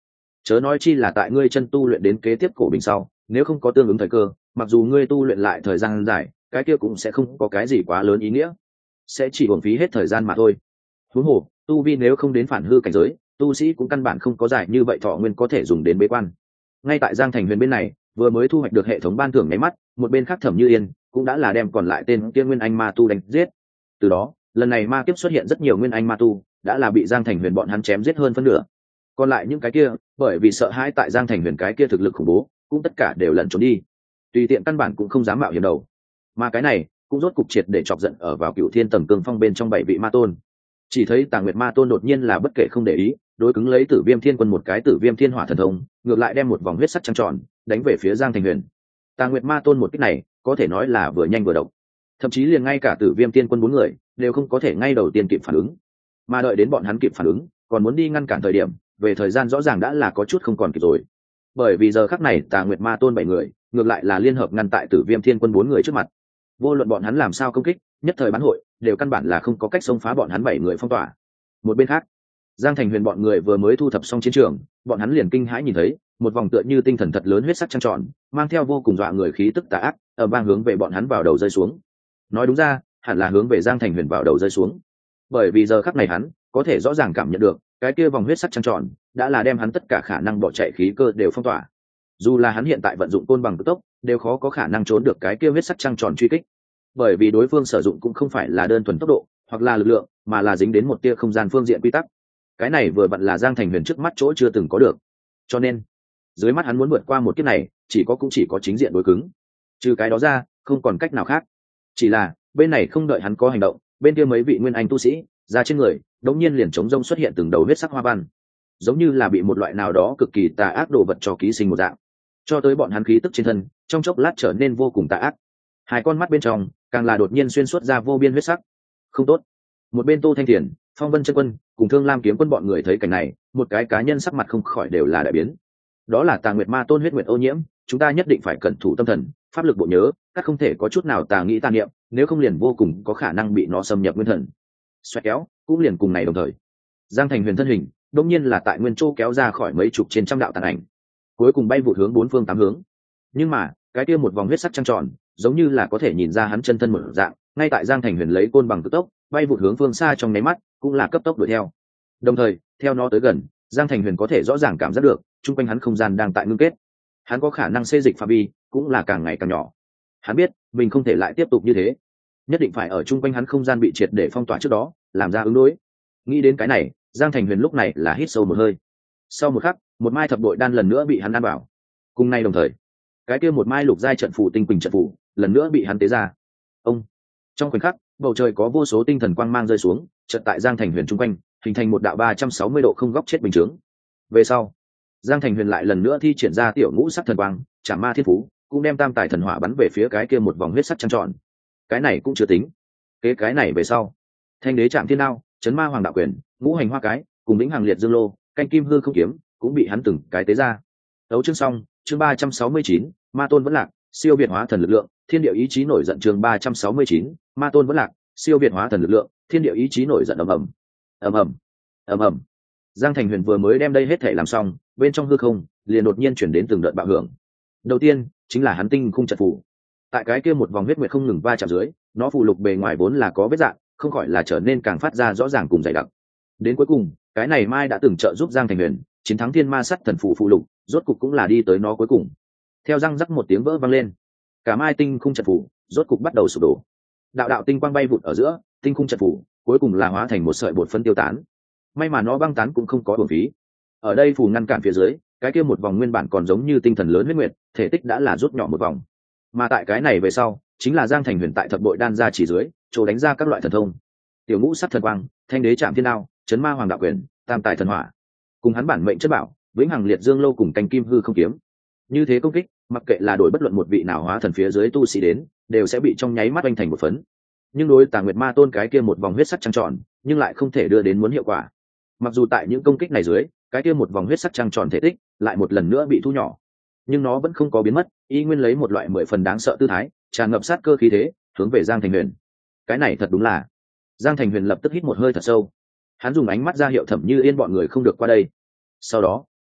Chớ nói chi là tại ngươi chân tu luyện đến kế tiếp cổ bình sau, nếu không có tương ứng thời cơ, mặc dù ngươi tu luyện lại thời gian dài, cái kia cũng sẽ không có cái gì quá lớn ý nghĩa, sẽ chỉ uổng phí hết thời gian mà thôi. Huống hồ tu vi nếu không đến phản hư cảnh giới, tu sĩ cũng căn bản không có giải như vậy thọ nguyên có thể dùng đến bế quan. Ngay tại Giang Thành Huyền bên này, vừa mới thu hoạch được hệ thống ban thưởng nháy mắt, một bên khác Thẩm Như Yên cũng đã là đem còn lại tên kia nguyên anh ma tu đánh giết. Từ đó lần này ma kiếp xuất hiện rất nhiều nguyên anh ma tu, đã là bị Giang Thành Huyền bọn hắn chém giết hơn phân nửa. Còn lại những cái kia, bởi vì sợ hãi tại Giang Thành Huyền cái kia thực lực khủng bố, cũng tất cả đều lẩn trốn đi, tùy tiện căn bản cũng không dám mạo hiểm đầu. Mà cái này cũng rốt cục triệt để chọc giận ở vào Cựu Thiên Tầm Cương Phong bên trong 7 vị ma tôn. Chỉ thấy Tà Nguyệt Ma tôn đột nhiên là bất kể không để ý, đối cứng lấy Tử Viêm Thiên Quân một cái Tử Viêm Thiên Hỏa thần thông, ngược lại đem một vòng huyết sắc trăng tròn đánh về phía Giang Thành Huyền. Tà Nguyệt Ma tôn một kích này có thể nói là vừa nhanh vừa độc, thậm chí liền ngay cả Tử Viêm Thiên Quân 4 người đều không có thể ngay đầu tiên kịp phản ứng, mà đợi đến bọn hắn kịp phản ứng, còn muốn đi ngăn cản thời điểm, về thời gian rõ ràng đã là có chút không còn kịp rồi. Bởi vì giờ khắc này Tà Nguyệt Ma tôn 7 người ngược lại là liên hợp ngăn tại Tử Viêm Thiên Quân 4 người trước mặt. Vô luận bọn hắn làm sao công kích, nhất thời bán hội đều căn bản là không có cách xông phá bọn hắn 7 người phong tỏa. Một bên khác, Giang Thành Huyền bọn người vừa mới thu thập xong chiến trường, bọn hắn liền kinh hãi nhìn thấy một vòng tựa như tinh thần thật lớn huyết sắc trăng tròn, mang theo vô cùng dọa người khí tức tà ác, ở bang hướng về bọn hắn vào đầu rơi xuống. Nói đúng ra, hẳn là hướng về Giang Thành Huyền vào đầu rơi xuống. Bởi vì giờ khắc này hắn có thể rõ ràng cảm nhận được, cái kia vòng huyết sắc trăng tròn đã là đem hắn tất cả khả năng bỏ chạy khí cơ đều phong tỏa. Dù là hắn hiện tại vận dụng côn bằng cực tốc, đều khó có khả năng trốn được cái kia huyết sắc trăng tròn truy kích. Bởi vì đối phương sử dụng cũng không phải là đơn thuần tốc độ hoặc là lực lượng, mà là dính đến một tia không gian phương diện quy tắc. Cái này vừa vặn là Giang Thành Huyền trước mắt chỗ chưa từng có được, cho nên dưới mắt hắn muốn vượt qua một kiếp này chỉ có chính diện đối cứng, trừ cái đó ra không còn cách nào khác. Chỉ là bên này không đợi hắn có hành động, bên kia mấy vị nguyên anh tu sĩ ra trên người đống nhiên liền chống rông xuất hiện từng đầu huyết sắc hoa văn, giống như là bị một loại nào đó cực kỳ tà ác đồ vật cho ký sinh một dạng, cho tới bọn hắn khí tức trên thân trong chốc lát trở nên vô cùng tà ác. Hai con mắt bên trong càng là đột nhiên xuyên suốt ra vô biên huyết sắc. Không tốt. Một bên Tô Thanh Thiền, Phong Vân Chân Quân cùng Thương Lam Kiếm Quân bọn người thấy cảnh này, một cái cá nhân sắc mặt không khỏi đều là đại biến. Đó là Tà Nguyệt Ma tôn huyết nguyệt ô nhiễm, chúng ta nhất định phải cẩn thủ tâm thần, pháp lực bộ nhớ, các không thể có chút nào tà nghĩ tà niệm, nếu không liền vô cùng có khả năng bị nó xâm nhập nguyên thần. Xoẹt kéo, cũng liền cùng này đồng thời. Giang Thành Huyền thân hình, đột nhiên là tại nguyên châu kéo ra khỏi mấy chục trên trăm đạo tàn ảnh, cuối cùng bay vụt hướng bốn phương tám hướng. Nhưng mà, cái kia một vòng huyết sắc trăng tròn, giống như là có thể nhìn ra hắn chân thân một dạng, ngay tại Giang Thành Huyền lấy côn bằng cực tốc bay vụt hướng phương xa trong nháy mắt, cũng là cấp tốc đuổi theo. Đồng thời, theo nó tới gần, Giang Thành Huyền có thể rõ ràng cảm giác được, chung quanh hắn không gian đang tại ngưng kết. Hắn có khả năng xê dịch phạm vi, cũng là càng ngày càng nhỏ. Hắn biết, mình không thể lại tiếp tục như thế, nhất định phải ở chung quanh hắn không gian bị triệt để phong tỏa trước đó, làm ra ứng đối. Nghĩ đến cái này, Giang Thành Huyền lúc này là hít sâu một hơi. Sau một khắc, một mai thập đội đan lần nữa bị hắn ăn vào. Cùng nay đồng thời, cái kia một mai lục giai trận phù tinh quỳnh trận phù lần nữa bị hắn tế ra. Ông, trong khoảnh khắc, bầu trời có vô số tinh thần quang mang rơi xuống, chợt tại Giang Thành Huyền chung quanh hình thành một đạo 360 độ không góc chết bình chướng. Về sau, Giang Thành Huyền lại lần nữa thi triển ra tiểu ngũ sắc thần quang, Trảm Ma Thiên Phú, cũng đem tam tài thần hỏa bắn về phía cái kia một vòng huyết sắc trăng tròn. Cái này cũng chưa tính, cái này về sau, Thanh Đế Trảm Thiên Đao, Chấn Ma Hoàng Đạo Quyền, Ngũ Hành Hoa Cái, cùng Vĩnh Hằng Liệt Dương Lô, Canh Kim Hư Không Kiếm, cũng bị hắn từng cái tế ra. Đấu chương xong, chương 369, Ma Tôn vẫn lạc, siêu việt hóa thần lực lượng, thiên địa ý chí nổi giận chương 369, Ma Tôn vẫn lạc, siêu việt hóa thần lực lượng, thiên địa ý chí nổi giận ầm ầm. Ầm ầm. Ầm ầm. Giang Thành Huyền vừa mới đem đây hết thể làm xong, bên trong hư không liền đột nhiên chuyển đến từng đợt bạo hưởng. Đầu tiên chính là hắn tinh khung trận phù. Tại cái kia một vòng huyết nguyệt không ngừng va chạm dưới, nó phù lục bề ngoài vốn là có vết dạn, không khỏi là trở nên càng phát ra rõ ràng cùng dày đặc. Đến cuối cùng, cái này mai đã từng trợ giúp Giang Thành Huyền chiến thắng Thiên Ma Sắt Thần phù phụ lục, rốt cục cũng là đi tới nó cuối cùng. Theo răng rắc một tiếng vỡ vang lên, cả mai tinh khung trận phù rốt cục bắt đầu sụp đổ. Đạo đạo tinh quang bay vụt ở giữa, tinh khung trận phù cuối cùng là hóa thành một sợi bột phấn tiêu tán. May mà nó băng tán cũng không có uổng phí. Ở đây phù ngăn cản phía dưới, cái kia một vòng nguyên bản còn giống như tinh thần lớn huyết nguyệt, thể tích đã là rút nhỏ một vòng. Mà tại cái này về sau, chính là Giang Thành Huyền tại thập bội đan ra chỉ dưới, chỗ đánh ra các loại thần thông. Tiểu ngũ sắc thần quang, Thanh Đế Trảm Thiên Đao, Chấn Ma Hoàng Đạo Quyền, Tam tài thần hỏa, cùng hắn bản mệnh chất bảo, Vĩnh Hằng Liệt Dương Lô cùng Canh Kim Hư Không Kiếm. Như thế công kích, mặc kệ là đổi bất luận một vị nào hóa thần phía dưới tu sĩ đến, đều sẽ bị trong nháy mắt vành thành một phấn. Nhưng đối Tà Nguyệt Ma Tôn cái kia một vòng huyết sắc trăng tròn, nhưng lại không thể đưa đến muốn hiệu quả. Mặc dù tại những công kích này dưới, cái kia một vòng huyết sắc trăng tròn thể tích lại một lần nữa bị thu nhỏ, nhưng nó vẫn không có biến mất, y nguyên lấy một loại 10 phần đáng sợ tư thái, tràn ngập sát cơ khí thế, hướng về Giang Thành Huyền. Cái này thật đúng là. Giang Thành Huyền lập tức hít một hơi thật sâu. Hắn dùng ánh mắt ra hiệu Thẩm Như Yên bọn người không được qua đây. Sau đó,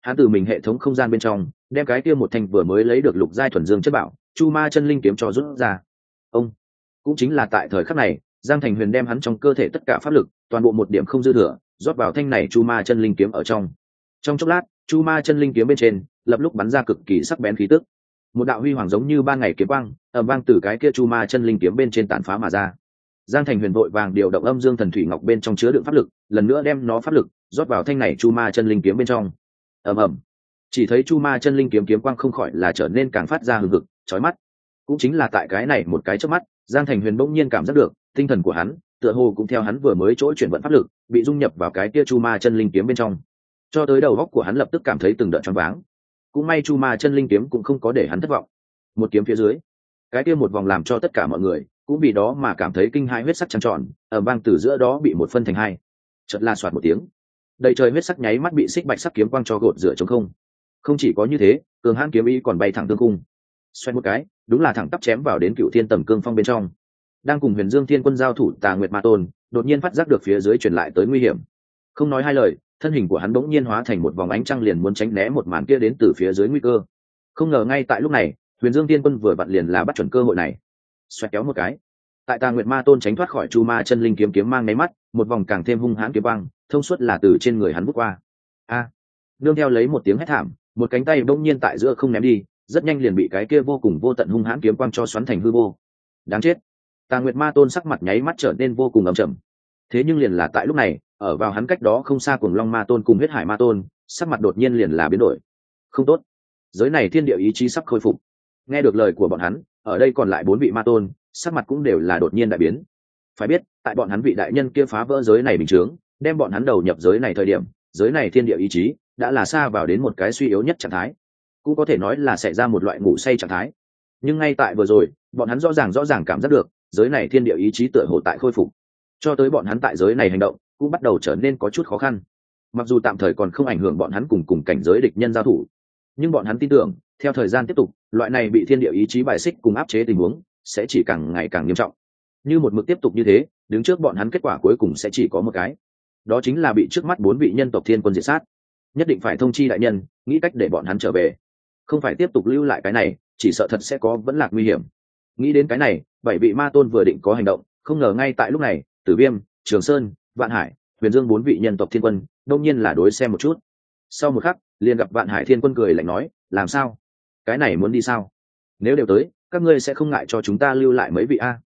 hắn từ mình hệ thống không gian bên trong đem cái kia một thanh vừa mới lấy được lục giai thuần dương chất bảo chu ma chân linh kiếm cho rút ra. Ông cũng chính là tại thời khắc này, Giang Thành Huyền đem hắn trong cơ thể tất cả pháp lực toàn bộ một điểm không dư thừa rót vào thanh này chu ma chân linh kiếm ở trong. Trong chốc lát, chu ma chân linh kiếm bên trên lập lúc bắn ra cực kỳ sắc bén khí tức, một đạo huy hoàng giống như ban ngày kiếm quang ầm vang từ cái kia chu ma chân linh kiếm bên trên tàn phá mà ra. Giang Thành Huyền vội vàng điều động âm dương thần thủy ngọc bên trong chứa đựng pháp lực, lần nữa đem nó pháp lực rót vào thanh này chu ma chân linh kiếm bên trong. Ầm ầm, chỉ thấy chu ma chân linh kiếm kiếm quang không khỏi là trở nên càng phát ra hừng hực chói mắt. Cũng chính là tại cái này một cái chớp mắt, Giang Thành Huyền bỗng nhiên cảm giác được tinh thần của hắn tựa hồ cũng theo hắn vừa mới chỗ chuyển vận pháp lực bị dung nhập vào cái kia chu ma chân linh kiếm bên trong, cho tới đầu góc của hắn lập tức cảm thấy từng đợt choáng váng. Cũng may chu ma chân linh kiếm cũng không có để hắn thất vọng. Một kiếm phía dưới, cái kia một vòng làm cho tất cả mọi người cũng vì đó mà cảm thấy kinh hãi, huyết sắc trăng tròn ở vang từ giữa đó bị một phân thành hai. Chợt la soạt một tiếng, đầy trời huyết sắc nháy mắt bị xích bạch sắc kiếm quang cho gột rửa trống không. Không chỉ có như thế, cường hãn kiếm ý còn bay thẳng tương cung, xoay một cái đúng là thẳng tắp chém vào đến Cựu Thiên Tầm Cương Phong bên trong. Đang cùng Huyền Dương Thiên Quân giao thủ Tà Nguyệt Ma Tôn đột nhiên phát giác được phía dưới truyền lại tới nguy hiểm, không nói hai lời, thân hình của hắn bỗng nhiên hóa thành một vòng ánh trăng liền muốn tránh né một màn kia đến từ phía dưới nguy cơ. Không ngờ ngay tại lúc này, Huyền Dương Thiên Quân vừa vặn liền là bắt chuẩn cơ hội này, xoẹt kéo một cái, tại Tà Nguyệt Ma Tôn tránh thoát khỏi chu ma chân linh kiếm kiếm mang nháy mắt, một vòng càng thêm hung hãn kiếm băng thông suốt là từ trên người hắn vút qua. A! Nương theo lấy một tiếng hét thảm, một cánh tay bỗng nhiên tại giữa không ném đi, rất nhanh liền bị cái kia vô cùng vô tận hung hãn kiếm quang cho xoắn thành hư vô. Đáng chết! Tà Nguyệt Ma Tôn sắc mặt nháy mắt trở nên vô cùng ầm trầm. Thế nhưng liền là tại lúc này, ở vào hắn cách đó không xa Cuồng Long Ma Tôn cùng Huyết Hải Ma Tôn, sắc mặt đột nhiên liền là biến đổi. Không tốt, giới này thiên địa ý chí sắp khôi phục. Nghe được lời của bọn hắn, ở đây còn lại 4 vị ma tôn, sắc mặt cũng đều là đột nhiên đại biến. Phải biết, tại bọn hắn vị đại nhân kia phá vỡ giới này bình chướng, đem bọn hắn đầu nhập giới này thời điểm, giới này thiên địa ý chí đã là xa vào đến một cái suy yếu nhất trạng thái, cũng có thể nói là xảy ra một loại ngủ say trạng thái. Nhưng ngay tại vừa rồi, bọn hắn rõ ràng cảm giác được giới này thiên địa ý chí tựa hồ tại khôi phục, cho tới bọn hắn tại giới này hành động cũng bắt đầu trở nên có chút khó khăn. Mặc dù tạm thời còn không ảnh hưởng bọn hắn cùng cảnh giới địch nhân giao thủ, nhưng bọn hắn tin tưởng theo thời gian tiếp tục, loại này bị thiên địa ý chí bài xích cùng áp chế tình huống sẽ chỉ càng ngày càng nghiêm trọng. Như một mực tiếp tục như thế, đứng trước bọn hắn kết quả cuối cùng sẽ chỉ có một cái, đó chính là bị trước mắt 4 vị nhân tộc thiên quân diệt sát. Nhất định phải thông chi đại nhân, nghĩ cách để bọn hắn trở về, không phải tiếp tục lưu lại cái này, chỉ sợ thật sẽ có vẫn lạc nguy hiểm. Nghĩ đến cái này, 7 vị ma tôn vừa định có hành động, không ngờ ngay tại lúc này, Tử Viêm, Trường Sơn, Vạn Hải, Huyền Dương 4 vị nhân tộc thiên quân đông nhiên là đối xem một chút. Sau một khắc, liền gặp Vạn Hải thiên quân cười lạnh nói, làm sao? Cái này muốn đi sao? Nếu đều tới, các ngươi sẽ không ngại cho chúng ta lưu lại mấy vị a?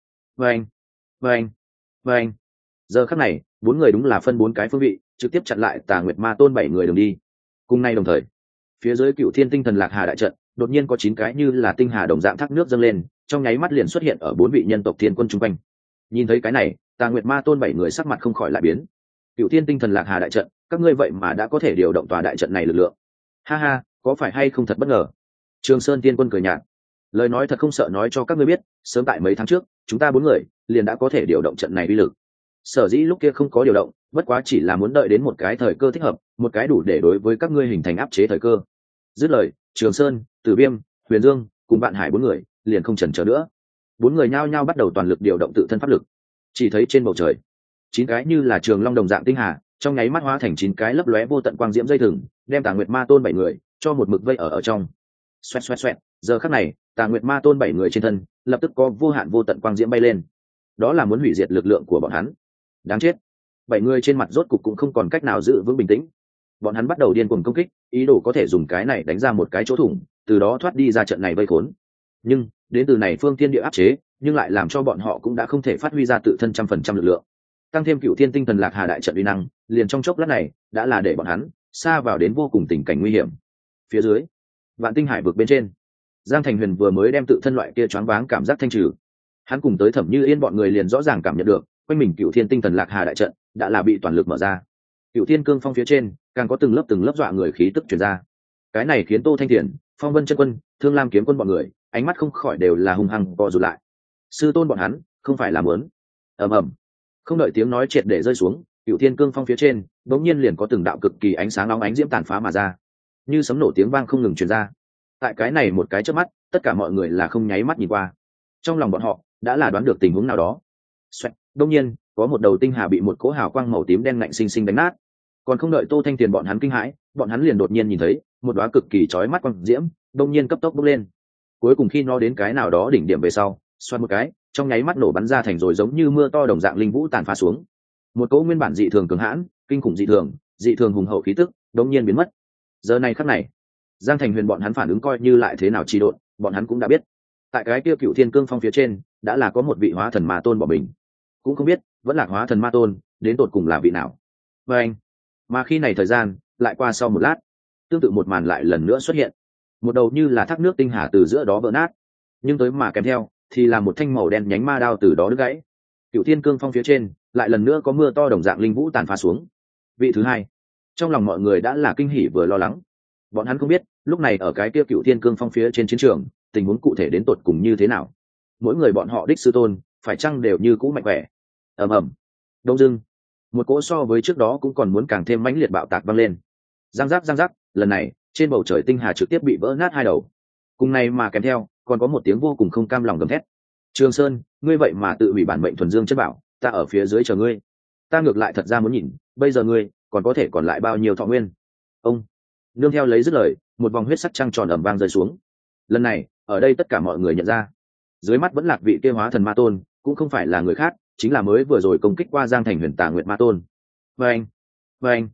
Vâng. Giờ khắc này, 4 người đúng là phân 4 cái phương vị, trực tiếp chặn lại Tà Nguyệt Ma Tôn 7 người đường đi. Cùng nay đồng thời, phía dưới Cựu Thiên Tinh Thần Lạc Hà đại trận, đột nhiên có 9 cái như là tinh hà đồng dạng thác nước dâng lên, trong nháy mắt liền xuất hiện ở 4 vị nhân tộc thiên quân chung quanh. Nhìn thấy cái này, Tà Nguyệt Ma Tôn 7 người sắc mặt không khỏi lại biến. Cựu Thiên Tinh Thần Lạc Hà đại trận, các ngươi vậy mà đã có thể điều động tòa đại trận này lực lượng. Ha ha, có phải hay không thật bất ngờ? Trường Sơn Tiên Quân cười nhạt, lời nói thật không sợ nói cho các ngươi biết, sớm tại mấy tháng trước, chúng ta 4 người liền đã có thể điều động trận này uy lực. Sở dĩ lúc kia không có điều động, bất quá chỉ là muốn đợi đến một cái thời cơ thích hợp, một cái đủ để đối với các ngươi hình thành áp chế thời cơ. Dứt lời, Trường Sơn, Tử Viêm, Huyền Dương cùng Vạn Hải 4 người liền không chần chờ nữa. 4 người nhao nhao bắt đầu toàn lực điều động tự thân pháp lực. Chỉ thấy trên bầu trời, 9 cái như là trường long đồng dạng tinh hà, trong nháy mắt hóa thành 9 cái lấp lóe vô tận quang diễm dây thừng, đem Tà Nguyệt Ma Tôn 7 người cho một mực vây ở trong. Xoẹt. Giờ khắc này, Tà Nguyệt Ma Tôn 7 người trên thân lập tức có vô hạn vô tận quang diễm bay lên. Đó là muốn hủy diệt lực lượng của bọn hắn. Đáng chết. 7 người trên mặt rốt cục cũng không còn cách nào giữ vững bình tĩnh. Bọn hắn bắt đầu điên cuồng công kích, ý đồ có thể dùng cái này đánh ra một cái chỗ thủng, từ đó thoát đi ra trận này vây khốn. Nhưng, đến từ này phương thiên địa áp chế, nhưng lại làm cho bọn họ cũng đã không thể phát huy ra tự thân 100% lực lượng. Tăng thêm Cựu Thiên Tinh Thần Lạc Hà đại trận uy năng, liền trong chốc lát này, đã là để bọn hắn xa vào đến vô cùng tình cảnh nguy hiểm. Phía dưới, Vạn Tinh Hải vực bên trên, Giang Thành Huyền vừa mới đem tự thân loại kia choáng váng cảm giác thanh trừ. Hắn cùng tới Thẩm Như Yên bọn người liền rõ ràng cảm nhận được, quanh mình Cựu Thiên Tinh Thần Lạc Hà đại trận đã là bị toàn lực mở ra. Cựu Thiên Cương Phong phía trên, càng có từng lớp dọa người khí tức truyền ra. Cái này khiến Tô Thanh Thiền, Phong Vân Chân Quân, Thương Lam Kiếm Quân bọn người, ánh mắt không khỏi đều là hung hăng co rụt lại. Sư tôn bọn hắn, không phải là muốn. Ầm. Không đợi tiếng nói triệt để rơi xuống, Cựu Thiên Cương Phong phía trên, bỗng nhiên liền có từng đạo cực kỳ ánh sáng nóng ánh diễm tàn phá mà ra. Như sấm nổ tiếng vang không ngừng truyền ra. Tại cái này một cái chớp mắt, tất cả mọi người là không nháy mắt nhìn qua. Trong lòng bọn họ đã là đoán được tình huống nào đó. Xoẹt, đương nhiên, có một đầu tinh hà bị một cỗ hào quang màu tím đen ngạnh sinh sinh đánh nát. Còn không đợi Tô Thanh Tiền bọn hắn kinh hãi, bọn hắn liền đột nhiên nhìn thấy một đóa cực kỳ chói mắt quang diễm đông nhiên cấp tốc bốc lên. Cuối cùng khi nó đến cái nào đó đỉnh điểm về sau, xoát một cái, trong nháy mắt nổ bắn ra thành rồi giống như mưa to đồng dạng linh vũ tàn phá xuống. Một cỗ nguyên bản dị thường cường hãn, kinh khủng dị thường hùng hậu khí tức đống nhiên biến mất. Giờ này khắc này, Giang Thành Huyền bọn hắn phản ứng coi như lại thế nào trì độn, bọn hắn cũng đã biết, tại cái kia Cựu Thiên Cương Phong phía trên đã là có một vị hóa thần ma tôn bỏ mình, cũng không biết vẫn là hóa thần ma tôn đến tột cùng là vị nào. Và anh, mà khi này thời gian lại qua sau một lát, tương tự một màn lại lần nữa xuất hiện, một đầu như là thác nước tinh hà từ giữa đó vỡ nát, nhưng tới mà kèm theo thì là một thanh màu đen nhánh ma đao từ đó đứt gãy. Cựu Thiên Cương Phong phía trên lại lần nữa có mưa to đồng dạng linh vũ tàn phá xuống. Vị thứ hai, trong lòng mọi người đã là kinh hỉ vừa lo lắng. Bọn hắn không biết lúc này ở cái kia Cựu Thiên Cương Phong phía trên chiến trường tình huống cụ thể đến tột cùng như thế nào, mỗi người bọn họ đích sư tôn phải chăng đều như cũ mạnh khỏe. Ầm ầm, đông dưng một cỗ so với trước đó cũng còn muốn càng thêm mãnh liệt bạo tạc vang lên. Giang giác, lần này trên bầu trời tinh hà trực tiếp bị vỡ nát hai đầu. Cùng này mà kèm theo còn có một tiếng vô cùng không cam lòng gầm thét: Trường Sơn, ngươi vậy mà tự hủy bản mệnh thuần dương chất bảo, ta ở phía dưới chờ ngươi. Ta ngược lại thật ra muốn nhìn, bây giờ ngươi còn có thể còn lại bao nhiêu thọ nguyên. Ông nương theo lấy dứt lời, một vòng huyết sắc trăng tròn ầm vang rơi xuống. Lần này ở đây tất cả mọi người nhận ra, dưới mắt vẫn lạc vị kia hóa thần ma tôn cũng không phải là người khác, chính là mới vừa rồi công kích qua Giang Thành Huyền Tà Nguyệt ma tôn. Vâng.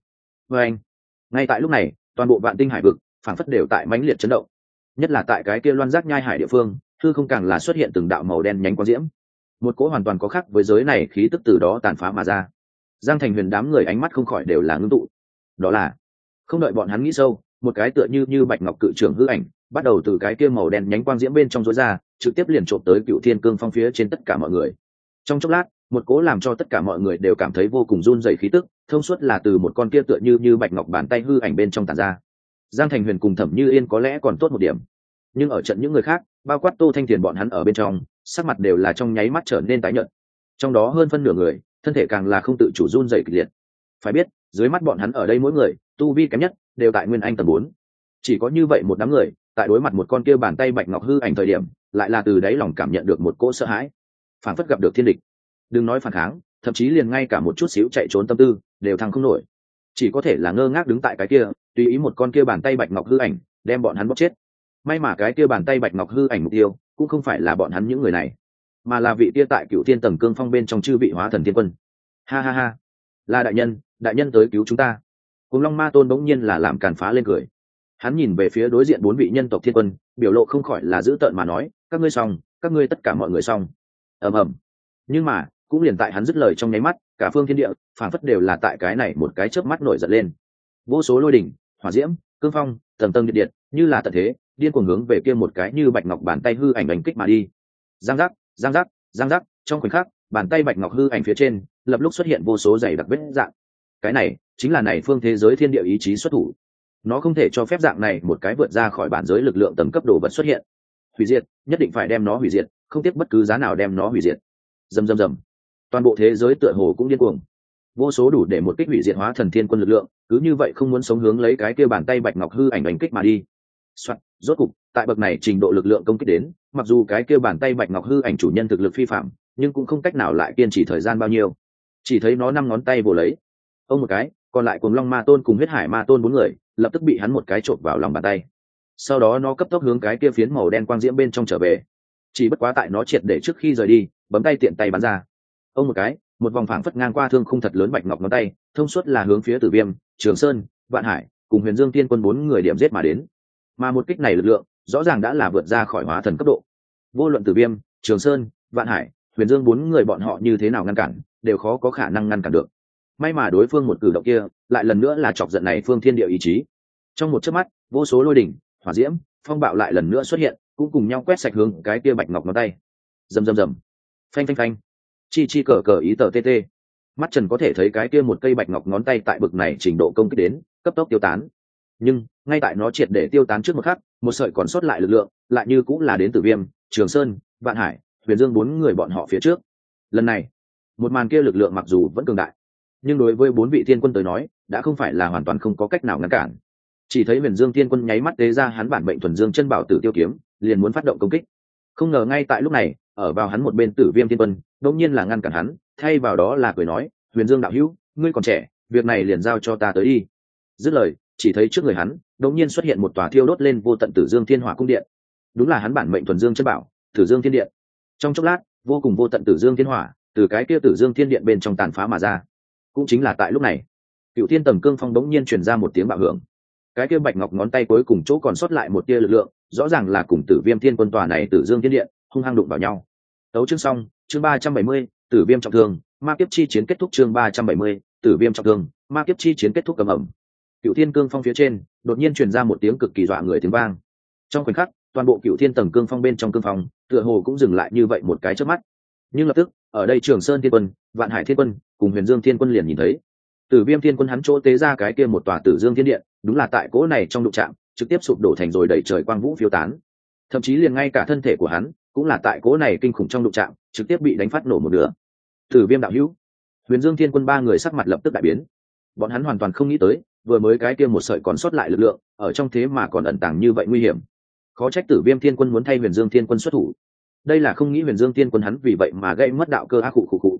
Ngay tại lúc này, toàn bộ Vạn Tinh Hải vực phảng phất đều tại mãnh liệt chấn động, nhất là tại cái kia loan giác nhai hải địa phương, hư không càng là xuất hiện từng đạo màu đen nhánh quang diễm, một cỗ hoàn toàn có khác với giới này khí tức từ đó tàn phá mà ra. Giang Thành Huyền đám người ánh mắt không khỏi đều là ngưng tụ, đó là không đợi bọn hắn nghĩ sâu, một cái tựa như bạch ngọc cự trường hư ảnh bắt đầu từ cái kia màu đen nhánh quang diễm bên trong rối ra, trực tiếp liền trộm tới Cựu Thiên Cương Phong phía trên tất cả mọi người. Trong chốc lát, một cỗ làm cho tất cả mọi người đều cảm thấy vô cùng run rẩy khí tức, thông suốt là từ một con kia tựa như bạch ngọc bàn tay hư ảnh bên trong tản ra. Giang Thành Huyền cùng Thẩm Như Yên có lẽ còn tốt một điểm, nhưng ở trận những người khác, bao quát Tô Thanh Tiền bọn hắn ở bên trong, sắc mặt đều là trong nháy mắt trở nên tái nhợt. Trong đó hơn phân nửa người, thân thể càng là không tự chủ run rẩy kịch liệt. Phải biết, dưới mắt bọn hắn ở đây mỗi người, tu vi kém nhất đều tại Nguyên Anh tầng 4. Chỉ có như vậy một đám người, tại đối mặt một con kia bàn tay bạch ngọc hư ảnh thời điểm, lại là từ đáy lòng cảm nhận được một cỗ sợ hãi, phảng phất gặp được thiên địch. Đừng nói phản kháng, thậm chí liền ngay cả một chút xíu chạy trốn tâm tư đều thăng không nổi, chỉ có thể là ngơ ngác đứng tại cái kia, tùy ý một con kia bàn tay bạch ngọc hư ảnh đem bọn hắn bóp chết. May mà cái kia bàn tay bạch ngọc hư ảnh mục tiêu cũng không phải là bọn hắn những người này, mà là vị kia tại Cựu Thiên tầng cương phong bên trong chư vị hóa thần thiên quân. Ha, là đại nhân tới cứu chúng ta. Cùng Long Ma Tôn bỗng nhiên là làm càn phá lên cười. Hắn nhìn về phía đối diện 4 vị nhân tộc thiên quân, biểu lộ không khỏi là dữ tợn mà nói: các ngươi xong, các ngươi tất cả mọi người xong. Ầm. Nhưng mà cũng liền tại hắn dứt lời trong nháy mắt, cả phương thiên địa phảng phất đều là tại cái này một cái chớp mắt nổi giận lên. Vô số lôi đỉnh, hỏa diễm, cương phong, tầng tầng điện như là tận thế, điên cuồng hướng về kia một cái như bạch ngọc bàn tay hư ảnh đánh kích mà đi. Giang giác, trong khoảnh khắc, bàn tay bạch ngọc hư ảnh phía trên lập lúc xuất hiện vô số dày đặc vết dạng. Cái này chính là này phương thế giới thiên địa ý chí xuất thủ. Nó không thể cho phép dạng này một cái vượt ra khỏi bản giới lực lượng tầng cấp đồ vật xuất hiện. Hủy diệt, nhất định phải đem nó hủy diệt, không tiếc bất cứ giá nào đem nó hủy diệt. Rầm. Toàn bộ thế giới tựa hồ cũng điên cuồng. Vô số đủ để một kích hủy diệt hóa thần thiên quân lực lượng, cứ như vậy không muốn sống hướng lấy cái kia bàn tay bạch ngọc hư ảnh đánh kích mà đi. Rốt cục, tại bậc này trình độ lực lượng công kích đến, mặc dù cái kia bàn tay bạch ngọc hư ảnh chủ nhân thực lực phi phạm, nhưng cũng không cách nào lại kiên trì thời gian bao nhiêu. Chỉ thấy nó 5 ngón tay vồ lấy, ông một cái, còn lại Cuồng Long Ma Tôn cùng Huyết Hải Ma Tôn 4 người, lập tức bị hắn một cái trộn vào lòng bàn tay. Sau đó nó cấp tốc hướng cái kia phiến màu đen quang diễm bên trong trở về. Chỉ bất quá tại nó triệt để trước khi rời đi, bấm tay tiện tay bắn ra. Ông một cái, một vòng phảng phất ngang qua thương khung thật lớn bạch ngọc ngón tay, thông suốt là hướng phía Tử Viêm, Trường Sơn, Vạn Hải cùng Huyền Dương Tiên Quân 4 người điểm giết mà đến. Mà một kích này lực lượng, rõ ràng đã là vượt ra khỏi hóa thần cấp độ. Vô luận Tử Viêm, Trường Sơn, Vạn Hải, Huyền Dương 4 người bọn họ như thế nào ngăn cản, đều khó có khả năng ngăn cản được. May mà đối phương một cử động kia, lại lần nữa là chọc giận này phương thiên địa ý chí. Trong một chớp mắt, vô số lôi đỉnh, hỏa diễm, phong bạo lại lần nữa xuất hiện, cũng cùng nhau quét sạch hướng cái kia bạch ngọc ngón tay. Rầm. Phanh. Chi cờ ý tờ tê. Mắt Trần có thể thấy cái kia một cây bạch ngọc ngón tay tại bực này trình độ công kích đến, cấp tốc tiêu tán. Nhưng ngay tại nó triệt để tiêu tán trước một khắc, một sợi còn sót lại lực lượng, lại như cũng là đến Tử Viêm, Trường Sơn, Vạn Hải, Huyền Dương 4 người bọn họ phía trước. Lần này, một màn kia lực lượng mặc dù vẫn cường đại, nhưng đối với 4 vị thiên quân tới nói, đã không phải là hoàn toàn không có cách nào ngăn cản. Chỉ thấy Huyền Dương Thiên Quân nháy mắt tế ra hắn bản mệnh thuần dương chân bảo Tử Tiêu kiếm, liền muốn phát động công kích. Không ngờ ngay tại lúc này, ở vào hắn một bên Tử Viêm Thiên Quân, đột nhiên là ngăn cản hắn, thay vào đó là cười nói: "Huyền Dương đạo hữu, ngươi còn trẻ, việc này liền giao cho ta tới đi." Dứt lời, chỉ thấy trước người hắn đột nhiên xuất hiện một tòa thiêu đốt lên vô tận Tử Dương Thiên Hỏa cung điện. Đúng là hắn bản mệnh thuần dương chân bảo, Tử Dương Thiên Điện. Trong chốc lát, vô cùng vô tận Tử Dương Thiên Hỏa từ cái kia Tử Dương Thiên Điện bên trong tàn phá mà ra. Cũng chính là tại lúc này, Cựu Thiên Tầng Cương Phong đống nhiên truyền ra một tiếng bạo hưởng. Cái kia bạch ngọc ngón tay cuối cùng chỗ còn sót lại một tia lực lượng, rõ ràng là cùng Tử Viêm Thiên Quân tòa này Tử Dương Thiên Điện hung hăng đụng vào nhau. Tấu chương xong, chương 370, Tử Viêm trọng thương, ma kiếp chi chiến kết thúc. Chương 370, Tử Viêm trọng thương, ma kiếp chi chiến kết thúc. Cầm ẩm. Cựu Thiên Cương Phong phía trên đột nhiên truyền ra một tiếng cực kỳ dọa người tiếng vang. Trong khoảnh khắc, toàn bộ Cựu Thiên Tầng Cương Phong bên trong cương phong tựa hồ cũng dừng lại như vậy một cái chớp mắt. Nhưng lập tức, ở đây Trường Sơn Thiên Quân, Vạn Hải Thiên Quân cùng Huyền Dương Thiên Quân liền nhìn thấy Tử Viêm Thiên Quân hắn chỗ tế ra cái kia một tòa Tử Dương Thiên Điện, đúng là tại cỗ này trong đụng chạm trực tiếp sụp đổ thành rồi đẩy trời quang vũ phiêu tán. Thậm chí liền ngay cả thân thể của hắn cũng là tại cỗ này kinh khủng trong đụng chạm trực tiếp bị đánh phát nổ một nửa. Tử Viêm đạo hữu, Huyền Dương Thiên Quân ba người sắc mặt lập tức đại biến. Bọn hắn hoàn toàn không nghĩ tới, vừa mới cái kia một sợi còn sót lại lực lượng, ở trong thế mà còn ẩn tàng như vậy nguy hiểm. Khó trách Tử Viêm Thiên Quân muốn thay Huyền Dương Thiên Quân xuất thủ. Đây là không nghĩ Huyền Dương Thiên Quân hắn vì vậy mà gây mất đạo cơ ác khụ.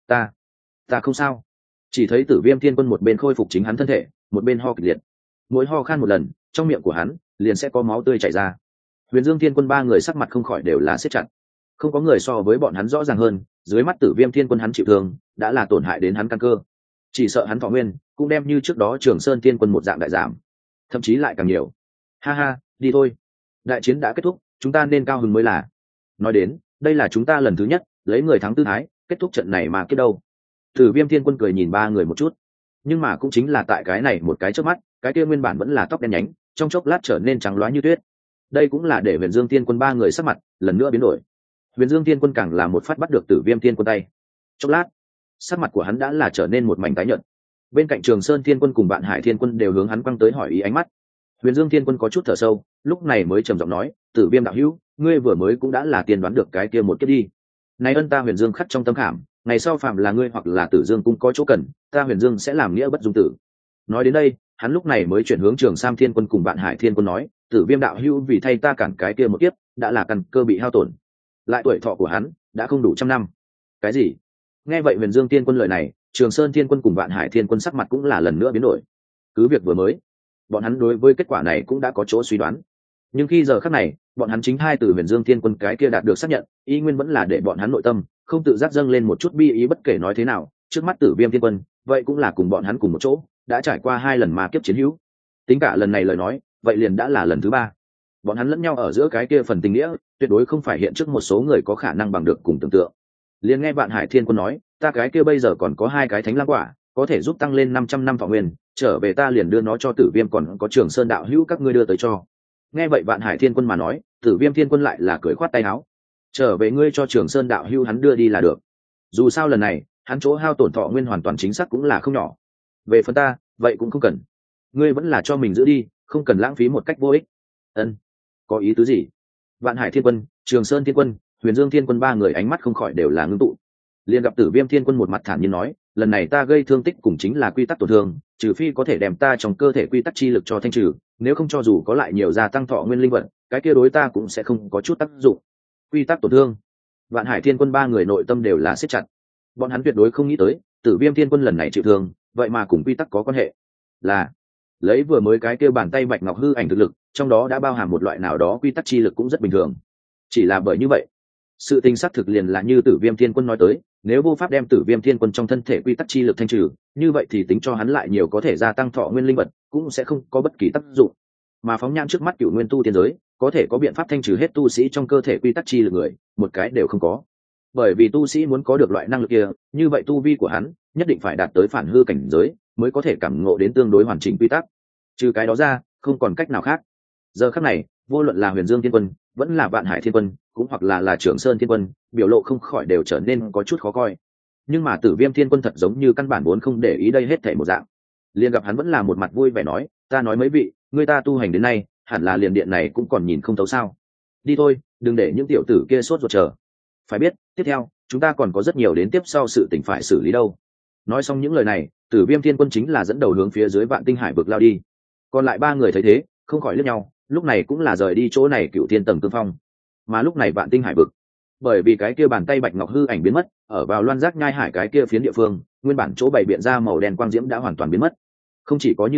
Ta không sao. Chỉ thấy Tử Viêm Thiên Quân một bên khôi phục chính hắn thân thể, một bên ho kịch liệt. Mỗi ho khan một lần, trong miệng của hắn liền sẽ có máu tươi chảy ra. Huyền Dương Thiên Quân ba người sắc mặt không khỏi đều là siết chặt. Không có người so với bọn hắn rõ ràng hơn, dưới mắt Tử Viêm Thiên Quân hắn chịu thương, đã là tổn hại đến hắn căn cơ. Chỉ sợ hắn thọ nguyên cũng đem như trước đó Trường Sơn Thiên Quân một dạng đại giảm, thậm chí lại càng nhiều. Ha ha, đi thôi. Đại chiến đã kết thúc, chúng ta nên cao hứng mới là. Nói đến, đây là chúng ta lần thứ nhất lấy người thắng tư thái kết thúc trận này mà kết đâu. Tử Viêm Thiên Quân cười nhìn ba người một chút, nhưng mà cũng chính là tại cái này một cái chớp mắt, cái kia nguyên bản vẫn là tóc đen nhánh, trong chốc lát trở nên trắng loá như tuyết. Đây cũng là để Huyền Dương Thiên Quân ba người sắc mặt lần nữa biến đổi. Huyền Dương Thiên Quân càng là một phát bắt được Tử Viêm Thiên Quân tay. Chốc lát, sắc mặt của hắn đã là trở nên một mảnh tái nhợt. Bên cạnh Trường Sơn Thiên Quân cùng Vạn Hải Thiên Quân đều hướng hắn quăng tới hỏi ý ánh mắt. Huyền Dương Thiên Quân có chút thở sâu, lúc này mới trầm giọng nói, Tử Viêm đạo hữu, ngươi vừa mới cũng đã là tiên đoán được cái kia một kiếp đi. Này ân ta Huyền Dương khắc trong tâm khảm, ngày sau phạm là ngươi hoặc là Tử Dương cũng có chỗ cần, ta Huyền Dương sẽ làm nghĩa bất dung tử. Nói đến đây, hắn lúc này mới chuyển hướng Trường Sam Thiên Quân cùng Vạn Hải Thiên Quân nói, Tử Viêm đạo hữu vì thay ta cản cái kia một kiếp, đã là căn cơ bị hao tổn. Lại tuổi thọ của hắn đã không đủ 100 năm. Cái gì? Nghe vậy Huyền Dương Thiên Quân lời này, Trường Sơn Thiên Quân cùng Vạn Hải Thiên Quân sắc mặt cũng là lần nữa biến đổi. Cứ việc vừa mới, bọn hắn đối với kết quả này cũng đã có chỗ suy đoán, nhưng khi giờ khắc này bọn hắn chính hai từ Huyền Dương Thiên Quân cái kia đạt được xác nhận, y nguyên vẫn là để bọn hắn nội tâm không tự giác dâng lên một chút bi ý. Bất kể nói thế nào, trước mắt Tử Viêm Thiên Quân vậy cũng là cùng bọn hắn cùng một chỗ đã trải qua 2 lần ma kiếp chiến hữu, tính cả lần này lời nói vậy liền đã là lần thứ 3. Bọn hắn lẫn nhau ở giữa cái kia phần tình nghĩa tuyệt đối không phải hiện trước một số người có khả năng bằng được cùng tưởng tượng. Liền nghe Vạn Hải Thiên Quân nói, ta cái kia bây giờ còn có 2 cái thánh lam quả, có thể giúp tăng lên 500 năm thọ nguyên, trở về ta liền đưa nó cho Tử Viêm, còn có Trường Sơn đạo hữu các ngươi đưa tới cho. Nghe vậy Vạn Hải Thiên Quân mà nói, Tử Viêm Thiên Quân lại là cười khoát tay áo, trở về ngươi cho Trường Sơn đạo hữu hắn đưa đi là được. Dù sao lần này hắn chỗ hao tổn thọ nguyên hoàn toàn chính xác cũng là không nhỏ. Về phần ta, vậy cũng không cần. Ngươi vẫn là cho mình giữ đi, không cần lãng phí một cách vô ích. Ân, có ý tứ gì? Vạn Hải Thiên Quân, Trường Sơn Thiên Quân, Huyền Dương Thiên Quân ba người ánh mắt không khỏi đều là ngưng tụ. Liền gặp Tử Viêm Thiên Quân một mặt thản nhiên nói, lần này ta gây thương tích cùng chính là quy tắc tổn thương, trừ phi có thể đem ta trong cơ thể quy tắc chi lực cho thanh trừ, nếu không cho dù có lại nhiều gia tăng thọ nguyên linh vật, cái kia đối ta cũng sẽ không có chút tác dụng. Quy tắc tổn thương. Vạn Hải Thiên Quân ba người nội tâm đều là siết chặt. Bọn hắn tuyệt đối không nghĩ tới, Tử Viêm Thiên Quân lần này chịu thương, vậy mà cùng quy tắc có quan hệ. Là lấy vừa mới cái kia bàn tay bạch ngọc hư ảnh thực lực, trong đó đã bao hàm một loại nào đó quy tắc chi lực cũng rất bình thường. Chỉ là bởi như vậy, sự tình xác thực liền là như Tử Viêm Thiên Quân nói tới, nếu vô pháp đem Tử Viêm Thiên Quân trong thân thể quy tắc chi lực thanh trừ, như vậy thì tính cho hắn lại nhiều có thể gia tăng thọ nguyên linh vật, cũng sẽ không có bất kỳ tác dụng. Mà phóng nhãn trước mắt Cửu Nguyên tu tiên giới, có thể có biện pháp thanh trừ hết tu sĩ trong cơ thể quy tắc chi lực người, một cái đều không có. Bởi vì tu sĩ muốn có được loại năng lực kia, như vậy tu vi của hắn nhất định phải đạt tới phản hư cảnh giới, mới có thể cảm ngộ đến tương đối hoàn chỉnh quy tắc. Trừ cái đó ra, không còn cách nào khác. Giờ khắc này, vô luận là Huyền Dương Thiên Quân, vẫn là Vạn Hải Thiên Quân, cũng hoặc là Trường Sơn Thiên Quân, biểu lộ không khỏi đều trở nên có chút khó coi. Nhưng mà Tử Viêm Thiên Quân thật giống như căn bản vốn không để ý đây hết thảy một dạng. Liền gặp hắn vẫn là một mặt vui vẻ nói, ta nói mấy vị, người ta tu hành đến nay, hẳn là liền điện này cũng còn nhìn không thấu sao? Đi thôi, đừng để những tiểu tử kia sốt ruột chờ. Phải biết, tiếp theo, chúng ta còn có rất nhiều đến tiếp sau sự tình phải xử lý đâu. Nói xong những lời này, Tử Viêm Thiên Quân chính là dẫn đầu hướng phía dưới Vạn Tinh Hải vực lao đi. Còn lại 3 người thấy thế, không khỏi liếc nhau, lúc này cũng là rời đi chỗ này Cửu Thiên Tầng Cương Phong. Mà lúc này Vạn Tinh Hải vực, bởi vì cái kia bàn tay bạch ngọc hư ảnh biến mất, ở vào Loan Giác Nhai Hải cái kia phiến địa phương, nguyên bản chỗ bày biện ra màu đen quang diễm đã hoàn toàn biến mất. Không chỉ có như thế,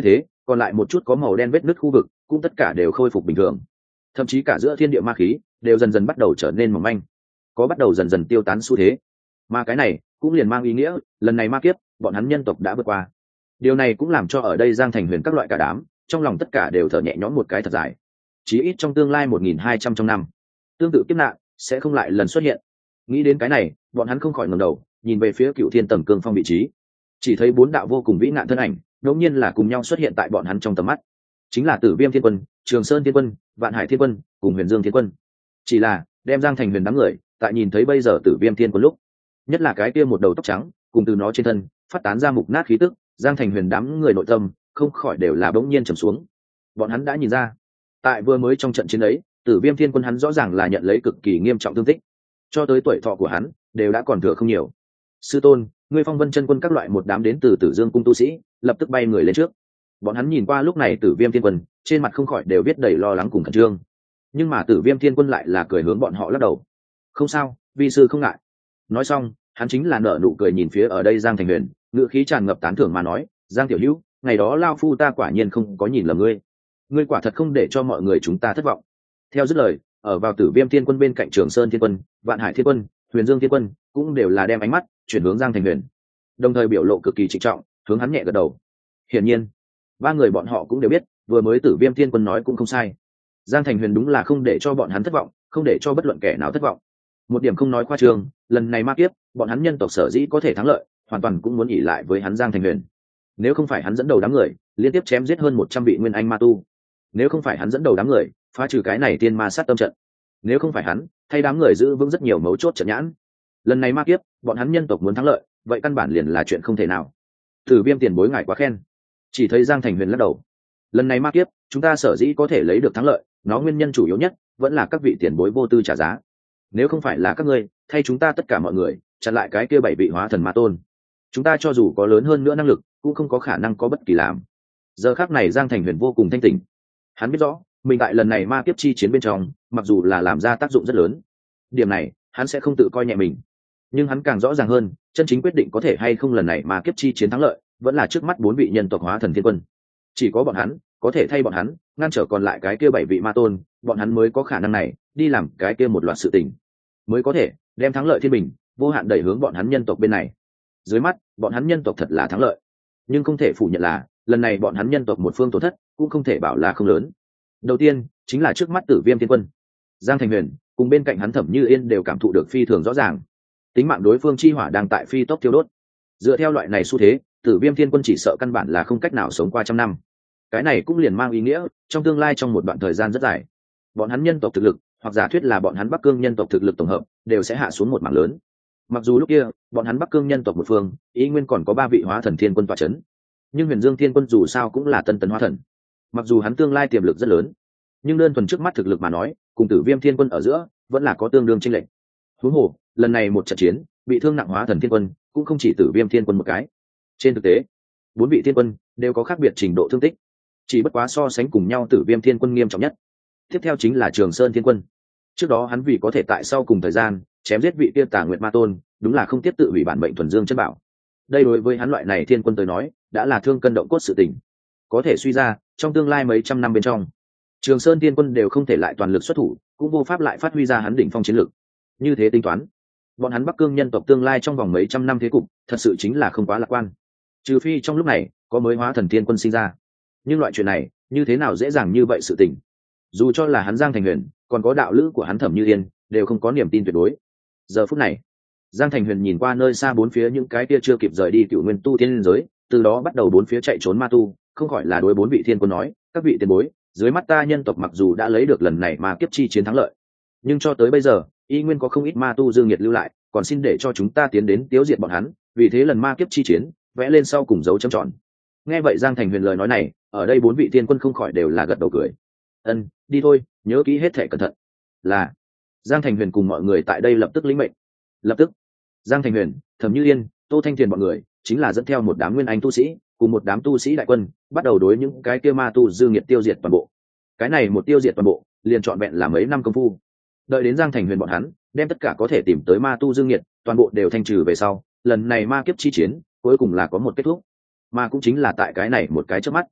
còn lại một chút có màu đen vết nứt khu vực cũng tất cả đều khôi phục bình thường, thậm chí cả giữa thiên địa ma khí đều dần dần bắt đầu trở nên mỏng manh, có bắt đầu dần dần tiêu tán xu thế. Mà cái này cũng liền mang ý nghĩa lần này ma kiếp bọn hắn nhân tộc đã vượt qua. Điều này cũng làm cho ở đây Giang Thành Huyền các loại cả đám trong lòng tất cả đều thở nhẹ nhõm một cái thật dài. Chí ít trong tương lai 1200 trong năm, tương tự kiếp nạn sẽ không lại lần xuất hiện. Nghĩ đến cái này, bọn hắn không khỏi ngẩng đầu nhìn về phía Cựu Thiên Tầng Cương Phong vị trí, chỉ thấy bốn đạo vô cùng vĩ nạn thân ảnh đột nhiên là cùng nhau xuất hiện tại bọn hắn trong tầm mắt, chính là Tử Viêm Thiên Quân, Trường Sơn Thiên Quân, Vạn Hải Thiên Quân cùng Huyền Dương Thiên Quân. Chỉ là đem Giang Thành Huyền đám người tại nhìn thấy bây giờ Tử Viêm Thiên Quân lúc, nhất là cái kia một đầu tóc trắng cùng từ nó trên thân phát tán ra mục nát khí tức, Giang Thành Huyền đám người nội tâm không khỏi đều là bỗng nhiên trầm xuống. Bọn hắn đã nhìn ra, tại vừa mới trong trận chiến ấy, Tử Viêm Thiên Quân hắn rõ ràng là nhận lấy cực kỳ nghiêm trọng thương tích, cho tới tuổi thọ của hắn đều đã còn thừa không nhiều. Sư tôn, ngươi Phong Vân Chân Quân các loại một đám đến từ Tử Dương cung tu sĩ lập tức bay người lên trước. Bọn hắn nhìn qua lúc này Tử Viêm Thiên Quân trên mặt không khỏi đều viết đầy lo lắng cùng khẩn trương, nhưng mà Tử Viêm Thiên Quân lại là cười hướng bọn họ lắc đầu. Không sao, vi sư không ngại. Nói xong hắn chính là nở nụ cười nhìn phía ở đây Giang Thành Huyền, ngữ khí tràn ngập tán thưởng mà nói, Giang tiểu hữu, ngày đó lao phu ta quả nhiên không có nhìn lầm ngươi, ngươi quả thật không để cho mọi người chúng ta thất vọng. Theo dứt lời, ở vào Tử Viêm Thiên Quân bên cạnh Trường Sơn Thiên Quân, Vạn Hải Thiên Quân, Huyền Dương Thiên Quân cũng đều là đem ánh mắt chuyển hướng Giang Thành Huyền, đồng thời biểu lộ cực kỳ trịnh trọng hướng hắn nhẹ gật đầu. Hiển nhiên ba người bọn họ cũng đều biết vừa mới Tử Viêm Thiên Quân nói cũng không sai, Giang Thành Huyền đúng là không để cho bọn hắn thất vọng, không để cho bất luận kẻ nào thất vọng. Một điểm không nói khoa trương, lần này ma kiếp bọn hắn nhân tộc sở dĩ có thể thắng lợi hoàn toàn cũng muốn ỷ lại với hắn Giang Thành Huyền. Nếu không phải hắn dẫn đầu đám người liên tiếp chém giết hơn 100 vị nguyên anh ma tu, nếu không phải hắn dẫn đầu đám người phá trừ cái này tiên ma sát tâm trận, nếu không phải hắn thay đám người giữ vững rất nhiều mấu chốt trận nhãn, lần này ma kiếp bọn hắn nhân tộc muốn thắng lợi vậy căn bản liền là chuyện không thể nào. Tử Viêm tiền bối ngài quá khen. Chỉ thấy Giang Thành Huyền lắc đầu. Lần này ma kiếp chúng ta sở dĩ có thể lấy được thắng lợi, nó nguyên nhân chủ yếu nhất vẫn là các vị tiền bối vô tư trả giá. Nếu không phải là các ngươi thay chúng ta tất cả mọi người chặn lại cái kia 7 vị hóa thần ma tôn, chúng ta cho dù có lớn hơn nữa năng lực cũng không có khả năng có bất kỳ làm. Giờ khắc này Giang Thành Huyền vô cùng thanh tỉnh. Hắn biết rõ mình tại lần này ma kiếp chi chiến bên trong mặc dù là làm ra tác dụng rất lớn, điểm này hắn sẽ không tự coi nhẹ mình, nhưng hắn càng rõ ràng hơn chân chính quyết định có thể hay không lần này ma kiếp chi chiến thắng lợi vẫn là trước mắt 4 vị nhân tộc hóa thần thiên quân. Chỉ có bọn hắn có thể thay bọn hắn ngăn trở còn lại cái kia 7 vị ma tôn, bọn hắn mới có khả năng này đi làm cái kia một loạt sự tình, mới có thể đem thắng lợi thiên bình vô hạn đẩy hướng bọn hắn nhân tộc bên này. Dưới mắt bọn hắn nhân tộc thật là thắng lợi, nhưng không thể phủ nhận là lần này bọn hắn nhân tộc một phương tổn thất cũng không thể bảo là không lớn. Đầu tiên chính là trước mắt Tử Viêm Thiên Quân, Giang Thành Huyền cùng bên cạnh hắn Thẩm Như Yên đều cảm thụ được phi thường rõ ràng, tính mạng đối phương chi hỏa đang tại phi tốc thiêu đốt. Dựa theo loại này xu thế, Tử Viêm Thiên Quân chỉ sợ căn bản là không cách nào sống qua 100 năm. Cái này cũng liền mang ý nghĩa trong tương lai trong một đoạn thời gian rất dài, bọn hắn nhân tộc thực lực hoặc giả thuyết là bọn hắn Bắc Cương nhân tộc thực lực tổng hợp đều sẽ hạ xuống một mảng lớn. Mặc dù lúc kia bọn hắn Bắc Cương nhân tộc một phương ý nguyên còn có 3 vị hóa thần thiên quân tọa chấn, nhưng Huyền Dương Thiên Quân dù sao cũng là tân tấn hóa thần, mặc dù hắn tương lai tiềm lực rất lớn, nhưng đơn thuần trước mắt thực lực mà nói cùng Tử Viêm Thiên Quân ở giữa vẫn là có tương đương chênh lệch. Huống hồ lần này một trận chiến bị thương nặng hóa thần thiên quân cũng không chỉ Tử Viêm Thiên Quân một cái. Trên thực tế 4 vị thiên quân đều có khác biệt trình độ thương tích, chỉ bất quá so sánh cùng nhau Tử Viêm Thiên Quân nghiêm trọng nhất. Tiếp theo chính là Trường Sơn Thiên Quân. Trước đó hắn vì có thể tại sau cùng thời gian chém giết vị kia Tà Nguyệt Ma Tôn, đúng là không tiếp tự hủy bản mệnh thuần dương chân bảo. Đây đối với hắn loại này thiên quân tới nói đã là thương cân động cốt sự tình. Có thể suy ra trong tương lai mấy trăm năm bên trong, Trường Sơn Thiên Quân đều không thể lại toàn lực xuất thủ, cũng vô pháp lại phát huy ra hắn đỉnh phong chiến lực. Như thế tính toán, bọn hắn Bắc Cương nhân tộc tương lai trong vòng mấy trăm năm thế cục thật sự chính là không quá lạc quan. Trừ phi trong lúc này có mới hóa thần thiên quân sinh ra, nhưng loại chuyện này như thế nào dễ dàng như vậy sự tình. Dù cho là hắn Giang Thành Huyền còn có đạo lữ của hắn Thẩm Như Yên đều không có niềm tin tuyệt đối. Giờ phút này Giang Thành Huyền nhìn qua nơi xa bốn phía những cái kia chưa kịp rời đi Cựu Nguyên tu tiên giới, từ đó bắt đầu bốn phía chạy trốn ma tu, không khỏi là đối 4 vị thiên quân nói, các vị tiền bối, dưới mắt ta nhân tộc mặc dù đã lấy được lần này ma kiếp chi chiến thắng lợi, nhưng cho tới bây giờ y nguyên có không ít ma tu dương nhiệt lưu lại, còn xin để cho chúng ta tiến đến tiêu diệt bọn hắn, vì thế lần ma kiếp chi chiến vẽ lên sau cùng dấu chấm tròn. Nghe vậy Giang Thành Huyền lời nói này, ở đây 4 vị thiên quân không khỏi đều là gật đầu cười. Ân, đi thôi, nhớ kỹ hết thảy cẩn thận. Là. Giang Thành Huyền cùng mọi người tại đây lập tức lĩnh mệnh. Lập tức Giang Thành Huyền, Thẩm Như Yên, Tô Thanh Thiền bọn người chính là dẫn theo một đám nguyên anh tu sĩ cùng một đám tu sĩ đại quân bắt đầu đối những cái kia ma tu dư nghiệt tiêu diệt toàn bộ. Cái này một tiêu diệt toàn bộ liền trọn vẹn là mấy năm công phu. Đợi đến Giang Thành Huyền bọn hắn đem tất cả có thể tìm tới ma tu dư nghiệt toàn bộ đều thanh trừ về sau, lần này ma kiếp chi chiến cuối cùng là có một kết thúc, mà cũng chính là tại cái này một cái chớp mắt.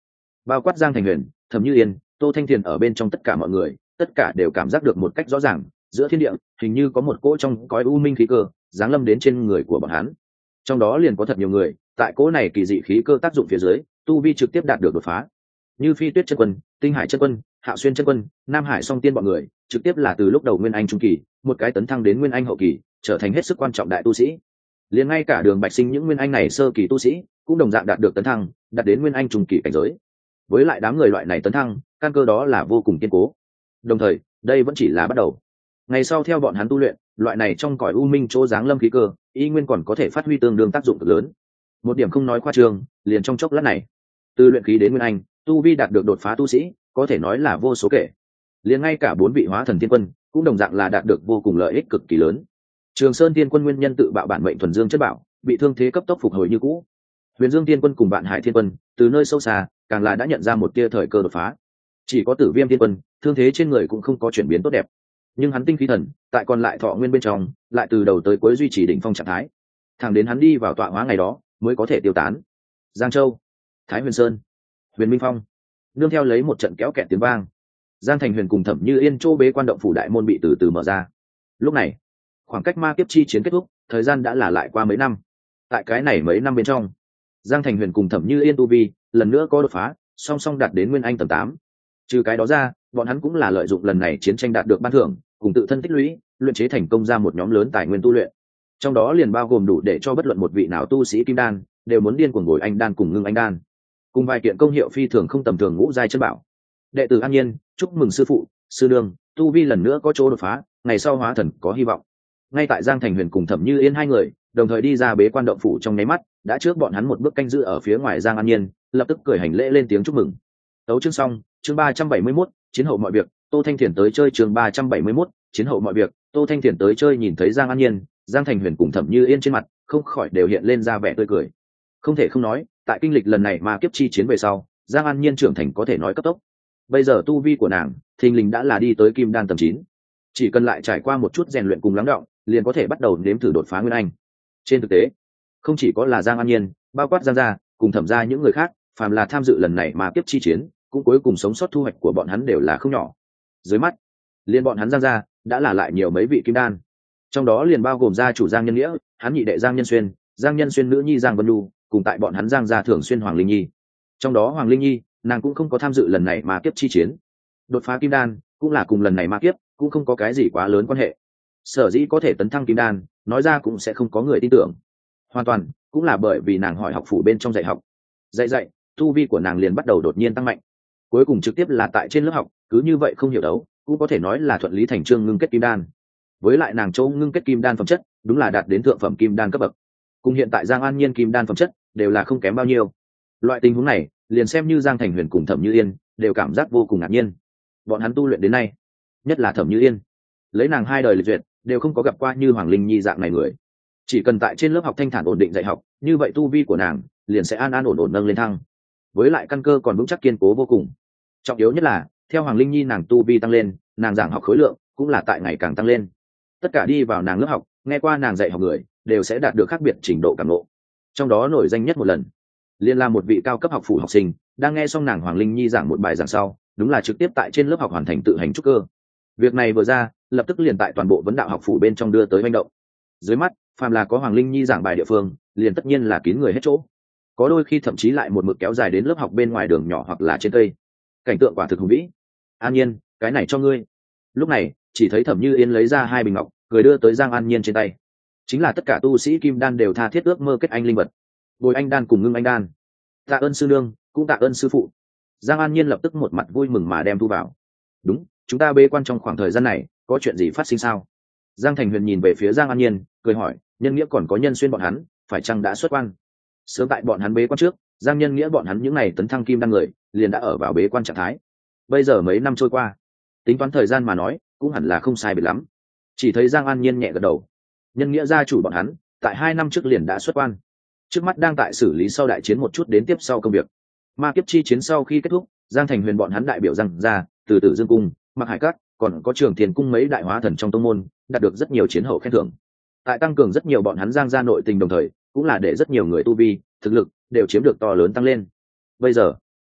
bao quát Giang Thành Huyền, Thẩm Như Yên, Tô Thanh Thiền ở bên trong tất cả mọi người, tất cả đều cảm giác được một cách rõ ràng, giữa thiên địa hình như có một cỗ trong cõi u minh khí cơ giáng lâm đến trên người của bọn hắn. Trong đó liền có thật nhiều người, tại cỗ này kỳ dị khí cơ tác dụng phía dưới, tu vi trực tiếp đạt được đột phá. Như Phi Tuyết chân quân, Tinh Hải chân quân, Hạo Xuyên chân quân, Nam Hải Song Tiên bọn người, trực tiếp là từ lúc đầu Nguyên Anh trung kỳ, một cái tấn thăng đến Nguyên Anh hậu kỳ, trở thành hết sức quan trọng đại tu sĩ. Liền ngay cả Đường Bạch Sinh những Nguyên Anh này sơ kỳ tu sĩ, cũng đồng dạng đạt được tấn thăng, đạt đến Nguyên Anh trung kỳ cảnh giới. Với lại đám người loại này tấn thăng, căn cơ đó là vô cùng kiên cố. Đồng thời, đây vẫn chỉ là bắt đầu. Ngày sau theo bọn hắn tu luyện, loại này trong cõi u minh chỗ giáng lâm khí cơ, y nguyên còn có thể phát huy tương đương tác dụng cực lớn. Một điểm không nói khoa trương, liền trong chốc lát này, từ luyện khí đến Nguyên Anh, tu vi đạt được đột phá tu sĩ, có thể nói là vô số kể. Liền ngay cả 4 vị hóa thần tiên quân, cũng đồng dạng là đạt được vô cùng lợi ích cực kỳ lớn. Trường Sơn Tiên Quân nguyên nhân tự bạo bản mệnh thuần dương chất bảo, bị thương thế cấp tốc phục hồi như cũ. Huyền Dương Tiên Quân cùng Vạn Hải Thiên Quân, từ nơi sâu xa, càng là đã nhận ra một tia thời cơ đột phá. Chỉ có Tử Viêm Tiên Quân, thương thế trên người cũng không có chuyển biến tốt đẹp, nhưng hắn tinh khí thần, tại còn lại thọ nguyên bên trong, lại từ đầu tới cuối duy trì đỉnh phong trạng thái. Thẳng đến hắn đi vào tọa hóa ngày đó, mới có thể tiêu tán. Giang Châu, Thái Huyền Sơn, Huyền Minh Phong, nương theo lấy một trận kéo kẹt tiếng vang, Giang Thành Huyền cùng Thẩm Như Yên chỗ bế quan động phủ đại môn bị từ từ mở ra. Lúc này, khoảng cách ma kiếp chi chiến kết thúc, thời gian đã là lại qua mấy năm. Tại cái này mấy năm bên trong, Giang Thành Huyền cùng Thẩm Như Yên tu vi lần nữa có đột phá, song song đạt đến Nguyên Anh tầng 8. Trừ cái đó ra, bọn hắn cũng là lợi dụng lần này chiến tranh đạt được ban thưởng, cùng tự thân tích lũy, luyện chế thành công ra một nhóm lớn tài nguyên tu luyện. Trong đó liền bao gồm đủ để cho bất luận một vị nào tu sĩ kim đan đều muốn điên cuồng ngồi anh đan cùng ngưng anh đan, cùng vài kiện công hiệu phi thường không tầm thường ngũ giai chân bảo. Đệ tử An Nhiên, chúc mừng sư phụ, sư nương, tu vi lần nữa có chỗ đột phá, ngày sau hóa thần có hy vọng. Ngay tại Giang Thành Huyền cùng Thẩm Như Yên hai người đồng thời đi ra bế quan động phủ trong nháy mắt, đã trước bọn hắn một bước canh giữ ở phía ngoài Giang An Nhiên, lập tức cười hành lễ lên tiếng chúc mừng. Tấu chương xong, chương 371, chiến hậu mọi việc, Tô Thanh Thiền tới chơi. Chương 371, chiến hậu mọi việc, Tô Thanh Thiền tới chơi. Nhìn thấy Giang An Nhiên, Giang Thành Huyền cùng Thẩm Như Yên trên mặt không khỏi đều hiện lên ra vẻ tươi cười. Không thể không nói, tại kinh lịch lần này mà kiếp chi chiến về sau, Giang An Nhiên trưởng thành có thể nói cấp tốc. Bây giờ tu vi của nàng, thình lình đã là đi tới kim đan tầng 9. Chỉ cần lại trải qua một chút rèn luyện cùng lắng đọng, liền có thể bắt đầu nếm thử đột phá Nguyên Anh. Trên thực tế, không chỉ có là Giang An Nhiên, bao quát Giang gia, cùng Thẩm gia những người khác, phàm là tham dự lần này mà kiếp chi chiến, cũng cuối cùng sống sót thu hoạch của bọn hắn đều là không nhỏ. Dưới mắt, liền bọn hắn Giang gia đã là lại nhiều mấy vị kim đan. Trong đó liền bao gồm gia chủ Giang Nhân Nghĩa, hắn nhị đệ Giang Nhân Xuyên, Giang Nhân Xuyên nữ nhi Giang Vân Nhu, cùng tại bọn hắn Giang gia thường xuyên Hoàng Linh Nhi. Trong đó Hoàng Linh Nhi, nàng cũng không có tham dự lần này mà kiếp chi chiến. Đột phá kim đan cũng là cùng lần này ma kiếp, cũng không có cái gì quá lớn quan hệ. Sở dĩ có thể tấn thăng kim đan, nói ra cũng sẽ không có người tin tưởng. Hoàn toàn cũng là bởi vì nàng hỏi học phủ bên trong dạy học. Dạy, tu vi của nàng liền bắt đầu đột nhiên tăng mạnh. Cuối cùng trực tiếp là tại trên lớp học, cứ như vậy không hiểu đấu, cũng có thể nói là thuận lý thành chương ngưng kết kim đan. Với lại nàng châu ngưng kết kim đan phẩm chất, đúng là đạt đến thượng phẩm kim đan cấp bậc. Cùng hiện tại Giang An Nhiên kim đan phẩm chất đều là không kém bao nhiêu. Loại tình huống này, liền xem như Giang Thành Huyền cùng Thẩm Như Yên đều cảm giác vô cùng ngạc nhiên. Bọn hắn tu luyện đến nay, nhất là Thẩm Như Yên, lấy nàng 2 đời lịch duyệt, đều không có gặp qua như Hoàng Linh Nhi dạng này người. Chỉ cần tại trên lớp học thanh thản ổn định dạy học, như vậy tu vi của nàng liền sẽ an an ổn ổn nâng lên thăng. Với lại căn cơ còn vững chắc kiên cố vô cùng. Trọng yếu nhất là, theo Hoàng Linh Nhi nàng tu vi tăng lên, nàng giảng học khối lượng cũng là tại ngày càng tăng lên. Tất cả đi vào nàng lớp học, nghe qua nàng dạy học người, đều sẽ đạt được khác biệt trình độ cảm ngộ. Trong đó nổi danh nhất một lần, liên là một vị cao cấp học phủ học sinh, đang nghe xong nàng Hoàng Linh Nhi giảng một bài giảng sau, đúng là trực tiếp tại trên lớp học hoàn thành tự hành trúc cơ. Việc này vừa ra, lập tức liền tại toàn bộ vấn đạo học phủ bên trong đưa tới manh động. Dưới mắt, phàm là có Hoàng Linh Nhi giảng bài địa phương, liền tất nhiên là kín người hết chỗ. Có đôi khi thậm chí lại một mực kéo dài đến lớp học bên ngoài đường nhỏ hoặc là trên cây. Cảnh tượng quả thực hùng vĩ. An Nhiên, cái này cho ngươi. Lúc này, chỉ thấy Thẩm Như Yên lấy ra 2 bình ngọc, cười đưa tới Giang An Nhiên trên tay. Chính là tất cả tu sĩ kim đan đều tha thiết ước mơ kết anh linh vật. Bồi anh đan cùng ngưng anh đan. Tạ ơn sư nương, cũng tạ ơn sư phụ. Giang An Nhiên lập tức một mặt vui mừng mà đem thu vào. Đúng, chúng ta bế quan trong khoảng thời gian này, có chuyện gì phát sinh sao? Giang Thành Huyền nhìn về phía Giang An Nhiên, cười hỏi, Nhân Nghĩa còn có Nhân Xuyên bọn hắn, phải chăng đã xuất quan? Sớm tại bọn hắn bế quan trước, Giang Nhân Nghĩa bọn hắn những ngày tấn thăng kim đan người, liền đã ở vào bế quan trạng thái. Bây giờ mấy năm trôi qua, tính toán thời gian mà nói, cũng hẳn là không sai biệt lắm. Chỉ thấy Giang An Nhiên nhẹ gật đầu. Nhân Nghĩa gia chủ bọn hắn, tại 2 năm trước liền đã xuất quan. Trước mắt đang tại xử lý sau đại chiến một chút đến tiếp sau công việc. Ma kiếp chi chiến sau khi kết thúc, Giang Thành Huyền bọn hắn đại biểu Giang gia, từ Tử Dương cung, Mặc Hải Các, còn có Trường Tiền cung mấy đại hóa thần trong tông môn, đạt được rất nhiều chiến hậu khen thưởng. Tại tăng cường rất nhiều bọn hắn Giang gia nội tình đồng thời, cũng là để rất nhiều người tu vi, thực lực đều chiếm được to lớn tăng lên. Bây giờ,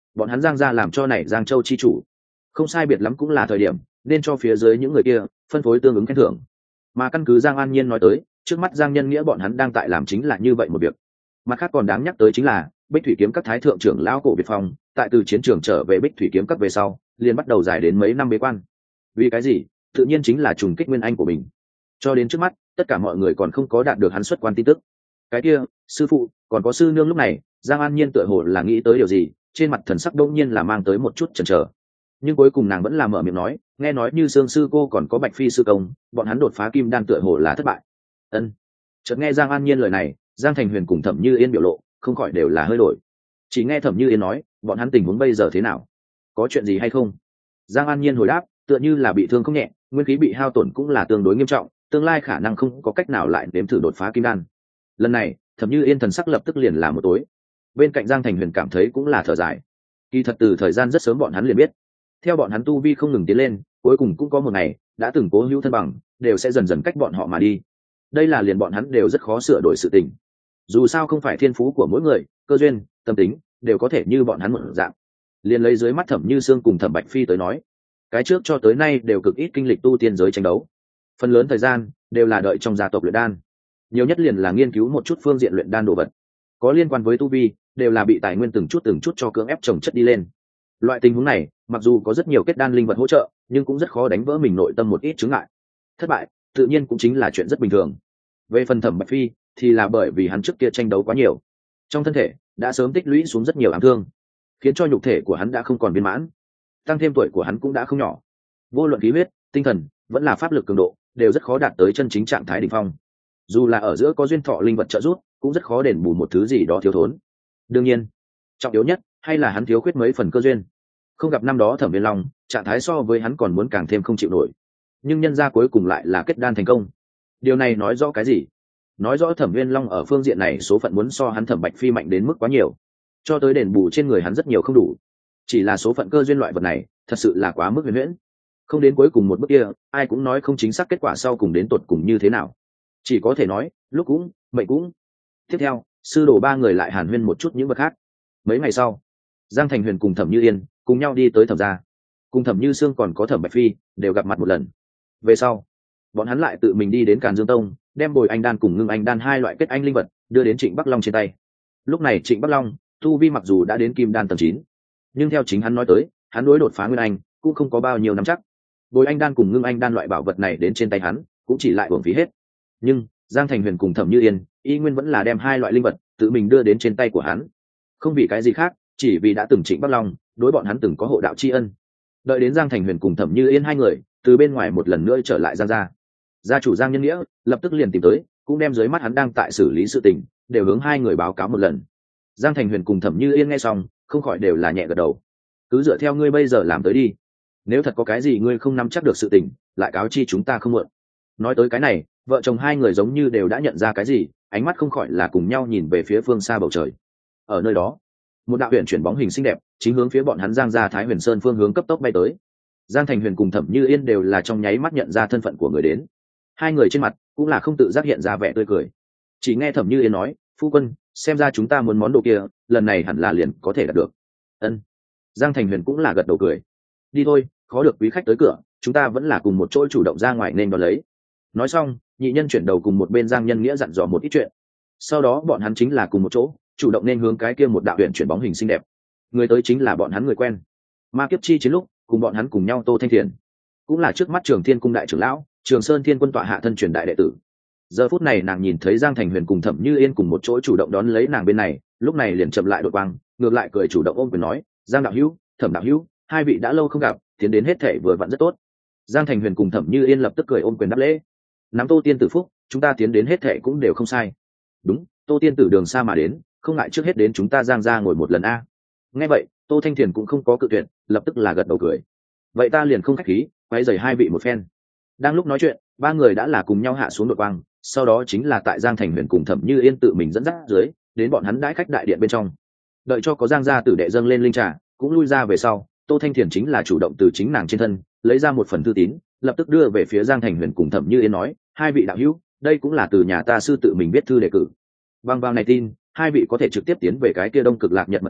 bọn hắn Giang gia làm cho này Giang Châu chi chủ, không sai biệt lắm cũng là thời điểm nên cho phía dưới những người kia phân phối tương ứng khen thưởng. Mà căn cứ Giang An Nhiên nói tới, trước mắt Giang Nhân Nghĩa bọn hắn đang tại làm chính là như vậy một việc. Mặt khác còn đáng nhắc tới chính là Bích Thủy kiếm các thái thượng trưởng lão Cổ Việt Phong, tại từ chiến trường trở về Bích Thủy kiếm các về sau, liền bắt đầu dài đến mấy năm bế quan. Vì cái gì? Tự nhiên chính là trùng kích nguyên anh của mình. Cho đến trước mắt, tất cả mọi người còn không có đạt được hắn xuất quan tin tức. Cái kia, sư phụ, còn có sư nương. Lúc này, Giang An Nhiên tựa hồ là nghĩ tới điều gì, trên mặt thần sắc đông nhiên là mang tới một chút chần chờ. Nhưng cuối cùng nàng vẫn là mở miệng nói, nghe nói như Sương sư cô còn có Bạch Phi sư công, bọn hắn đột phá kim đan tựa hồ là thất bại. Ân. Chợt nghe Giang An Nhiên lời này, Giang Thành Huyền cùng Thẩm Như Yên biểu lộ không khỏi đều là hơi đổi. Chỉ nghe Thẩm Như Yên nói, bọn hắn tình huống bây giờ thế nào, có chuyện gì hay không? Giang An Nhiên hồi đáp, tựa như là bị thương không nhẹ, nguyên khí bị hao tổn cũng là tương đối nghiêm trọng, tương lai khả năng không có cách nào lại nếm thử đột phá kim đan. Lần này Thẩm Như Yên thần sắc lập tức liền là một tối. Bên cạnh Giang Thành Huyền cảm thấy cũng là thở dài. Kỳ thật từ thời gian rất sớm bọn hắn liền biết, theo bọn hắn tu vi không ngừng tiến lên, cuối cùng cũng có một ngày đã từng cố hữu thân bằng đều sẽ dần dần cách bọn họ mà đi. Đây là liền bọn hắn đều rất khó sửa đổi sự tình. Dù sao không phải thiên phú của mỗi người, cơ duyên, tâm tính đều có thể như bọn hắn một dạng. Liền lấy dưới mắt Thẩm Như Sương cùng Thẩm Bạch Phi tới nói, cái trước cho tới nay đều cực ít kinh lịch tu tiên giới tranh đấu, phần lớn thời gian đều là đợi trong gia tộc luyện đan, nhiều nhất liền là nghiên cứu một chút phương diện luyện đan đồ vật có liên quan với tu vi, đều là bị tài nguyên từng chút cho cưỡng ép trồng chất đi lên. Loại tình huống này mặc dù có rất nhiều kết đan linh vật hỗ trợ, nhưng cũng rất khó đánh vỡ mình nội tâm một ít chướng ngại. Thất bại tự nhiên cũng chính là chuyện rất bình thường. Về phần Thẩm Bạch Phi thì là bởi vì hắn trước kia tranh đấu quá nhiều, trong thân thể đã sớm tích lũy xuống rất nhiều ám thương, khiến cho nhục thể của hắn đã không còn viên mãn, tăng thêm tuổi của hắn cũng đã không nhỏ, vô luận khí huyết, tinh thần vẫn là pháp lực cường độ đều rất khó đạt tới chân chính trạng thái đỉnh phong. Dù là ở giữa có duyên thọ linh vật trợ giúp, cũng rất khó đền bù một thứ gì đó thiếu thốn. Đương nhiên trọng yếu nhất hay là hắn thiếu khuyết mấy phần cơ duyên. Không gặp năm đó Thẩm Viên Long, trạng thái so với hắn còn muốn càng thêm không chịu nổi, nhưng nhân gia cuối cùng lại là kết đan thành công. Điều này nói rõ cái gì? Nói rõ Thẩm Viên Long ở phương diện này số phận muốn so hắn Thẩm Bạch Phi mạnh đến mức quá nhiều, cho tới đền bù trên người hắn rất nhiều không đủ. Chỉ là số phận cơ duyên loại vật này thật sự là quá mức huyền huyễn, không đến cuối cùng một bước kia ai cũng nói không chính xác kết quả sau cùng đến tột cùng như thế nào. Chỉ có thể nói lúc cũng mệnh cũng. Tiếp theo sư đồ ba người lại hàn huyên một chút những vật khác. Mấy ngày sau, Giang Thành Huyền cùng Thẩm Như Yên cùng nhau đi tới Thẩm gia, cùng Thẩm Như Sương còn có Thẩm Bạch Phi đều gặp mặt một lần. Về sau bọn hắn lại tự mình đi đến Càn Dương Tông, đem Bồi Anh Đan cùng Ngưng Anh Đan hai loại kết anh linh vật đưa đến Trịnh Bắc Long trên tay. Lúc này Trịnh Bắc Long tu vi mặc dù đã đến kim đan tầng 9, nhưng theo chính hắn nói tới, hắn đối đột phá nguyên anh cũng không có bao nhiêu nắm chắc. Bồi Anh Đan cùng Ngưng Anh Đan loại bảo vật này đến trên tay hắn cũng chỉ lại uổng phí hết. Nhưng Giang Thành Huyền cùng Thẩm Như Yên y nguyên vẫn là đem hai loại linh vật tự mình đưa đến trên tay của hắn, không vì cái gì khác, chỉ vì đã từng Trịnh Bắc Long đối bọn hắn từng có hộ đạo tri ân. Đợi đến Giang Thành Huyền cùng Thẩm Như Yên hai người từ bên ngoài một lần nữa trở lại Giang gia, gia chủ Giang Nhân Nghĩa lập tức liền tìm tới, cũng đem dưới mắt hắn đang tại xử lý sự tình đều hướng hai người báo cáo một lần. Giang Thành Huyền cùng Thẩm Như Yên nghe xong không khỏi đều là nhẹ gật đầu. Cứ dựa theo ngươi bây giờ làm tới đi, nếu thật có cái gì ngươi không nắm chắc được sự tình, lại cáo chi chúng ta không muộn. Nói tới cái này, vợ chồng hai người giống như đều đã nhận ra cái gì, ánh mắt không khỏi là cùng nhau nhìn về phía phương xa bầu trời. Ở nơi đó, một đạo huyền chuyển bóng hình xinh đẹp chính hướng phía bọn hắn Giang gia Thái Huyền Sơn phương hướng cấp tốc bay tới. Giang Thành Huyền cùng Thẩm Như Yên đều là trong nháy mắt nhận ra thân phận của người đến. Hai người trên mặt cũng là không tự giác hiện ra vẻ tươi cười. Chỉ nghe Thẩm Như Yên nói, phu quân, xem ra chúng ta muốn món đồ kia, lần này hẳn là liền có thể đạt được. Ân. Giang Thành Huyền cũng là gật đầu cười. Đi thôi, khó được quý khách tới cửa, chúng ta vẫn là cùng một chỗ chủ động ra ngoài nên đón lấy. Nói xong, nhị nhân chuyển đầu cùng một bên Giang Nhân Nghĩa dặn dò một ít chuyện. Sau đó bọn hắn chính là cùng một chỗ chủ động nên hướng cái kia một đạo huyền chuyển bóng hình xinh đẹp. Người tới chính là bọn hắn người quen. Ma Kiếp Chi chiến lúc cùng bọn hắn cùng nhau Tô Thanh Thiền, cũng là trước mắt Trường Thiên cung đại trưởng lão, Trường Sơn Thiên quân tọa hạ thân truyền đại đệ tử. Giờ phút này nàng nhìn thấy Giang Thành Huyền cùng Thẩm Như Yên cùng một chỗ chủ động đón lấy nàng bên này, lúc này liền chậm lại đột quang, ngược lại cười chủ động ôm quyền nói, Giang đạo hữu, Thẩm đạo hữu, hai vị đã lâu không gặp, tiến đến hết thể vừa vặn rất tốt. Giang Thành Huyền cùng Thẩm Như Yên lập tức cười ôm quyền đáp lễ. Nắm Tô tiên tử phúc, chúng ta tiến đến hết thể cũng đều không sai. Đúng, Tô tiên tử đường xa mà đến, không ngại trước hết đến chúng ta Giang gia ngồi một lần a. Nghe vậy, Tô Thanh Thiền cũng không có cự tuyệt, lập tức là gật đầu cười. Vậy ta liền không khách khí, quay giày hai vị một phen. Đang lúc nói chuyện, ba người đã là cùng nhau hạ xuống đột quang, sau đó chính là tại Giang Thành Huyền cùng Thẩm Như Yên tự mình dẫn dắt dưới, đến bọn hắn đãi khách đại điện bên trong. Đợi cho có Giang gia tử đệ dâng lên linh trà, cũng lui ra về sau, Tô Thanh Thiền chính là chủ động từ chính nàng trên thân lấy ra một phần thư tín, lập tức đưa về phía Giang Thành Huyền cùng Thẩm Như Yên nói, hai vị đạo hữu, đây cũng là từ nhà ta sư tự mình viết thư đề cử. Bằng vào này tin, hai vị có thể trực tiếp tiến về cái kia Đông Cực Lạc Nhật mật cảnh,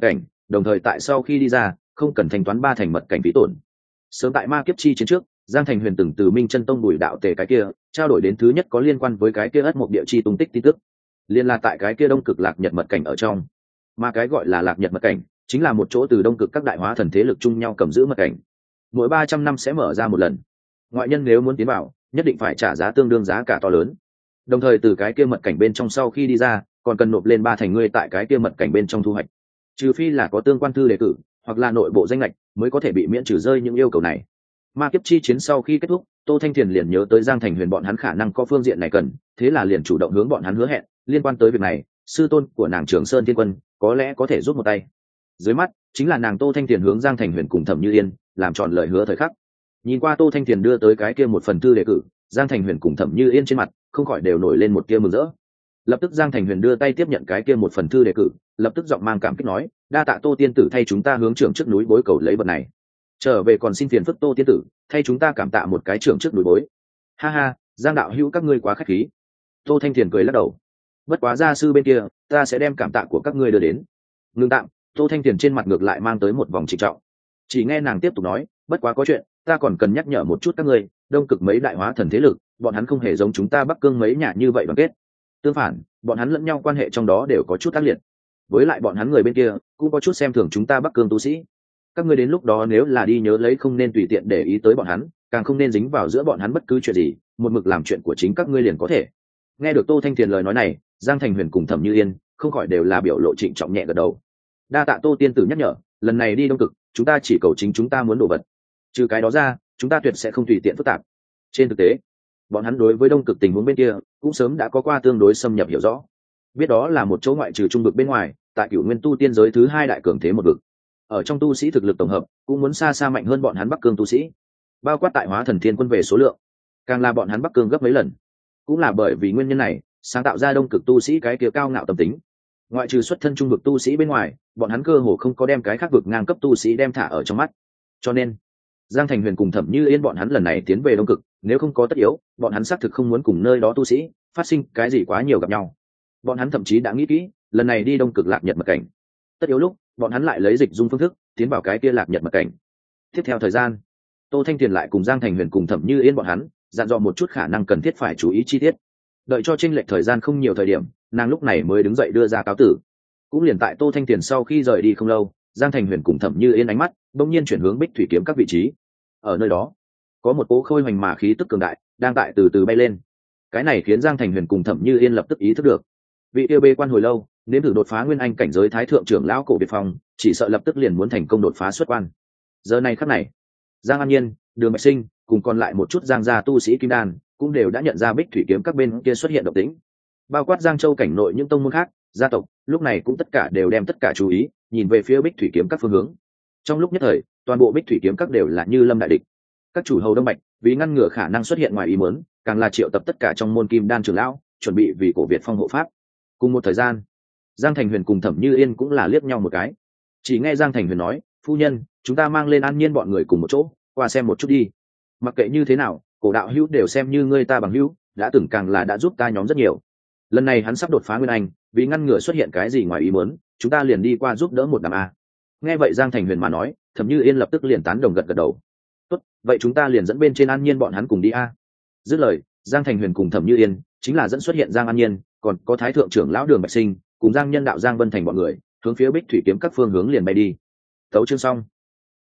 đồng thời tại sau khi đi ra không cần thanh toán 3 thành mật cảnh phí tổn. Sớm tại ma kiếp chi chiến trước, Giang Thành Huyền từng từ Minh Chân Tông Bùi đạo tề cái kia trao đổi đến thứ nhất có liên quan với cái kia ất mộc địa chi tung tích tin tức, liên là tại cái kia đông cực lạc nhật mật cảnh ở trong. Mà cái gọi là lạc nhật mật cảnh chính là một chỗ từ đông cực các đại hóa thần thế lực chung nhau cầm giữ mật cảnh, mỗi 300 năm sẽ mở ra một lần. Ngoại nhân nếu muốn tiến vào nhất định phải trả giá tương đương giá cả to lớn, đồng thời từ cái kia mật cảnh bên trong sau khi đi ra còn cần nộp lên 3 thành ngươi tại cái kia mật cảnh bên trong thu hoạch, trừ phi là có tương quan thư đề cử hoặc là nội bộ danh lệch mới có thể bị miễn trừ rơi những yêu cầu này. Ma kiếp chi chiến sau khi kết thúc, Tô Thanh Thiền liền nhớ tới Giang Thành Huyền bọn hắn khả năng có phương diện này cần, thế là liền chủ động hướng bọn hắn hứa hẹn liên quan tới việc này, sư tôn của nàng Trường Sơn Thiên Quân có lẽ có thể giúp một tay. Dưới mắt chính là nàng Tô Thanh Thiền hướng Giang Thành Huyền cùng Thẩm Như Yên làm tròn lời hứa thời khắc. Nhìn qua Tô Thanh Thiền đưa tới cái kia một phần thư đề cử, Giang Thành Huyền cùng Thẩm Như Yên trên mặt không khỏi đều nổi lên một tia mừng rỡ. Lập tức Giang Thành Huyền đưa tay tiếp nhận cái kia một phần thư đề cử, lập tức giọng mang cảm kích nói, đa tạ Tô tiên tử thay chúng ta hướng trưởng trước núi bối cầu lấy vật này, trở về còn xin phiền phức Tô tiên tử thay chúng ta cảm tạ một cái trưởng trước núi bối. Ha ha, Giang đạo hữu các ngươi quá khách khí. Tô Thanh Thiền cười lắc đầu, bất quá gia sư bên kia ta sẽ đem cảm tạ của các ngươi đưa đến. Ngưng tạm, Tô Thanh Thiền trên mặt ngược lại mang tới một vòng trịnh trọng, chỉ nghe nàng tiếp tục nói, bất quá có chuyện ta còn cần nhắc nhở một chút các ngươi, đông cực mấy đại hóa thần thế lực bọn hắn không hề giống chúng ta Bắc Cương mấy nhà như vậy đoàn kết, tương phản bọn hắn lẫn nhau quan hệ trong đó đều có chút tác liệt, với lại bọn hắn người bên kia cũng có chút xem thường chúng ta Bắc Cương tu sĩ. Các ngươi đến lúc đó nếu là đi nhớ lấy không nên tùy tiện để ý tới bọn hắn, càng không nên dính vào giữa bọn hắn bất cứ chuyện gì, một mực làm chuyện của chính các ngươi liền có thể. Nghe được Tô Thanh Thiền lời nói này, Giang Thành Huyền cùng Thẩm Như Yên không khỏi đều là biểu lộ trịnh trọng nhẹ gật đầu. Đa tạ Tô tiên tử nhắc nhở, lần này đi đông cực chúng ta chỉ cầu chính chúng ta muốn đồ vật, trừ cái đó ra chúng ta tuyệt sẽ không tùy tiện phức tạp. Trên thực tế bọn hắn đối với đông cực tình huống bên kia cũng sớm đã có qua tương đối xâm nhập hiểu rõ, biết đó là một chỗ ngoại trừ trung vực bên ngoài, tại Cửu Nguyên tu tiên giới thứ 2 đại cường thế một vực, ở trong tu sĩ thực lực tổng hợp cũng muốn xa xa mạnh hơn bọn hắn Bắc Cương tu sĩ, bao quát tại Hóa Thần Thiên Quân về số lượng càng là bọn hắn Bắc Cương gấp mấy lần. Cũng là bởi vì nguyên nhân này sáng tạo ra đông cực tu sĩ cái kia cao ngạo tâm tính, ngoại trừ xuất thân trung vực tu sĩ bên ngoài, bọn hắn cơ hồ không có đem cái khác vực ngang cấp tu sĩ đem thả ở trong mắt. Cho nên Giang Thành Huyền cùng Thẩm Như Yên bọn hắn lần này tiến về đông cực, nếu không có tất yếu bọn hắn xác thực không muốn cùng nơi đó tu sĩ phát sinh cái gì quá nhiều gặp nhau. Bọn hắn thậm chí đã nghĩ kỹ lần này đi đông cực lạc nhật mật cảnh, tất yếu lúc bọn hắn lại lấy dịch dung phương thức tiến vào cái kia lạc nhật mật cảnh. Tiếp theo thời gian, Tô Thanh Thiền lại cùng Giang Thành Huyền cùng Thẩm Như Yên bọn hắn dặn dò một chút khả năng cần thiết phải chú ý chi tiết. Đợi cho chênh lệch thời gian không nhiều thời điểm, nàng lúc này mới đứng dậy đưa ra cáo tử. Cũng liền tại Tô Thanh Thiền sau khi rời đi không lâu, Giang Thành Huyền cùng Thẩm Như Yên ánh mắt bỗng nhiên chuyển hướng Bích Thủy kiếm các vị trí. Ở nơi đó có một cỗ khôi hoành mà khí tức cường đại đang tại từ từ bay lên. Cái này khiến Giang Thành Huyền cùng Thẩm Như Yên lập tức ý thức được, vị tiêu bê quan hồi lâu nếm thử đột phá nguyên anh cảnh giới thái thượng trưởng lão Cổ Việt Phong chỉ sợ lập tức liền muốn thành công đột phá xuất quan. Giờ này khắc này, Giang An Nhiên, Đường Bạch Sinh cùng còn lại một chút Giang gia tu sĩ kim đan cũng đều đã nhận ra Bích Thủy kiếm các bên kia xuất hiện động tĩnh, bao quát Giang Châu cảnh nội những tông môn khác, gia tộc lúc này cũng tất cả đều đem tất cả chú ý nhìn về phía Bích Thủy kiếm các phương hướng. Trong lúc nhất thời, toàn bộ Bích Thủy kiếm các đều là như lâm đại địch. Các chủ hầu đông bạch vì ngăn ngừa khả năng xuất hiện ngoài ý muốn, càng là triệu tập tất cả trong môn kim đan trưởng lão chuẩn bị vì Cổ Việt Phong hộ pháp. Cùng một thời gian, Giang Thành Huyền cùng Thẩm Như Yên cũng là liếc nhau một cái. Chỉ nghe Giang Thành Huyền nói, phu nhân, chúng ta mang lên An Nhiên bọn người cùng một chỗ qua xem một chút đi. Mặc kệ như thế nào, Cổ đạo hữu đều xem như ngươi ta bằng hữu, đã từng càng là đã giúp ta nhóm rất nhiều. Lần này hắn sắp đột phá nguyên anh, vì ngăn ngừa xuất hiện cái gì ngoài ý muốn, chúng ta liền đi qua giúp đỡ một đám a. Nghe vậy Giang Thành Huyền mà nói, Thẩm Như Yên lập tức liền tán đồng gật gật đầu. Tốt, vậy chúng ta liền dẫn bên trên An Nhiên bọn hắn cùng đi a. Dứt lời, Giang Thành Huyền cùng Thẩm Như Yên chính là dẫn xuất hiện Giang An Nhiên, còn có thái thượng trưởng lão Đường Bạch Sinh cùng Giang Nhân đạo Giang Vân Thành bọn người hướng phía Bích Thủy kiếm các phương hướng liền bay đi. Tấu chương xong.